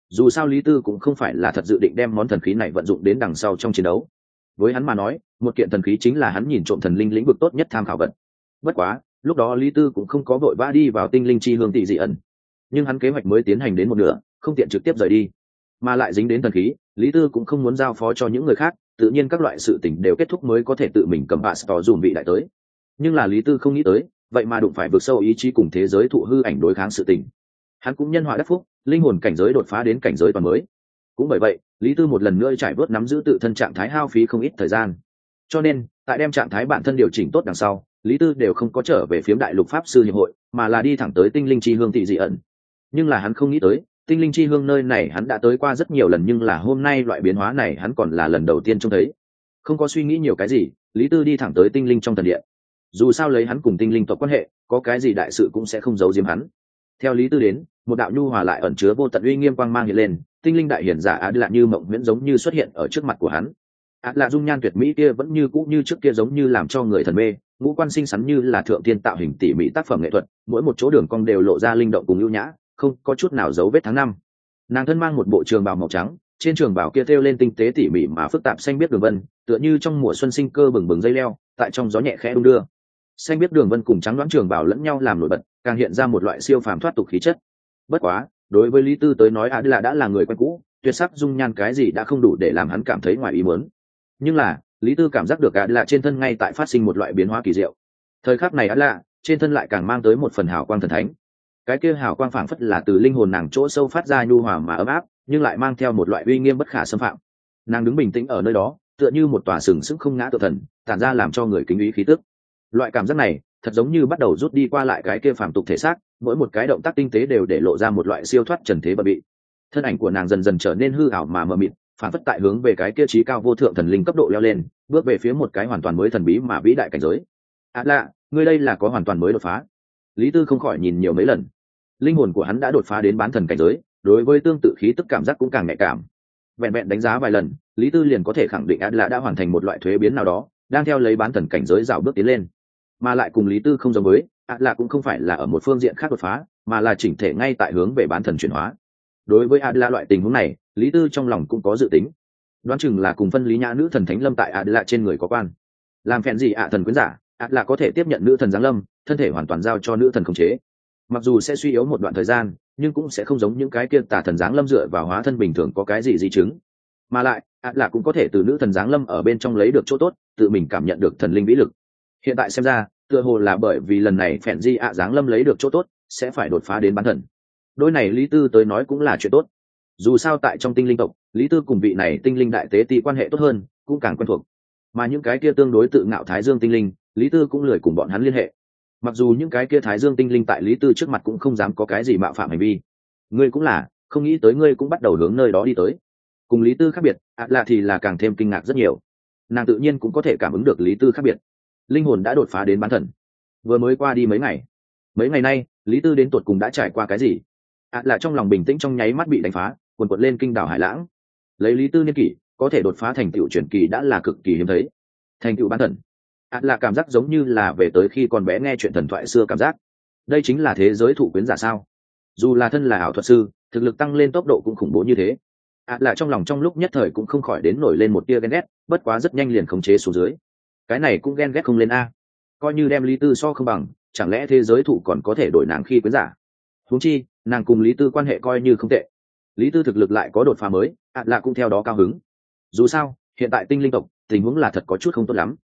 dù sao Lý Tư cũng không phải là thật dự định đem món thần khí này vận dụng đến đằng sau trong chiến đấu. Với hắn mà nói, một kiện thần khí chính là hắn nhìn trộm thần linh lĩnh vực tốt nhất tham khảo vật. Bất quá, lúc đó Lý Tư cũng không có vội vã đi vào tinh linh chi hương tỷ dị ẩn, nhưng hắn kế hoạch mới tiến hành đến một nửa, không tiện trực tiếp rời đi, mà lại dính đến thần khí, Lý Tư cũng không muốn giao phó cho những người khác, tự nhiên các loại sự tình đều kết thúc mới có thể tự mình cầm bạ tỏ dùm vị đại tới. Nhưng là Lý Tư không nghĩ tới, vậy mà đụng phải vượt sâu ý chí cùng thế giới thụ hư ảnh đối kháng sự tình. Hắn cũng nhân họa đắc phúc, linh hồn cảnh giới đột phá đến cảnh giới toàn mới. Cũng bởi vậy, Lý Tư một lần nữa trải vớt nắm giữ tự thân trạng thái hao phí không ít thời gian. Cho nên, tại đem trạng thái bản thân điều chỉnh tốt đằng sau, Lý Tư đều không có trở về phiếm đại lục pháp sư hiệp hội, mà là đi thẳng tới tinh linh chi hương tỷ dị ẩn. Nhưng là hắn không nghĩ tới, tinh linh chi hương nơi này hắn đã tới qua rất nhiều lần, nhưng là hôm nay loại biến hóa này hắn còn là lần đầu tiên trông thấy. Không có suy nghĩ nhiều cái gì, Lý Tư đi thẳng tới tinh linh trong thần điện. Dù sao lấy hắn cùng tinh linh tộc quan hệ, có cái gì đại sự cũng sẽ không giấu giếm hắn. Theo Lý Tư đến, một đạo nhu hòa lại ẩn chứa vô tận uy nghiêm quang mang hiện lên, tinh linh đại hiển giả Á Lạ như mộng huyễn giống như xuất hiện ở trước mặt của hắn. Á Lạ dung nhan tuyệt mỹ kia vẫn như cũ như trước kia, giống như làm cho người thần mê, ngũ quan xinh xắn như là thượng tiên tạo hình tỉ mỉ tác phẩm nghệ thuật, mỗi một chỗ đường cong đều lộ ra linh động cùng ưu nhã, không có chút nào dấu vết tháng năm. Nàng thân mang một bộ trường bào màu trắng, trên trường bào kia thêu lên tinh tế tỉ mỉ mà phức tạp xanh biếc đường vân, tựa như trong mùa xuân sinh cơ bừng bừng dây leo, tại trong gió nhẹ khẽ đung đưa. Xanh biếc đường vân cùng trắng đoán trường bào lẫn nhau làm nổi bật, càng hiện ra một loại siêu phàm thoát tục khí chất. Bất quá, đối với Lý Tư tới nói Adela đã là người quen cũ, tuyệt sắc dung nhan cái gì đã không đủ để làm hắn cảm thấy ngoài ý muốn. Nhưng là, Lý Tư cảm giác được Adela trên thân ngay tại phát sinh một loại biến hóa kỳ diệu. Thời khắc này Adela trên thân lại càng mang tới một phần hào quang thần thánh. Cái kia hào quang phảng phất là từ linh hồn nàng chỗ sâu phát ra nhu hòa mà ấm áp, nhưng lại mang theo một loại uy nghiêm bất khả xâm phạm. Nàng đứng bình tĩnh ở nơi đó, tựa như một tòa sừng sững không ngã tự thần, tản ra làm cho người kính ý khí tức. Loại cảm giác này, thật giống như bắt đầu rút đi qua lại cái kia phàm tục thể xác, mỗi một cái động tác tinh tế đều để lộ ra một loại siêu thoát trần thế bờ bị. Thân ảnh của nàng dần dần trở nên hư ảo mà mờ mịt, phản phất tại hướng về cái kia trí cao vô thượng thần linh cấp độ leo lên, bước về phía một cái hoàn toàn mới thần bí mà vĩ đại cảnh giới. Lạ, ngươi đây là có hoàn toàn mới đột phá. Lý Tư không khỏi nhìn nhiều mấy lần. Linh hồn của hắn đã đột phá đến bán thần cảnh giới, đối với tương tự khí tức cảm giác cũng càng nhạy cảm. Vẹn vẹn đánh giá vài lần, Lý Tư liền có thể khẳng định Lạ đã hoàn thành một loại thuế biến nào đó, đang theo lấy bán thần cảnh giới dạo bước tiến lên. Mà lại cùng Lý Tư không giống với, Lạ cũng không phải là ở một phương diện khác đột phá, mà là chỉnh thể ngay tại hướng về bán thần chuyển hóa. Đối với Lạ loại tình huống này, Lý Tư trong lòng cũng có dự tính, đoán chừng là cùng phân lý nhã nữ thần thánh lâm tại Lạ trên người có quan. Làm phèn gì thần quyến giả, Lạ có thể tiếp nhận nữ thần giáng lâm, thân thể hoàn toàn giao cho nữ thần khống chế. Mặc dù sẽ suy yếu một đoạn thời gian, nhưng cũng sẽ không giống những cái kia tà thần giáng lâm dựa vào hóa thân bình thường có cái gì di chứng. Mà lại, Lạ cũng có thể từ nữ thần giáng lâm ở bên trong lấy được chỗ tốt, tự mình cảm nhận được thần linh vĩ lực. Hiện tại xem ra, tựa hồ là bởi vì lần này phèn di giáng lâm lấy được chỗ tốt, sẽ phải đột phá đến bán thần. Đôi này Lý Tư tới nói cũng là chuyện tốt. Dù sao tại trong tinh linh tộc, Lý Tư cùng vị này tinh linh đại tế ti quan hệ tốt hơn, cũng càng quen thuộc. Mà những cái kia tương đối tự ngạo thái dương tinh linh, Lý Tư cũng lười cùng bọn hắn liên hệ. Mặc dù những cái kia thái dương tinh linh tại Lý Tư trước mặt cũng không dám có cái gì mạo phạm hành vi. Ngươi cũng là, không nghĩ tới ngươi cũng bắt đầu hướng nơi đó đi tới. Cùng Lý Tư khác biệt, Lạ thì là càng thêm kinh ngạc rất nhiều. Nàng tự nhiên cũng có thể cảm ứng được Lý Tư khác biệt. Linh hồn đã đột phá đến bán thần, vừa mới qua đi mấy ngày nay Lý Tư đến tột cùng đã trải qua cái gì? Lạ trong lòng bình tĩnh trong nháy mắt bị đánh phá, cuồn cuộn lên kinh đảo hải lãng. Lấy Lý Tư niên kỷ có thể đột phá thành tựu truyền kỳ đã là cực kỳ hiếm thấy. Thành tựu bán thần, lạ cảm giác giống như là về tới khi còn bé nghe chuyện thần thoại xưa cảm giác. Đây chính là thế giới thụ quyến giả sao? Dù là thân là ảo thuật sư, thực lực tăng lên tốc độ cũng khủng bố như thế. Lạ trong lòng trong lúc nhất thời cũng không khỏi đến nổi lên một tia ghen ghét, bất quá rất nhanh liền khống chế xuống dưới. Cái này cũng ghen ghét không lên a, coi như đem Lý Tư so không bằng, chẳng lẽ thế giới thụ còn có thể đổi nàng khi quyến giả? Huống chi nàng cùng Lý Tư quan hệ coi như không tệ, Lý Tư thực lực lại có đột phá mới, lạ cũng theo đó cao hứng. Dù sao hiện tại tinh linh tộc tình huống là thật có chút không tốt lắm.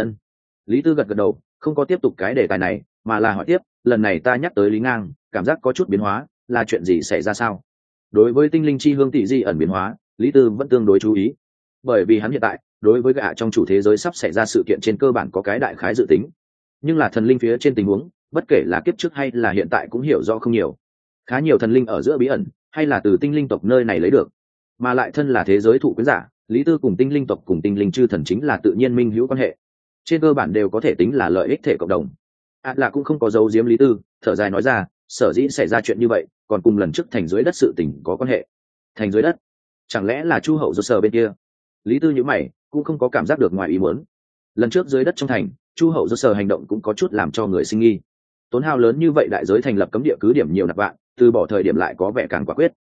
Lý Tư gật gật đầu, không có tiếp tục cái đề tài này, mà là hỏi tiếp, lần này ta nhắc tới Lý Ngang, cảm giác có chút biến hóa, là chuyện gì xảy ra sao? Đối với tinh linh chi hương tỷ di ẩn biến hóa, Lý Tư vẫn tương đối chú ý, bởi vì hắn hiện tại đối với gã trong chủ thế giới sắp xảy ra sự kiện trên cơ bản có cái đại khái dự tính, nhưng là thần linh phía trên tình huống, bất kể là kiếp trước hay là hiện tại cũng hiểu rõ không nhiều. Khá nhiều thần linh ở giữa bí ẩn, hay là từ tinh linh tộc nơi này lấy được, mà lại thân là thế giới thụ quyến giả, Lý Tư cùng tinh linh tộc cùng tinh linh chư thần chính là tự nhiên minh hữu quan hệ, trên cơ bản đều có thể tính là lợi ích thể cộng đồng. Lạ cũng không có giấu giếm Lý Tư, thở dài nói ra, sở dĩ xảy ra chuyện như vậy còn cùng lần trước thành dưới đất sự tình có quan hệ. Thành dưới đất? Chẳng lẽ là Chu hậu do sở bên kia? Lý Tư nhíu mày, cũng không có cảm giác được ngoài ý muốn. Lần trước dưới đất trong thành, Chu hậu do sở hành động cũng có chút làm cho người sinh nghi. Tốn hao lớn như vậy đại giới thành lập cấm địa cứ điểm nhiều nạp vạn, từ bỏ thời điểm lại có vẻ càng quả quyết.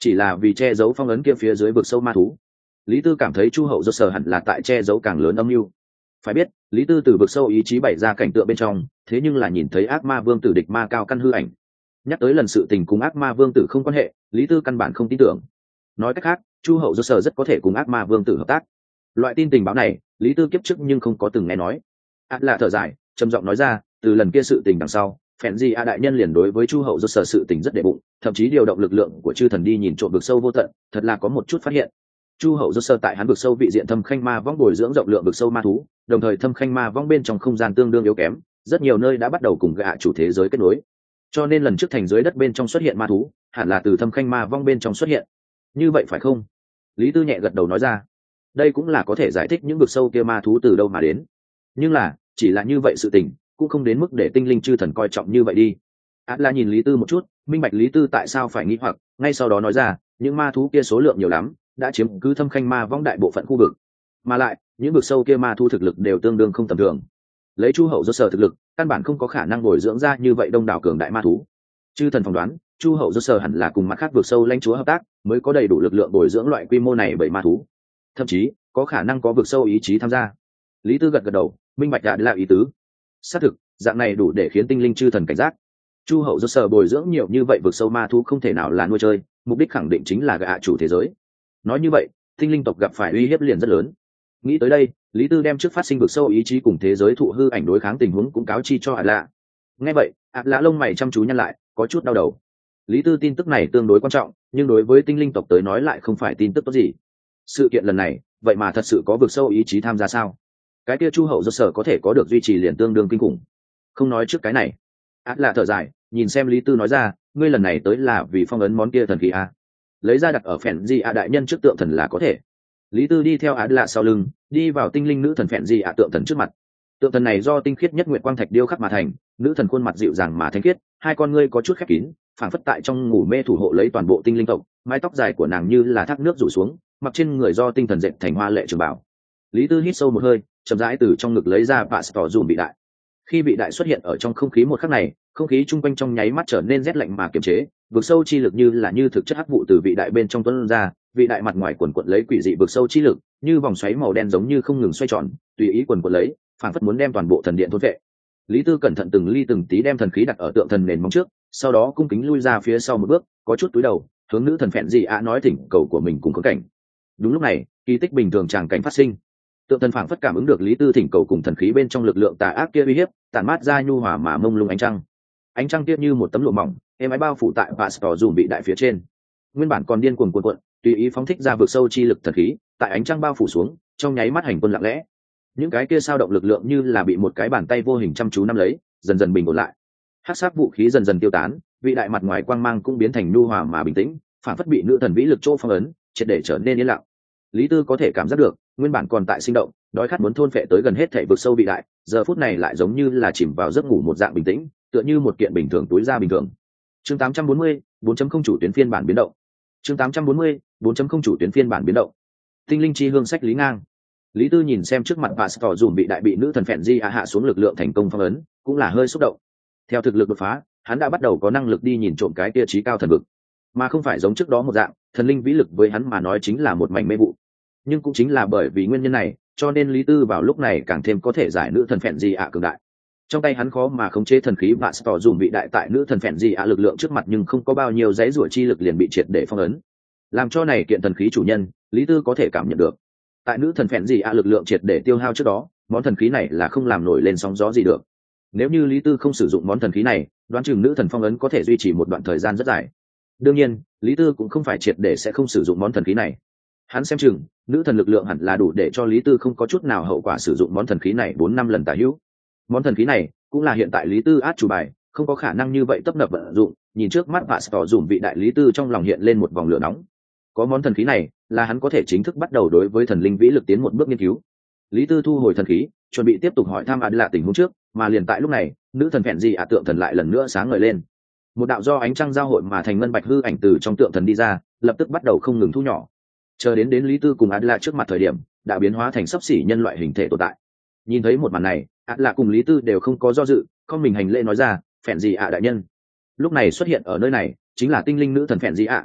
chỉ là vì che giấu phong ấn kia phía dưới vực sâu ma thú. Lý Tư cảm thấy Chu Hậu do sở hẳn là tại che giấu càng lớn âm mưu. Phải biết, Lý Tư từ vực sâu ý chí bày ra cảnh tượng bên trong, thế nhưng là nhìn thấy ác ma vương tử địch ma cao căn hư ảnh. Nhắc tới lần sự tình cùng ác ma vương tử không quan hệ, Lý Tư căn bản không tin tưởng. Nói cách khác, Chu Hậu do sở rất có thể cùng ác ma vương tử hợp tác. Loại tin tình báo này, Lý Tư kiếp trước nhưng không có từng nghe nói. Là thở dài, trầm giọng nói ra, từ lần kia sự tình đằng sau, phèn gì đại nhân liền đối với Chu Hậu do sở sự tình rất đệ bụng, thậm chí điều động lực lượng của chư thần đi nhìn trộm vực sâu vô tận, thật là có một chút phát hiện. Chu Hậu do sở tại hắn vực sâu vị diện thâm khanh ma vong bồi dưỡng rộng lượng vực sâu ma thú, đồng thời thâm khanh ma vong bên trong không gian tương đương yếu kém, rất nhiều nơi đã bắt đầu cùng gạ chủ thế giới kết nối. Cho nên lần trước thành dưới đất bên trong xuất hiện ma thú, hẳn là từ thâm khanh ma vong bên trong xuất hiện. Như vậy phải không? Lý Tư nhẹ gật đầu nói ra. Đây cũng là có thể giải thích những vực sâu kia ma thú từ đâu mà đến. Nhưng là, chỉ là như vậy sự tình, cũng không đến mức để tinh linh chư thần coi trọng như vậy đi. La nhìn Lý Tư một chút, minh bạch Lý Tư tại sao phải nghi hoặc, ngay sau đó nói ra, những ma thú kia số lượng nhiều lắm, đã chiếm cứ thâm khanh ma vong đại bộ phận khu vực. Mà lại, những vực sâu kia ma thú thực lực đều tương đương không tầm thường. Lấy Chu Hậu do sở thực lực, căn bản không có khả năng bồi dưỡng ra như vậy đông đảo cường đại ma thú. Chư thần phỏng đoán, Chu Hậu do sở hẳn là cùng mặt khác vực sâu lãnh chúa hợp tác, mới có đầy đủ lực lượng bồi dưỡng loại quy mô này bởi ma thú. Thậm chí, có khả năng có vực sâu ý chí tham gia. Lý Tư gật gật đầu, minh bạch đã là ý tứ. Xác thực, dạng này đủ để khiến tinh linh chư thần cảnh giác. Chu Hậu do sở bồi dưỡng nhiều như vậy vực sâu ma thú không thể nào là nuôi chơi, mục đích khẳng định chính là gạ chủ thế giới. Nói như vậy, tinh linh tộc gặp phải uy hiếp liền rất lớn. Nghĩ tới đây, Lý Tư đem trước phát sinh vực sâu ý chí cùng thế giới thụ hư ảnh đối kháng tình huống cũng cáo chi cho Lạ. Nghe vậy, Lạ lông mày chăm chú nhăn lại, có chút đau đầu. Lý Tư tin tức này tương đối quan trọng, nhưng đối với tinh linh tộc tới nói lại không phải tin tức tốt gì. Sự kiện lần này, vậy mà thật sự có vực sâu ý chí tham gia sao? Cái kia Chu Hậu do sở có thể có được duy trì liền tương đương kinh khủng. Không nói trước cái này, Lạ thở dài, nhìn xem Lý Tư nói ra, ngươi lần này tới là vì phong ấn món kia thần khí a, lấy ra đặt ở phèn gì đại nhân trước tượng thần là có thể. Lý Tư đi theo Lạ sau lưng, đi vào tinh linh nữ thần phèn gì tượng thần trước mặt. Tượng thần này do tinh khiết nhất nguyệt quang thạch điêu khắc mà thành, nữ thần khuôn mặt dịu dàng mà thanh khiết, hai con ngươi có chút khép kín, phảng phất tại trong ngủ mê thủ hộ lấy toàn bộ tinh linh tộc, mái tóc dài của nàng như là thác nước rủ xuống, mặc trên người do tinh thần dệt thành hoa lệ trường bảo. Lý Tư hít sâu một hơi, chậm rãi từ trong ngực lấy ra Pastor dùm bị đại. Khi bị đại xuất hiện ở trong không khí một khắc này, không khí chung quanh trong nháy mắt trở nên rét lạnh mà kiềm chế, vực sâu chi lực như thực chất hắc vụ từ vị đại bên trong tuôn ra, vị đại mặt ngoài quần quật lấy quỷ dị vực sâu chi lực, như vòng xoáy màu đen giống như không ngừng xoay tròn, tùy ý quần quật lấy, phảng phất muốn đem toàn bộ thần điện thôn vệ. Lý Tư cẩn thận từng ly từng tí đem thần khí đặt ở tượng thần nền móng trước, sau đó cung kính lui ra phía sau một bước, có chút cúi đầu, hướng nữ thần phèn gì nói thỉnh cầu của mình cùng khốn cảnh. Đúng lúc này, kỳ tích bình thường tràng cảnh phát sinh. Tượng thần phảng phất cảm ứng được Lý Tư thỉnh cầu cùng thần khí bên trong lực lượng tà ác kia uy hiếp, tản mát ra nhu hòa mà mông lung ánh trăng. Ánh trăng tiếp như một tấm lụa mỏng, êm ái bao phủ tại Pastor dùm bị đại phía trên. Nguyên bản còn điên cuồng cuộn, tùy ý phóng thích ra vực sâu chi lực thần khí, tại ánh trăng bao phủ xuống, trong nháy mắt hành quân lặng lẽ. Những cái kia sao động lực lượng như là bị một cái bàn tay vô hình chăm chú nắm lấy, dần dần bình ổn lại. Hắc sắc vũ khí dần dần tiêu tán, vị đại mặt ngoài quang mang cũng biến thành nhu hòa mà bình tĩnh, phản phất bị nữ thần vĩ lực chỗ phong ấn, triệt để trở nên yên lặng. Lý Tư có thể cảm giác được, nguyên bản còn tại sinh động, đói khát muốn thôn phệ tới gần hết thảy vực sâu vị đại, giờ phút này lại giống như là chìm vào giấc ngủ một dạng bình tĩnh, tựa như một kiện bình thường túi da bình thường. Chương 840, 4.0 chủ tuyến phiên bản biến động. Chương 840, 4.0 chủ tuyến phiên bản biến động. Tinh linh chi hương sách Lý Ngang. Lý Tư nhìn xem trước mặt Pastor dùm bị đại bị nữ thần phèn di hạ xuống lực lượng thành công phong ấn, cũng là hơi xúc động. Theo thực lực đột phá, hắn đã bắt đầu có năng lực đi nhìn trộm cái kia trí cao thần vực, mà không phải giống trước đó một dạng, thần linh vĩ lực với hắn mà nói chính là một mảnh mê vụ. Nhưng cũng chính là bởi vì nguyên nhân này, cho nên Lý Tư vào lúc này càng thêm có thể giải nữ thần phèn di cường đại. Trong tay hắn khó mà khống chế thần khí Pastor dùm bị đại tại nữ thần phèn di lực lượng trước mặt, nhưng không có bao nhiêu dãy rủa chi lực liền bị triệt để phong ấn. Làm cho này kiện thần khí chủ nhân, Lý Tư có thể cảm nhận được, tại nữ thần phèn gì lực lượng triệt để tiêu hao trước đó, món thần khí này là không làm nổi lên sóng gió gì được. Nếu như Lý Tư không sử dụng món thần khí này, đoán chừng nữ thần phong ấn có thể duy trì một đoạn thời gian rất dài. Đương nhiên, Lý Tư cũng không phải triệt để sẽ không sử dụng món thần khí này. Hắn xem chừng nữ thần lực lượng hẳn là đủ để cho Lý Tư không có chút nào hậu quả sử dụng món thần khí này 4-5 lần tả hữu. Món thần khí này cũng là hiện tại Lý Tư át chủ bài, không có khả năng như vậy tấp nập vận dụng. Nhìn trước mắt Pastor dùm vị đại Lý Tư trong lòng hiện lên một vòng lửa nóng. Có món thần khí này là hắn có thể chính thức bắt đầu đối với thần linh vĩ lực tiến một bước nghiên cứu. Lý Tư thu hồi thần khí, chuẩn bị tiếp tục hỏi thăm là tình huống trước, mà liền tại lúc này, nữ thần phèn gì tượng thần lại lần nữa sáng ngời lên. Một đạo do ánh trăng giao hội mà thành ngân bạch hư ảnh từ trong tượng thần đi ra, lập tức bắt đầu không ngừng thu nhỏ. Chờ đến Lý Tư cùng Adla trước mặt thời điểm, đã biến hóa thành sắp xỉ nhân loại hình thể tồn tại. Nhìn thấy một màn này, Adla cùng Lý Tư đều không có do dự, con mình hành lễ nói ra, phèn gì đại nhân. Lúc này xuất hiện ở nơi này, chính là tinh linh nữ thần phèn gì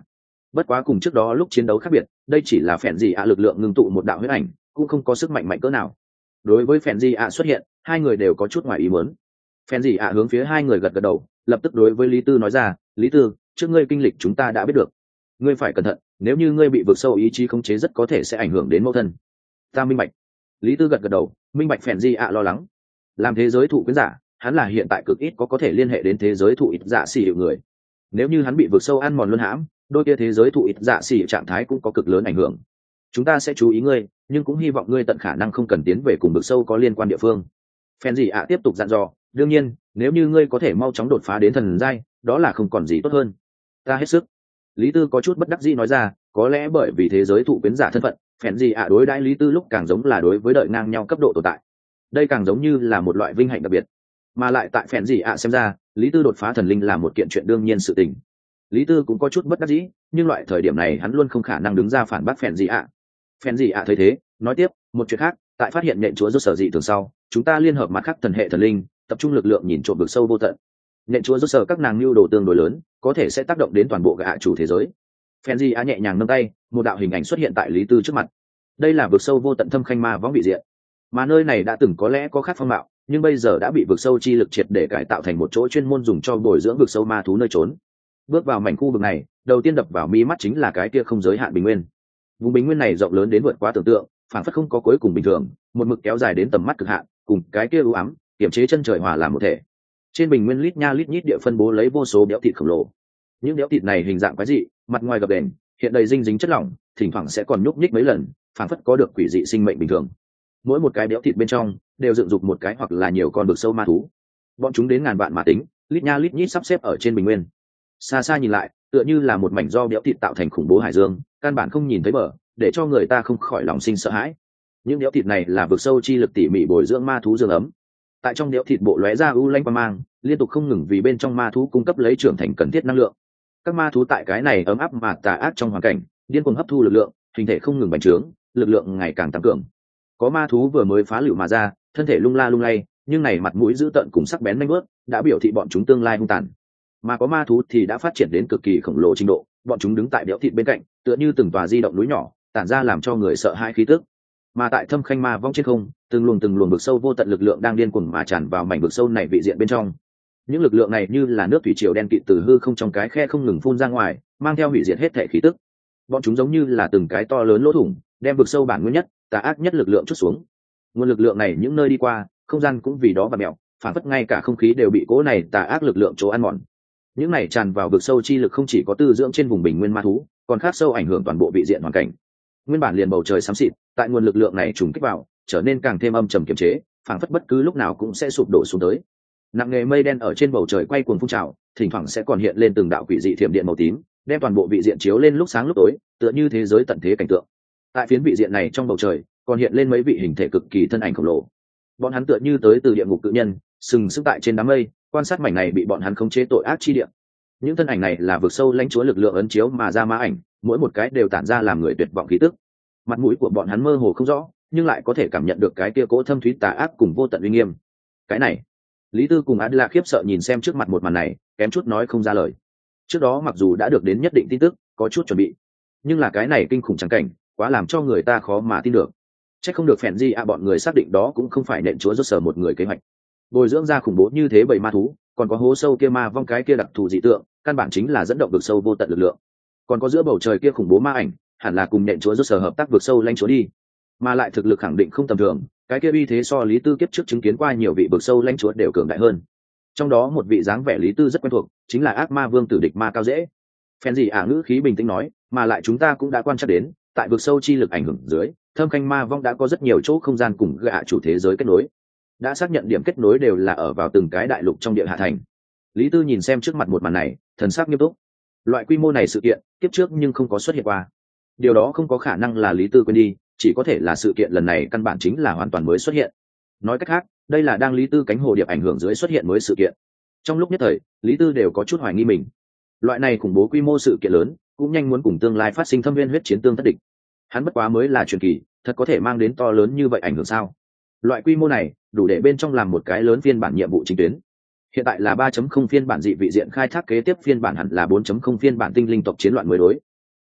Bất quá cùng trước đó lúc chiến đấu khác biệt, đây chỉ là phèn gì ạ lực lượng ngưng tụ một đạo huyết ảnh, cũng không có sức mạnh mạnh cỡ nào. Đối với phèn gì ạ xuất hiện, hai người đều có chút ngoài ý muốn. Phèn gì ạ hướng phía hai người gật gật đầu, lập tức đối với Lý Tư nói ra, Lý Tư, trước ngươi kinh lịch chúng ta đã biết được, ngươi phải cẩn thận, nếu như ngươi bị vượt sâu ý chí khống chế rất có thể sẽ ảnh hưởng đến mẫu thân. Ta minh bạch. Lý Tư gật gật đầu, minh bạch phèn gì ạ lo lắng. Làm thế giới thụ quyến giả, hắn là hiện tại cực ít có thể liên hệ đến thế giới thụ ít dạ xỉ hiệu người. Nếu như hắn bị vượt sâu ăn mòn luân hãm, đôi kia thế giới thụ ít dạ xỉ trạng thái cũng có cực lớn ảnh hưởng. Chúng ta sẽ chú ý ngươi, nhưng cũng hy vọng ngươi tận khả năng không cần tiến về cùng vượt sâu có liên quan địa phương. Phèn gì ạ tiếp tục dặn dò, đương nhiên, nếu như ngươi có thể mau chóng đột phá đến thần giai, đó là không còn gì tốt hơn. Ta hết sức. Lý Tư có chút bất đắc dĩ nói ra, có lẽ bởi vì thế giới thụ quyến giả thân phận, phèn gì ạ đối đãi Lý Tư lúc càng giống là đối với đợi ngang nhau cấp độ tồn tại. Đây càng giống như là một loại vinh hạnh đặc biệt, mà lại tại phèn gì ạ xem ra, Lý Tư đột phá thần linh là một kiện chuyện đương nhiên sự tình. Lý Tư cũng có chút bất đắc dĩ, nhưng loại thời điểm này hắn luôn không khả năng đứng ra phản bác phèn gì ạ. Phèn gì ạ thấy thế, nói tiếp, một chuyện khác, tại phát hiện nhện chúa rốt sở dị thường sau, chúng ta liên hợp mặt khác thần hệ thần linh, tập trung lực lượng nhìn trộm vực sâu vô tận. Nhện chúa rốt sở các nàng lưu đồ tương đối lớn, có thể sẽ tác động đến toàn bộ gã chủ thế giới. Phèn gì ạ nhẹ nhàng nâng tay, một đạo hình ảnh xuất hiện tại Lý Tư trước mặt. Đây là vực sâu vô tận thâm khanh ma võng vị diện, mà nơi này đã từng có lẽ có khác phong mạo, nhưng bây giờ đã bị vực sâu chi lực triệt để cải tạo thành một chỗ chuyên môn dùng cho bồi dưỡng vực sâu ma thú nơi trốn. Bước vào mảnh khu vực này, đầu tiên đập vào mi mắt chính là cái kia không giới hạn bình nguyên. Vùng bình nguyên này rộng lớn đến vượt quá tưởng tượng, phản phất không có cuối cùng bình thường, một mực kéo dài đến tầm mắt cực hạn, cùng cái kia u ám kiểm chế chân trời hòa làm một thể. Trên bình nguyên lít nha lít nhít địa phân bố lấy vô số béo thịt khổng lồ. Những béo thịt này hình dạng quái dị, mặt ngoài gập đền, hiện đầy dinh dính chất lỏng, thỉnh thoảng sẽ còn nhúc nhích mấy lần, phản phất có được quỷ dị sinh mệnh bình thường. Mỗi một cái béo thịt bên trong đều dựng dục một cái hoặc là nhiều con vực sâu ma thú. Bọn chúng đến ngàn vạn mà tính, lít nha lít nhít sắp xếp ở trên bình nguyên. Xa xa nhìn lại, tựa như là một mảnh do béo thịt tạo thành khủng bố hải dương, căn bản không nhìn thấy bờ, để cho người ta không khỏi lòng sinh sợ hãi. Những béo thịt này là vực sâu chi lực tỉ mỉ bồi dưỡng ma thú dương ấm. Tại trong béo thịt bộ lóe ra u lanh quang mang, liên tục không ngừng vì bên trong ma thú cung cấp lấy trưởng thành cần thiết năng lượng. Các ma thú tại cái này ấm áp mà tà ác trong hoàn cảnh, điên cuồng hấp thu lực lượng, hình thể không ngừng bành trướng, lực lượng ngày càng tăng cường. Có ma thú vừa mới phá lựu mà ra, thân thể lung la lung lay, nhưng này mặt mũi dữ tợn cùng sắc bén nhanh bước, đã biểu thị bọn chúng tương lai hung tàn. Mà có ma thú thì đã phát triển đến cực kỳ khổng lồ trình độ, bọn chúng đứng tại béo thịt bên cạnh, tựa như từng tòa di động núi nhỏ, tản ra làm cho người sợ hãi khí tức. Mà tại thâm khanh ma vong trên không, từng luồng vực sâu vô tận lực lượng đang điên cuồng mà tràn vào mảnh vực sâu này vị diện bên trong. Những lực lượng này như là nước thủy triều đen kịt từ hư không trong cái khe không ngừng phun ra ngoài, mang theo hủy diệt hết thể khí tức. Bọn chúng giống như là từng cái to lớn lỗ thủng, đem vực sâu bản nguyên nhất, tà ác nhất lực lượng chút xuống. Nguồn lực lượng này những nơi đi qua, không gian cũng vì đó và mèo, phản phất ngay cả không khí đều bị cỗ này tà ác lực lượng chỗ ăn mòn. Những này tràn vào vực sâu chi lực không chỉ có tư dưỡng trên vùng bình nguyên ma thú, còn khác sâu ảnh hưởng toàn bộ vị diện hoàn cảnh. Nguyên bản liền bầu trời xám xịt, tại nguồn lực lượng này trùng kích vào, trở nên càng thêm âm trầm kiềm chế, phản phất bất cứ lúc nào cũng sẽ sụp đổ xuống tới. Nặng nề mây đen ở trên bầu trời quay cuồng phun trào, thỉnh thoảng sẽ còn hiện lên từng đạo quỷ dị thiểm điện màu tím, đem toàn bộ vị diện chiếu lên lúc sáng lúc tối, tựa như thế giới tận thế cảnh tượng. Tại phiến vị diện này trong bầu trời, còn hiện lên mấy vị hình thể cực kỳ thân ảnh khổng lồ. Bọn hắn tựa như tới từ địa ngục cự nhân, sừng sững tại trên đám mây, quan sát mảnh này bị bọn hắn khống chế tội ác chi địa. Những thân ảnh này là vực sâu lãnh chúa lực lượng ấn chiếu mà ra ma ảnh, mỗi một cái đều tản ra làm người tuyệt vọng khí tức. Mặt mũi của bọn hắn mơ hồ không rõ, nhưng lại có thể cảm nhận được cái kia cỗ thâm thúy tà ác cùng vô tận uy nghiêm. Cái này, Lý Tư cùng Adela khiếp sợ nhìn xem trước mặt một màn này, kém chút nói không ra lời. Trước đó mặc dù đã được đến nhất định tin tức, có chút chuẩn bị, nhưng là cái này kinh khủng trắng cảnh, quá làm cho người ta khó mà tin được. Chắc không được phèn gì bọn người xác định đó cũng không phải nện chúa rốt sở một người kế hoạch. Bồi dưỡng ra khủng bố như thế bầy ma thú, còn có hố sâu kia ma vong cái kia đặc thù dị tượng, căn bản chính là dẫn động vực sâu vô tận lực lượng. Còn có giữa bầu trời kia khủng bố ma ảnh, hẳn là cùng nện chúa rốt sở hợp tác vực sâu lãnh chúa đi. Mà lại thực lực khẳng định không tầm thường, cái kia uy thế so Lý Tư kiếp trước chứng kiến qua nhiều vị vực sâu lãnh chúa đều cường đại hơn. Trong đó một vị dáng vẻ Lý Tư rất quen thuộc, chính là ác ma vương tử địch ma cao dễ. Phèn gì ngữ khí bình tĩnh nói, mà lại chúng ta cũng đã quan trắc đến, tại vực sâu chi lực ảnh hưởng dưới, thâm khanh ma vong đã có rất nhiều chỗ không gian cùng gạ chủ thế giới kết nối, đã xác nhận điểm kết nối đều là ở vào từng cái đại lục trong địa hạ thành. Lý Tư nhìn xem trước mặt một màn này, thần sắc nghiêm túc. Loại quy mô này sự kiện kiếp trước nhưng không có xuất hiện qua, điều đó không có khả năng là Lý Tư quên đi, chỉ có thể là sự kiện lần này căn bản chính là hoàn toàn mới xuất hiện. Nói cách khác, đây là đang Lý Tư cánh hồ điệp ảnh hưởng dưới xuất hiện mới sự kiện. Trong lúc nhất thời, Lý Tư đều có chút hoài nghi mình. Loại này khủng bố quy mô sự kiện lớn, cũng nhanh muốn cùng tương lai phát sinh thâm viên huyết chiến tương thất địch. Hắn bất quá mới là truyền kỳ, thật có thể mang đến to lớn như vậy ảnh hưởng sao? Loại quy mô này, đủ để bên trong làm một cái lớn phiên bản nhiệm vụ chính tuyến. Hiện tại là 3.0 phiên bản dị vị diện khai thác, kế tiếp phiên bản hẳn là 4.0 phiên bản tinh linh tộc chiến loạn mới đối.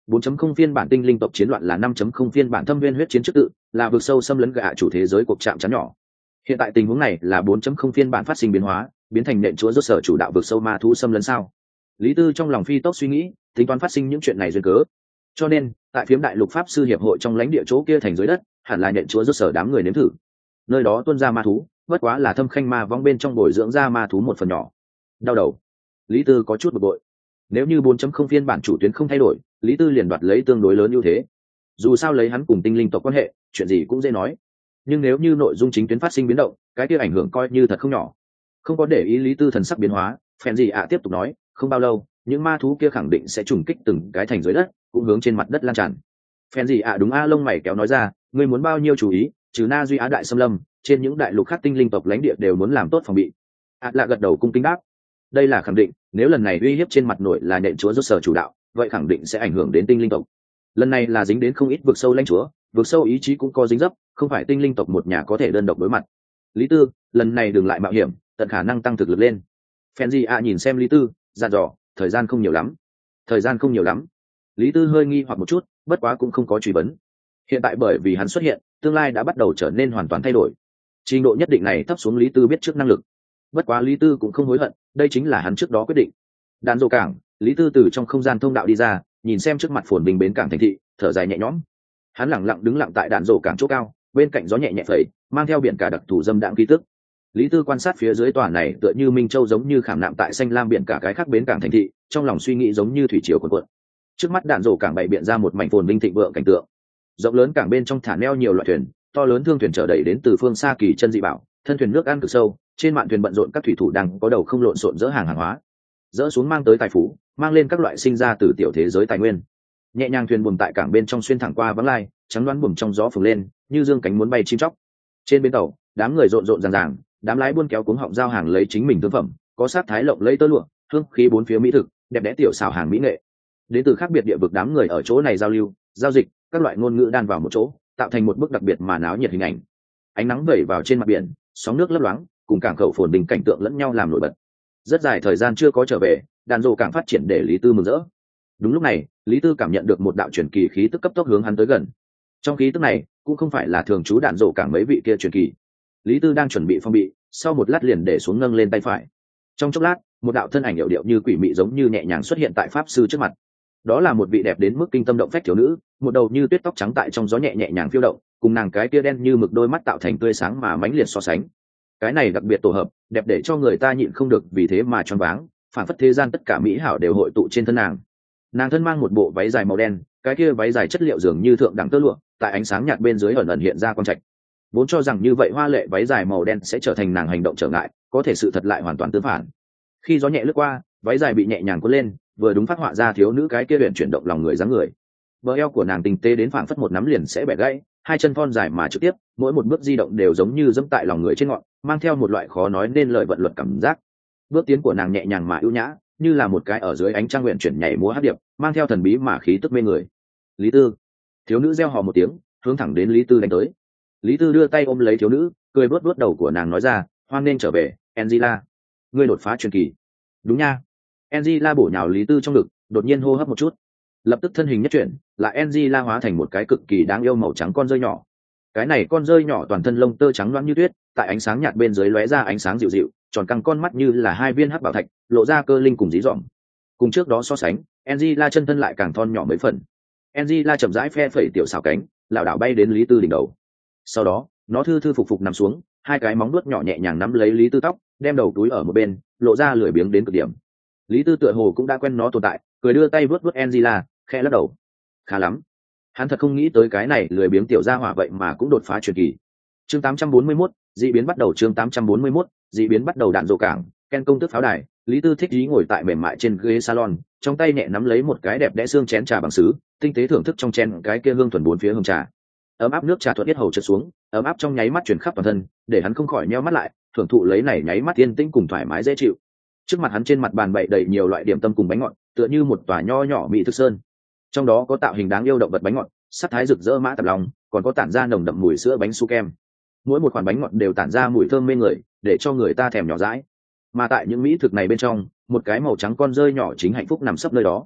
4.0 phiên bản tinh linh tộc chiến loạn là 5.0 phiên bản thâm viên huyết chiến trước tự, là vực sâu xâm lấn gạ chủ thế giới cuộc chạm chắn nhỏ. Hiện tại tình huống này là 4.0 phiên bản phát sinh biến hóa, biến thành nện chúa rốt sở chủ đạo vực sâu ma thú xâm lấn sao? Lý Tư trong lòng phi tốc suy nghĩ, tính toán phát sinh những chuyện này duyên cớ. Cho nên, tại phiếm đại lục pháp sư hiệp hội trong lãnh địa chỗ kia thành dưới đất, hẳn là nện chúa rốt sở đám người nếm thử. Nơi đó tuôn ra ma thú, bất quá là thâm khanh ma vong bên trong bồi dưỡng ra ma thú một phần nhỏ. Đau đầu. Lý Tư có chút bực bội. Nếu như 4.0 phiên bản chủ tuyến không thay đổi, Lý Tư liền đoạt lấy tương đối lớn ưu thế. Dù sao lấy hắn cùng tinh linh tộc quan hệ, chuyện gì cũng dễ nói. Nhưng nếu như nội dung chính tuyến phát sinh biến động, cái kia ảnh hưởng coi như thật không nhỏ. Không có để ý Lý Tư thần sắc biến hóa, phèn gì ạ tiếp tục nói, không bao lâu, những ma thú kia khẳng định sẽ trùng kích từng cái thành dưới đất, cũng hướng trên mặt đất lan tràn. Phèn gì ạ đúng a lông mày kéo nói ra, ngươi muốn bao nhiêu chú ý, trừ Na Duy Á đại xâm lâm, trên những đại lục khác tinh linh tộc lãnh địa đều muốn làm tốt phòng bị. Lạ gật đầu cung kính đáp, đây là khẳng định, nếu lần này uy hiếp trên mặt nội là nện chúa rốt sở chủ đạo, vậy khẳng định sẽ ảnh hưởng đến tinh linh tộc. Lần này là dính đến không ít vực sâu lãnh chúa, vực sâu ý chí cũng có dính dấp, không phải tinh linh tộc một nhà có thể đơn độc đối mặt. Lý Tư, lần này đừng lại mạo hiểm, tận khả năng tăng thực lực lên. Fenji ạ nhìn xem Lý Tư, dặn dò, thời gian không nhiều lắm. Thời gian không nhiều lắm. Lý Tư hơi nghi hoặc một chút, bất quá cũng không có truy vấn. Hiện tại bởi vì hắn xuất hiện, tương lai đã bắt đầu trở nên hoàn toàn thay đổi. Trình độ nhất định này thấp xuống Lý Tư biết trước năng lực. Bất quá Lý Tư cũng không hối hận, đây chính là hắn trước đó quyết định. Đàn rồ cảng, Lý Tư từ trong không gian thông đạo đi ra, nhìn xem trước mặt phồn bình bến cảng thành thị, thở dài nhẹ nhõm. Hắn lẳng lặng đứng lặng tại đàn rồ cảng chỗ cao, bên cạnh gió nhẹ nhẹ phẩy, mang theo biển cả đặc thù dâm đãng khí tức. Lý Tư quan sát phía dưới tòa này tựa như Minh Châu giống như khảm nạm tại xanh lam biển cả cái khác bến cảng thành thị, trong lòng suy nghĩ giống như thủy triều cuồn cuộn. Trước mắt đàn rồ cảng bày biện ra một mảnh phồn vinh thịnh vượng cảnh tượng. Rộng lớn cảng bên trong thả neo nhiều loại thuyền, to lớn thương thuyền chở đầy đến từ phương xa kỳ chân dị bảo, thân thuyền nước ăn cực sâu, trên mạn thuyền bận rộn các thủy thủ đang có đầu không lộn xộn dỡ hàng hóa, dỡ xuống mang tới tài phú, mang lên các loại sinh ra từ tiểu thế giới tài nguyên. Nhẹ nhàng thuyền buồm tại cảng bên trong xuyên thẳng qua vắng lai, trắng đoán buồm trong gió phồng lên, như dương cánh muốn bay chim chóc. Trên bến tàu, đám người rộn rộn ràng ràng, đám lái buôn kéo cuống họng giao hàng lấy chính mình thương phẩm, có sát thái lộng lẫy tơ lụa, hương khí bốn phía mỹ thực, đẹp đẽ tiểu xảo hàng mỹ nghệ. Đến từ khác biệt địa vực đám người ở chỗ này giao lưu, giao dịch, các loại ngôn ngữ đan vào một chỗ, tạo thành một bức đặc biệt mà náo nhiệt hình ảnh. Ánh nắng vẩy vào trên mặt biển, sóng nước lấp loáng, cùng cảng khẩu phồn bình cảnh tượng lẫn nhau làm nổi bật. Rất dài thời gian chưa có trở về, đàn rồ cảng phát triển để Lý Tư mừng rỡ. Đúng lúc này, Lý Tư cảm nhận được một đạo truyền kỳ khí tức cấp tốc hướng hắn tới gần. Trong khí tức này, cũng không phải là thường trú đàn rồ cảng mấy vị kia truyền kỳ. Lý Tư đang chuẩn bị phong bị, sau một lát liền để xuống nâng lên tay phải. Trong chốc lát, một đạo thân ảnh điệu điệu như quỷ mị giống như nhẹ nhàng xuất hiện tại pháp sư trước mặt. Đó là một vị đẹp đến mức kinh tâm động phách thiếu nữ, một đầu như tuyết tóc trắng tại trong gió nhẹ nhẹ nhàng phiêu động, cùng nàng cái kia đen như mực đôi mắt tạo thành tươi sáng mà mãnh liệt so sánh. Cái này đặc biệt tổ hợp, đẹp để cho người ta nhịn không được vì thế mà choáng váng, phản phất thế gian tất cả mỹ hảo đều hội tụ trên thân nàng. Nàng thân mang một bộ váy dài màu đen, cái kia váy dài chất liệu dường như thượng đẳng tơ lụa, tại ánh sáng nhạt bên dưới ẩn ẩn hiện ra quang trạch. Vốn cho rằng như vậy hoa lệ váy dài màu đen sẽ trở thành nàng hành động trở ngại, có thể sự thật lại hoàn toàn tương phản. Khi gió nhẹ lướt qua, váy dài bị nhẹ nhàng cuốn lên, vừa đúng phát họa ra thiếu nữ cái kia luyện chuyển động lòng người dáng người. Bờ eo của nàng tinh tế đến phảng phất một nắm liền sẽ bẻ gãy, hai chân thon dài mà trực tiếp, mỗi một bước di động đều giống như dẫm tại lòng người trên ngọn, mang theo một loại khó nói nên lời vận luật cảm giác. Bước tiến của nàng nhẹ nhàng mà ưu nhã, như là một cái ở dưới ánh trăng nguyện chuyển nhảy múa hát điệp, mang theo thần bí mà khí tức mê người. Lý Tư, thiếu nữ reo hò một tiếng, hướng thẳng đến Lý Tư đánh tới. Lý Tư đưa tay ôm lấy thiếu nữ, cười vuốt vuốt đầu của nàng nói ra, hoan nên trở về, Angela, ngươi đột phá truyền kỳ. Đúng nha. Angela bổ nhào Lý Tư trong ngực, đột nhiên hô hấp một chút, lập tức thân hình nhất chuyển, lại Angela hóa thành một cái cực kỳ đáng yêu màu trắng con rơi nhỏ. Cái này con rơi nhỏ toàn thân lông tơ trắng loáng như tuyết, tại ánh sáng nhạt bên dưới lóe ra ánh sáng dịu dịu, tròn căng con mắt như là hai viên hắc bảo thạch, lộ ra cơ linh cùng dí dỏm. Cùng trước đó so sánh, Angela chân thân lại càng thon nhỏ mấy phần. Angela chậm rãi phe phẩy tiểu xảo cánh, lảo đảo bay đến Lý Tư đỉnh đầu. Sau đó, nó thư thư phục phục nằm xuống, hai cái móng vuốt nhỏ nhẹ nhàng nắm lấy Lý Tư tóc, đem đầu túi ở một bên, lộ ra lười biếng đến cực điểm. Lý Tư tựa hồ cũng đã quen nó tồn tại, cười đưa tay vuốt vuốt Angela, khẽ lắc đầu. Khá lắm. Hắn thật không nghĩ tới cái này lười biếng tiểu gia hỏa vậy mà cũng đột phá truyền kỳ. Chương 841, dị biến bắt đầu. Chương 841, dị biến bắt đầu. Đạn rồ cảng, Ken công tước pháo đài. Lý Tư thích ý ngồi tại mềm mại trên ghế salon, trong tay nhẹ nắm lấy một cái đẹp đẽ xương chén trà bằng sứ, tinh tế thưởng thức trong chén cái kia hương thuần bốn phía hương trà. Ấm áp nước trà thuận yết hầu trượt xuống, ấm áp trong nháy mắt truyền khắp toàn thân, để hắn không khỏi nheo mắt lại, thưởng thụ lấy này nháy mắt yên tĩnh cùng thoải mái dễ chịu. Trước mặt hắn trên mặt bàn bày đầy nhiều loại điểm tâm cùng bánh ngọt, tựa như một tòa nho nhỏ mỹ thực sơn. Trong đó có tạo hình đáng yêu động vật bánh ngọt, sắc thái rực rỡ mã tạp lòng, còn có tản ra nồng đậm mùi sữa bánh su kem. Mỗi một khoản bánh ngọt đều tản ra mùi thơm mê người, để cho người ta thèm nhỏ dãi. Mà tại những mỹ thực này bên trong, một cái màu trắng con rơi nhỏ chính hạnh phúc nằm sấp nơi đó.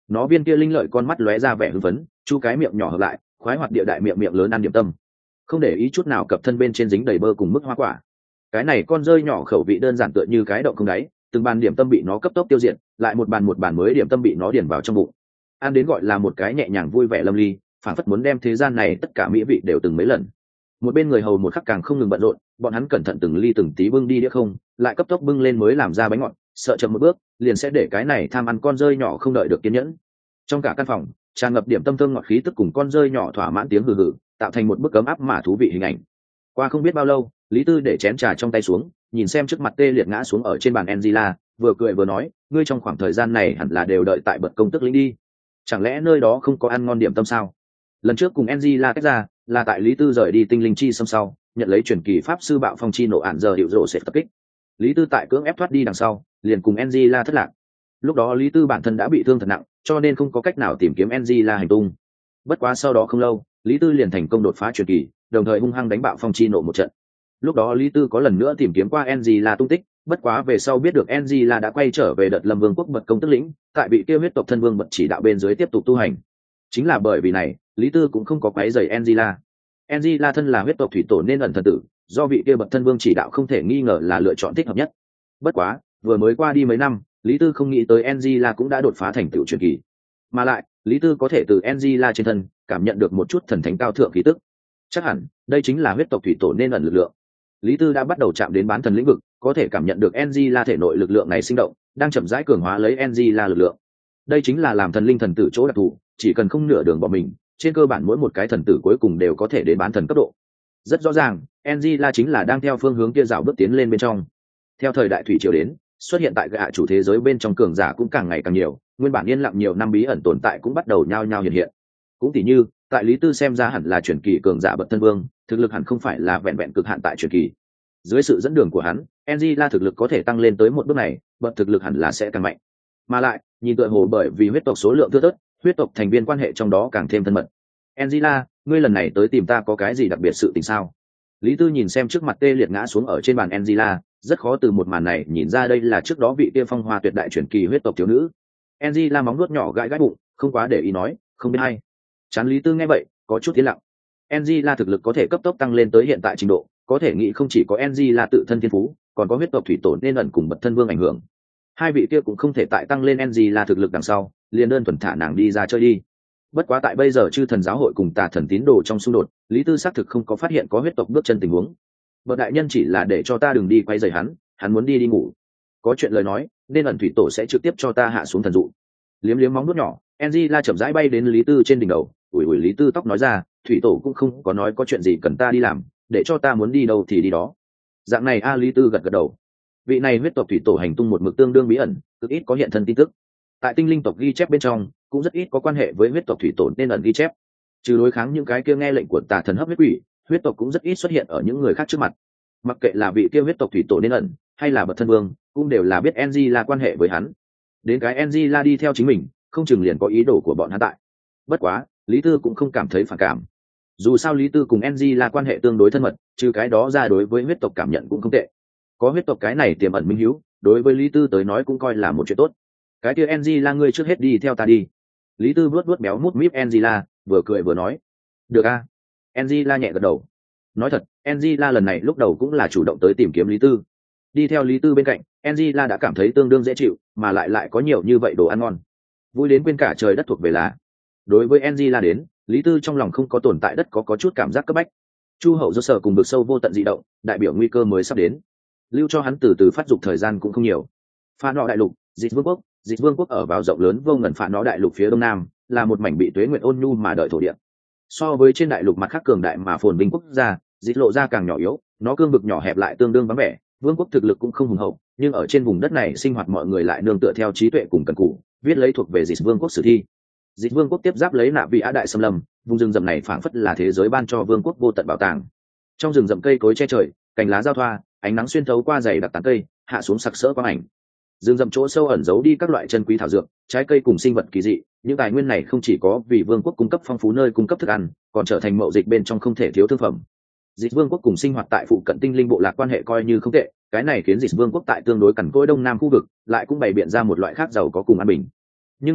nó viên kia linh lợi con mắt lóe ra vẻ hưng phấn, chu cái miệng nhỏ hợp lại, khoái hoạt địa đại miệng miệng lớn ăn điểm tâm, không để ý chút nào cập thân bên trên dính đầy bơ cùng mức hoa quả. Cái này con rơi nhỏ khẩu vị đơn giản tựa như cái động không đáy, từng bàn điểm tâm bị nó cấp tốc tiêu diệt, lại một bàn mới điểm tâm bị nó điền vào trong bụng. Ăn đến gọi là một cái nhẹ nhàng vui vẻ lâm ly, phản phất muốn đem thế gian này tất cả mỹ vị đều từng mấy lần. Một bên người hầu một khắc càng không ngừng bận rộn, bọn hắn cẩn thận từng ly từng tí bưng đi đĩa không, lại cấp tốc bưng lên mới làm ra bánh ngọt, sợ chậm một bước liền sẽ để cái này tham ăn con rơi nhỏ không đợi được kiên nhẫn. Trong cả căn phòng tràn ngập điểm tâm thơm ngọt khí tức cùng con rơi nhỏ thỏa mãn tiếng hừ hừ, tạo thành một bức ấm áp mà thú vị hình ảnh. Qua không biết bao lâu, Lý Tư để chén trà trong tay xuống, nhìn xem trước mặt tê liệt ngã xuống ở trên bàn Angela, vừa cười vừa nói, ngươi trong khoảng thời gian này hẳn là đều đợi tại bậc công tức lĩnh đi, chẳng lẽ nơi đó không có ăn ngon điểm tâm sao? Lần trước cùng Angela tách ra là tại Lý Tư rời đi tinh linh chi xâm sau, nhận lấy truyền kỳ pháp sư bạo phong chi nộ ản giờ hiệu rộ sẽ tập kích. Lý Tư tại cưỡng ép thoát đi đằng sau, liền cùng Angela thất lạc. Lúc đó Lý Tư bản thân đã bị thương thật nặng, cho nên không có cách nào tìm kiếm Angela hành tung. Bất quá sau đó không lâu, Lý Tư liền thành công đột phá truyền kỳ, đồng thời hung hăng đánh bạo phong chi nộ một trận. Lúc đó Lý Tư có lần nữa tìm kiếm qua Angela tung tích, bất quá về sau biết được Angela đã quay trở về đợt Lâm Vương quốc bậc công tức lĩnh, tại bị kia huyết tộc thân vương bật chỉ đạo bên dưới tiếp tục tu hành. Chính là bởi vì này, Lý Tư cũng không có quấy rầy Angela. Angela thân là huyết tộc thủy tổ nên ẩn thần tử, do vị kia bậc thân vương chỉ đạo không thể nghi ngờ là lựa chọn thích hợp nhất. Bất quá, vừa mới qua đi mấy năm, Lý Tư không nghĩ tới Angela cũng đã đột phá thành tựu truyền kỳ. Mà lại, Lý Tư có thể từ Angela trên thân cảm nhận được một chút thần thánh cao thượng khí tức. Chắc hẳn, đây chính là huyết tộc thủy tổ nên ẩn lực lượng. Lý Tư đã bắt đầu chạm đến bán thần lĩnh vực, có thể cảm nhận được Angela thể nội lực lượng này sinh động, đang chậm rãi cường hóa lấy Angela lực lượng. Đây chính là làm thần linh thần tử chỗ đặc thù, chỉ cần không nửa đường bỏ mình, trên cơ bản mỗi một cái thần tử cuối cùng đều có thể đến bán thần cấp độ. Rất rõ ràng, Angela chính là đang theo phương hướng kia dạo bước tiến lên bên trong. Theo thời đại thủy triều đến, xuất hiện tại gạ chủ thế giới bên trong cường giả cũng càng ngày càng nhiều, nguyên bản yên lặng nhiều năm bí ẩn tồn tại cũng bắt đầu nhao nhao hiện hiện. Cũng tỉ như, tại Lý Tư xem ra hẳn là truyền kỳ cường giả bậc thân vương, thực lực hẳn không phải là vẹn vẹn cực hạn tại truyền kỳ. Dưới sự dẫn đường của hắn, Angela thực lực có thể tăng lên tới một bước này, bậc thực lực hẳn là sẽ càng mạnh. Mà lại, nhìn tựa hồ bởi vì huyết tộc số lượng thưa thớt, huyết tộc thành viên quan hệ trong đó càng thêm thân mật. Angela, ngươi lần này tới tìm ta có cái gì đặc biệt sự tình sao? Lý Tư nhìn xem trước mặt tê liệt ngã xuống ở trên bàn Angela, rất khó từ một màn này nhìn ra đây là trước đó vị kia phong hoa tuyệt đại truyền kỳ huyết tộc thiếu nữ. Angela móng nuốt nhỏ gãi gãi bụng, không quá để ý nói, không biết hay. Chán Lý Tư nghe vậy, có chút tiến lặng. Angela thực lực có thể cấp tốc tăng lên tới hiện tại trình độ, có thể nghĩ không chỉ có Angela tự thân thiên phú, còn có huyết tộc thủy tổ nên ẩn cùng bậc thân vương ảnh hưởng. Hai vị kia cũng không thể tại tăng lên Angela thực lực đằng sau, liền đơn thuần thả nàng đi ra chơi đi. Bất quá tại bây giờ chư thần giáo hội cùng tà thần tín đồ trong xung đột, Lý Tư xác thực không có phát hiện có huyết tộc bước chân tình huống. Bậc đại nhân chỉ là để cho ta đừng đi quay rầy hắn muốn đi ngủ. Có chuyện lời nói, nên ẩn thủy tổ sẽ trực tiếp cho ta hạ xuống thần dụ. Liếm liếm móng nuốt nhỏ, Angela chậm rãi bay đến Lý Tư trên đỉnh đầu, ủi ủi Lý Tư tóc nói ra, thủy tổ cũng không có nói có chuyện gì cần ta đi làm, để cho ta muốn đi đâu thì đi đó. Dạng này Lý Tư gật gật đầu. Vị này huyết tộc thủy tổ hành tung một mực tương đương bí ẩn, cực ít có hiện thân tin tức. Tại tinh linh tộc ghi chép bên trong, cũng rất ít có quan hệ với huyết tộc thủy tổ nên ẩn ghi chép. Trừ đối kháng những cái kia nghe lệnh của tà thần hấp huyết quỷ, huyết tộc cũng rất ít xuất hiện ở những người khác trước mặt. Mặc kệ là vị kia huyết tộc thủy tổ nên ẩn, hay là bậc thân vương, cũng đều là biết Angela quan hệ với hắn. Đến cái Angela đi theo chính mình, không chừng liền có ý đồ của bọn hắn tại. Bất quá, Lý Tư cũng không cảm thấy phản cảm. Dù sao Lý Tư cùng Angela quan hệ tương đối thân mật, trừ cái đó ra đối với huyết tộc cảm nhận cũng không tệ. Có huyết tộc cái này tiềm ẩn minh hiếu, đối với Lý Tư tới nói cũng coi là một chuyện tốt. Cái kia Angela ngươi trước hết đi theo ta đi. Lý Tư vuốt béo mút míp Angela, vừa cười vừa nói. Được a. Angela nhẹ gật đầu. Nói thật, Angela lần này lúc đầu cũng là chủ động tới tìm kiếm Lý Tư. Đi theo Lý Tư bên cạnh, Angela đã cảm thấy tương đương dễ chịu, mà lại có nhiều như vậy đồ ăn ngon. Vui đến quên cả trời đất thuộc về là. Đối với Angela đến, Lý Tư trong lòng không có tồn tại đất có chút cảm giác cấp bách. Chu hậu do sở cùng vực sâu vô tận dị động, đại biểu nguy cơ mới sắp đến. Lưu cho hắn từ từ phát dục thời gian cũng không nhiều. Pha nọ đại lục, Dịch Vương quốc ở vào rộng lớn vô ngần phá nó đại lục phía đông nam, là một mảnh bị tuế nguyệt ôn nhu mà đợi thổ địa. So với trên đại lục mặt khác cường đại mà phồn vinh quốc gia, Dịch lộ ra càng nhỏ yếu, nó cương vực nhỏ hẹp lại tương đương vắng vẻ, vương quốc thực lực cũng không hùng hậu, nhưng ở trên vùng đất này sinh hoạt mọi người lại nương tựa theo trí tuệ cùng cần cù, viết lấy thuộc về Dịch Vương quốc sử thi. Dịch Vương quốc tiếp giáp lấy Nạ Vị Á đại xâm lâm, vùng rừng rậm này phảng phất là thế giới ban cho vương quốc vô tận bảo tàng. Trong rừng rậm cây cối che trời, cành lá giao thoa, ánh nắng xuyên thấu qua dày đặc tán cây, hạ xuống sặc sỡ quang ảnh. Rừng rậm chỗ sâu ẩn giấu đi các loại chân quý thảo dược, trái cây cùng sinh vật kỳ dị, những tài nguyên này không chỉ có vì vương quốc cung cấp phong phú nơi cung cấp thức ăn, còn trở thành mậu dịch bên trong không thể thiếu thương phẩm. Dịch Vương quốc cùng sinh hoạt tại phụ cận tinh linh bộ lạc quan hệ coi như không tệ, cái này khiến Dịch Vương quốc tại tương đối cằn cỗi đông nam khu vực lại cũng bày biện ra một loại khác giàu có cùng an bình. Nhưng mà,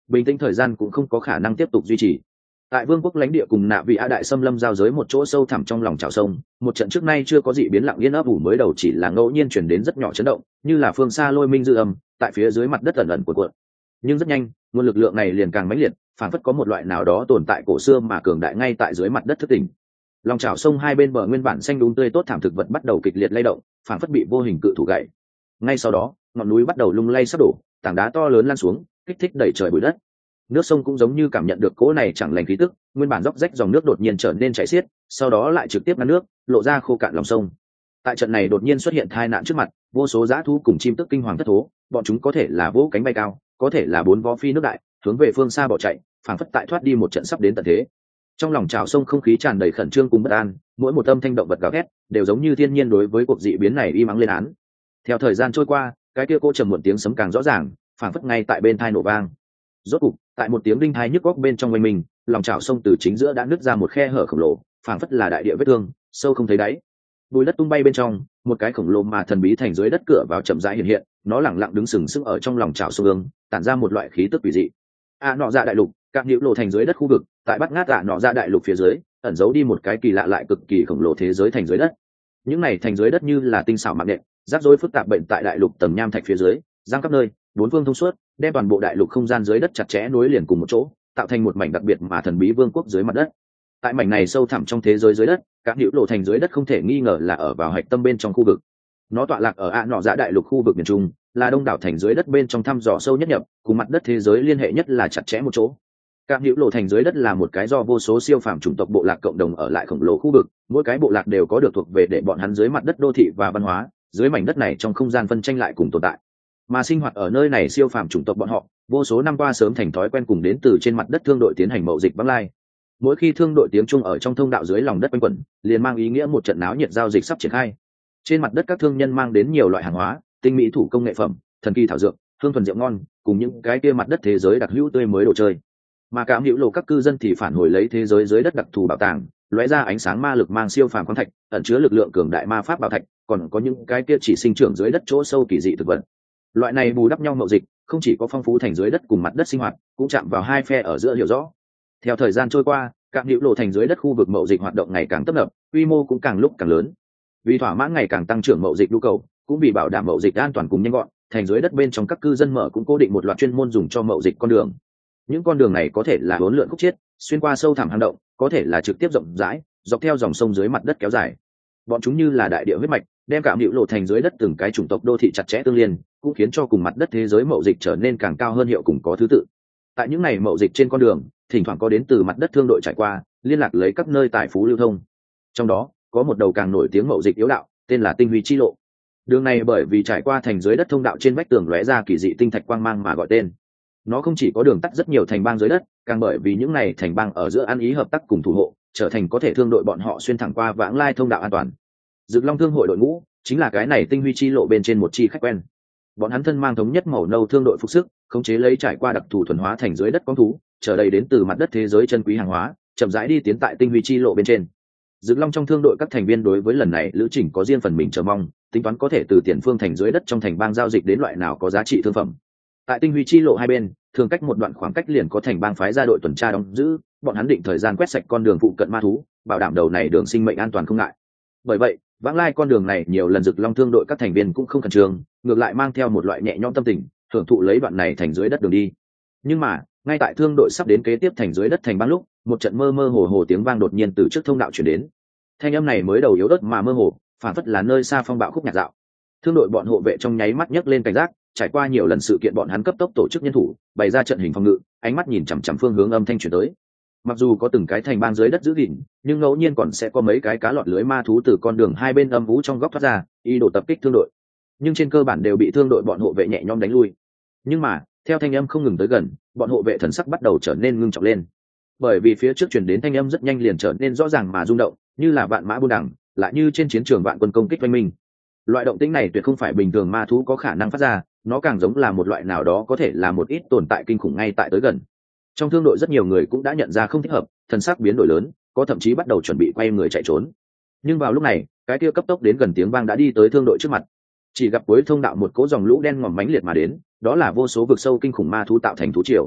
bình tĩnh thời gian cũng không có khả năng tiếp tục duy trì. Tại vương quốc lãnh địa cùng nạ vị a đại xâm lâm giao giới một chỗ sâu thẳm trong lòng chảo sông, một trận trước nay chưa có dị biến lặng yên ấp ủ mới đầu chỉ là ngẫu nhiên chuyển đến rất nhỏ chấn động, như là phương xa lôi minh dư âm tại phía dưới mặt đất ẩn ẩn cuộn. Nhưng rất nhanh nguồn lực lượng này liền càng mãnh liệt, phản phất có một loại nào đó tồn tại cổ xưa mà cường đại ngay tại dưới mặt đất thức tỉnh. Lòng chảo sông hai bên bờ nguyên bản xanh đúng tươi tốt thảm thực vật bắt đầu kịch liệt lay động, phản phất bị vô hình cự thủ gãy. Ngay sau đó ngọn núi bắt đầu lung lay sắp đổ, tảng đá to lớn lan xuống kích thích đẩy trời bụi đất. Nước sông cũng giống như cảm nhận được cỗ này chẳng lành khí tức, nguyên bản róc rách dòng nước đột nhiên trở nên chảy xiết, sau đó lại trực tiếp ngăn nước, lộ ra khô cạn lòng sông. Tại trận này đột nhiên xuất hiện tai nạn trước mặt, vô số dã thú cùng chim tức kinh hoàng thất thố, bọn chúng có thể là vỗ cánh bay cao, có thể là bốn vó phi nước đại, hướng về phương xa bỏ chạy, phảng phất tại thoát đi một trận sắp đến tận thế. Trong lòng trào sông không khí tràn đầy khẩn trương cùng bất an, mỗi một âm thanh động vật gào thét đều giống như thiên nhiên đối với cuộc dị biến này im ắng lên án. Theo thời gian trôi qua, cái kia cô trầm muộn tiếng sấm càng rõ ràng, phảng phất ngay tại bên tai nổ vang. Rốt cục, tại một tiếng đinh tai nhức óc bên trong quanh mình, lòng chảo sông từ chính giữa đã nứt ra một khe hở khổng lồ, phảng phất là đại địa vết thương, sâu không thấy đáy. Bùi đất tung bay bên trong, một cái khổng lồ mà thần bí thành dưới đất cửa vào chậm rãi hiện hiện, nó lẳng lặng đứng sừng sững ở trong lòng chảo sông ương, tản ra một loại khí tức quỷ dị. Nọ dạ đại lục, các nhiễu lộ thành dưới đất khu vực, tại bắt ngát nọ dạ đại lục phía dưới, ẩn giấu đi một cái kỳ lạ lại cực kỳ khổng lồ thế giới thành dưới đất. Những này thành dưới đất như là tinh xảo mạng nện, rắc rối phức tạp bệnh tại đại lục tầng nham thạch phía dưới, giang khắp nơi, bốn phương thông suốt, đem toàn bộ đại lục không gian dưới đất chặt chẽ nối liền cùng một chỗ, tạo thành một mảnh đặc biệt mà thần bí vương quốc dưới mặt đất. Tại mảnh này sâu thẳm trong thế giới dưới đất, các hữu lộ thành dưới đất không thể nghi ngờ là ở vào hạch tâm bên trong khu vực. Nó tọa lạc ở nọ dạ đại lục khu vực miền trung, là đông đảo thành dưới đất bên trong thăm dò sâu nhất nhập, cùng mặt đất thế giới liên hệ nhất là chặt chẽ một chỗ. Các hữu lộ thành dưới đất là một cái do vô số siêu phàm chủng tộc bộ lạc cộng đồng ở lại khổng lồ khu vực, mỗi cái bộ lạc đều có được thuộc về để bọn hắn dưới mặt đất đô thị và văn hóa, dưới mảnh đất này trong không gian phân tranh lại cùng tồn tại. Mà sinh hoạt ở nơi này siêu phàm chủng tộc bọn họ, vô số năm qua sớm thành thói quen cùng đến từ trên mặt đất thương đội tiến hành mậu dịch vãng lai. Mỗi khi thương đội tiếng chuông ở trong thông đạo dưới lòng đất quanh quẩn, liền mang ý nghĩa một trận náo nhiệt giao dịch sắp triển khai. Trên mặt đất các thương nhân mang đến nhiều loại hàng hóa, tinh mỹ thủ công nghệ phẩm, thần kỳ thảo dược, hương thuần rượu ngon, cùng những cái kia mặt đất thế giới đặc hữu tươi mới đồ chơi. Mà cảm hữu lộ các cư dân thì phản hồi lấy thế giới dưới đất đặc thù bảo tàng, lóe ra ánh sáng ma lực mang siêu phàm khoáng thạch, ẩn chứa lực lượng cường đại ma pháp bảo thạch, còn có những cái kia chỉ sinh trưởng dưới đất chỗ sâu kỳ dị thực vật. Loại này bù đắp nhau mậu dịch, không chỉ có phong phú thành dưới đất cùng mặt đất sinh hoạt, cũng chạm vào hai phe ở giữa hiểu rõ. Theo thời gian trôi qua, các hữu lộ thành dưới đất khu vực mậu dịch hoạt động ngày càng tấp nập, quy mô cũng càng lúc càng lớn. Vì thỏa mãn ngày càng tăng trưởng mậu dịch nhu cầu, cũng vì bảo đảm mậu dịch an toàn cùng nhanh gọn, thành dưới đất bên trong các cư dân mở cũng cố định một loạt chuyên môn dùng cho mậu dịch con đường. Những con đường này có thể là uốn lượn khúc chiết, xuyên qua sâu thẳm hang động, có thể là trực tiếp rộng rãi, dọc theo dòng sông dưới mặt đất kéo dài. Bọn chúng như là đại địa huyết mạch, đem cảm hữu lộ thành dưới đất từng cái chủng tộc đô thị chặt chẽ tương liên, cũng khiến cho cùng mặt đất thế giới mậu dịch trở nên càng cao hơn hiệu cùng có thứ tự. Tại những ngày mậu dịch trên con đường, thỉnh thoảng có đến từ mặt đất thương đội trải qua, liên lạc lấy các nơi tài phú lưu thông. Trong đó có một đầu càng nổi tiếng mậu dịch yếu đạo, tên là Tinh Huy Chi Lộ. Đường này bởi vì trải qua thành dưới đất thông đạo trên vách tường lóe ra kỳ dị tinh thạch quang mang mà gọi tên. Nó không chỉ có đường tắt rất nhiều thành bang dưới đất, càng bởi vì những này thành bang ở giữa ăn ý hợp tác cùng thủ hộ, trở thành có thể thương đội bọn họ xuyên thẳng qua vãng lai thông đạo an toàn. Dực Long thương hội đội ngũ chính là cái này Tinh Huy Chi Lộ bên trên một chi khách quen. Bọn hắn thân mang thống nhất màu nâu thương đội phục sức, khống chế lấy trải qua đặc thù thuần hóa thành dưới đất con thú, chờ đầy đến từ mặt đất thế giới chân quý hàng hóa, chậm rãi đi tiến tại Tinh Huy Chi Lộ bên trên. Dực Long trong thương đội các thành viên đối với lần này lữ trình có riêng phần mình chờ mong, tính toán có thể từ tiền phương thành dưới đất trong thành bang giao dịch đến loại nào có giá trị thương phẩm. Tại Tinh Huy Chi Lộ hai bên, thường cách một đoạn khoảng cách liền có thành bang phái ra đội tuần tra đóng giữ, bọn hắn định thời gian quét sạch con đường phụ cận ma thú, bảo đảm đầu này đường sinh mệnh an toàn không ngại. Bởi vậy, vãng lai con đường này nhiều lần Dực Long thương đội các thành viên cũng không khẩn trương, ngược lại mang theo một loại nhẹ nhõm tâm tình, hưởng thụ lấy đoạn này thành dưới đất đường đi. Nhưng mà, ngay tại thương đội sắp đến kế tiếp thành dưới đất thành bang lúc, một trận mơ mơ hồ hồ tiếng vang đột nhiên từ trước thông đạo truyền đến. Thanh âm này mới đầu yếu ớt mà mơ hồ, phản phất là nơi xa phong bạo khúc nhạc dạo. Thương đội bọn hộ vệ trong nháy mắt nhấc lên cảnh giác, trải qua nhiều lần sự kiện bọn hắn cấp tốc tổ chức nhân thủ, bày ra trận hình phòng ngự, ánh mắt nhìn chằm chằm phương hướng âm thanh truyền tới. Mặc dù có từng cái thành bang dưới đất giữ gìn, nhưng ngẫu nhiên còn sẽ có mấy cái cá lọt lưới ma thú từ con đường hai bên âm vũ trong góc thoát ra, ý đồ tập kích thương đội. Nhưng trên cơ bản đều bị thương đội bọn hộ vệ nhẹ nhõm đánh lui. Nhưng mà, theo thanh âm không ngừng tới gần, bọn hộ vệ thần sắc bắt đầu trở nên ngưng trọng lên. Bởi vì phía trước truyền đến thanh âm rất nhanh liền trở nên rõ ràng mà rung động, như là vạn mã buôn đẳng, lại như trên chiến trường vạn quân công kích oanh minh. Loại động tĩnh này tuyệt không phải bình thường ma thú có khả năng phát ra, nó càng giống là một loại nào đó có thể là một ít tồn tại kinh khủng ngay tại tới gần. Trong thương đội rất nhiều người cũng đã nhận ra không thích hợp, thần sắc biến đổi lớn, có thậm chí bắt đầu chuẩn bị quay người chạy trốn. Nhưng vào lúc này, cái kia cấp tốc đến gần tiếng vang đã đi tới thương đội trước mặt. Chỉ gặp cuối thông đạo một cỗ dòng lũ đen ngòm mãnh liệt mà đến, đó là vô số vực sâu kinh khủng ma thú tạo thành thú triều.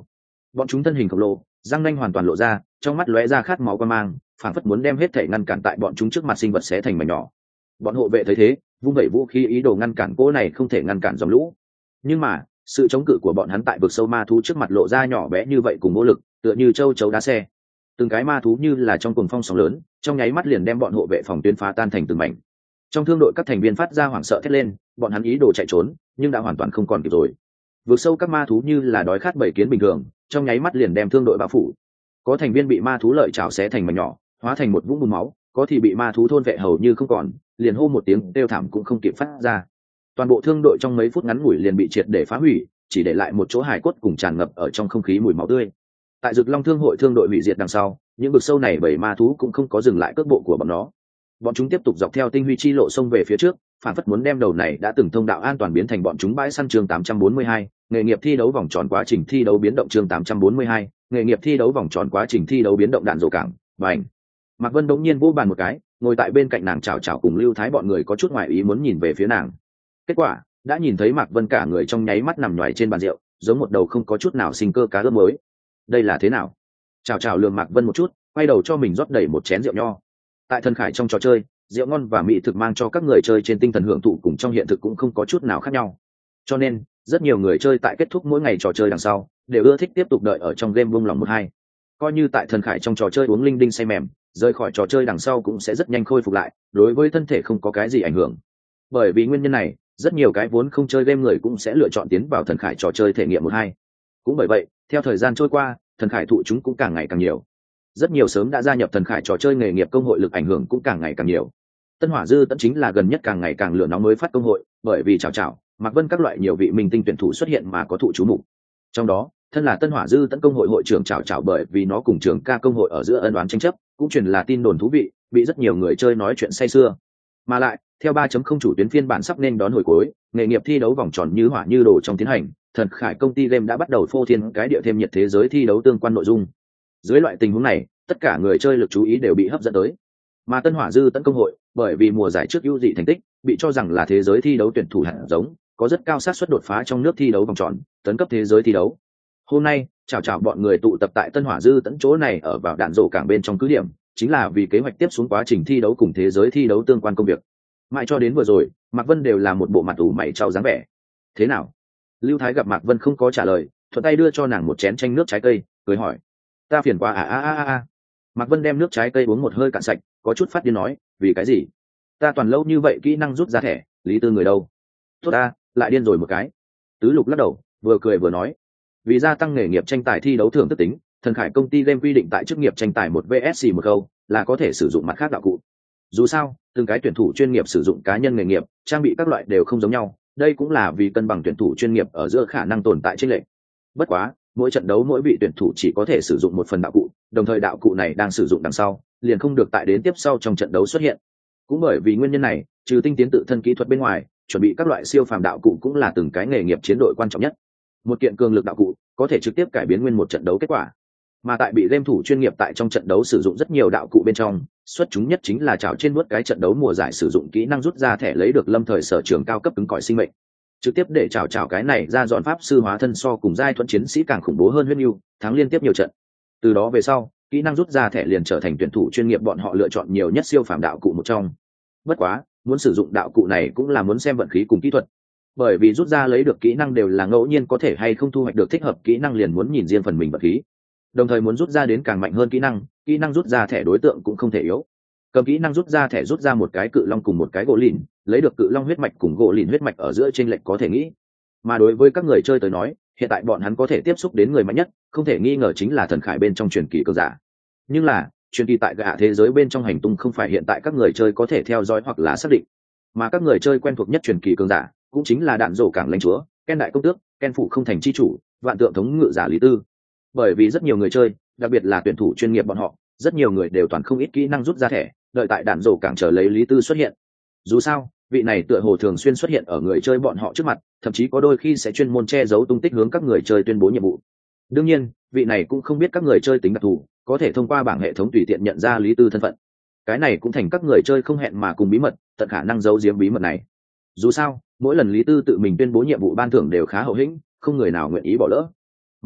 Bọn chúng thân hình khổng lồ, răng nanh hoàn toàn lộ ra, trong mắt lóe ra khát máu quan mang, phảng phất muốn đem hết thể ngăn cản tại bọn chúng trước mặt sinh vật xé thành mảnh nhỏ. Bọn hộ vệ thấy thế, vung vẩy vũ khí ý đồ ngăn cản cỗ này không thể ngăn cản dòng lũ. Nhưng mà sự chống cự của bọn hắn tại vực sâu ma thú trước mặt lộ ra nhỏ bé như vậy cùng vô lực, tựa như châu chấu đá xe. Từng cái ma thú như là trong cuồng phong sóng lớn, trong nháy mắt liền đem bọn hộ vệ phòng tuyến phá tan thành từng mảnh. Trong thương đội các thành viên phát ra hoảng sợ thét lên, bọn hắn ý đồ chạy trốn nhưng đã hoàn toàn không còn kịp rồi. Vượt sâu các ma thú như là đói khát bầy kiến bình thường, trong nháy mắt liền đem thương đội bao phủ. Có thành viên bị ma thú lợi chảo xé thành mảnh nhỏ, hóa thành một vũng bùn máu, có thì bị ma thú thôn vệ hầu như không còn, liền hô một tiếng kêu thảm cũng không kịp phát ra. Toàn bộ thương đội trong mấy phút ngắn ngủi liền bị triệt để phá hủy, chỉ để lại một chỗ hài cốt cùng tràn ngập ở trong không khí mùi máu tươi. Tại Dực Long Thương hội thương đội hủy diệt đằng sau, những vực sâu này bảy ma thú cũng không có dừng lại cước bộ của bọn nó. Bọn chúng tiếp tục dọc theo tinh huy chi lộ sông về phía trước, phản phất muốn đem đầu này đã từng thông đạo an toàn biến thành bọn chúng bãi săn. Chương 842, nghề nghiệp thi đấu vòng tròn quá trình thi đấu biến động. Chương 842, nghề nghiệp thi đấu vòng tròn quá trình thi đấu biến động. Đạn rổ cảng, bành. Mạc Vân đống nhiên vỗ bàn một cái, ngồi tại bên cạnh nàng chào chào cùng Lưu Thái bọn người có chút ngoài ý muốn nhìn về phía nàng. Kết quả, đã nhìn thấy Mạc Vân cả người trong nháy mắt nằm nhoài trên bàn rượu, giống một đầu không có chút nào sinh cơ cá ướp mới. Đây là thế nào? Chào chào lườm Mạc Vân một chút, quay đầu cho mình rót đầy một chén rượu nho. Tại Thần Khải trong trò chơi, rượu ngon và mỹ thực mang cho các người chơi trên tinh thần hưởng thụ cùng trong hiện thực cũng không có chút nào khác nhau. Cho nên, rất nhiều người chơi tại kết thúc mỗi ngày trò chơi đằng sau, đều ưa thích tiếp tục đợi ở trong game vung lòng một hai. Coi như tại Thần Khải trong trò chơi uống linh đinh say mềm, rời khỏi trò chơi đằng sau cũng sẽ rất nhanh khôi phục lại, đối với thân thể không có cái gì ảnh hưởng. Bởi vì nguyên nhân này, rất nhiều cái vốn không chơi game người cũng sẽ lựa chọn tiến vào Thần Khải trò chơi thể nghiệm một hai. Cũng bởi vậy, theo thời gian trôi qua, Thần Khải thụ chúng cũng càng ngày càng nhiều. Rất nhiều sớm đã gia nhập Thần Khải trò chơi nghề nghiệp công hội lực ảnh hưởng cũng càng ngày càng nhiều. Tân Hỏa Dư Tẫn chính là gần nhất càng ngày càng lửa nóng mới phát công hội, bởi vì chào Mạc Vân các loại nhiều vị minh tinh tuyển thủ xuất hiện mà có thụ chú mục. Trong đó, thân là Tân Hỏa Dư Tẫn công hội hội trưởng chào bởi vì nó cùng trường ca công hội ở giữa ân oán tranh chấp, cũng truyền là tin đồn thú vị, bị rất nhiều người chơi nói chuyện say sưa. Mà lại, theo 3.0 chủ tuyến phiên bản sắp nên đón hồi cuối, nghề nghiệp thi đấu vòng tròn như hỏa như đồ trong tiến hành, Thần Khải công ty game đã bắt đầu phô thiên cái địa thêm nhiệt thế giới thi đấu tương quan nội dung. Dưới loại tình huống này, tất cả người chơi lực chú ý đều bị hấp dẫn tới. Mà Tân Hỏa Dư Tẫn công hội, bởi vì mùa giải trước ưu dị thành tích, bị cho rằng là thế giới thi đấu tuyển thủ hạt giống, có rất cao xác suất đột phá trong nước thi đấu vòng tròn, tấn cấp thế giới thi đấu. Hôm nay, chào bọn người tụ tập tại Tân Hỏa Dư Tẫn chỗ này ở vào đạn rổ cảng bên trong cứ điểm, chính là vì kế hoạch tiếp xuống quá trình thi đấu cùng thế giới thi đấu tương quan công việc. Mãi cho đến vừa rồi, Mạc Vân đều là một bộ mặt ủ mày trao dáng vẻ. Thế nào? Lưu Thái gặp Mạc Vân không có trả lời, thuận tay đưa cho nàng một chén chanh nước trái cây, cười hỏi: "Ta phiền quá à?" Mạc Vân đem nước trái cây uống một hơi cạn sạch, có chút phát điên nói: "Vì cái gì? Ta toàn lâu như vậy kỹ năng rút ra thẻ, Lý Tư người đâu?" "Tốt ta, lại điên rồi một cái." Tứ Lục lắc đầu, vừa cười vừa nói: "Vì gia tăng nghề nghiệp tranh tài thi đấu thưởng thức tính, Thần Khải công ty game quy định tại chức nghiệp tranh tài 1 vs 1 câu là có thể sử dụng mặt khác đạo cụ. Dù sao, từng cái tuyển thủ chuyên nghiệp sử dụng cá nhân nghề nghiệp, trang bị các loại đều không giống nhau, đây cũng là vì cân bằng tuyển thủ chuyên nghiệp ở giữa khả năng tồn tại chênh lệch. Bất quá, mỗi trận đấu mỗi vị tuyển thủ chỉ có thể sử dụng một phần đạo cụ, đồng thời đạo cụ này đang sử dụng đằng sau, liền không được tại đến tiếp sau trong trận đấu xuất hiện. Cũng bởi vì nguyên nhân này, trừ tinh tiến tự thân kỹ thuật bên ngoài, chuẩn bị các loại siêu phàm đạo cụ cũng là từng cái nghề nghiệp chiến đội quan trọng nhất. Một kiện cường lực đạo cụ có thể trực tiếp cải biến nguyên một trận đấu kết quả. Mà tại bị game thủ chuyên nghiệp tại trong trận đấu sử dụng rất nhiều đạo cụ bên trong, xuất chúng nhất chính là chảo trên bước cái trận đấu mùa giải sử dụng kỹ năng rút ra thẻ lấy được lâm thời sở trường cao cấp cứng cỏi sinh mệnh, trực tiếp để chảo cái này ra dọn pháp sư hóa thân so cùng giai thuẫn chiến sĩ càng khủng bố hơn huyết nhu, thắng liên tiếp nhiều trận. Từ đó về sau, kỹ năng rút ra thẻ liền trở thành tuyển thủ chuyên nghiệp bọn họ lựa chọn nhiều nhất siêu phàm đạo cụ một trong. Bất quá, muốn sử dụng đạo cụ này cũng là muốn xem vận khí cùng kỹ thuật, bởi vì rút ra lấy được kỹ năng đều là ngẫu nhiên, có thể hay không thu hoạch được thích hợp kỹ năng liền muốn nhìn riêng phần mình vận khí. Đồng thời muốn rút ra đến càng mạnh hơn kỹ năng rút ra thẻ đối tượng cũng không thể yếu. Cầm kỹ năng rút ra thẻ rút ra một cái cự long cùng một cái gỗ lìn, lấy được cự long huyết mạch cùng gỗ lìn huyết mạch ở giữa chênh lệch có thể nghĩ. Mà đối với các người chơi tới nói, hiện tại bọn hắn có thể tiếp xúc đến người mạnh nhất, không thể nghi ngờ chính là Thần Khải bên trong truyền kỳ cường giả. Nhưng là, truyền kỳ tại gã thế giới bên trong hành tung không phải hiện tại các người chơi có thể theo dõi hoặc là xác định, mà các người chơi quen thuộc nhất truyền kỳ cường giả cũng chính là đạn rổ cảng lãnh chúa, Ken đại công tước, Ken phụ không thành chi chủ, vạn tượng thống ngự giả Lý Tư. Bởi vì rất nhiều người chơi, đặc biệt là tuyển thủ chuyên nghiệp bọn họ, rất nhiều người đều toàn không ít kỹ năng rút ra thẻ, đợi tại đạn rổ cảng chờ lấy Lý Tư xuất hiện. Dù sao, vị này tựa hồ thường xuyên xuất hiện ở người chơi bọn họ trước mặt, thậm chí có đôi khi sẽ chuyên môn che giấu tung tích hướng các người chơi tuyên bố nhiệm vụ. Đương nhiên, vị này cũng không biết các người chơi tính đặc thù, có thể thông qua bảng hệ thống tùy tiện nhận ra Lý Tư thân phận. Cái này cũng thành các người chơi không hẹn mà cùng bí mật, tận khả năng giấu giếm bí mật này. Dù sao, mỗi lần Lý Tư tự mình tuyên bố nhiệm vụ ban thưởng đều khá hậu hĩnh, không người nào nguyện ý bỏ lỡ.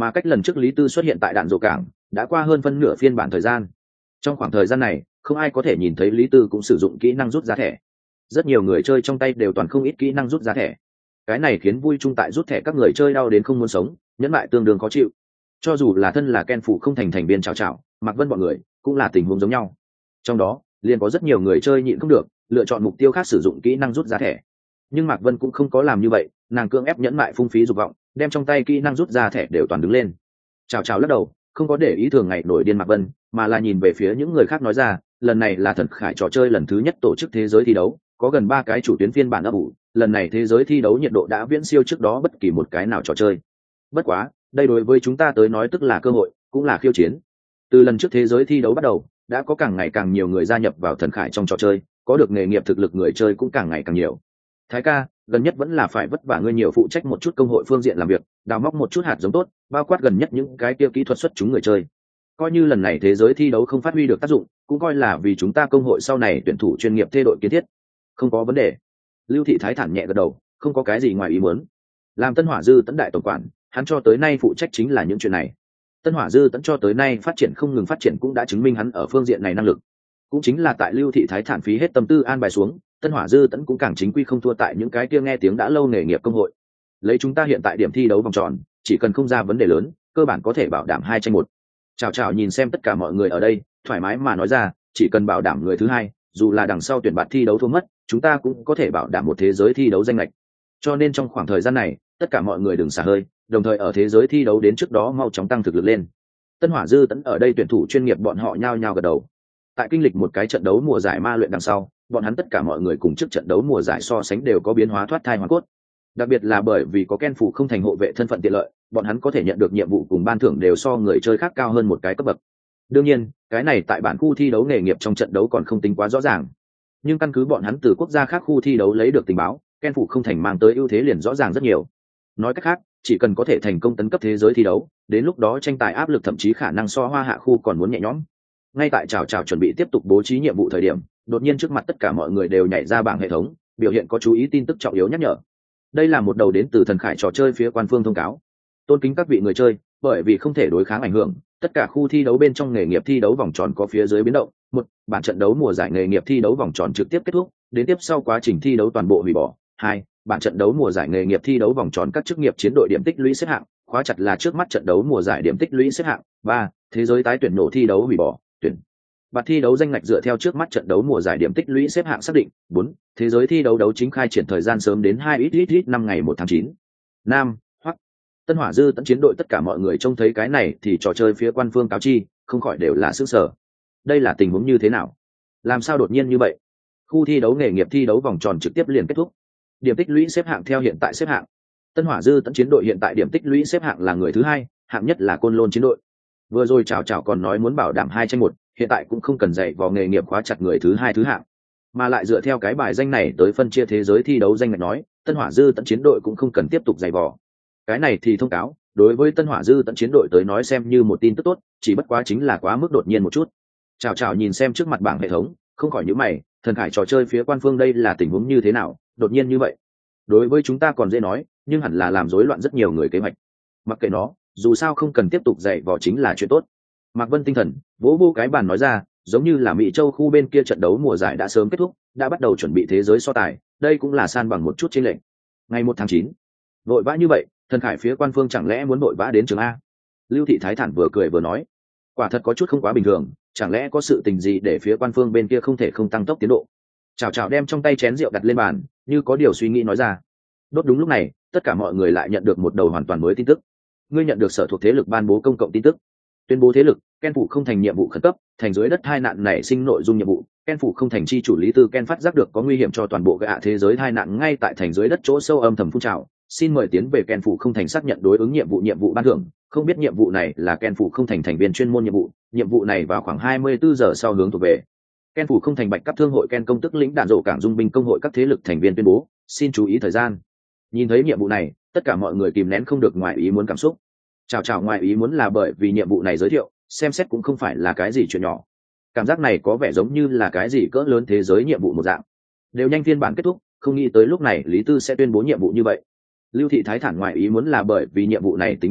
mà cách lần trước Lý Tư xuất hiện tại đạn dộ cảng đã qua hơn phân nửa phiên bản thời gian. Trong khoảng thời gian này không ai có thể nhìn thấy Lý Tư cũng sử dụng kỹ năng rút ra thẻ. Rất nhiều người chơi trong tay đều toàn không ít kỹ năng rút ra thẻ. Cái này khiến vui chung tại rút thẻ các người chơi đau đến không muốn sống, nhẫn lại tương đương khó chịu. Cho dù là thân là Ken Phủ không thành thành viên chào chào, Mạc Vân bọn người cũng là tình huống giống nhau. Trong đó liền có rất nhiều người chơi nhịn không được, lựa chọn mục tiêu khác sử dụng kỹ năng rút ra thẻ. Nhưng Mạc Vân cũng không có làm như vậy, nàng cưỡng ép nhẫn mại phung phí dục vọng, đem trong tay kỹ năng rút ra thẻ đều toàn đứng lên. Chào chào lắc đầu, không có để ý thường ngày nổi điên Mạc Vân, mà là nhìn về phía những người khác nói ra, lần này là Thần Khải trò chơi lần thứ nhất tổ chức thế giới thi đấu, có gần 3 cái chủ tuyến phiên bản ấp ủ, lần này thế giới thi đấu nhiệt độ đã viễn siêu trước đó bất kỳ một cái nào trò chơi. Bất quá, đây đối với chúng ta tới nói tức là cơ hội, cũng là khiêu chiến. Từ lần trước thế giới thi đấu bắt đầu, đã có càng ngày càng nhiều người gia nhập vào Thần Khải trong trò chơi, có được nghề nghiệp thực lực người chơi cũng càng ngày càng nhiều. Thái ca, gần nhất vẫn là phải vất vả ngươi nhiều phụ trách một chút công hội phương diện làm việc, đào móc một chút hạt giống tốt, bao quát gần nhất những cái kia kỹ thuật xuất chúng người chơi. Coi như lần này thế giới thi đấu không phát huy được tác dụng, cũng coi là vì chúng ta công hội sau này tuyển thủ chuyên nghiệp thay đổi kiến thiết. Không có vấn đề. Lưu Thị Thái thản nhẹ gật đầu, không có cái gì ngoài ý muốn. Làm Tân Hỏa Dư Tấn đại tổng quản, hắn cho tới nay phụ trách chính là những chuyện này. Tân Hỏa Dư Tấn cho tới nay phát triển không ngừng phát triển cũng đã chứng minh hắn ở phương diện này năng lực. Cũng chính là tại Lưu Thị Thái thản phí hết tâm tư an bài xuống, Tân Hỏa Dư Tấn cũng càng chính quy không thua tại những cái kia nghe tiếng đã lâu nghề nghiệp công hội. Lấy chúng ta hiện tại điểm thi đấu vòng tròn, chỉ cần không ra vấn đề lớn, cơ bản có thể bảo đảm 2-1. Chào chào nhìn xem tất cả mọi người ở đây, thoải mái mà nói ra, chỉ cần bảo đảm người thứ hai, dù là đằng sau tuyển bạt thi đấu thua mất, chúng ta cũng có thể bảo đảm một thế giới thi đấu danh lệch. Cho nên trong khoảng thời gian này, tất cả mọi người đừng xả hơi, đồng thời ở thế giới thi đấu đến trước đó mau chóng tăng thực lực lên. Tân Hỏa Dư Tấn ở đây tuyển thủ chuyên nghiệp bọn họ nhao nhao gật đầu. Tại kinh lịch một cái trận đấu mùa giải ma luyện đằng sau, bọn hắn tất cả mọi người cùng trước trận đấu mùa giải so sánh đều có biến hóa thoát thai hoàn cốt. Đặc biệt là bởi vì có Ken Phủ không thành hộ vệ thân phận tiện lợi, bọn hắn có thể nhận được nhiệm vụ cùng ban thưởng đều so người chơi khác cao hơn một cái cấp bậc. Đương nhiên, cái này tại bản khu thi đấu nghề nghiệp trong trận đấu còn không tính quá rõ ràng. Nhưng căn cứ bọn hắn từ quốc gia khác khu thi đấu lấy được tình báo, Ken Phủ không thành mang tới ưu thế liền rõ ràng rất nhiều. Nói cách khác, chỉ cần có thể thành công tấn cấp thế giới thi đấu, đến lúc đó tranh tài áp lực thậm chí khả năng so Hoa Hạ khu còn muốn nhẹ nhõm. Ngay tại chào chào chuẩn bị tiếp tục bố trí nhiệm vụ thời điểm, đột nhiên trước mặt tất cả mọi người đều nhảy ra bảng hệ thống, biểu hiện có chú ý tin tức trọng yếu nhắc nhở. Đây là một đầu đến từ Thần Khải trò chơi phía quan phương thông cáo. Tôn kính các vị người chơi, bởi vì không thể đối kháng ảnh hưởng, tất cả khu thi đấu bên trong nghề nghiệp thi đấu vòng tròn có phía dưới biến động. 1. Bản trận đấu mùa giải nghề nghiệp thi đấu vòng tròn trực tiếp kết thúc, đến tiếp sau quá trình thi đấu toàn bộ hủy bỏ. 2. Bản trận đấu mùa giải nghề nghiệp thi đấu vòng tròn các chức nghiệp chiến đội điểm tích lũy xếp hạng, khóa chặt là trước mắt trận đấu mùa giải điểm tích lũy xếp hạng. 3. Thế giới tái tuyển nổ thi đấu hủy bỏ, tuyển bạt thi đấu danh ngạch dựa theo trước mắt trận đấu mùa giải điểm tích lũy xếp hạng xác định. 4. Thế giới thi đấu đấu chính khai triển thời gian sớm đến 2 năm ngày 1 tháng 9. Nam, hoặc Tân Hỏa Dư Tấn chiến đội tất cả mọi người trông thấy cái này thì trò chơi phía quan phương cáo chi, không khỏi đều là sức sở. Đây là tình huống như thế nào? Làm sao đột nhiên như vậy? Khu thi đấu nghề nghiệp thi đấu vòng tròn trực tiếp liền kết thúc. Điểm tích lũy xếp hạng theo hiện tại xếp hạng. Tân Hỏa Dư Tấn chiến đội hiện tại điểm tích lũy xếp hạng là người thứ hai, hạng nhất là Côn Lôn chiến đội. Vừa rồi chào chào còn nói muốn bảo đảm 2-1, hiện tại cũng không cần dạy vào nghề nghiệp khóa chặt người thứ hai thứ hạng, mà lại dựa theo cái bài danh này tới phân chia thế giới thi đấu danh ngạch nói, Tân Hỏa Dư Tấn chiến đội cũng không cần tiếp tục dạy vò. Cái này thì thông cáo, đối với Tân Hỏa Dư Tấn chiến đội tới nói xem như một tin tức tốt, chỉ bất quá chính là quá mức đột nhiên một chút. Chào chào nhìn xem trước mặt bảng hệ thống, không khỏi nhíu mày, Thần Khải trò chơi phía quan phương đây là tình huống như thế nào, đột nhiên như vậy. Đối với chúng ta còn dễ nói, nhưng hẳn là làm rối loạn rất nhiều người kế hoạch. Mặc kệ nó, dù sao không cần tiếp tục dạy vò chính là chuyện tốt. Mạc Vân tinh thần vỗ vô cái bàn nói ra, giống như là Mỹ Châu khu bên kia trận đấu mùa giải đã sớm kết thúc, đã bắt đầu chuẩn bị thế giới so tài, đây cũng là san bằng một chút chênh lệch. Ngày 1 tháng 9, vội vã như vậy, Thần Khải phía quan phương chẳng lẽ muốn vội vã đến trường A? Lưu Thị Thái thản vừa cười vừa nói, quả thật có chút không quá bình thường, chẳng lẽ có sự tình gì để phía quan phương bên kia không thể không tăng tốc tiến độ? Chào chào đem trong tay chén rượu đặt lên bàn, như có điều suy nghĩ nói ra. Đốt đúng lúc này, tất cả mọi người lại nhận được một đầu hoàn toàn mới tin tức. Ngươi nhận được sở thuộc thế lực ban bố công cộng tin tức. Tuyên bố thế lực, Ken Phủ không thành nhiệm vụ khẩn cấp, thành dưới đất hai nạn nảy sinh nội dung nhiệm vụ. Ken Phủ không thành chi chủ Lý Tư Ken phát giác được có nguy hiểm cho toàn bộ gạ thế giới hai nạn ngay tại thành dưới đất chỗ sâu âm thầm phun trào. Xin mời tiến về Ken Phủ không thành xác nhận đối ứng nhiệm vụ ban thưởng. Không biết nhiệm vụ này là Ken Phủ không thành thành viên chuyên môn nhiệm vụ này vào khoảng 24 giờ sau hướng thuộc về. Ken Phủ không thành bạch cấp thương hội Ken công tức lĩnh đạn rổ cảng dung binh công hội các thế lực thành viên tuyên bố, xin chú ý thời gian. Nhìn thấy nhiệm vụ này, tất cả mọi người kìm nén không được ngoài ý muốn cảm xúc. Chào ngoài ý muốn là bởi vì nhiệm vụ này giới thiệu, xem xét cũng không phải là cái gì chuyện nhỏ. Cảm giác này có vẻ giống như là cái gì cỡ lớn thế giới nhiệm vụ một dạng. Đều nhanh phiên bản kết thúc, không nghĩ tới lúc này Lý Tư sẽ tuyên bố nhiệm vụ như vậy. Lưu Thị Thái thản ngoài ý muốn là bởi vì nhiệm vụ này tính đặc thù,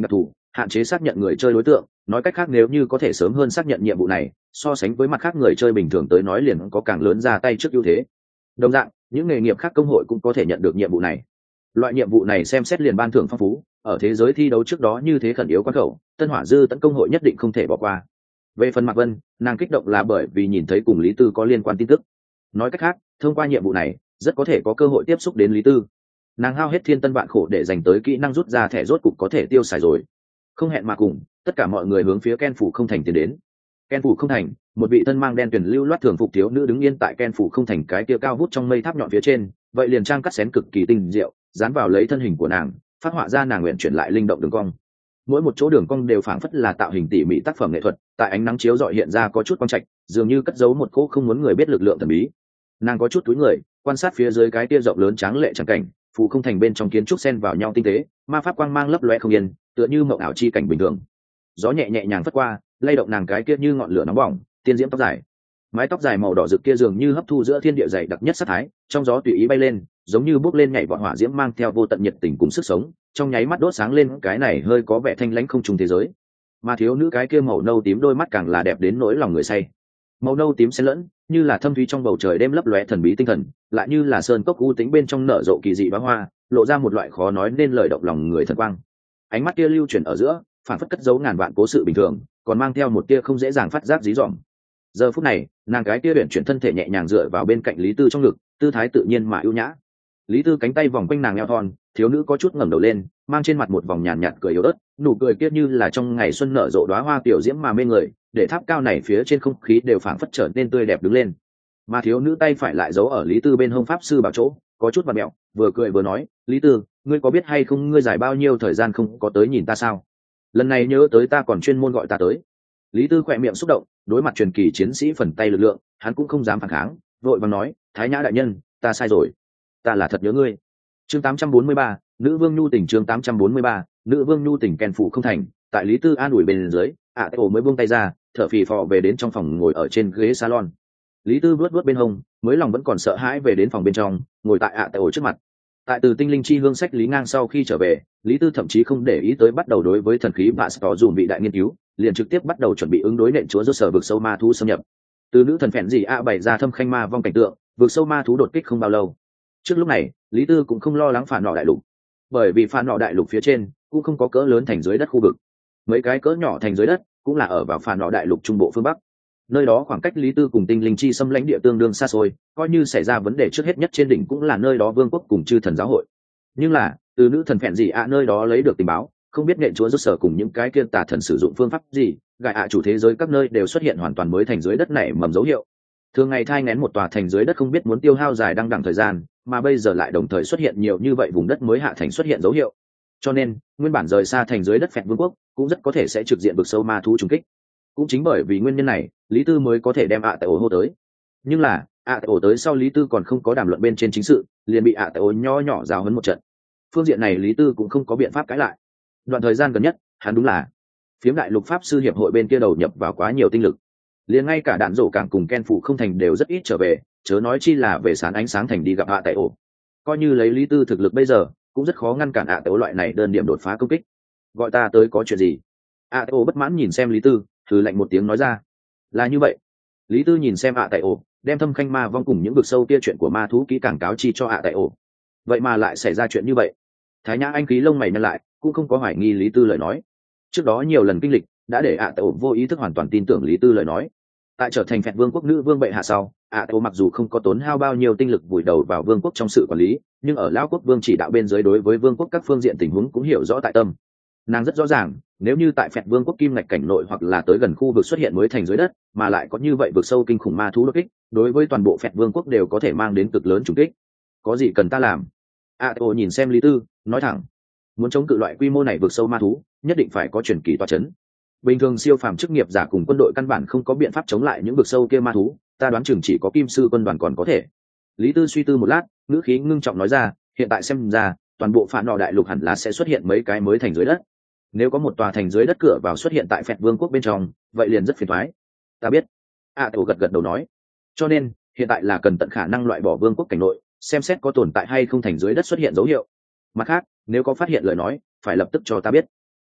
hạn chế xác nhận người chơi đối tượng, nói cách khác nếu như có thể sớm hơn xác nhận nhiệm vụ này, so sánh với mặt khác người chơi bình thường tới nói liền có càng lớn ra tay trước ưu thế. Đồng dạng, những nghề nghiệp khác công hội cũng có thể nhận được nhiệm vụ này. Loại nhiệm vụ này xem xét liền ban thưởng phong phú, ở thế giới thi đấu trước đó như thế khẩn yếu quan khẩu, Tân Hỏa Dư tấn công hội nhất định không thể bỏ qua. Về phần Mạc Vân, nàng kích động là bởi vì nhìn thấy cùng Lý Tư có liên quan tin tức. Nói cách khác, thông qua nhiệm vụ này, rất có thể có cơ hội tiếp xúc đến Lý Tư. Nàng hao hết thiên tân vạn khổ để dành tới kỹ năng rút ra thẻ rốt cục có thể tiêu xài rồi. Không hẹn mà cùng, tất cả mọi người hướng phía Ken phủ không thành tiến đến. Ken phủ không thành, một vị thân mang đen tuyển lưu loát thường phục thiếu nữ đứng yên tại Ken phủ không thành cái kia cao vút trong mây tháp nhọn phía trên, vậy liền trang cắt xén cực kỳ tinh diệu, dán vào lấy thân hình của nàng, phát họa ra nàng nguyện chuyển lại linh động đường cong. Mỗi một chỗ đường cong đều phảng phất là tạo hình tỉ mỉ tác phẩm nghệ thuật, tại ánh nắng chiếu rọi hiện ra có chút quang trạch, dường như cất giấu một cỗ không muốn người biết lực lượng thần bí. Nàng có chút túi người, quan sát phía dưới cái kia rộng lớn tráng lệ chẳng cảnh, phủ không thành bên trong kiến trúc xen vào nhau tinh tế, ma pháp quang mang lấp loe không yên, tựa như mộng ảo chi cảnh bình thường. Gió nhẹ nhẹ nhàng phất qua, lay động nàng cái kia như ngọn lửa nóng bỏng, tiên diễm tóc dài. Mái tóc dài màu đỏ rực kia dường như hấp thu giữa thiên địa dày đặc nhất sát thái, trong gió tùy ý bay lên, giống như bốc lên nhảy vọt hỏa diễm mang theo vô tận nhiệt tình cùng sức sống, trong nháy mắt đốt sáng lên cái này hơi có vẻ thanh lãnh không trùng thế giới. Mà thiếu nữ cái kia màu nâu tím đôi mắt càng là đẹp đến nỗi lòng người say. Màu nâu tím xen lẫn, như là thâm thúy trong bầu trời đêm lấp lóe thần bí tinh thần, lại như là sơn cốc u tĩnh bên trong nở rộ kỳ dị bá hoa, lộ ra một loại khó nói nên lời động lòng người thần quang. Ánh mắt kia lưu chuyển ở giữa, phản phất cất giấu ngàn vạn cố sự bình thường, còn mang theo một tia không dễ dàng phát giác dí dỏm. Giờ phút này, nàng cái kia luyện chuyển thân thể nhẹ nhàng dựa vào bên cạnh Lý Tư trong ngực, tư thái tự nhiên mà ưu nhã. Lý Tư cánh tay vòng quanh nàng eo thon, thiếu nữ có chút ngẩng đầu lên, mang trên mặt một vòng nhàn nhạt cười yếu ớt, nụ cười kia như là trong ngày xuân nở rộ đóa hoa tiểu diễm mà mê người, để tháp cao này phía trên không khí đều phảng phất trở nên tươi đẹp đứng lên. Mà thiếu nữ tay phải lại giấu ở Lý Tư bên hông pháp sư bảo chỗ, có chút vặn mẹo, vừa cười vừa nói, "Lý Tư, ngươi có biết hay không ngươi dài bao nhiêu thời gian không có tới nhìn ta sao? Lần này nhớ tới ta còn chuyên môn gọi ta tới." Lý Tư khỏe miệng xúc động, đối mặt truyền kỳ chiến sĩ phần tay lực lượng, hắn cũng không dám phản kháng, vội vàng nói, "Thái Nhã đại nhân, ta sai rồi, ta là thật nhớ ngươi." Chương 843, nữ vương nhu tình. Chương 843, nữ vương nhu tình. Ken phủ không thành, tại Lý Tư an ủi bên dưới, Tổ mới buông tay ra, thở phì phò về đến trong phòng ngồi ở trên ghế salon. Lý Tư vuốt vuốt bên hông, mới lòng vẫn còn sợ hãi về đến phòng bên trong, ngồi tại Tổ trước mặt. Tại từ tinh linh chi hương sách Lý Ngang sau khi trở về, Lý Tư thậm chí không để ý tới bắt đầu đối với thần khí Pastor dùng vị đại nghiên cứu, liền trực tiếp bắt đầu chuẩn bị ứng đối nện chúa rốt sở vực sâu ma thú xâm nhập. Từ nữ thần phèn gì bày ra thâm khanh ma vong cảnh tượng, vực sâu ma thú đột kích không bao lâu. Trước lúc này, Lý Tư cũng không lo lắng phản nọ đại lục, bởi vì phản nọ đại lục phía trên cũng không có cỡ lớn thành dưới đất khu vực, mấy cái cỡ nhỏ thành dưới đất cũng là ở vào phản nọ đại lục trung bộ phương bắc. Nơi đó khoảng cách Lý Tư cùng tinh linh chi xâm lãnh địa tương đương xa xôi, coi như xảy ra vấn đề trước hết nhất trên đỉnh cũng là nơi đó vương quốc cùng chư thần giáo hội. Nhưng là từ nữ thần phèn gì nơi đó lấy được tình báo, không biết nện chúa rốt sở cùng những cái kia tà thần sử dụng phương pháp gì, gại chủ thế giới các nơi đều xuất hiện hoàn toàn mới thành dưới đất này mầm dấu hiệu. Thường ngày thai nghén một tòa thành dưới đất không biết muốn tiêu hao dài đăng đẳng thời gian, mà bây giờ lại đồng thời xuất hiện nhiều như vậy vùng đất mới hạ thành xuất hiện dấu hiệu. Cho nên nguyên bản rời xa thành dưới đất phẹt vương quốc cũng rất có thể sẽ trực diện vực sâu ma thú trùng kích. Cũng chính bởi vì nguyên nhân này, Lý Tư mới có thể đem tại hô tới. Nhưng là tới sau Lý Tư còn không có đàm luận bên trên chính sự, liền bị nho nhỏ giáo huấn một trận. Phương diện này Lý Tư cũng không có biện pháp cãi lại. Đoạn thời gian gần nhất, hắn đúng là phiếm đại lục pháp sư hiệp hội bên kia đầu nhập vào quá nhiều tinh lực, liền ngay cả đạn rổ cảng cùng Ken phủ không thành đều rất ít trở về, chớ nói chi là về sán ánh sáng thành đi gặp coi như lấy Lý Tư thực lực bây giờ cũng rất khó ngăn cản loại này đơn điểm đột phá công kích. Gọi ta tới có chuyện gì? Bất mãn nhìn xem Lý Tư, thử lạnh một tiếng nói ra. Là như vậy. Lý Tư nhìn xem đem thâm khanh ma vong cùng những vực sâu kia chuyện của ma thú kỹ càng cáo chi cho vậy mà lại xảy ra chuyện như vậy. Thái Nhã anh khí lông mày nhăn lại, cũng không có hoài nghi Lý Tư lời nói. Trước đó nhiều lần kinh lịch đã để vô ý thức hoàn toàn tin tưởng Lý Tư lời nói. Tại trở thành phẹt vương quốc nữ vương bệ hạ sau, mặc dù không có tốn hao bao nhiêu tinh lực vùi đầu vào vương quốc trong sự quản lý, nhưng ở lão quốc vương chỉ đạo bên dưới đối với vương quốc các phương diện tình huống cũng hiểu rõ tại tâm. Nàng rất rõ ràng, nếu như tại phẹt vương quốc kim ngạch cảnh nội hoặc là tới gần khu vực xuất hiện mới thành dưới đất, mà lại có như vậy vực sâu kinh khủng ma thú đột kích, đối với toàn bộ phẹt vương quốc đều có thể mang đến cực lớn trùng kích. Có gì cần ta làm? Nhìn xem Lý Tư, nói thẳng, muốn chống cự loại quy mô này vực sâu ma thú, nhất định phải có truyền kỳ tọa chấn. Bình thường siêu phàm chức nghiệp giả cùng quân đội căn bản không có biện pháp chống lại những vực sâu kia ma thú, ta đoán chừng chỉ có kim sư quân đoàn còn có thể. Lý Tư suy tư một lát, ngữ khí ngưng trọng nói ra, hiện tại xem ra toàn bộ phản nọ đại lục hẳn là sẽ xuất hiện mấy cái mới thành dưới đất. Nếu có một tòa thành dưới đất cửa vào xuất hiện tại phẹt vương quốc bên trong, vậy liền rất phiền toái. Ta biết. Gật gật đầu nói. Cho nên hiện tại là cần tận khả năng loại bỏ vương quốc cảnh nội, xem xét có tồn tại hay không thành dưới đất xuất hiện dấu hiệu. Mặt khác, nếu có phát hiện lời nói, phải lập tức cho ta biết.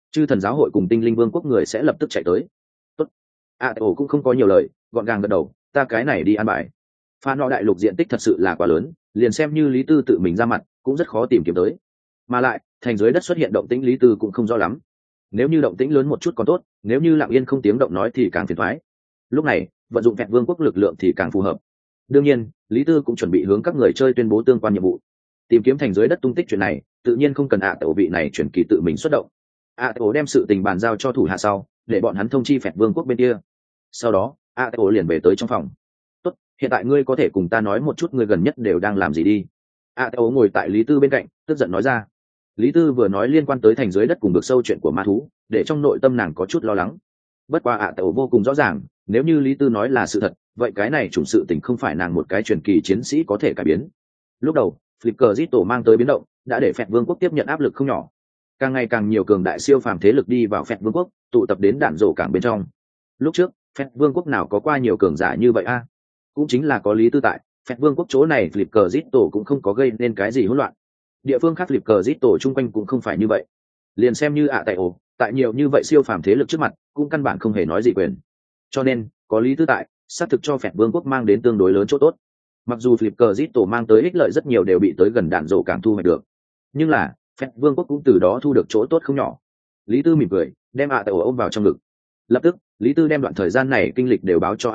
chư thần giáo hội cùng tinh linh vương quốc người sẽ lập tức chạy tới. Tốt. Ổ cũng không có nhiều lời, gọn gàng gật đầu, ta cái này đi ăn bài. Pha nọ đại lục diện tích thật sự là quá lớn, liền xem như Lý Tư tự mình ra mặt cũng rất khó tìm kiếm tới, mà lại thành dưới đất xuất hiện động tĩnh Lý Tư cũng không rõ lắm. Nếu như động tĩnh lớn một chút còn tốt, nếu như lặng yên không tiếng động nói thì càng phiền toái. Lúc này vận dụng vẹn vương quốc lực lượng thì càng phù hợp. Đương nhiên Lý Tư cũng chuẩn bị hướng các người chơi tuyên bố tương quan nhiệm vụ. Tìm kiếm thành dưới đất tung tích chuyện này tự nhiên không cần tổ vị này chuyển kỳ tự mình xuất động. Tổ đem sự tình bàn giao cho thủ hạ sau, để bọn hắn thông chi phẹt vương quốc bên kia. Sau đó tổ liền về tới trong phòng. Tốt, hiện tại ngươi có thể cùng ta nói một chút ngươi gần nhất đều đang làm gì đi. Tổ ngồi tại Lý Tư bên cạnh tức giận nói ra. Lý Tư vừa nói liên quan tới thành dưới đất cùng vực sâu chuyện của ma thú, để trong nội tâm nàng có chút lo lắng. Bất qua tổ vô cùng rõ ràng, nếu như Lý Tư nói là sự thật, vậy cái này chủng sự tình không phải nàng một cái truyền kỳ chiến sĩ có thể cải biến. Lúc đầu Flipper mang tới biến động đã để phẹt vương quốc tiếp nhận áp lực không nhỏ, càng ngày càng nhiều cường đại siêu phàm thế lực đi vào phẹt vương quốc, tụ tập đến đạn rổ cảng bên trong. Lúc trước phẹt vương quốc nào có qua nhiều cường giả như vậy a? Cũng chính là có Lý Tư tại phẹt vương quốc chỗ này, Flipper cũng không có gây nên cái gì hỗn loạn. Địa phương khác Flipper chung quanh cũng không phải như vậy. Liền xem như tại nhiều như vậy siêu phàm thế lực trước mặt cũng căn bản không hề nói gì quyền. Cho nên có Lý Tư tại, xác thực cho phẹt vương quốc mang đến tương đối lớn chỗ tốt. Mặc dù Flipper mang tới ích lợi rất nhiều đều bị tới gần đạn rổ cảng thu hoạch được, nhưng là phẹt vương quốc cũng từ đó thu được chỗ tốt không nhỏ. Lý Tư mỉm cười đem ôm vào trong ngực. Lập tức Lý Tư đem đoạn thời gian này kinh lịch đều báo cho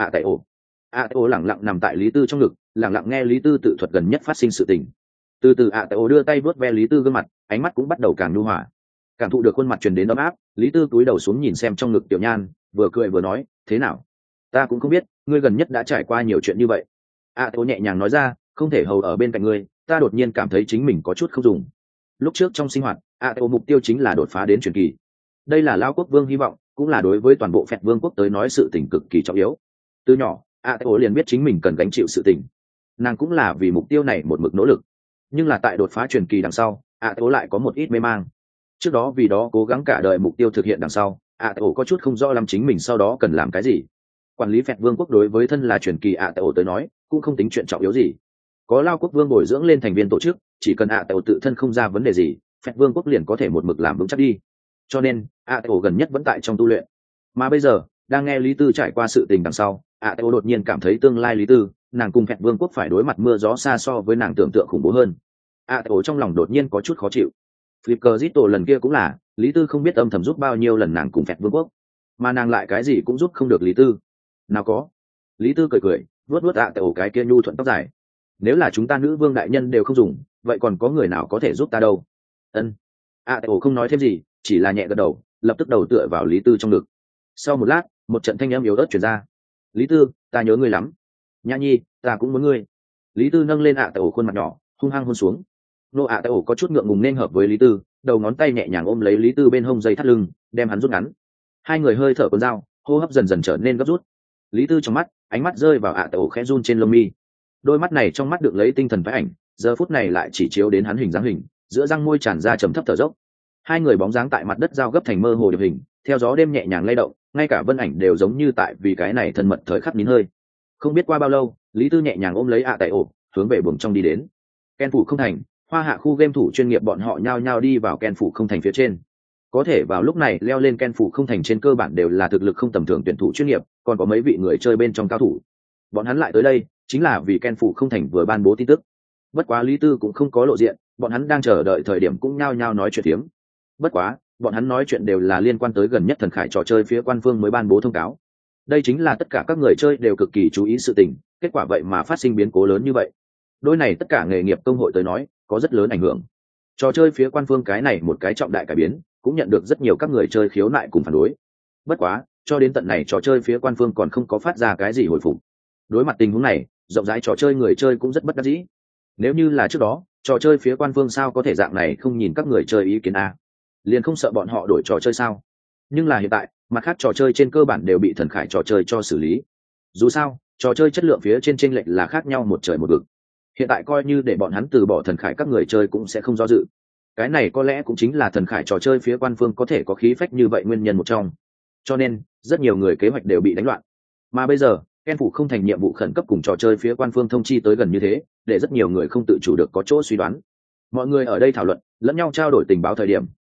lẳng lặng nằm tại Lý Tư trong ngực, lẳng lặng nghe Lý Tư tự thuật gần nhất phát sinh sự tình. Từ từ đưa tay vuốt ve Lý Tư gương mặt, ánh mắt cũng bắt đầu càng nhu hòa. Cảm thụ được khuôn mặt truyền đến ấm áp, Lý Tư cúi đầu xuống nhìn xem trong ngực tiểu nhan, vừa cười vừa nói, thế nào? Ta cũng không biết ngươi gần nhất đã trải qua nhiều chuyện như vậy. Nhẹ nhàng nói ra, không thể hầu ở bên cạnh ngươi, ta đột nhiên cảm thấy chính mình có chút không dùng. Lúc trước trong sinh hoạt mục tiêu chính là đột phá đến truyền kỳ. Đây là Lao Quốc Vương hy vọng, cũng là đối với toàn bộ phẹt vương quốc tới nói sự tình cực kỳ trọng yếu. Từ nhỏ liền biết chính mình cần gánh chịu sự tình, nàng cũng là vì mục tiêu này một mực nỗ lực. Nhưng là tại đột phá truyền kỳ đằng sau, lại có một ít mê mang. Trước đó vì đó cố gắng cả đời mục tiêu thực hiện đằng sau, có chút không rõ lắm chính mình sau đó cần làm cái gì. Quản lý phẹt vương quốc đối với thân là truyền kỳ tới nói cũng không tính chuyện trọng yếu gì. Có Lao Quốc Vương bồi dưỡng lên thành viên tổ chức, chỉ cần tự thân không ra vấn đề gì, phẹt vương quốc liền có thể một mực làm vững chắc đi. Cho nên gần nhất vẫn tại trong tu luyện. Mà bây giờ đang nghe Lý Tư trải qua sự tình đằng sau, đột nhiên cảm thấy tương lai Lý Tư, nàng cùng phẹt vương quốc phải đối mặt mưa gió xa so với nàng tưởng tượng khủng bố hơn. Trong lòng đột nhiên có chút khó chịu. Flipper lần kia cũng là Lý Tư không biết âm thầm giúp bao nhiêu lần nàng cùng phẹt vương quốc, mà nàng lại cái gì cũng giúp không được Lý Tư. Nào có. Lý Tư cười vuốt cái kia nhu thuận tóc dài. Nếu là chúng ta nữ vương đại nhân đều không dùng, vậy còn có người nào có thể giúp ta đâu? Ân. Không nói thêm gì, chỉ là nhẹ gật đầu, lập tức đầu tựa vào Lý Tư trong ngực. Sau một lát, một trận thanh âm yếu ớt truyền ra. Lý Tư, ta nhớ ngươi lắm. Nhã Nhi, ta cũng muốn ngươi. Lý Tư nâng lên khuôn mặt nhỏ, hung hăng hôn xuống. Nô có chút ngượng ngùng nên hợp với Lý Tư, đầu ngón tay nhẹ nhàng ôm lấy Lý Tư bên hông dây thắt lưng, đem hắn rút ngắn. Hai người hơi thở con dao, hô hấp dần dần trở nên gấp rút. Lý Tư trong mắt, ánh mắt rơi vào khẽ run trên lông mi. Đôi mắt này trong mắt được lấy tinh thần vẽ ảnh, giờ phút này lại chỉ chiếu đến hắn hình dáng hình, giữa răng môi tràn ra trầm thấp thở dốc. Hai người bóng dáng tại mặt đất giao gấp thành mơ hồ điệp hình, theo gió đêm nhẹ nhàng lay động, ngay cả vân ảnh đều giống như tại vì cái này thân mật thời khắc nín hơi. Không biết qua bao lâu, Lý Tư nhẹ nhàng ôm lấy hướng về buồng trong đi đến. Ken phủ không thành, Hoa Hạ khu game thủ chuyên nghiệp bọn họ nhao nhao đi vào Ken phủ không thành phía trên. Có thể vào lúc này leo lên Ken phủ không thành trên cơ bản đều là thực lực không tầm thường tuyển thủ chuyên nghiệp, còn có mấy vị người chơi bên trong cao thủ. Bọn hắn lại tới đây chính là vì Ken phủ không thành vừa ban bố tin tức. Bất quá Lý Tư cũng không có lộ diện, bọn hắn đang chờ đợi thời điểm cũng nhao nhao nói chuyện tiếng. Bất quá bọn hắn nói chuyện đều là liên quan tới gần nhất Thần Khải trò chơi phía quan phương mới ban bố thông cáo. Đây chính là tất cả các người chơi đều cực kỳ chú ý sự tình, kết quả vậy mà phát sinh biến cố lớn như vậy. Đôi này tất cả nghề nghiệp công hội tới nói có rất lớn ảnh hưởng. Trò chơi phía quan phương cái này một cái trọng đại cải biến cũng nhận được rất nhiều các người chơi khiếu nại cùng phản đối. Bất quá cho đến tận này trò chơi phía quan phương còn không có phát ra cái gì hồi phục. Đối mặt tình huống này, rộng rãi trò chơi người chơi cũng rất bất đắc dĩ. Nếu như là trước đó, trò chơi phía quan phương sao có thể dạng này không nhìn các người chơi ý kiến a? Liền không sợ bọn họ đổi trò chơi sao? Nhưng là hiện tại, mặt khác trò chơi trên cơ bản đều bị Thần Khải trò chơi cho xử lý. Dù sao, trò chơi chất lượng phía trên chênh lệch là khác nhau một trời một vực. Hiện tại coi như để bọn hắn từ bỏ Thần Khải, các người chơi cũng sẽ không do dự. Cái này có lẽ cũng chính là Thần Khải trò chơi phía quan phương có thể có khí phách như vậy nguyên nhân một trong. Cho nên, rất nhiều người kế hoạch đều bị đánh loạn. Mà bây giờ, Ken phủ không thành nhiệm vụ khẩn cấp cùng trò chơi phía quan phương thông chi tới gần như thế, để rất nhiều người không tự chủ được có chỗ suy đoán. Mọi người ở đây thảo luận, lẫn nhau trao đổi tình báo thời điểm,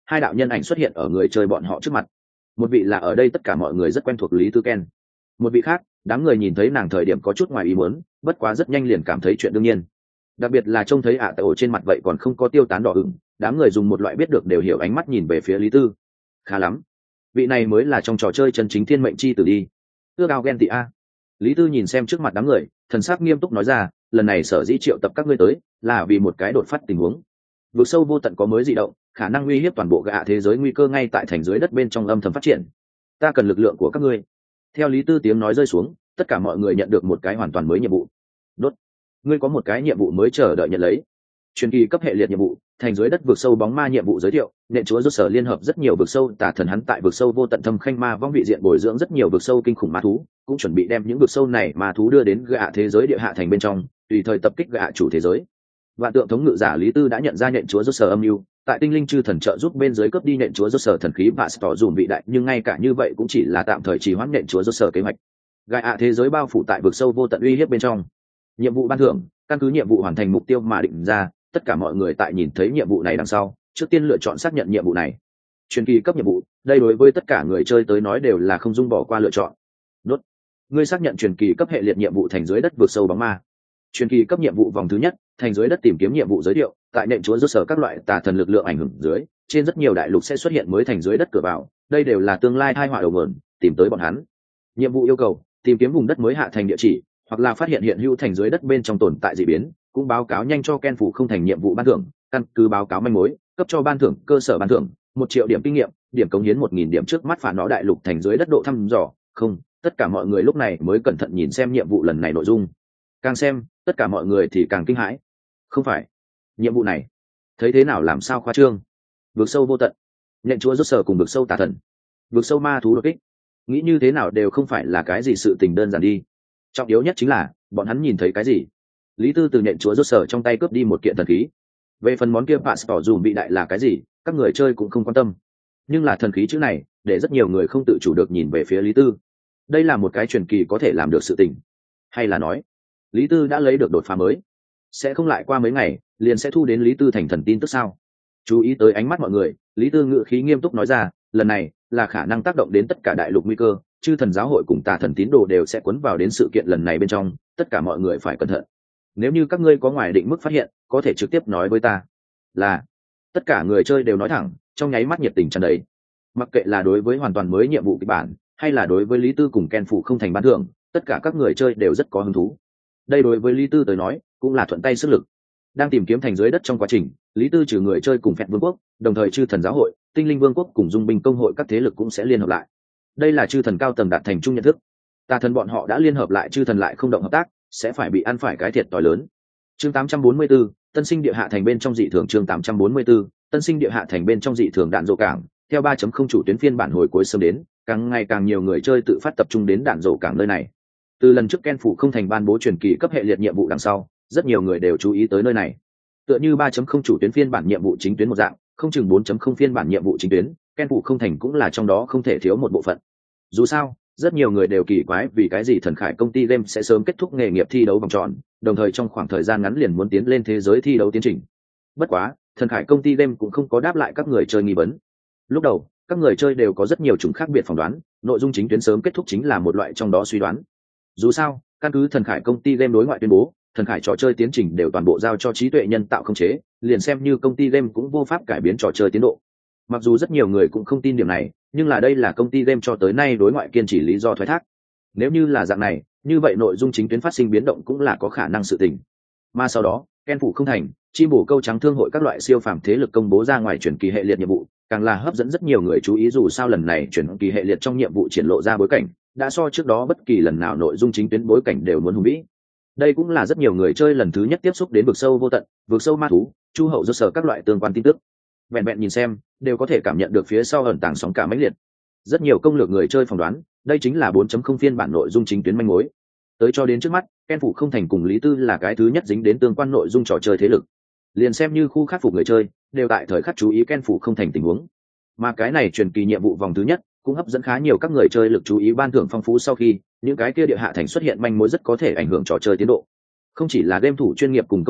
hai đạo nhân ảnh xuất hiện ở người chơi bọn họ trước mặt. Một vị là ở đây tất cả mọi người rất quen thuộc Lý Tư Ken, một vị khác đám người nhìn thấy nàng thời điểm có chút ngoài ý muốn, bất quá rất nhanh liền cảm thấy chuyện đương nhiên. Đặc biệt là trông thấy tại ổ trên mặt vậy còn không có tiêu tán đỏ ửng, đám người dùng một loại biết được đều hiểu ánh mắt nhìn về phía Lý Tư. Khá lắm, vị này mới là trong trò chơi chân chính thiên mệnh chi tử đi. Ước ao ghen tị a. Lý Tư nhìn xem trước mặt đám người, thần sắc nghiêm túc nói ra, lần này sở dĩ triệu tập các ngươi tới là vì một cái đột phát tình huống. Vực sâu vô tận có mới dị động, khả năng uy hiếp toàn bộ gạ thế giới, nguy cơ ngay tại thành dưới đất bên trong âm thầm phát triển. Ta cần lực lượng của các ngươi. Theo Lý Tư tiếng nói rơi xuống, tất cả mọi người nhận được một cái hoàn toàn mới nhiệm vụ. Đốt. Ngươi có một cái nhiệm vụ mới chờ đợi nhận lấy. Truyền kỳ cấp hệ liệt nhiệm vụ, thành dưới đất vực sâu bóng ma nhiệm vụ giới thiệu, nện chúa rốt sở liên hợp rất nhiều vực sâu tà thần, hắn tại vực sâu vô tận thâm khanh ma vong vị diện bồi dưỡng rất nhiều vực sâu kinh khủng ma thú, cũng chuẩn bị đem những vực sâu này ma thú đưa đến gạ thế giới địa hạ thành bên trong, tùy thời tập kích gạ chủ thế giới. Vạn tượng thống ngự giả Lý Tư đã nhận ra nện chúa rốt sở âm mưu, tại tinh linh chư thần trợ giúp bên dưới cướp đi nện chúa rốt sở thần khí và tỏ dùm vị đại, nhưng ngay cả như vậy cũng chỉ là tạm thời trì hoãn nện chúa rốt sở kế hoạch. Gạ thế giới bao phủ tại vực sâu vô tận uy hiếp bên trong. Nhiệm vụ ban thưởng, căn cứ nhiệm vụ hoàn thành mục tiêu mà định ra, tất cả mọi người tại nhìn thấy nhiệm vụ này đằng sau trước tiên lựa chọn xác nhận nhiệm vụ này. Truyền kỳ cấp nhiệm vụ, đây đối với tất cả người chơi tới nói đều là không dung bỏ qua lựa chọn. Đốt. Ngươi xác nhận truyền kỳ cấp hệ liệt nhiệm vụ thành dưới đất vượt sâu bóng ma. Truyền kỳ cấp nhiệm vụ vòng thứ nhất, thành dưới đất tìm kiếm nhiệm vụ giới thiệu, tại nện chúa rốt sở các loại tà thần lực lượng ảnh hưởng dưới, trên rất nhiều đại lục sẽ xuất hiện mới thành dưới đất cửa vào, đây đều là tương lai tai họa đầu nguồn, tìm tới bọn hắn. Nhiệm vụ yêu cầu, tìm kiếm vùng đất mới hạ thành địa chỉ, hoặc là phát hiện hiện hữu thành dưới đất bên trong tồn tại dị biến, cũng báo cáo nhanh cho Ken phủ không thành nhiệm vụ ban thưởng, căn cứ báo cáo manh mối cấp cho ban thưởng cơ sở ban thưởng 1 triệu điểm kinh nghiệm, điểm cống hiến 1000 điểm, trước mắt phản nó đại lục thành dưới đất độ thăm dò. Không, tất cả mọi người lúc này mới cẩn thận nhìn xem nhiệm vụ lần này nội dung, càng xem tất cả mọi người thì càng kinh hãi. Không phải, nhiệm vụ này thấy thế nào làm sao khoa trương. Vực sâu vô tận, nện chúa rốt sở cùng vực sâu tà thần, vực sâu ma thú đột kích, nghĩ như thế nào đều không phải là cái gì sự tình đơn giản đi. Trọng yếu nhất chính là bọn hắn nhìn thấy cái gì. Lý Tư từ nện chúa rốt sở trong tay cướp đi một kiện thần khí. Về phần món kia passport dùm bị đại là cái gì, các người chơi cũng không quan tâm, nhưng là thần khí chữ này để rất nhiều người không tự chủ được nhìn về phía Lý Tư. Đây là một cái truyền kỳ có thể làm được sự tình, hay là nói Lý Tư đã lấy được đột phá mới, sẽ không lại qua mấy ngày liền sẽ thu đến Lý Tư thành thần tin tức sao? Chú ý tới ánh mắt mọi người, Lý Tư ngữ khí nghiêm túc nói ra, lần này là khả năng tác động đến tất cả đại lục nguy cơ, chư thần giáo hội cùng tà thần tín đồ đều sẽ cuốn vào đến sự kiện lần này bên trong, tất cả mọi người phải cẩn thận. Nếu như các ngươi có ngoài định mức phát hiện, có thể trực tiếp nói với ta. Là. Tất cả người chơi đều nói thẳng, trong nháy mắt nhiệt tình tràn đầy. Mặc kệ là đối với hoàn toàn mới nhiệm vụ kịch bản, hay là đối với Lý Tư cùng Ken phủ không thành ban thưởng, tất cả các người chơi đều rất có hứng thú. Đây đối với Lý Tư tới nói cũng là thuận tay sức lực. Đang tìm kiếm thành dưới đất trong quá trình, Lý Tư trừ người chơi cùng Phẹt Vương quốc, đồng thời chư thần giáo hội, Tinh linh Vương quốc cùng Dung binh công hội các thế lực cũng sẽ liên hợp lại. Đây là chư thần cao tầng đạt thành chung nhận thức. Tà thần bọn họ đã liên hợp lại, chư thần lại không động hợp tác, sẽ phải bị ăn phải cái thiệt thòi lớn. Chương 844, tân sinh địa hạ thành bên trong dị thường. Chương 844, tân sinh địa hạ thành bên trong dị thường đạn dộ cảng. Theo 3.0 chủ tuyến phiên bản hồi cuối sớm đến, càng ngày càng nhiều người chơi tự phát tập trung đến đạn dộ cảng nơi này. Từ lần trước Ken phủ không thành ban bố truyền kỳ cấp hệ liệt nhiệm vụ đằng sau, rất nhiều người đều chú ý tới nơi này. Tựa như 3.0 chủ tuyến phiên bản nhiệm vụ chính tuyến một dạng, không chừng 4.0 phiên bản nhiệm vụ chính tuyến, Ken phủ không thành cũng là trong đó không thể thiếu một bộ phận. Dù sao, rất nhiều người đều kỳ quái vì cái gì Thần Khải công ty game sẽ sớm kết thúc nghề nghiệp thi đấu vòng tròn, đồng thời trong khoảng thời gian ngắn liền muốn tiến lên thế giới thi đấu tiến trình. Bất quá, Thần Khải công ty game cũng không có đáp lại các người chơi nghi vấn. Lúc đầu, các người chơi đều có rất nhiều chủng khác biệt phỏng đoán, nội dung chính tuyến sớm kết thúc chính là một loại trong đó suy đoán. Dù sao, căn cứ Thần Khải công ty game đối ngoại tuyên bố, Thần Khải trò chơi tiến trình đều toàn bộ giao cho trí tuệ nhân tạo khống chế, liền xem như công ty game cũng vô pháp cải biến trò chơi tiến độ. Mặc dù rất nhiều người cũng không tin điểm này, nhưng là đây là công ty game cho tới nay đối ngoại kiên trì lý do thoái thác. Nếu như là dạng này, như vậy nội dung chính tuyến phát sinh biến động cũng là có khả năng sự tình. Mà sau đó, Ken phủ không thành, chim bổ câu trắng thương hội các loại siêu phàm thế lực công bố ra ngoài chuyển kỳ hệ liệt nhiệm vụ, càng là hấp dẫn rất nhiều người chú ý. Dù sao lần này chuyển kỳ hệ liệt trong nhiệm vụ triển lộ ra bối cảnh, đã so trước đó bất kỳ lần nào nội dung chính tuyến bối cảnh đều muốn hùng vĩ. Đây cũng là rất nhiều người chơi lần thứ nhất tiếp xúc đến vực sâu vô tận, vực sâu ma thú, chu hậu do sở các loại tương quan tin tức. Vẹn vẹn nhìn xem, đều có thể cảm nhận được phía sau ẩn tàng sóng cả mãnh liệt. Rất nhiều công lược người chơi phỏng đoán, đây chính là 4.0 phiên bản nội dung chính tuyến manh mối. Tới cho đến trước mắt, Ken phủ không thành cùng Lý Tư là cái thứ nhất dính đến tương quan nội dung trò chơi thế lực. Liền xem như khu khắc phục người chơi, đều tại thời khắc chú ý Ken phủ không thành tình huống. Mà cái này truyền kỳ nhiệm vụ vòng thứ nhất, cũng hấp dẫn khá nhiều các người chơi lực chú ý. Ban thưởng phong phú sau khi, những cái kia địa hạ thành xuất hiện manh mối rất có thể ảnh hưởng trò chơi tiến độ. Không chỉ là game thủ chuyên nghiệp cùng công hội,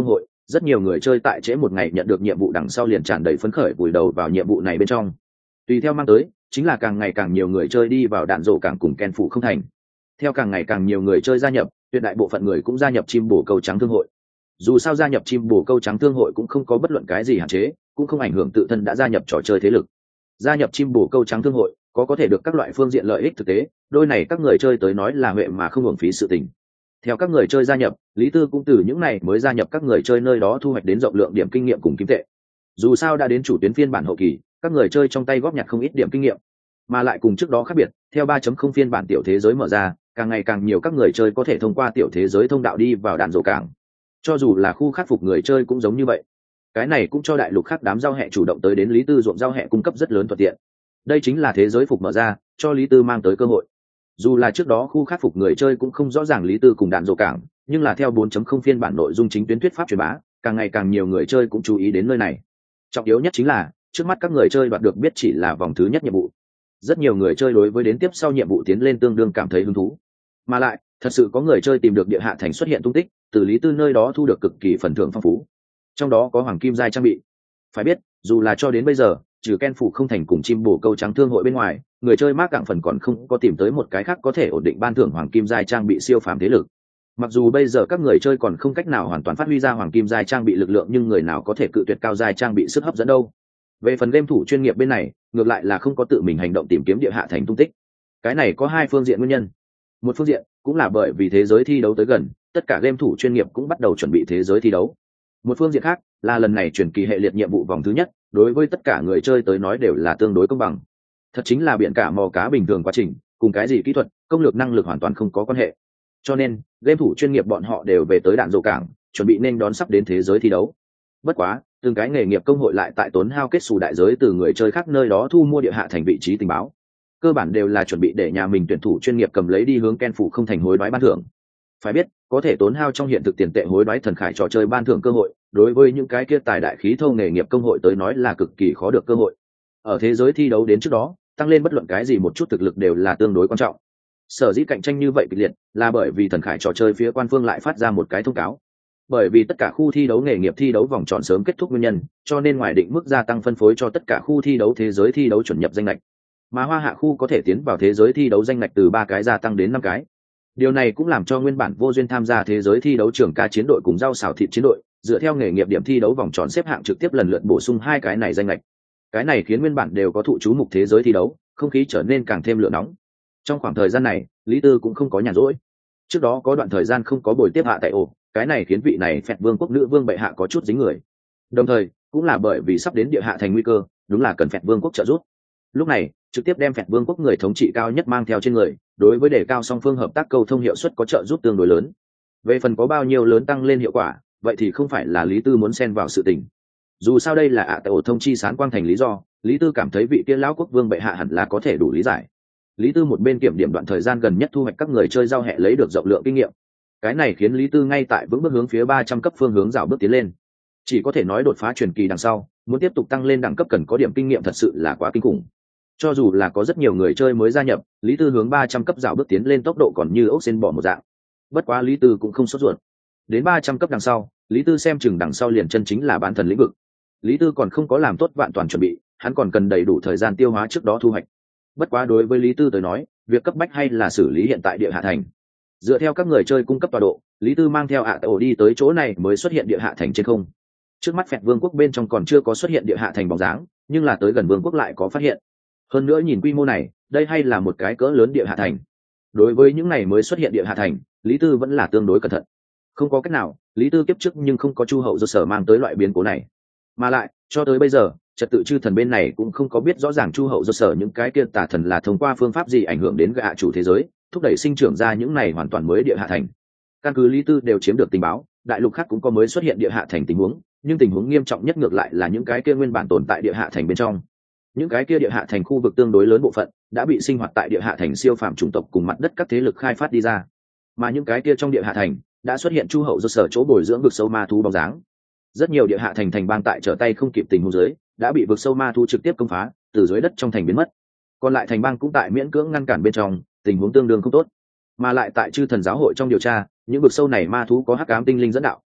rất nhiều người chơi tại trễ một ngày nhận được nhiệm vụ đằng sau liền tràn đầy phấn khởi vùi đầu vào nhiệm vụ này bên trong. Tùy theo mang tới chính là càng ngày càng nhiều người chơi đi vào đạn rổ cảng cùng Ken phủ không thành. Theo càng ngày càng nhiều người chơi gia nhập, tuyệt đại bộ phận người cũng gia nhập chim bồ câu trắng thương hội. Dù sao gia nhập chim bồ câu trắng thương hội cũng không có bất luận cái gì hạn chế, cũng không ảnh hưởng tự thân đã gia nhập trò chơi thế lực. Gia nhập chim bồ câu trắng thương hội có thể được các loại phương diện lợi ích thực tế, đôi này các người chơi tới nói là huệ mà không hưởng phí sự tình. Theo các người chơi gia nhập, Lý Tư cũng từ những này mới gia nhập các người chơi nơi đó thu hoạch đến rộng lượng điểm kinh nghiệm cùng kim tệ. Dù sao đã đến chủ tuyến phiên bản hậu kỳ, các người chơi trong tay góp nhặt không ít điểm kinh nghiệm, mà lại cùng trước đó khác biệt, theo 3.0 phiên bản tiểu thế giới mở ra, càng ngày càng nhiều các người chơi có thể thông qua tiểu thế giới thông đạo đi vào đạn rổ cảng. Cho dù là khu khắc phục người chơi cũng giống như vậy. Cái này cũng cho đại lục khác đám giao hẹ chủ động tới đến Lý Tư ruộng giao hẹ cung cấp rất lớn thuận tiện. Đây chính là thế giới phục mở ra, cho Lý Tư mang tới cơ hội. Dù là trước đó khu khắc phục người chơi cũng không rõ ràng Lý Tư cùng đạn rổ cảng, nhưng là theo 4.0 phiên bản nội dung chính tuyến thuyết pháp truyền bá, càng ngày càng nhiều người chơi cũng chú ý đến nơi này. Trọng yếu nhất chính là, trước mắt các người chơi đoạt được biết chỉ là vòng thứ nhất nhiệm vụ. Rất nhiều người chơi đối với đến tiếp sau nhiệm vụ tiến lên tương đương cảm thấy hứng thú. Mà lại, thật sự có người chơi tìm được địa hạ thành xuất hiện tung tích, từ Lý Tư nơi đó thu được cực kỳ phần thưởng phong phú. Trong đó có hoàng kim giai trang bị. Phải biết, dù là cho đến bây giờ, trừ Ken phủ không thành cùng chim bồ câu trắng thương hội bên ngoài, người chơi mác cạn phần còn không có tìm tới một cái khác có thể ổn định ban thưởng hoàng kim giai trang bị siêu phàm thế lực. Mặc dù bây giờ các người chơi còn không cách nào hoàn toàn phát huy ra hoàng kim giai trang bị lực lượng, nhưng người nào có thể cự tuyệt cao giai trang bị sức hấp dẫn đâu. Về phần game thủ chuyên nghiệp bên này, ngược lại là không có tự mình hành động tìm kiếm địa hạ thành tung tích. Cái này có hai phương diện nguyên nhân. Một phương diện cũng là bởi vì thế giới thi đấu tới gần, tất cả game thủ chuyên nghiệp cũng bắt đầu chuẩn bị thế giới thi đấu. Một phương diện khác là lần này truyền kỳ hệ liệt nhiệm vụ vòng thứ nhất, đối với tất cả người chơi tới nói đều là tương đối công bằng. Thật chính là biển cả mò cá bình thường quá trình, cùng cái gì kỹ thuật, công lược năng lực hoàn toàn không có quan hệ. Cho nên, game thủ chuyên nghiệp bọn họ đều về tới đạn rổ cảng, chuẩn bị nên đón sắp đến thế giới thi đấu. Bất quá, từng cái nghề nghiệp công hội lại tại tốn hao kết xù đại giới từ người chơi khác nơi đó thu mua địa hạ thành vị trí tình báo. Cơ bản đều là chuẩn bị để nhà mình tuyển thủ chuyên nghiệp cầm lấy đi hướng Ken phủ không thành hối đoái ban thưởng. Phải biết, có thể tốn hao trong hiện thực tiền tệ hối đoái thần khải trò chơi ban thưởng cơ hội, đối với những cái kia tài đại khí thô nghề nghiệp công hội tới nói là cực kỳ khó được cơ hội. Ở thế giới thi đấu đến trước đó, tăng lên bất luận cái gì một chút thực lực đều là tương đối quan trọng. Sở dĩ cạnh tranh như vậy kịch liệt là bởi vì thần khải trò chơi phía quan phương lại phát ra một cái thông cáo. Bởi vì tất cả khu thi đấu nghề nghiệp thi đấu vòng tròn sớm kết thúc nguyên nhân, cho nên ngoài định mức gia tăng phân phối cho tất cả khu thi đấu thế giới thi đấu chuẩn nhập danh lệch. Mà Hoa Hạ khu có thể tiến vào thế giới thi đấu danh lệch từ 3 cái gia tăng đến 5 cái. Điều này cũng làm cho nguyên bản vô duyên tham gia thế giới thi đấu trưởng ca chiến đội cùng rau xào thịt chiến đội, dựa theo nghề nghiệp điểm thi đấu vòng tròn xếp hạng trực tiếp lần lượt bổ sung 2 cái này danh lệch. Cái này khiến nguyên bản đều có thụ chú mục thế giới thi đấu, không khí trở nên càng thêm lửa nóng. Trong khoảng thời gian này, Lý Tư cũng không có nhàn rỗi. Trước đó có đoạn thời gian không có buổi tiếp hạ tại ổ, cái này khiến vị này Phẹt Vương quốc nữ vương bệ hạ có chút dính người. Đồng thời, cũng là bởi vì sắp đến địa hạ thành nguy cơ, đúng là cần Phẹt Vương quốc trợ giúp. Lúc này, trực tiếp đem Phẹt Vương quốc người thống trị cao nhất mang theo trên người, đối với đề cao song phương hợp tác cầu thông hiệu suất có trợ giúp tương đối lớn. Về phần có bao nhiêu lớn tăng lên hiệu quả, vậy thì không phải là Lý Tư muốn xen vào sự tình. Dù sao đây là tại ổ thông chi sán quang thành lý do, Lý Tư cảm thấy vị kia lão quốc vương bệ hạ hẳn là có thể đủ lý giải. Lý Tư một bên kiểm điểm đoạn thời gian gần nhất thu hoạch các người chơi giao hẹ lấy được rộng lượng kinh nghiệm. Cái này khiến Lý Tư ngay tại vững bước hướng phía 300 cấp phương hướng rào bước tiến lên. Chỉ có thể nói đột phá truyền kỳ đằng sau, muốn tiếp tục tăng lên đẳng cấp cần có điểm kinh nghiệm thật sự là quá kinh khủng. Cho dù là có rất nhiều người chơi mới gia nhập, Lý Tư hướng 300 cấp rào bước tiến lên tốc độ còn như ốc sên bỏ một dạng. Bất quá Lý Tư cũng không sốt ruột. Đến 300 cấp đằng sau, Lý Tư xem chừng đằng sau liền chân chính là bán thần lĩnh vực. Lý Tư còn không có làm tốt vạn toàn chuẩn bị, hắn còn cần đầy đủ thời gian tiêu hóa trước đó thu hoạch. Bất quá đối với Lý Tư tới nói, việc cấp bách hay là xử lý hiện tại địa hạ thành. Dựa theo các người chơi cung cấp tọa độ, Lý Tư mang theo ạ tại ổ đi tới chỗ này mới xuất hiện địa hạ thành trên không. Trước mắt Phẹt Vương quốc bên trong còn chưa có xuất hiện địa hạ thành bóng dáng, nhưng là tới gần Vương quốc lại có phát hiện. Hơn nữa nhìn quy mô này, đây hay là một cái cỡ lớn địa hạ thành. Đối với những này mới xuất hiện địa hạ thành, Lý Tư vẫn là tương đối cẩn thận. Không có cách nào, Lý Tư kiếp trước nhưng không có Chu Hậu do sở mang tới loại biến cố này. Mà lại, cho tới bây giờ, trật tự chư thần bên này cũng không có biết rõ ràng Chu Hậu do sở những cái kia tà thần là thông qua phương pháp gì ảnh hưởng đến gạ chủ thế giới, thúc đẩy sinh trưởng ra những này hoàn toàn mới địa hạ thành. Căn cứ Lý Tư đều chiếm được tình báo, đại lục khác cũng có mới xuất hiện địa hạ thành tình huống, nhưng tình huống nghiêm trọng nhất ngược lại là những cái kia nguyên bản tồn tại địa hạ thành bên trong. Những cái kia địa hạ thành khu vực tương đối lớn bộ phận đã bị sinh hoạt tại địa hạ thành siêu phàm chủng tộc cùng mặt đất các thế lực khai phát đi ra, mà những cái kia trong địa hạ thành đã xuất hiện Chu Hậu do sở chỗ bồi dưỡng vực sâu ma thú bóng dáng. Rất nhiều địa hạ thành thành bang tại trở tay không kịp tình huống dưới đã bị vực sâu ma thú trực tiếp công phá, từ dưới đất trong thành biến mất. Còn lại thành bang cũng tại miễn cưỡng ngăn cản bên trong, tình huống tương đương không tốt. Mà lại tại chư thần giáo hội trong điều tra, những vực sâu này ma thú có hắc ám tinh linh dẫn đạo,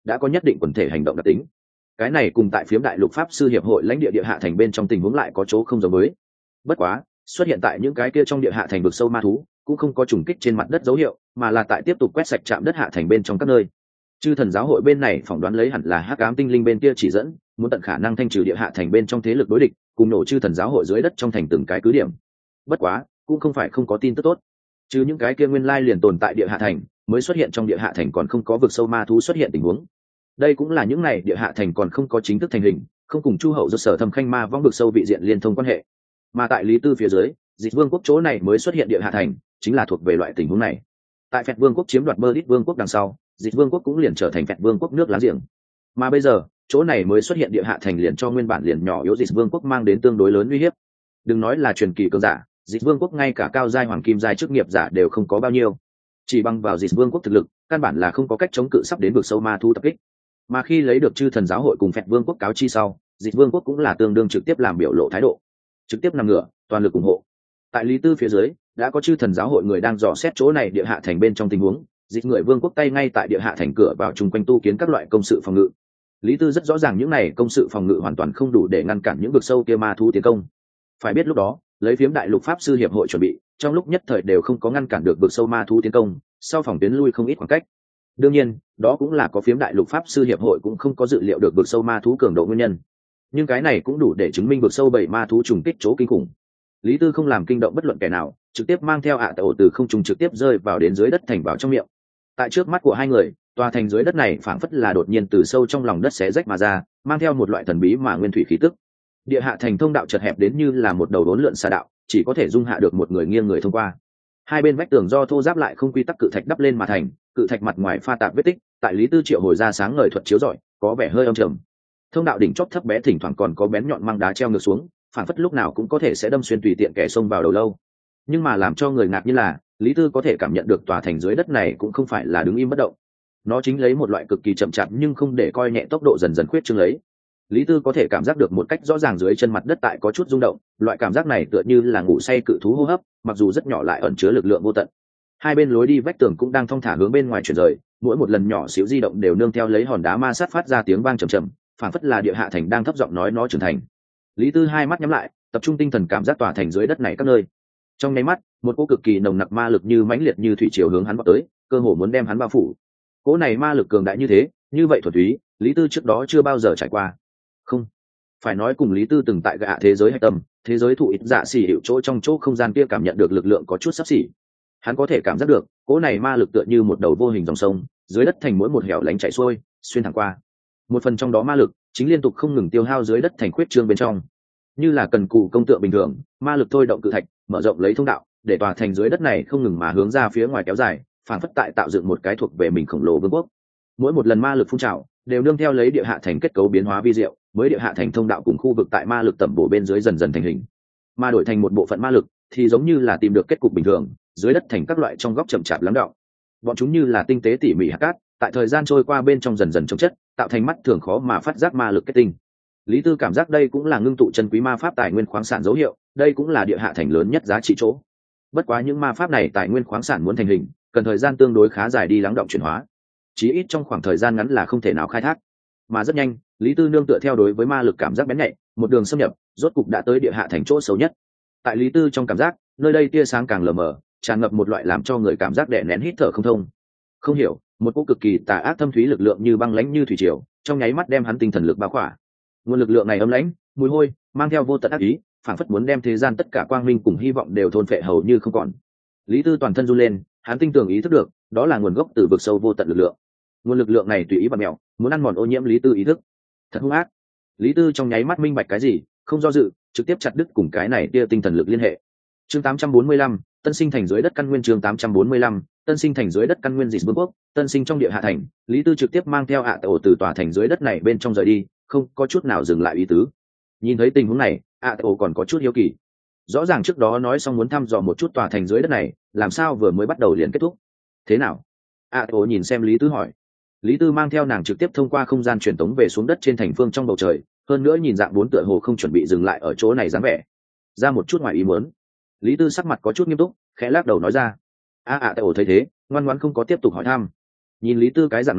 đã có nhất định quần thể hành động đặc tính. Cái này cùng tại phiếm đại lục pháp sư hiệp hội lãnh địa địa hạ thành bên trong tình huống lại có chỗ không giống với. Bất quá xuất hiện tại những cái kia trong địa hạ thành vực sâu ma thú cũng không có trùng kích trên mặt đất dấu hiệu, mà là tại tiếp tục quét sạch trạm đất hạ thành bên trong các nơi. Chư thần giáo hội bên này phỏng đoán lấy hẳn là hắc ám tinh linh bên kia chỉ dẫn, muốn tận khả năng thanh trừ địa hạ thành bên trong thế lực đối địch, cùng nổ chư thần giáo hội dưới đất trong thành từng cái cứ điểm. Bất quá cũng không phải không có tin tức tốt, chứ những cái kia nguyên lai liền tồn tại địa hạ thành mới xuất hiện trong địa hạ thành còn không có vực sâu ma thú xuất hiện tình huống. Đây cũng là những này địa hạ thành còn không có chính thức thành hình, không cùng chu hậu do sở thâm khanh ma vong vực sâu vị diện liên thông quan hệ. Mà tại lý tư phía dưới, dịch vương quốc chỗ này mới xuất hiện địa hạ thành, chính là thuộc về loại tình huống này. Tại phẹt vương quốc chiếm đoạt bơ đít vương quốc đằng sau, dịch vương quốc cũng liền trở thành phẹt vương quốc nước láng giềng. Mà bây giờ chỗ này mới xuất hiện địa hạ thành liền cho nguyên bản liền nhỏ yếu dịch vương quốc mang đến tương đối lớn uy hiếp. Đừng nói là truyền kỳ cường giả, dịch vương quốc ngay cả cao giai hoàng kim giai chức nghiệp giả đều không có bao nhiêu, chỉ bằng vào dịch vương quốc thực lực căn bản là không có cách chống cự sắp đến vực sâu ma thu tập kích. Mà khi lấy được chư thần giáo hội cùng phẹt vương quốc cáo chi sau, dịch vương quốc cũng là tương đương trực tiếp làm biểu lộ thái độ, trực tiếp nằm ngửa toàn lực ủng hộ. Tại lý tư phía dưới đã có chư thần giáo hội người đang dò xét chỗ này địa hạ thành bên trong tình huống, dịch người vương quốc tay ngay tại địa hạ thành cửa vào chung quanh tu kiến các loại công sự phòng ngự. Lý tư rất rõ ràng những này công sự phòng ngự hoàn toàn không đủ để ngăn cản những vực sâu kia ma thú tiến công. Phải biết lúc đó lấy phiếm đại lục pháp sư hiệp hội chuẩn bị, trong lúc nhất thời đều không có ngăn cản được vực sâu ma thú tiến công, sau phòng tuyến lui không ít khoảng cách. Đương nhiên đó cũng là có phiếm đại lục pháp sư hiệp hội cũng không có dự liệu được vực sâu ma thú cường độ nguyên nhân, nhưng cái này cũng đủ để chứng minh vực sâu bảy ma thú trùng kích chỗ kinh khủng. Lý tư không làm kinh động bất luận kẻ nào, trực tiếp mang theo tại ổ từ không trung trực tiếp rơi vào đến dưới đất thành vào trong miệng. Tại trước mắt của hai người, tòa thành dưới đất này phảng phất là đột nhiên từ sâu trong lòng đất xé rách mà ra, mang theo một loại thần bí mà nguyên thủy khí tức. Địa hạ thành thông đạo chật hẹp đến như là một đầu đốn lượn xà đạo, chỉ có thể dung hạ được một người nghiêng người thông qua. Hai bên vách tường do thô ráp lại không quy tắc cự thạch đắp lên mà thành, cự thạch mặt ngoài pha tạp vết tích, tại lý tư triệu hồi ra sáng ngời thuật chiếu rọi, có vẻ hơi âm trầm. Thông đạo đỉnh chóp thấp bé thỉnh thoảng còn có bén nhọn mang đá treo ngược xuống, phảng phất lúc nào cũng có thể sẽ đâm xuyên tùy tiện kẻ xông vào đầu lâu. Nhưng mà làm cho người ngạc như là lý tư có thể cảm nhận được tòa thành dưới đất này cũng không phải là đứng im bất động, nó chính lấy một loại cực kỳ chậm chạp nhưng không để coi nhẹ tốc độ dần dần khuyết trương lấy. Lý tư có thể cảm giác được một cách rõ ràng dưới chân mặt đất tại có chút rung động, loại cảm giác này tựa như là ngủ say cự thú hô hấp, mặc dù rất nhỏ lại ẩn chứa lực lượng vô tận. Hai bên lối đi vách tường cũng đang thong thả hướng bên ngoài chuyển rời, mỗi một lần nhỏ xíu di động đều nương theo lấy hòn đá ma sát phát ra tiếng vang trầm trầm, phảng phất là địa hạ thành đang thấp giọng nói nó trưởng thành. Lý tư hai mắt nhắm lại, tập trung tinh thần cảm giác tòa thành dưới đất này các nơi. Trong nháy mắt một cỗ cực kỳ nồng nặc ma lực như mãnh liệt như thủy triều hướng hắn vào tới, cơ hồ muốn đem hắn bao phủ. Cỗ này ma lực cường đại như thế, như vậy thuần túy, lý tư trước đó chưa bao giờ trải qua. Không phải nói cùng lý tư từng tại gạ thế giới hạch tâm, thế giới thụ ít dạ xỉ hiệu chỗ trong chỗ không gian kia cảm nhận được lực lượng có chút sắp xỉ. Hắn có thể cảm giác được cỗ này ma lực tựa như một đầu vô hình dòng sông, dưới đất thành mỗi một hẻo lánh chảy xuôi xuyên thẳng qua. Một phần trong đó ma lực chính liên tục không ngừng tiêu hao dưới đất thành khuyết trương bên trong, như là cần cù công tượng bình thường, ma lực thôi động cự thạch mở rộng lấy thông đạo, để tòa thành dưới đất này không ngừng mà hướng ra phía ngoài kéo dài, phản phất tại tạo dựng một cái thuộc về mình khổng lồ vương quốc. Mỗi một lần ma lực phun trào đều nương theo lấy địa hạ thành kết cấu biến hóa vi diệu, mới địa hạ thành thông đạo cùng khu vực tại ma lực tẩm bổ bên dưới dần dần thành hình, mà đổi thành một bộ phận ma lực thì giống như là tìm được kết cục bình thường, dưới đất thành các loại trong góc chậm chạp lắng đọng. Bọn chúng như là tinh tế tỉ mỉ hạt cát, tại thời gian trôi qua bên trong dần dần chống chất, tạo thành mắt thường khó mà phát giác ma lực kết tinh. Lý tư cảm giác đây cũng là ngưng tụ chân quý ma pháp tài nguyên khoáng sản dấu hiệu, đây cũng là địa hạ thành lớn nhất giá trị chỗ. Bất quá những ma pháp này tài nguyên khoáng sản muốn thành hình cần thời gian tương đối khá dài đi lắng động chuyển hóa, chí ít trong khoảng thời gian ngắn là không thể nào khai thác. Mà rất nhanh lý tư nương tựa theo đối với ma lực cảm giác bén nhạy, một đường xâm nhập rốt cục đã tới địa hạ thành chỗ xấu nhất. Tại lý tư trong cảm giác, nơi đây tia sáng càng lờ mờ, tràn ngập một loại làm cho người cảm giác đè nén hít thở không thông. Không hiểu, một cỗ cực kỳ tà ác thâm thúy lực lượng như băng lãnh như thủy triều trong nháy mắt đem hắn tinh thần lực bao khỏa. Nguồn lực lượng này âm lãnh, mùi hôi, mang theo vô tận ác ý, phảng phất muốn đem thế gian tất cả quang minh cùng hy vọng đều thôn phệ hầu như không còn. Lý tư toàn thân run lên, hắn tinh tường ý thức được đó là nguồn gốc từ vực sâu vô tận lực lượng. Nguồn lực lượng này tùy ý bật mèo, muốn ăn mòn ô nhiễm lý tư ý thức. Thật hung ác. Lý tư trong nháy mắt minh bạch cái gì, không do dự, trực tiếp chặt đứt cùng cái này tia tinh thần lực liên hệ. Chương 845, tân sinh thành dưới đất căn nguyên. Chương 845, tân sinh thành dưới đất căn nguyên. Dịch vương quốc tân sinh trong địa hạ thành, lý tư trực tiếp mang theo ổ từ tòa thành dưới đất này bên trong rời đi, không có chút nào dừng lại ý tứ. Nhìn thấy tình huống này, ổ còn có chút hiếu kỳ. Rõ ràng trước đó nói xong muốn thăm dò một chút tòa thành dưới đất này, làm sao vừa mới bắt đầu liền kết thúc? Thế nào? ổ nhìn xem lý tư hỏi. Lý tư mang theo nàng trực tiếp thông qua không gian truyền tống về xuống đất trên thành phương trong bầu trời, hơn nữa nhìn dạng bốn tựa hồ không chuẩn bị dừng lại ở chỗ này dáng vẻ. Ra một chút ngoài ý muốn. Lý tư sắc mặt có chút nghiêm túc, khẽ lắc đầu nói ra. ổ thấy thế ngoan ngoãn không có tiếp tục hỏi thăm. Nhìn lý tư cái dạng này,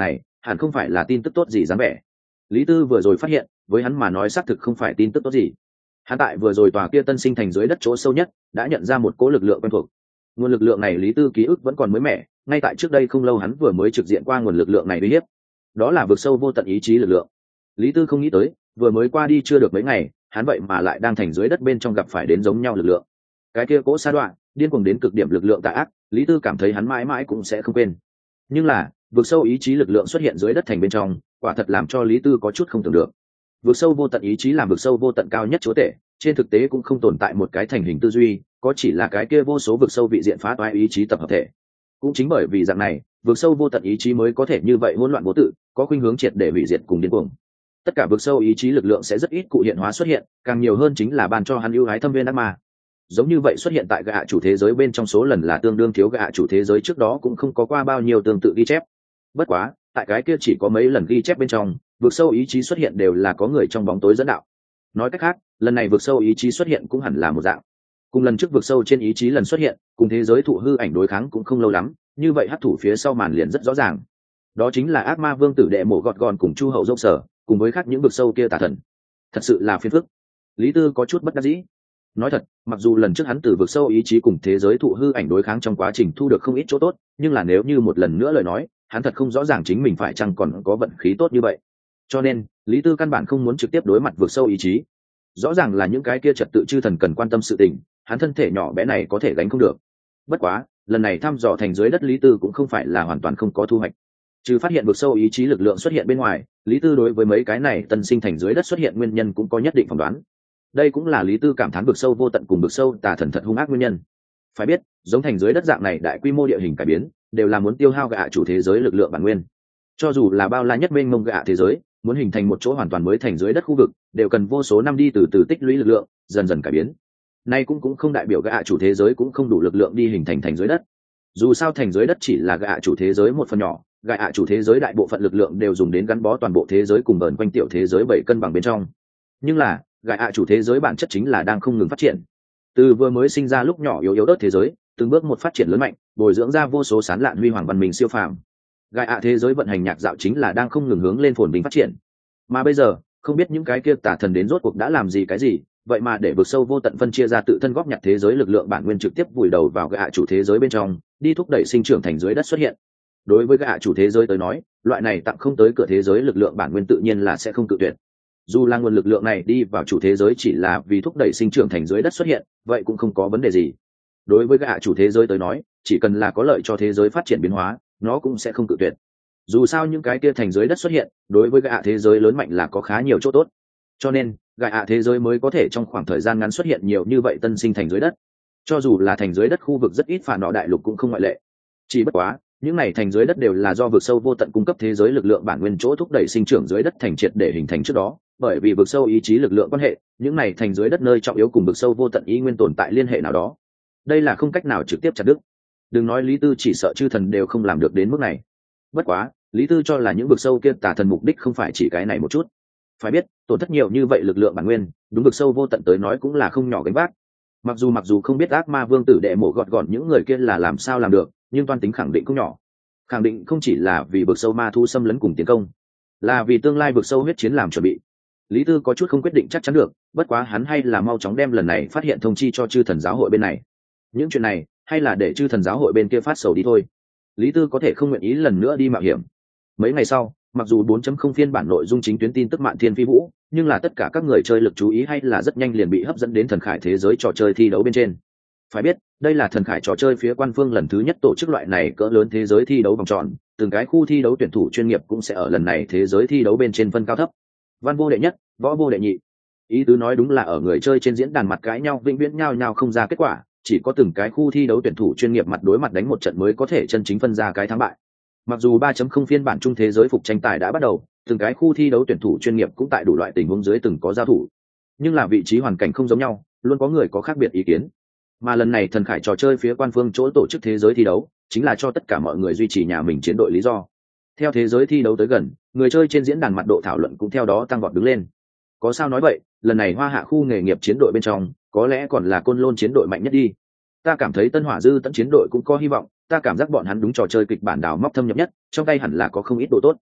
hẳn không phải là tin tức tốt gì dáng vẻ. Lý Tư vừa rồi phát hiện, với hắn mà nói xác thực không phải tin tức tốt gì. Hắn tại vừa rồi tòa kia tân sinh thành dưới đất chỗ sâu nhất đã nhận ra một cỗ lực lượng quen thuộc. Nguồn lực lượng này Lý Tư ký ức vẫn còn mới mẻ, ngay tại trước đây không lâu hắn vừa mới trực diện qua nguồn lực lượng này uy hiếp. Đó là vực sâu vô tận ý chí lực lượng. Lý Tư không nghĩ tới, vừa mới qua đi chưa được mấy ngày, hắn vậy mà lại đang thành dưới đất bên trong gặp phải đến giống nhau lực lượng. Cái kia cỗ sa đoạn, điên cuồng đến cực điểm lực lượng tà ác, Lý Tư cảm thấy hắn mãi mãi cũng sẽ không quên. Nhưng là, vực sâu ý chí lực lượng xuất hiện dưới đất thành bên trong, quả thật làm cho Lý Tư có chút không tưởng được. Vực sâu vô tận ý chí làm vực sâu vô tận cao nhất chúa tể, trên thực tế cũng không tồn tại một cái thành hình tư duy, có chỉ là cái kia vô số vực sâu vị diện phá toái ý chí tập hợp thể. Cũng chính bởi vì dạng này, vực sâu vô tận ý chí mới có thể như vậy hỗn loạn vô tự, có khuynh hướng triệt để hủy diệt cùng điên cuồng. Tất cả vực sâu ý chí lực lượng sẽ rất ít cụ hiện hóa xuất hiện, càng nhiều hơn chính là ban cho hắn ưu ái thâm viên ác ma. Giống như vậy xuất hiện tại gạ chủ thế giới bên trong số lần là tương đương thiếu, gạ chủ thế giới trước đó cũng không có qua bao nhiêu tương tự ghi chép. Bất quá, tại cái kia chỉ có mấy lần ghi chép bên trong, vực sâu ý chí xuất hiện đều là có người trong bóng tối dẫn đạo. Nói cách khác, lần này vực sâu ý chí xuất hiện cũng hẳn là một dạng. Cùng lần trước vực sâu trên ý chí lần xuất hiện, cùng thế giới thụ hư ảnh đối kháng cũng không lâu lắm, như vậy hắc thủ phía sau màn liền rất rõ ràng. Đó chính là ác ma vương tử đệ mổ gọt gòn cùng chu hậu dốc sở, cùng với khác những vực sâu kia tà thần. Thật sự là phiền phức. Lý Tư có chút bất đắc dĩ. Nói thật, mặc dù lần trước hắn từ vực sâu ý chí cùng thế giới thụ hư ảnh đối kháng trong quá trình thu được không ít chỗ tốt, nhưng là nếu như một lần nữa lời nói, hắn thật không rõ ràng chính mình phải chăng còn có vận khí tốt như vậy. Cho nên, Lý Tư căn bản không muốn trực tiếp đối mặt vực sâu ý chí. Rõ ràng là những cái kia trật tự chư thần cần quan tâm sự tình, hắn thân thể nhỏ bé này có thể gánh không được. Bất quá, lần này thăm dò thành dưới đất Lý Tư cũng không phải là hoàn toàn không có thu hoạch. Trừ phát hiện vực sâu ý chí lực lượng xuất hiện bên ngoài, Lý Tư đối với mấy cái này tân sinh thành dưới đất xuất hiện nguyên nhân cũng có nhất định phỏng đoán. Đây cũng là Lý Tư cảm thán vực sâu vô tận cùng vực sâu tà thần thật hung ác nguyên nhân. Phải biết, giống thành dưới đất dạng này đại quy mô địa hình cải biến, đều là muốn tiêu hao gạ chủ thế giới lực lượng bản nguyên. Cho dù là bao la nhất mênh mông gạ thế giới, muốn hình thành một chỗ hoàn toàn mới thành dưới đất khu vực, đều cần vô số năm đi từ từ tích lũy lực lượng, dần dần cải biến. Nay cũng không đại biểu gạ chủ thế giới cũng không đủ lực lượng đi hình thành thành dưới đất. Dù sao thành dưới đất chỉ là gạ chủ thế giới một phần nhỏ, gạ chủ thế giới đại bộ phận lực lượng đều dùng đến gắn bó toàn bộ thế giới cùng bờn quanh tiểu thế giới bảy cân bằng bên trong. Nhưng là, gạ chủ thế giới bản chất chính là đang không ngừng phát triển. Từ vừa mới sinh ra lúc nhỏ yếu yếu ớt thế giới, từng bước một phát triển lớn mạnh, bồi dưỡng ra vô số sán lạn huy hoàng văn minh siêu phàm. Gạ thế giới vận hành nhạc dạo chính là đang không ngừng hướng lên phồn vinh phát triển. Mà bây giờ, không biết những cái kia tà thần đến rốt cuộc đã làm gì cái gì, vậy mà để vực sâu vô tận phân chia ra tự thân góp nhặt thế giới lực lượng bản nguyên trực tiếp vùi đầu vào gạ chủ thế giới bên trong, đi thúc đẩy sinh trưởng thành dưới đất xuất hiện. Đối với gạ chủ thế giới tới nói, loại này tặng không tới cửa thế giới lực lượng bản nguyên tự nhiên là sẽ không tự tuyệt. Dù là nguồn lực lượng này đi vào chủ thế giới chỉ là vì thúc đẩy sinh trưởng thành dưới đất xuất hiện, vậy cũng không có vấn đề gì. Đối với gạ chủ thế giới tới nói, chỉ cần là có lợi cho thế giới phát triển biến hóa, nó cũng sẽ không tự tuyệt. Dù sao những cái kia thành dưới đất xuất hiện, đối với gạ thế giới lớn mạnh là có khá nhiều chỗ tốt. Cho nên, gạ thế giới mới có thể trong khoảng thời gian ngắn xuất hiện nhiều như vậy tân sinh thành dưới đất. Cho dù là thành dưới đất khu vực rất ít, phản nọ đại lục cũng không ngoại lệ. Chỉ bất quá, những này thành dưới đất đều là do vực sâu vô tận cung cấp thế giới lực lượng bản nguyên chỗ thúc đẩy sinh trưởng dưới đất thành triệt để hình thành trước đó, bởi vì vực sâu ý chí lực lượng quan hệ, những này thành dưới đất nơi trọng yếu cùng vực sâu vô tận ý nguyên tồn tại liên hệ nào đó. Đây là không cách nào trực tiếp chặt đứt. Đừng nói Lý Tư chỉ sợ chư thần đều không làm được đến mức này. Bất quá, Lý Tư cho là những vực sâu kia tà thần mục đích không phải chỉ cái này một chút. Phải biết, tổn thất nhiều như vậy lực lượng bản nguyên, đúng vực sâu vô tận tới nói cũng là không nhỏ gánh vác. Mặc dù không biết ác ma vương tử đệ mổ gọt gọn những người kia là làm sao làm được, nhưng toan tính khẳng định cũng nhỏ. Khẳng định không chỉ là vì vực sâu ma thu xâm lấn cùng tiến công, là vì tương lai vực sâu huyết chiến làm chuẩn bị. Lý Tư có chút không quyết định chắc chắn được, bất quá hắn hay là mau chóng đem lần này phát hiện thông chi cho chư thần giáo hội bên này. Những chuyện này hay là để chư thần giáo hội bên kia phát sầu đi thôi. Lý Tư có thể không nguyện ý lần nữa đi mạo hiểm. Mấy ngày sau, mặc dù 4.0 phiên bản nội dung chính tuyến tin tức Mạn Thiên Phi Vũ, nhưng là tất cả các người chơi lực chú ý hay là rất nhanh liền bị hấp dẫn đến thần khải thế giới trò chơi thi đấu bên trên. Phải biết, đây là thần khải trò chơi phía quan phương lần thứ nhất tổ chức loại này cỡ lớn thế giới thi đấu vòng tròn, từng cái khu thi đấu tuyển thủ chuyên nghiệp cũng sẽ ở lần này thế giới thi đấu bên trên phân cao thấp. Văn vô đệ nhất, võ vô đệ nhị. Ý tứ nói đúng là ở người chơi trên diễn đàn mặt cãi nhau vĩnh viễn nhau không ra kết quả, chỉ có từng cái khu thi đấu tuyển thủ chuyên nghiệp mặt đối mặt đánh một trận mới có thể chân chính phân ra cái thắng bại. Mặc dù 3.0 phiên bản chung thế giới phục tranh tài đã bắt đầu, từng cái khu thi đấu tuyển thủ chuyên nghiệp cũng tại đủ loại tình huống dưới từng có giao thủ, nhưng là vị trí hoàn cảnh không giống nhau, luôn có người có khác biệt ý kiến. Mà lần này thần khải trò chơi phía quan phương chỗ tổ chức thế giới thi đấu, chính là cho tất cả mọi người duy trì nhà mình chiến đội lý do. Theo thế giới thi đấu tới gần, người chơi trên diễn đàn mặt độ thảo luận cũng theo đó tăng vọt đứng lên. Có sao nói vậy, lần này Hoa Hạ khu nghề nghiệp chiến đội bên trong, có lẽ còn là Côn Lôn chiến đội mạnh nhất đi. Ta cảm thấy Tân Hỏa Dư Tận chiến đội cũng có hy vọng, ta cảm giác bọn hắn đúng trò chơi kịch bản đào móc thâm nhập nhất, trong tay hẳn là có không ít độ tốt.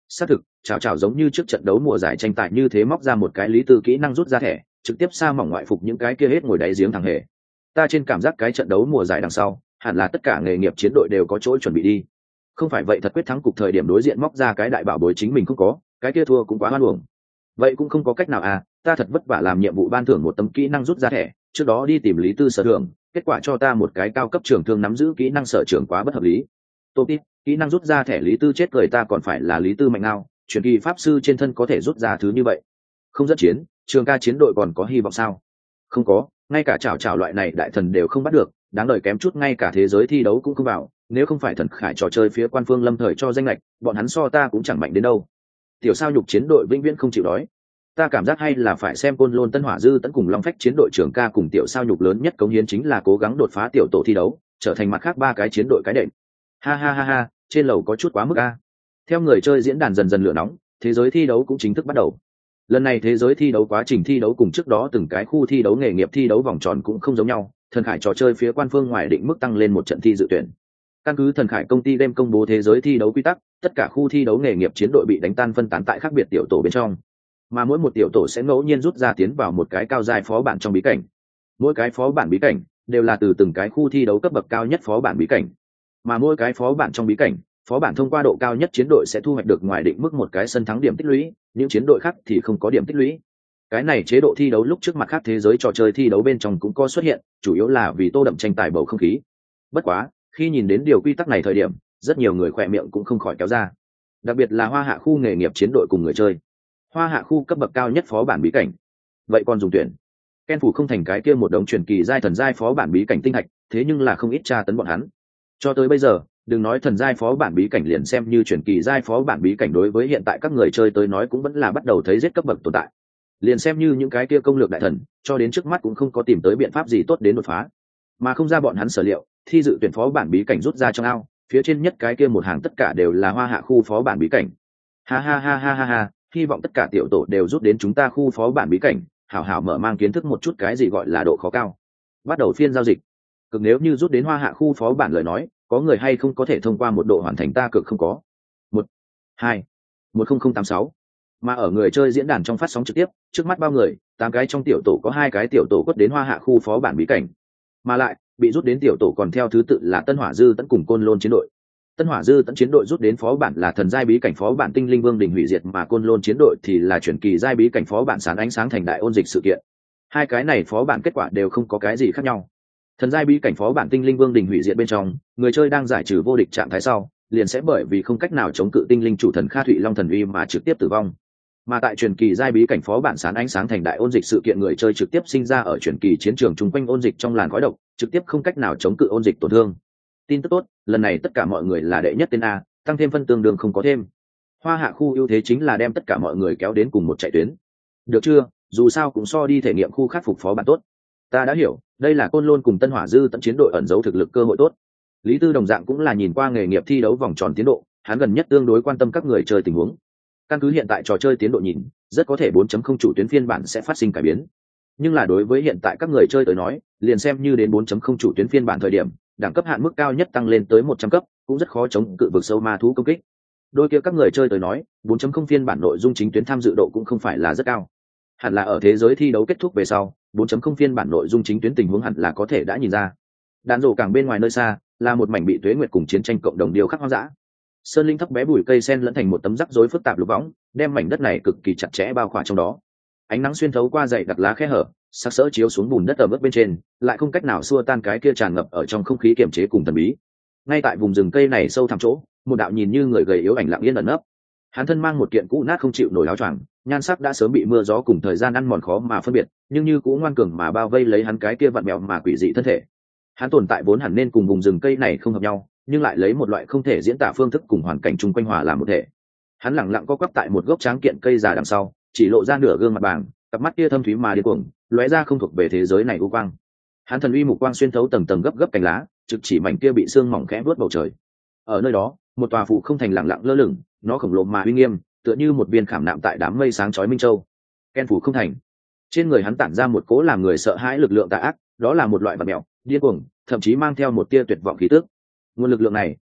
Xác thực, chào chào giống như trước trận đấu mùa giải tranh tài như thế móc ra một cái Lý Tư kỹ năng rút ra thẻ, trực tiếp sa mỏng ngoại phục những cái kia hết ngồi đáy giếng thằng hề. Ta trên cảm giác cái trận đấu mùa giải đằng sau, hẳn là tất cả nghề nghiệp chiến đội đều có chỗ chuẩn bị đi. Không phải vậy thật quyết thắng cục thời điểm đối diện móc ra cái đại bảo bối chính mình không có, cái kia thua cũng quá hoan uổng. Vậy cũng không có cách nào à, ta thật vất vả làm nhiệm vụ ban thưởng một tấm kỹ năng rút ra thẻ, trước đó đi tìm Lý Tư sở thưởng, kết quả cho ta một cái cao cấp trưởng thương nắm giữ kỹ năng sở trường quá bất hợp lý. Top tip, kỹ năng rút ra thẻ Lý Tư chết cười ta còn phải là Lý Tư mạnh nào, truyền kỳ pháp sư trên thân có thể rút ra thứ như vậy. Không dẫn chiến, trường ca chiến đội còn có hy vọng sao? Không có, ngay cả chảo chảo loại này đại thần đều không bắt được, đáng đời kém chút ngay cả thế giới thi đấu cũng không vào, nếu không phải thần khải trò chơi phía quan phương lâm thời cho danh lệch, bọn hắn so ta cũng chẳng mạnh đến đâu. Tiểu sao nhục chiến đội vĩnh viễn không chịu đói. Ta cảm giác hay là phải xem Côn Lôn Tân Hỏa Dư tấn cùng Long Phách chiến đội trưởng ca cùng tiểu sao nhục lớn nhất cống hiến chính là cố gắng đột phá tiểu tổ thi đấu, trở thành mặt khác ba cái chiến đội cái đệm. Ha ha ha ha, trên lầu có chút quá mức a. Theo người chơi diễn đàn dần dần lửa nóng, thế giới thi đấu cũng chính thức bắt đầu. Lần này thế giới thi đấu quá trình thi đấu cùng trước đó từng cái khu thi đấu nghề nghiệp thi đấu vòng tròn cũng không giống nhau, thần khải trò chơi phía quan phương ngoài định mức tăng lên một trận thi dự tuyển. Căn cứ thần khải công ty đem công bố thế giới thi đấu quy tắc, tất cả khu thi đấu nghề nghiệp chiến đội bị đánh tan phân tán tại khác biệt tiểu tổ bên trong, mà mỗi một tiểu tổ sẽ ngẫu nhiên rút ra tiến vào một cái cao giai phó bản trong bí cảnh. Mỗi cái phó bản bí cảnh đều là từ từng cái khu thi đấu cấp bậc cao nhất phó bản bí cảnh, mà mỗi cái phó bản trong bí cảnh, phó bản thông qua độ cao nhất chiến đội sẽ thu hoạch được ngoài định mức một cái sân thắng điểm tích lũy, những chiến đội khác thì không có điểm tích lũy. Cái này chế độ thi đấu lúc trước mặt khác thế giới trò chơi thi đấu bên trong cũng có xuất hiện, chủ yếu là vì tô đậm tranh tài bầu không khí. Bất quá, khi nhìn đến điều quy tắc này thời điểm, rất nhiều người khỏe miệng cũng không khỏi kéo ra. Đặc biệt là hoa hạ khu nghề nghiệp chiến đội cùng người chơi. Hoa hạ khu cấp bậc cao nhất phó bản bí cảnh. Vậy còn dùng tuyển. Ken phủ không thành cái kia một đống truyền kỳ giai thần giai phó bản bí cảnh tinh hạch, thế nhưng là không ít tra tấn bọn hắn. Cho tới bây giờ, đừng nói thần giai phó bản bí cảnh liền xem như truyền kỳ giai phó bản bí cảnh đối với hiện tại các người chơi tới nói cũng vẫn là bắt đầu thấy giết cấp bậc tồn tại. Liền xem như những cái kia công lược đại thần, cho đến trước mắt cũng không có tìm tới biện pháp gì tốt đến đột phá. Mà không ra bọn hắn sở liệu, thi dự tuyển phó bản bí cảnh rút ra trong ao, phía trên nhất cái kia một hàng tất cả đều là hoa hạ khu phó bản bí cảnh. Ha ha ha ha ha ha, hy vọng tất cả tiểu tổ đều rút đến chúng ta khu phó bản bí cảnh, hảo hảo mở mang kiến thức một chút cái gì gọi là độ khó cao. Bắt đầu phiên giao dịch. Cực nếu như rút đến hoa hạ khu phó bản lời nói, có người hay không có thể thông qua một độ hoàn thành ta cực không có. 1-2-10086. Mà ở người chơi diễn đàn trong phát sóng trực tiếp, trước mắt bao người, 8 cái trong tiểu tổ có 2 cái tiểu tổ quất đến hoa hạ khu phó bản bí cảnh. Mà lại, bị rút đến tiểu tổ còn theo thứ tự là Tân Hỏa Dư tấn cùng Côn Lôn chiến đội. Tân Hỏa Dư tấn chiến đội rút đến phó bản là thần giai bí cảnh phó bản Tinh Linh Vương đỉnh hủy diệt, mà Côn Lôn chiến đội thì là chuyển kỳ giai bí cảnh phó bản sáng ánh sáng thành đại ôn dịch sự kiện. Hai cái này phó bản kết quả đều không có cái gì khác nhau. Thần giai bí cảnh phó bản Tinh Linh Vương đỉnh hủy diệt bên trong, người chơi đang giải trừ vô địch trạng thái sau, liền sẽ bởi vì không cách nào chống cự tinh linh chủ thần Kha Thụy Long thần uy mà trực tiếp tử vong. Mà tại truyền kỳ giai bí cảnh phó bản sáng ánh sáng thành đại ôn dịch sự kiện, người chơi trực tiếp sinh ra ở truyền kỳ chiến trường chung quanh ôn dịch trong làn khói độc, trực tiếp không cách nào chống cự ôn dịch tổn thương. Tin tức tốt, lần này tất cả mọi người là đệ nhất tên A, tăng thêm phân tương đương không có thêm. Hoa hạ khu ưu thế chính là đem tất cả mọi người kéo đến cùng một chạy tuyến. Được chưa, dù sao cũng so đi thể nghiệm khu khắc phục phó bản tốt. Ta đã hiểu, đây là Côn Lôn cùng Tân Hỏa Dư tận chiến đội ẩn giấu thực lực cơ hội tốt. Lý Tư đồng dạng cũng là nhìn qua nghề nghiệp thi đấu vòng tròn tiến độ, hắn gần nhất tương đối quan tâm các người chơi tình huống. Căn cứ hiện tại trò chơi tiến độ nhìn, rất có thể 4.0 chủ tuyến phiên bản sẽ phát sinh cải biến. Nhưng là đối với hiện tại các người chơi tới nói, liền xem như đến 4.0 chủ tuyến phiên bản thời điểm, đẳng cấp hạn mức cao nhất tăng lên tới 100 cấp, cũng rất khó chống cự vực sâu ma thú công kích. Đôi kia các người chơi tới nói, 4.0 phiên bản nội dung chính tuyến tham dự độ cũng không phải là rất cao. Hẳn là ở thế giới thi đấu kết thúc về sau, 4.0 phiên bản nội dung chính tuyến tình huống hẳn là có thể đã nhìn ra. Đàn rổ càng bên ngoài nơi xa, là một mảnh bị tuế nguyệt cùng chiến tranh cộng đồng điêu khắc hoang dã. Sơn linh thấp bé bụi cây sen lẫn thành một tấm rắc rối phức tạp lục võng, đem mảnh đất này cực kỳ chặt chẽ bao khỏa trong đó. Ánh nắng xuyên thấu qua dày đặc lá khe hở, sắc sỡ chiếu xuống bùn đất ở mức bên trên, lại không cách nào xua tan cái kia tràn ngập ở trong không khí kiềm chế cùng thần bí. Ngay tại vùng rừng cây này sâu thẳm chỗ, một đạo nhìn như người gầy yếu ảnh lặng yên ẩn nấp. Hắn thân mang một kiện cũ nát không chịu nổi áo choàng, nhan sắc đã sớm bị mưa gió cùng thời gian ăn mòn khó mà phân biệt, nhưng như cũng ngoan cường mà bao vây lấy hắn cái kia vặn mèo mà quỷ dị thân thể. Hắn tồn tại vốn hẳn nên cùng vùng rừng cây này không hợp nhau, nhưng lại lấy một loại không thể diễn tả phương thức cùng hoàn cảnh chung quanh hòa làm một thể. Hắn lẳng lặng co quắp tại một gốc tráng kiện cây già đằng sau, chỉ lộ ra nửa gương mặt bàng, cặp mắt kia thâm thúy mà điên cuồng, lóe ra không thuộc về thế giới này u quang. Hắn thần uy mục quang xuyên thấu tầng tầng gấp gấp cành lá, trực chỉ mảnh kia bị sương mỏng khẽ vuốt bầu trời. Ở nơi đó, một tòa phụ không thành lặng lặng lơ lửng, nó khổng lồ mà uy nghiêm, tựa như một viên khảm nạm tại đám mây sáng chói minh châu. Ken phủ không thành. Trên người hắn tản ra một cỗ làm người sợ hãi lực lượng tà ác, đó là một loại vật mèo, điên cuồng, thậm chí mang theo một tia tuyệt vọng khí tức. Nguồn lực lượng này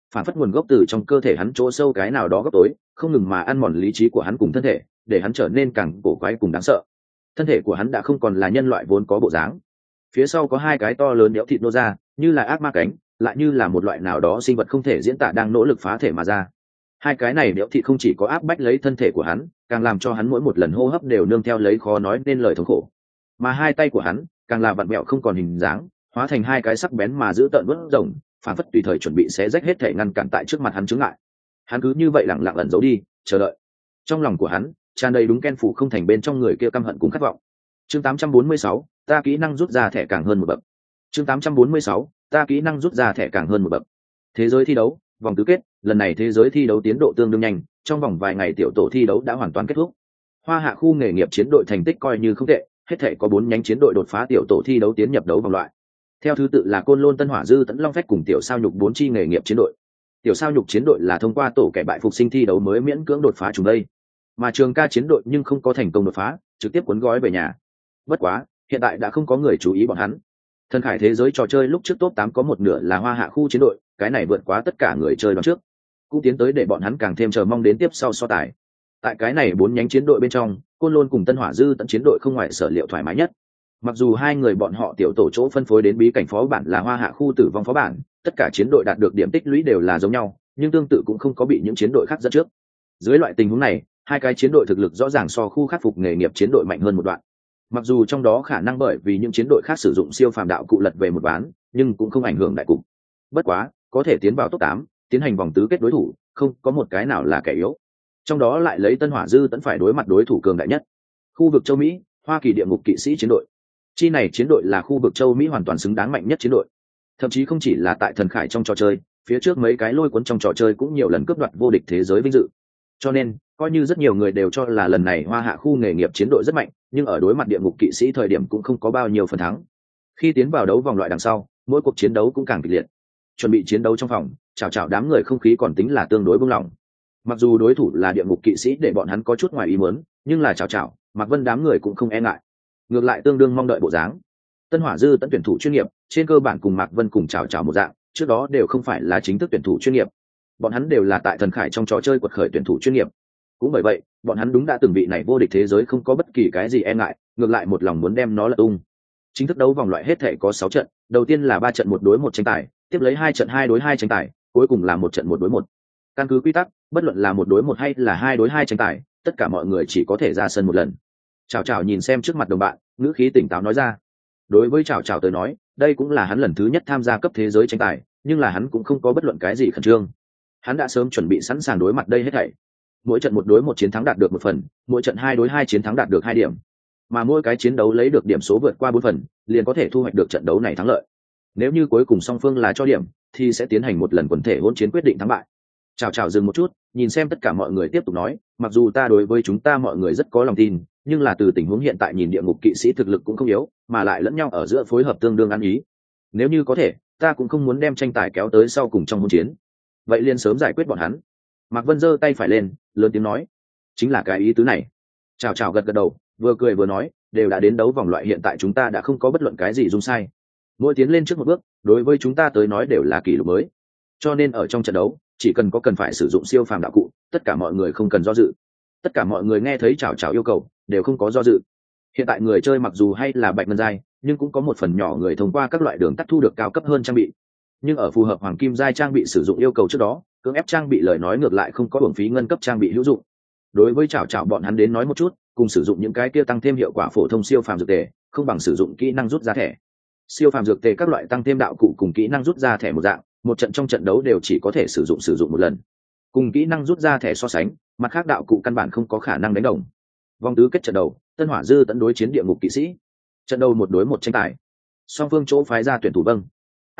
phản phất nguồn gốc từ trong cơ thể hắn chỗ sâu cái nào đó góc tối, không ngừng mà ăn mòn lý trí của hắn cùng thân thể, để hắn trở nên càng cổ quái cùng đáng sợ. Thân thể của hắn đã không còn là nhân loại vốn có bộ dáng. Phía sau có hai cái to lớn đẽo thịt nô ra, như là ác ma cánh, lại như là một loại nào đó sinh vật không thể diễn tả đang nỗ lực phá thể mà ra. Hai cái này đẽo thịt không chỉ có áp bách lấy thân thể của hắn, càng làm cho hắn mỗi một lần hô hấp đều nương theo lấy khó nói nên lời thống khổ. Mà hai tay của hắn càng là vặn mẹo không còn hình dáng, hóa thành hai cái sắc bén mà giữ tợn vớt rồng, phản phất tùy thời chuẩn bị xé rách hết thể ngăn cản tại trước mặt hắn chướng ngại. Hắn cứ như vậy lặng lặng ẩn giấu đi, chờ đợi. Trong lòng của hắn tràn đầy đúng Ken phủ không thành bên trong người kia căm hận cùng khát vọng. Chương 846, ta kỹ năng rút ra thẻ càng hơn một bậc. Chương 846, ta kỹ năng rút ra thẻ càng hơn một bậc. Thế giới thi đấu, vòng tứ kết, lần này thế giới thi đấu tiến độ tương đương nhanh, trong vòng vài ngày tiểu tổ thi đấu đã hoàn toàn kết thúc. Hoa Hạ khu nghề nghiệp chiến đội thành tích coi như không tệ, hết thể có 4 nhánh chiến đội đột phá tiểu tổ thi đấu tiến nhập đấu vòng loại. Theo thứ tự là Côn Lôn Tân Hỏa Dư Tấn Long Phách cùng tiểu sao nhục 4 chi nghề nghiệp chiến đội. Tiểu sao nhục chiến đội là thông qua tổ kẻ bại phục sinh thi đấu mới miễn cưỡng đột phá chúng đây. Mà Trường Ca chiến đội nhưng không có thành công đột phá, trực tiếp cuốn gói về nhà. Bất quá, hiện tại đã không có người chú ý bọn hắn. Thần Khải thế giới trò chơi lúc trước top 8 có một nửa là Hoa Hạ khu chiến đội, cái này vượt quá tất cả người chơi đoán trước. Cũng tiến tới để bọn hắn càng thêm chờ mong đến tiếp sau so tài. Tại cái này 4 nhánh chiến đội bên trong, Côn Lôn cùng Tân Hỏa Dư Tận chiến đội không ngoài sở liệu thoải mái nhất. Mặc dù hai người bọn họ tiểu tổ chỗ phân phối đến bí cảnh phó bản là Hoa Hạ khu tử vong phó bản, tất cả chiến đội đạt được điểm tích lũy đều là giống nhau, nhưng tương tự cũng không có bị những chiến đội khác dẫn trước. Dưới loại tình huống này, hai cái chiến đội thực lực rõ ràng so khu khắc phục nghề nghiệp chiến đội mạnh hơn một đoạn. Mặc dù trong đó khả năng bởi vì những chiến đội khác sử dụng siêu phàm đạo cụ lật về một ván, nhưng cũng không ảnh hưởng đại cục. Bất quá, có thể tiến vào top 8, tiến hành vòng tứ kết đối thủ, không có một cái nào là kẻ yếu. Trong đó lại lấy Tân Hỏa Dư Tẫn phải đối mặt đối thủ cường đại nhất. Khu vực châu Mỹ, Hoa Kỳ địa ngục kỵ sĩ chiến đội. Chi này chiến đội là khu vực châu Mỹ hoàn toàn xứng đáng mạnh nhất chiến đội. Thậm chí không chỉ là tại Thần Khải trong trò chơi, phía trước mấy cái lôi cuốn trong trò chơi cũng nhiều lần cướp đoạt vô địch thế giới vinh dự. Cho nên, coi như rất nhiều người đều cho là lần này Hoa Hạ khu nghề nghiệp chiến đội rất mạnh, nhưng ở đối mặt địa ngục kỵ sĩ thời điểm cũng không có bao nhiêu phần thắng. Khi tiến vào đấu vòng loại đằng sau, mỗi cuộc chiến đấu cũng càng kịch liệt. Chuẩn bị chiến đấu trong phòng, chào đám người không khí còn tính là tương đối buông lỏng. Mặc dù đối thủ là địa ngục kỵ sĩ để bọn hắn có chút ngoài ý muốn, nhưng là chào Mạc Vân đám người cũng không e ngại, ngược lại tương đương mong đợi bộ dáng. Tân Hỏa Dư Tẫn tuyển thủ chuyên nghiệp, trên cơ bản cùng Mạc Vân cùng chào một dạng, trước đó đều không phải là chính thức tuyển thủ chuyên nghiệp. Bọn hắn đều là tại Thần Khải trong trò chơi quật khởi tuyển thủ chuyên nghiệp. Cũng bởi vậy, bọn hắn đúng đã từng vị này vô địch thế giới không có bất kỳ cái gì e ngại, ngược lại một lòng muốn đem nó lật tung. Chính thức đấu vòng loại hết thể có 6 trận, đầu tiên là 3 trận 1 đối 1 tranh tài, tiếp lấy 2 trận 2 đối 2 tranh tài, cuối cùng là 1 trận 1 đối 1. Căn cứ quy tắc, bất luận là 1 đối 1 hay là 2 đối 2 tranh tài, tất cả mọi người chỉ có thể ra sân một lần. Chào nhìn xem trước mặt đồng bạn, ngữ khí tỉnh táo nói ra. Đối với Chào tới nói, đây cũng là hắn lần thứ nhất tham gia cấp thế giới tranh tài, nhưng là hắn cũng không có bất luận cái gì khẩn trương. Hắn đã sớm chuẩn bị sẵn sàng đối mặt đây hết thảy. Mỗi trận 1 đối 1 chiến thắng đạt được 1 phần, mỗi trận 2 đối 2 chiến thắng đạt được 2 điểm. Mà mỗi cái chiến đấu lấy được điểm số vượt qua 4 phần, liền có thể thu hoạch được trận đấu này thắng lợi. Nếu như cuối cùng song phương là cho điểm, thì sẽ tiến hành một lần quần thể hỗn chiến quyết định thắng bại. Chào dừng một chút, nhìn xem tất cả mọi người tiếp tục nói, mặc dù ta đối với chúng ta mọi người rất có lòng tin, nhưng là từ tình huống hiện tại nhìn địa ngục kỵ sĩ thực lực cũng không yếu, mà lại lẫn nhau ở giữa phối hợp tương đương ăn ý. Nếu như có thể, ta cũng không muốn đem tranh tài kéo tới sau cùng trong hỗn chiến. Vậy liền sớm giải quyết bọn hắn. Mạc Vân giơ tay phải lên, lớn tiếng nói, chính là cái ý tứ này. Chào gật đầu, vừa cười vừa nói, đều đã đến đấu vòng loại hiện tại chúng ta đã không có bất luận cái gì dung sai. Mỗi tiến lên trước một bước, đối với chúng ta tới nói đều là kỷ lục mới. Cho nên ở trong trận đấu, chỉ cần có cần phải sử dụng siêu phàm đạo cụ, tất cả mọi người không cần do dự. Tất cả mọi người nghe thấy Chào yêu cầu, đều không có do dự. Hiện tại người chơi mặc dù hay là bạch ngân giai, nhưng cũng có một phần nhỏ người thông qua các loại đường tắt thu được cao cấp hơn trang bị. Nhưng ở phù hợp hoàng kim giai trang bị sử dụng yêu cầu trước đó, cưỡng ép trang bị lời nói ngược lại không có hưởng phí ngân cấp trang bị hữu dụng. Đối với Chào bọn hắn đến nói một chút, cùng sử dụng những cái kia tăng thêm hiệu quả phổ thông siêu phàm dược tề, không bằng sử dụng kỹ năng rút ra thẻ. Siêu phàm dược tề các loại tăng thêm đạo cụ cùng kỹ năng rút ra thẻ một dạng, một trận trong trận đấu đều chỉ có thể sử dụng một lần. Cùng kỹ năng rút ra thẻ so sánh, mặt khác đạo cụ căn bản không có khả năng đánh đồng. Vòng tứ kết trận đầu, Tân Hỏa Dư Tẫn đối chiến địa ngục kỵ sĩ. Trận đầu 1 đối 1 tranh tài. Song phương chỗ phái ra tuyển thủ vâng.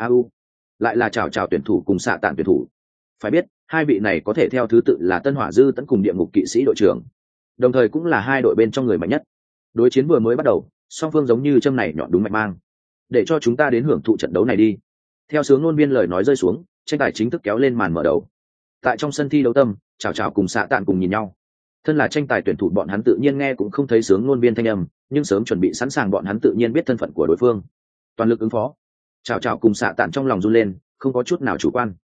Lại là Chào tuyển thủ cùng Xạ Tản tuyển thủ. Phải biết, hai vị này có thể theo thứ tự là Tân Hỏa Dư Tẫn cùng địa ngục kỵ sĩ đội trưởng, đồng thời cũng là hai đội bên trong người mạnh nhất. Đối chiến vừa mới bắt đầu, song phương giống như châm này nhọn đúng mạch mang. Để cho chúng ta đến hưởng thụ trận đấu này đi. Theo sướng ngôn viên lời nói rơi xuống, tranh tài chính thức kéo lên màn mở đầu. Tại trong sân thi đấu tâm, Chào cùng Xạ Tản cùng nhìn nhau. Thân là tranh tài tuyển thủ bọn hắn tự nhiên nghe cũng không thấy sướng ngôn viên thanh âm, nhưng sớm chuẩn bị sẵn sàng bọn hắn tự nhiên biết thân phận của đối phương, toàn lực ứng phó. Chào cùng Xạ Tản trong lòng run lên, không có chút nào chủ quan.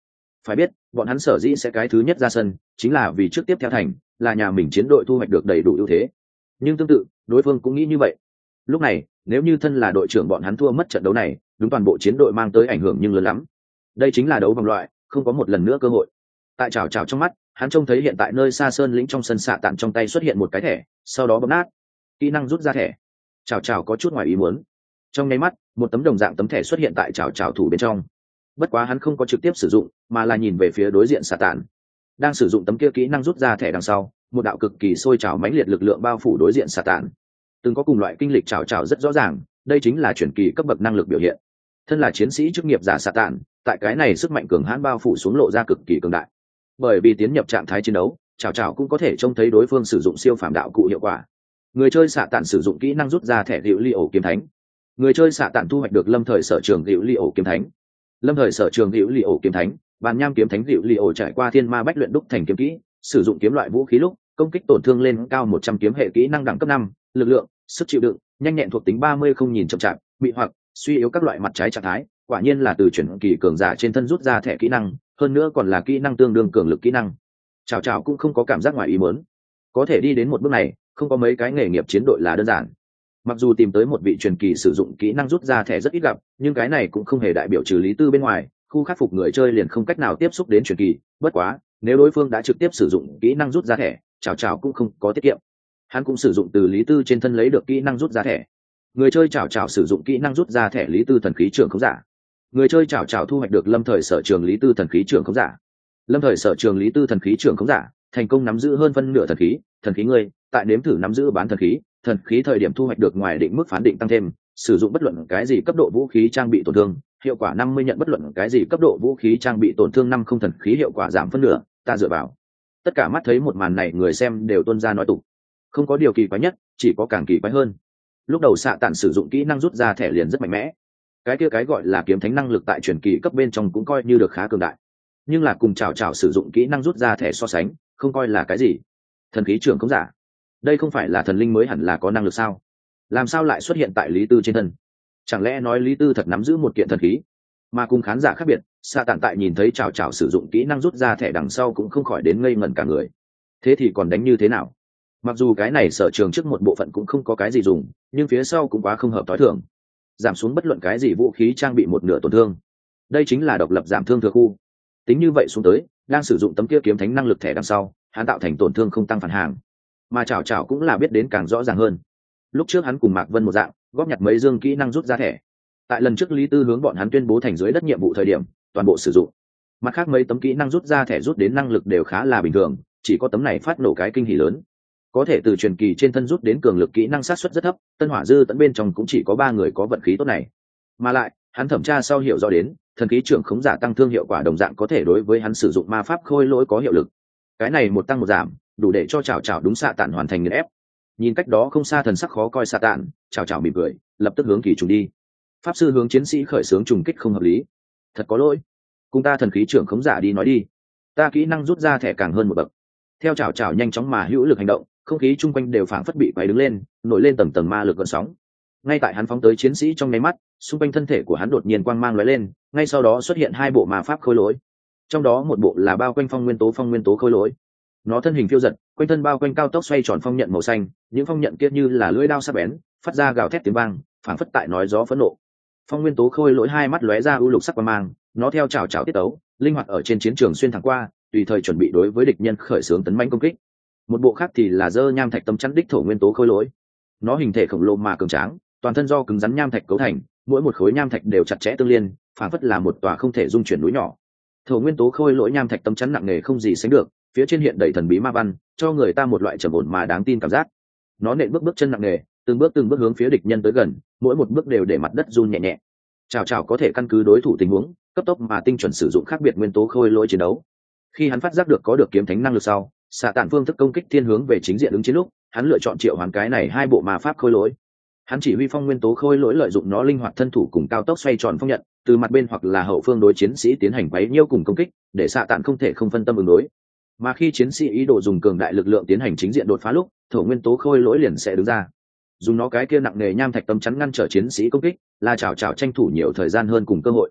Phải biết bọn hắn sở dĩ sẽ cái thứ nhất ra sân chính là vì trước tiếp theo thành là nhà mình chiến đội thu hoạch được đầy đủ ưu thế, nhưng tương tự đối phương cũng nghĩ như vậy. Lúc này nếu như thân là đội trưởng bọn hắn thua mất trận đấu này, đúng toàn bộ chiến đội mang tới ảnh hưởng nhưng lớn lắm. Đây chính là đấu vòng loại, không có một lần nữa cơ hội. Tại chào chào trong mắt, hắn trông thấy hiện tại nơi xa sơn lĩnh trong sân xạ tản trong tay xuất hiện một cái thẻ, sau đó bấm nát, kỹ năng rút ra thẻ. Chào chào có chút ngoài ý muốn. Trong nháy mắt một tấm đồng dạng tấm thẻ xuất hiện tại chào chào thủ bên trong, bất quá hắn không có trực tiếp sử dụng mà là nhìn về phía đối diện xạ tản. Đang sử dụng tấm kia kỹ năng rút ra thẻ đằng sau, một đạo cực kỳ sôi trào mãnh liệt lực lượng bao phủ đối diện xạ tản. Từng có cùng loại kinh lịch chào chào rất rõ ràng, đây chính là chuyển kỳ cấp bậc năng lực biểu hiện. Thân là chiến sĩ chức nghiệp giả xạ tản, tại cái này sức mạnh cường hãn bao phủ xuống lộ ra cực kỳ cường đại. Bởi vì tiến nhập trạng thái chiến đấu, chào chào cũng có thể trông thấy đối phương sử dụng siêu phàm đạo cụ hiệu quả. Người chơi xạ tản sử dụng kỹ năng rút ra thẻ hữu li ổ kiếm thánh. Người chơi xạ tản thu hoạch được lâm thời sở trường hữu li ổ kiếm thánh. Lâm thời sở trường hữu li ổ kiếm thánh, bàn nham kiếm thánh hữu li ổ trải qua thiên ma bách luyện đúc thành kiếm kỹ, sử dụng kiếm loại vũ khí lúc công kích tổn thương lên cao 100 kiếm hệ kỹ năng đẳng cấp 5, lực lượng, sức chịu đựng, nhanh nhẹn thuộc tính 30 không nhìn chậm chạp, bị hoặc suy yếu các loại mặt trái trạng thái, quả nhiên là từ chuyển kỳ cường giả trên thân rút ra thẻ kỹ năng, hơn nữa còn là kỹ năng tương đương cường lực kỹ năng. Chào chào cũng không có cảm giác ngoài ý muốn, có thể đi đến một bước này không có mấy cái nghề nghiệp chiến đội là đơn giản. Mặc dù tìm tới một vị truyền kỳ sử dụng kỹ năng rút ra thẻ rất ít gặp, nhưng cái này cũng không hề đại biểu trừ Lý Tư bên ngoài khu khắc phục người chơi liền không cách nào tiếp xúc đến truyền kỳ. Bất quá nếu đối phương đã trực tiếp sử dụng kỹ năng rút ra thẻ, chào chào cũng không có tiết kiệm, hắn cũng sử dụng từ Lý Tư trên thân lấy được kỹ năng rút ra thẻ. Người chơi chào chào sử dụng kỹ năng rút ra thẻ Lý Tư thần khí trưởng khống giả. Người chơi chào chào thu hoạch được lâm thời sở trường Lý Tư thần khí trưởng khống giả. Lâm thời sở trường Lý Tư thần khí trưởng khống giả thành công nắm giữ hơn phân nửa thần khí người tại nếm thử nắm giữ bán thần khí thời điểm thu hoạch được ngoài định mức phán định tăng thêm, sử dụng bất luận cái gì cấp độ vũ khí trang bị tổn thương hiệu quả 50 nhận bất luận cái gì cấp độ vũ khí trang bị tổn thương 5 không thần khí hiệu quả giảm phân nửa. Ta dựa vào, tất cả mắt thấy một màn này người xem đều tuôn ra nói tục. Không có điều kỳ quái nhất, chỉ có càng kỳ quái hơn. Lúc đầu xạ tản sử dụng kỹ năng rút ra thẻ liền rất mạnh mẽ, cái kia cái gọi là kiếm thánh năng lực tại truyền kỳ cấp bên trong cũng coi như được khá cường đại, nhưng là cùng chào chào sử dụng kỹ năng rút ra thẻ so sánh không coi là cái gì. Thần khí trưởng khống giả, đây không phải là thần linh mới hẳn là có năng lực sao, làm sao lại xuất hiện tại Lý Tư trên thân? Chẳng lẽ nói Lý Tư thật nắm giữ một kiện thần khí? Mà cùng khán giả khác biệt, xạ tản tại nhìn thấy chào chào sử dụng kỹ năng rút ra thẻ đằng sau cũng không khỏi đến ngây ngẩn cả người. Thế thì còn đánh như thế nào? Mặc dù cái này sở trường trước một bộ phận cũng không có cái gì dùng, nhưng phía sau cũng quá không hợp tối thường, giảm xuống bất luận cái gì vũ khí trang bị một nửa tổn thương. Đây chính là độc lập giảm thương thừa khu. Tính như vậy xuống tới, đang sử dụng tấm kia kiếm thánh năng lực thẻ đằng sau, hắn tạo thành tổn thương không tăng phản hàng. Mà chào chào cũng là biết đến càng rõ ràng hơn. Lúc trước hắn cùng Mạc Vân một dạng, góp nhặt mấy dương kỹ năng rút ra thẻ. Tại lần trước Lý Tư hướng bọn hắn tuyên bố thành dưới đất nhiệm vụ thời điểm, toàn bộ sử dụng. Mặt khác mấy tấm kỹ năng rút ra thẻ rút đến năng lực đều khá là bình thường, chỉ có tấm này phát nổ cái kinh hỉ lớn. Có thể từ truyền kỳ trên thân rút đến cường lực kỹ năng sát suất rất thấp, Tân Hỏa Dư tận bên trong cũng chỉ có 3 người có vận khí tốt này. Mà lại, hắn thẩm tra sau hiểu rõ đến, thần khí trưởng khống giả tăng thương hiệu quả đồng dạng có thể đối với hắn sử dụng ma pháp khôi lỗi có hiệu lực. Cái này một tăng một giảm, đủ để cho chào chào đúng xạ tản hoàn thành nghiền ép. Nhìn cách đó không xa thần sắc khó coi xạ tản, chào chào mỉm cười, lập tức hướng kỳ trùng đi. Pháp sư hướng chiến sĩ khởi xướng trùng kích không hợp lý, thật có lỗi, cùng ta thần khí trưởng khống giả đi nói đi, ta kỹ năng rút ra thẻ càng hơn một bậc. Theo chào chào nhanh chóng mà hữu lực hành động, không khí chung quanh đều phảng phất bị quay đứng lên, nổi lên tầng tầng ma lực gợn sóng. Ngay tại hắn phóng tới chiến sĩ trong nháy mắt, xung quanh thân thể của hắn đột nhiên quang mang lóe lên, ngay sau đó xuất hiện 2 bộ ma pháp khôi lỗi. Trong đó một bộ là bao quanh phong nguyên tố khôi lỗi, nó thân hình phiêu giật, quanh thân bao quanh cao tốc xoay tròn phong nhận màu xanh, những phong nhận kia như là lưỡi dao sắc bén, phát ra gào thét tiếng vang, phảng phất tại nói gió phẫn nộ. Phong nguyên tố khôi lỗi 2 mắt lóe ra ưu lục sắc quang mang, nó theo chảo chảo tiết tấu, linh hoạt ở trên chiến trường xuyên thẳng qua, tùy thời chuẩn bị đối với địch nhân khởi xướng tấn mãnh công kích. Một bộ khác thì là dơ nham thạch tâm chắn đích thổ nguyên tố khôi lỗi, nó hình thể khổng lồ mà cường tráng, toàn thân do cứng rắn nham thạch cấu thành, mỗi một khối nham thạch đều chặt chẽ tương liên, phảng phất là một tòa không thể dung chuyển núi nhỏ. Thổ nguyên tố khôi lỗi nham thạch tâm chắn nặng nề không gì sánh được, phía trên hiện đầy thần bí ma văn, cho người ta một loại trầm ổn mà đáng tin cảm giác. Nó nện bước chân nặng nề, từng bước hướng phía địch nhân tới gần, mỗi một bước đều để mặt đất run nhẹ nhẹ. Chào có thể căn cứ đối thủ tình huống, cấp tốc mà tinh chuẩn sử dụng khác biệt nguyên tố khôi lỗi chiến đấu. Khi hắn phát giác được có được kiếm thánh năng lực sau, xạ tản phương thức công kích thiên hướng về chính diện ứng chiến lúc, hắn lựa chọn triệu hoán cái này 2 bộ ma pháp khôi lỗi. Hắn chỉ huy phong nguyên tố khôi lỗi lợi dụng nó linh hoạt thân thủ cùng cao tốc xoay tròn phong nhận, từ mặt bên hoặc là hậu phương đối chiến sĩ tiến hành quấy nhiễu cùng công kích, để xạ tản không thể không phân tâm ứng đối. Mà khi chiến sĩ ý đồ dùng cường đại lực lượng tiến hành chính diện đột phá lúc, thổ nguyên tố khôi lỗi liền sẽ đứng ra, dùng nó cái kia nặng nề nham thạch tâm chắn ngăn trở chiến sĩ công kích, là chảo tranh thủ nhiều thời gian hơn cùng cơ hội.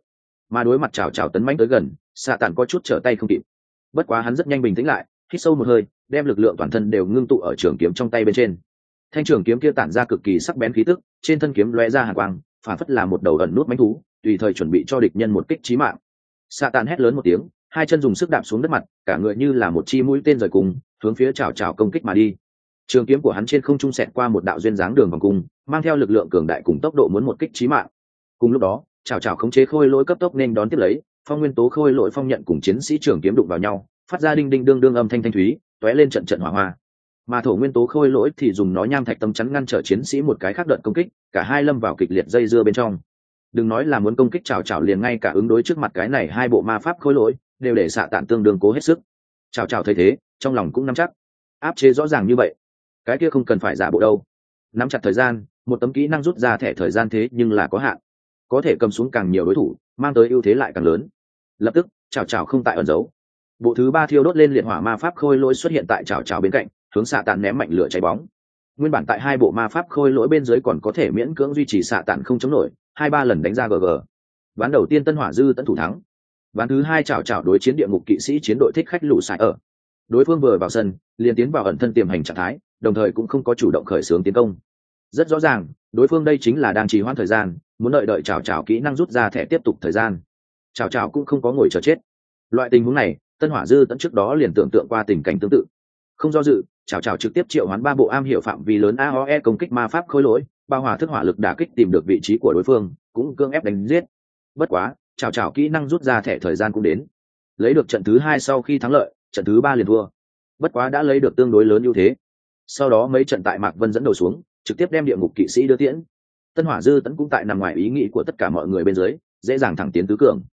mà đối mặt chào chào tấn mãnh tới gần, xạ tản có chút trở tay không kịp. Bất quá hắn rất nhanh bình tĩnh lại, hít sâu một hơi, đem lực lượng toàn thân đều ngưng tụ ở trường kiếm trong tay bên trên. Thanh trường kiếm kia tản ra cực kỳ sắc bén khí tức, trên thân kiếm lóe ra hàn quang, phản phất là một đầu ẩn nút mãnh thú, tùy thời chuẩn bị cho địch nhân một kích chí mạng. Xạ tản hét lớn một tiếng, hai chân dùng sức đạp xuống đất mặt, cả người như là một chi mũi tên rời cùng, hướng phía chào chào công kích mà đi. Trường kiếm của hắn trên không trung xẹt qua một đạo duyên dáng đường vòng cung, mang theo lực lượng cường đại cùng tốc độ muốn một kích chí mạng. Cùng lúc đó, chào chào khống chế khôi lỗi cấp tốc nên đón tiếp lấy, phong nguyên tố khôi lỗi phong nhận cùng chiến sĩ trường kiếm đụng vào nhau, phát ra đinh đinh đương đương âm thanh thanh thúy, tóe lên trận trận hỏa hoa. Mà thổ nguyên tố khôi lỗi thì dùng nó nham thạch tâm chắn ngăn trở chiến sĩ một cái khác đợt công kích, cả hai lâm vào kịch liệt dây dưa bên trong. Đừng nói là muốn công kích chào chào, liền ngay cả ứng đối trước mặt cái này hai bộ ma pháp khôi lỗi đều để xạ tản tương đương cố hết sức. Chào chào thấy thế, trong lòng cũng nắm chắc, áp chế rõ ràng như vậy, cái kia không cần phải giả bộ đâu. Nắm chặt thời gian, một tấm kỹ năng rút ra thẻ thời gian thế nhưng là có hạn, có thể cầm xuống càng nhiều đối thủ, mang tới ưu thế lại càng lớn. Lập tức chào chào không tại ẩn giấu, bộ thứ ba thiêu đốt lên liệt hỏa ma pháp khôi lỗi xuất hiện tại chào chào bên cạnh, hướng xạ tản ném mạnh lửa cháy bóng. Nguyên bản tại hai bộ ma pháp khôi lỗi bên dưới còn có thể miễn cưỡng duy trì xạ tản không chống nổi, 2-3 lần đánh ra GG. Ván đầu tiên Tân Hỏa Dư tận thủ thắng. Ván thứ hai chào chào đối chiến địa ngục kỵ sĩ chiến đội thích khách lũ sải ở. Đối phương vừa vào sân liền tiến vào ẩn thân tiềm hành trạng thái, đồng thời cũng không có chủ động khởi xướng tiến công. Rất rõ ràng, đối phương đây chính là đang trì hoãn thời gian, muốn đợi chào chào kỹ năng rút ra thẻ tiếp tục thời gian. Chào chào cũng không có ngồi chờ chết. Loại tình huống này, Tân Hỏa Dư tận trước đó liền tưởng tượng qua tình cảnh tương tự. Không do dự, chào chào trực tiếp triệu hoán 3 bộ am hiểu phạm vi lớn AOE công kích ma pháp khôi lỗi, bao hỏa thức hỏa lực đả kích tìm được vị trí của đối phương, cũng cưỡng ép đánh giết. Bất quá, chào chào kỹ năng rút ra thẻ thời gian cũng đến. Lấy được trận thứ 2 sau khi thắng lợi, trận thứ 3 liền thua. Bất quá đã lấy được tương đối lớn ưu thế. Sau đó mấy trận tại Mạc Vân dẫn đầu xuống, trực tiếp đem địa ngục kỵ sĩ đưa tiễn. Tân Hỏa Dư tấn cũng tại nằm ngoài ý nghĩ của tất cả mọi người bên dưới, dễ dàng thẳng tiến tứ cường.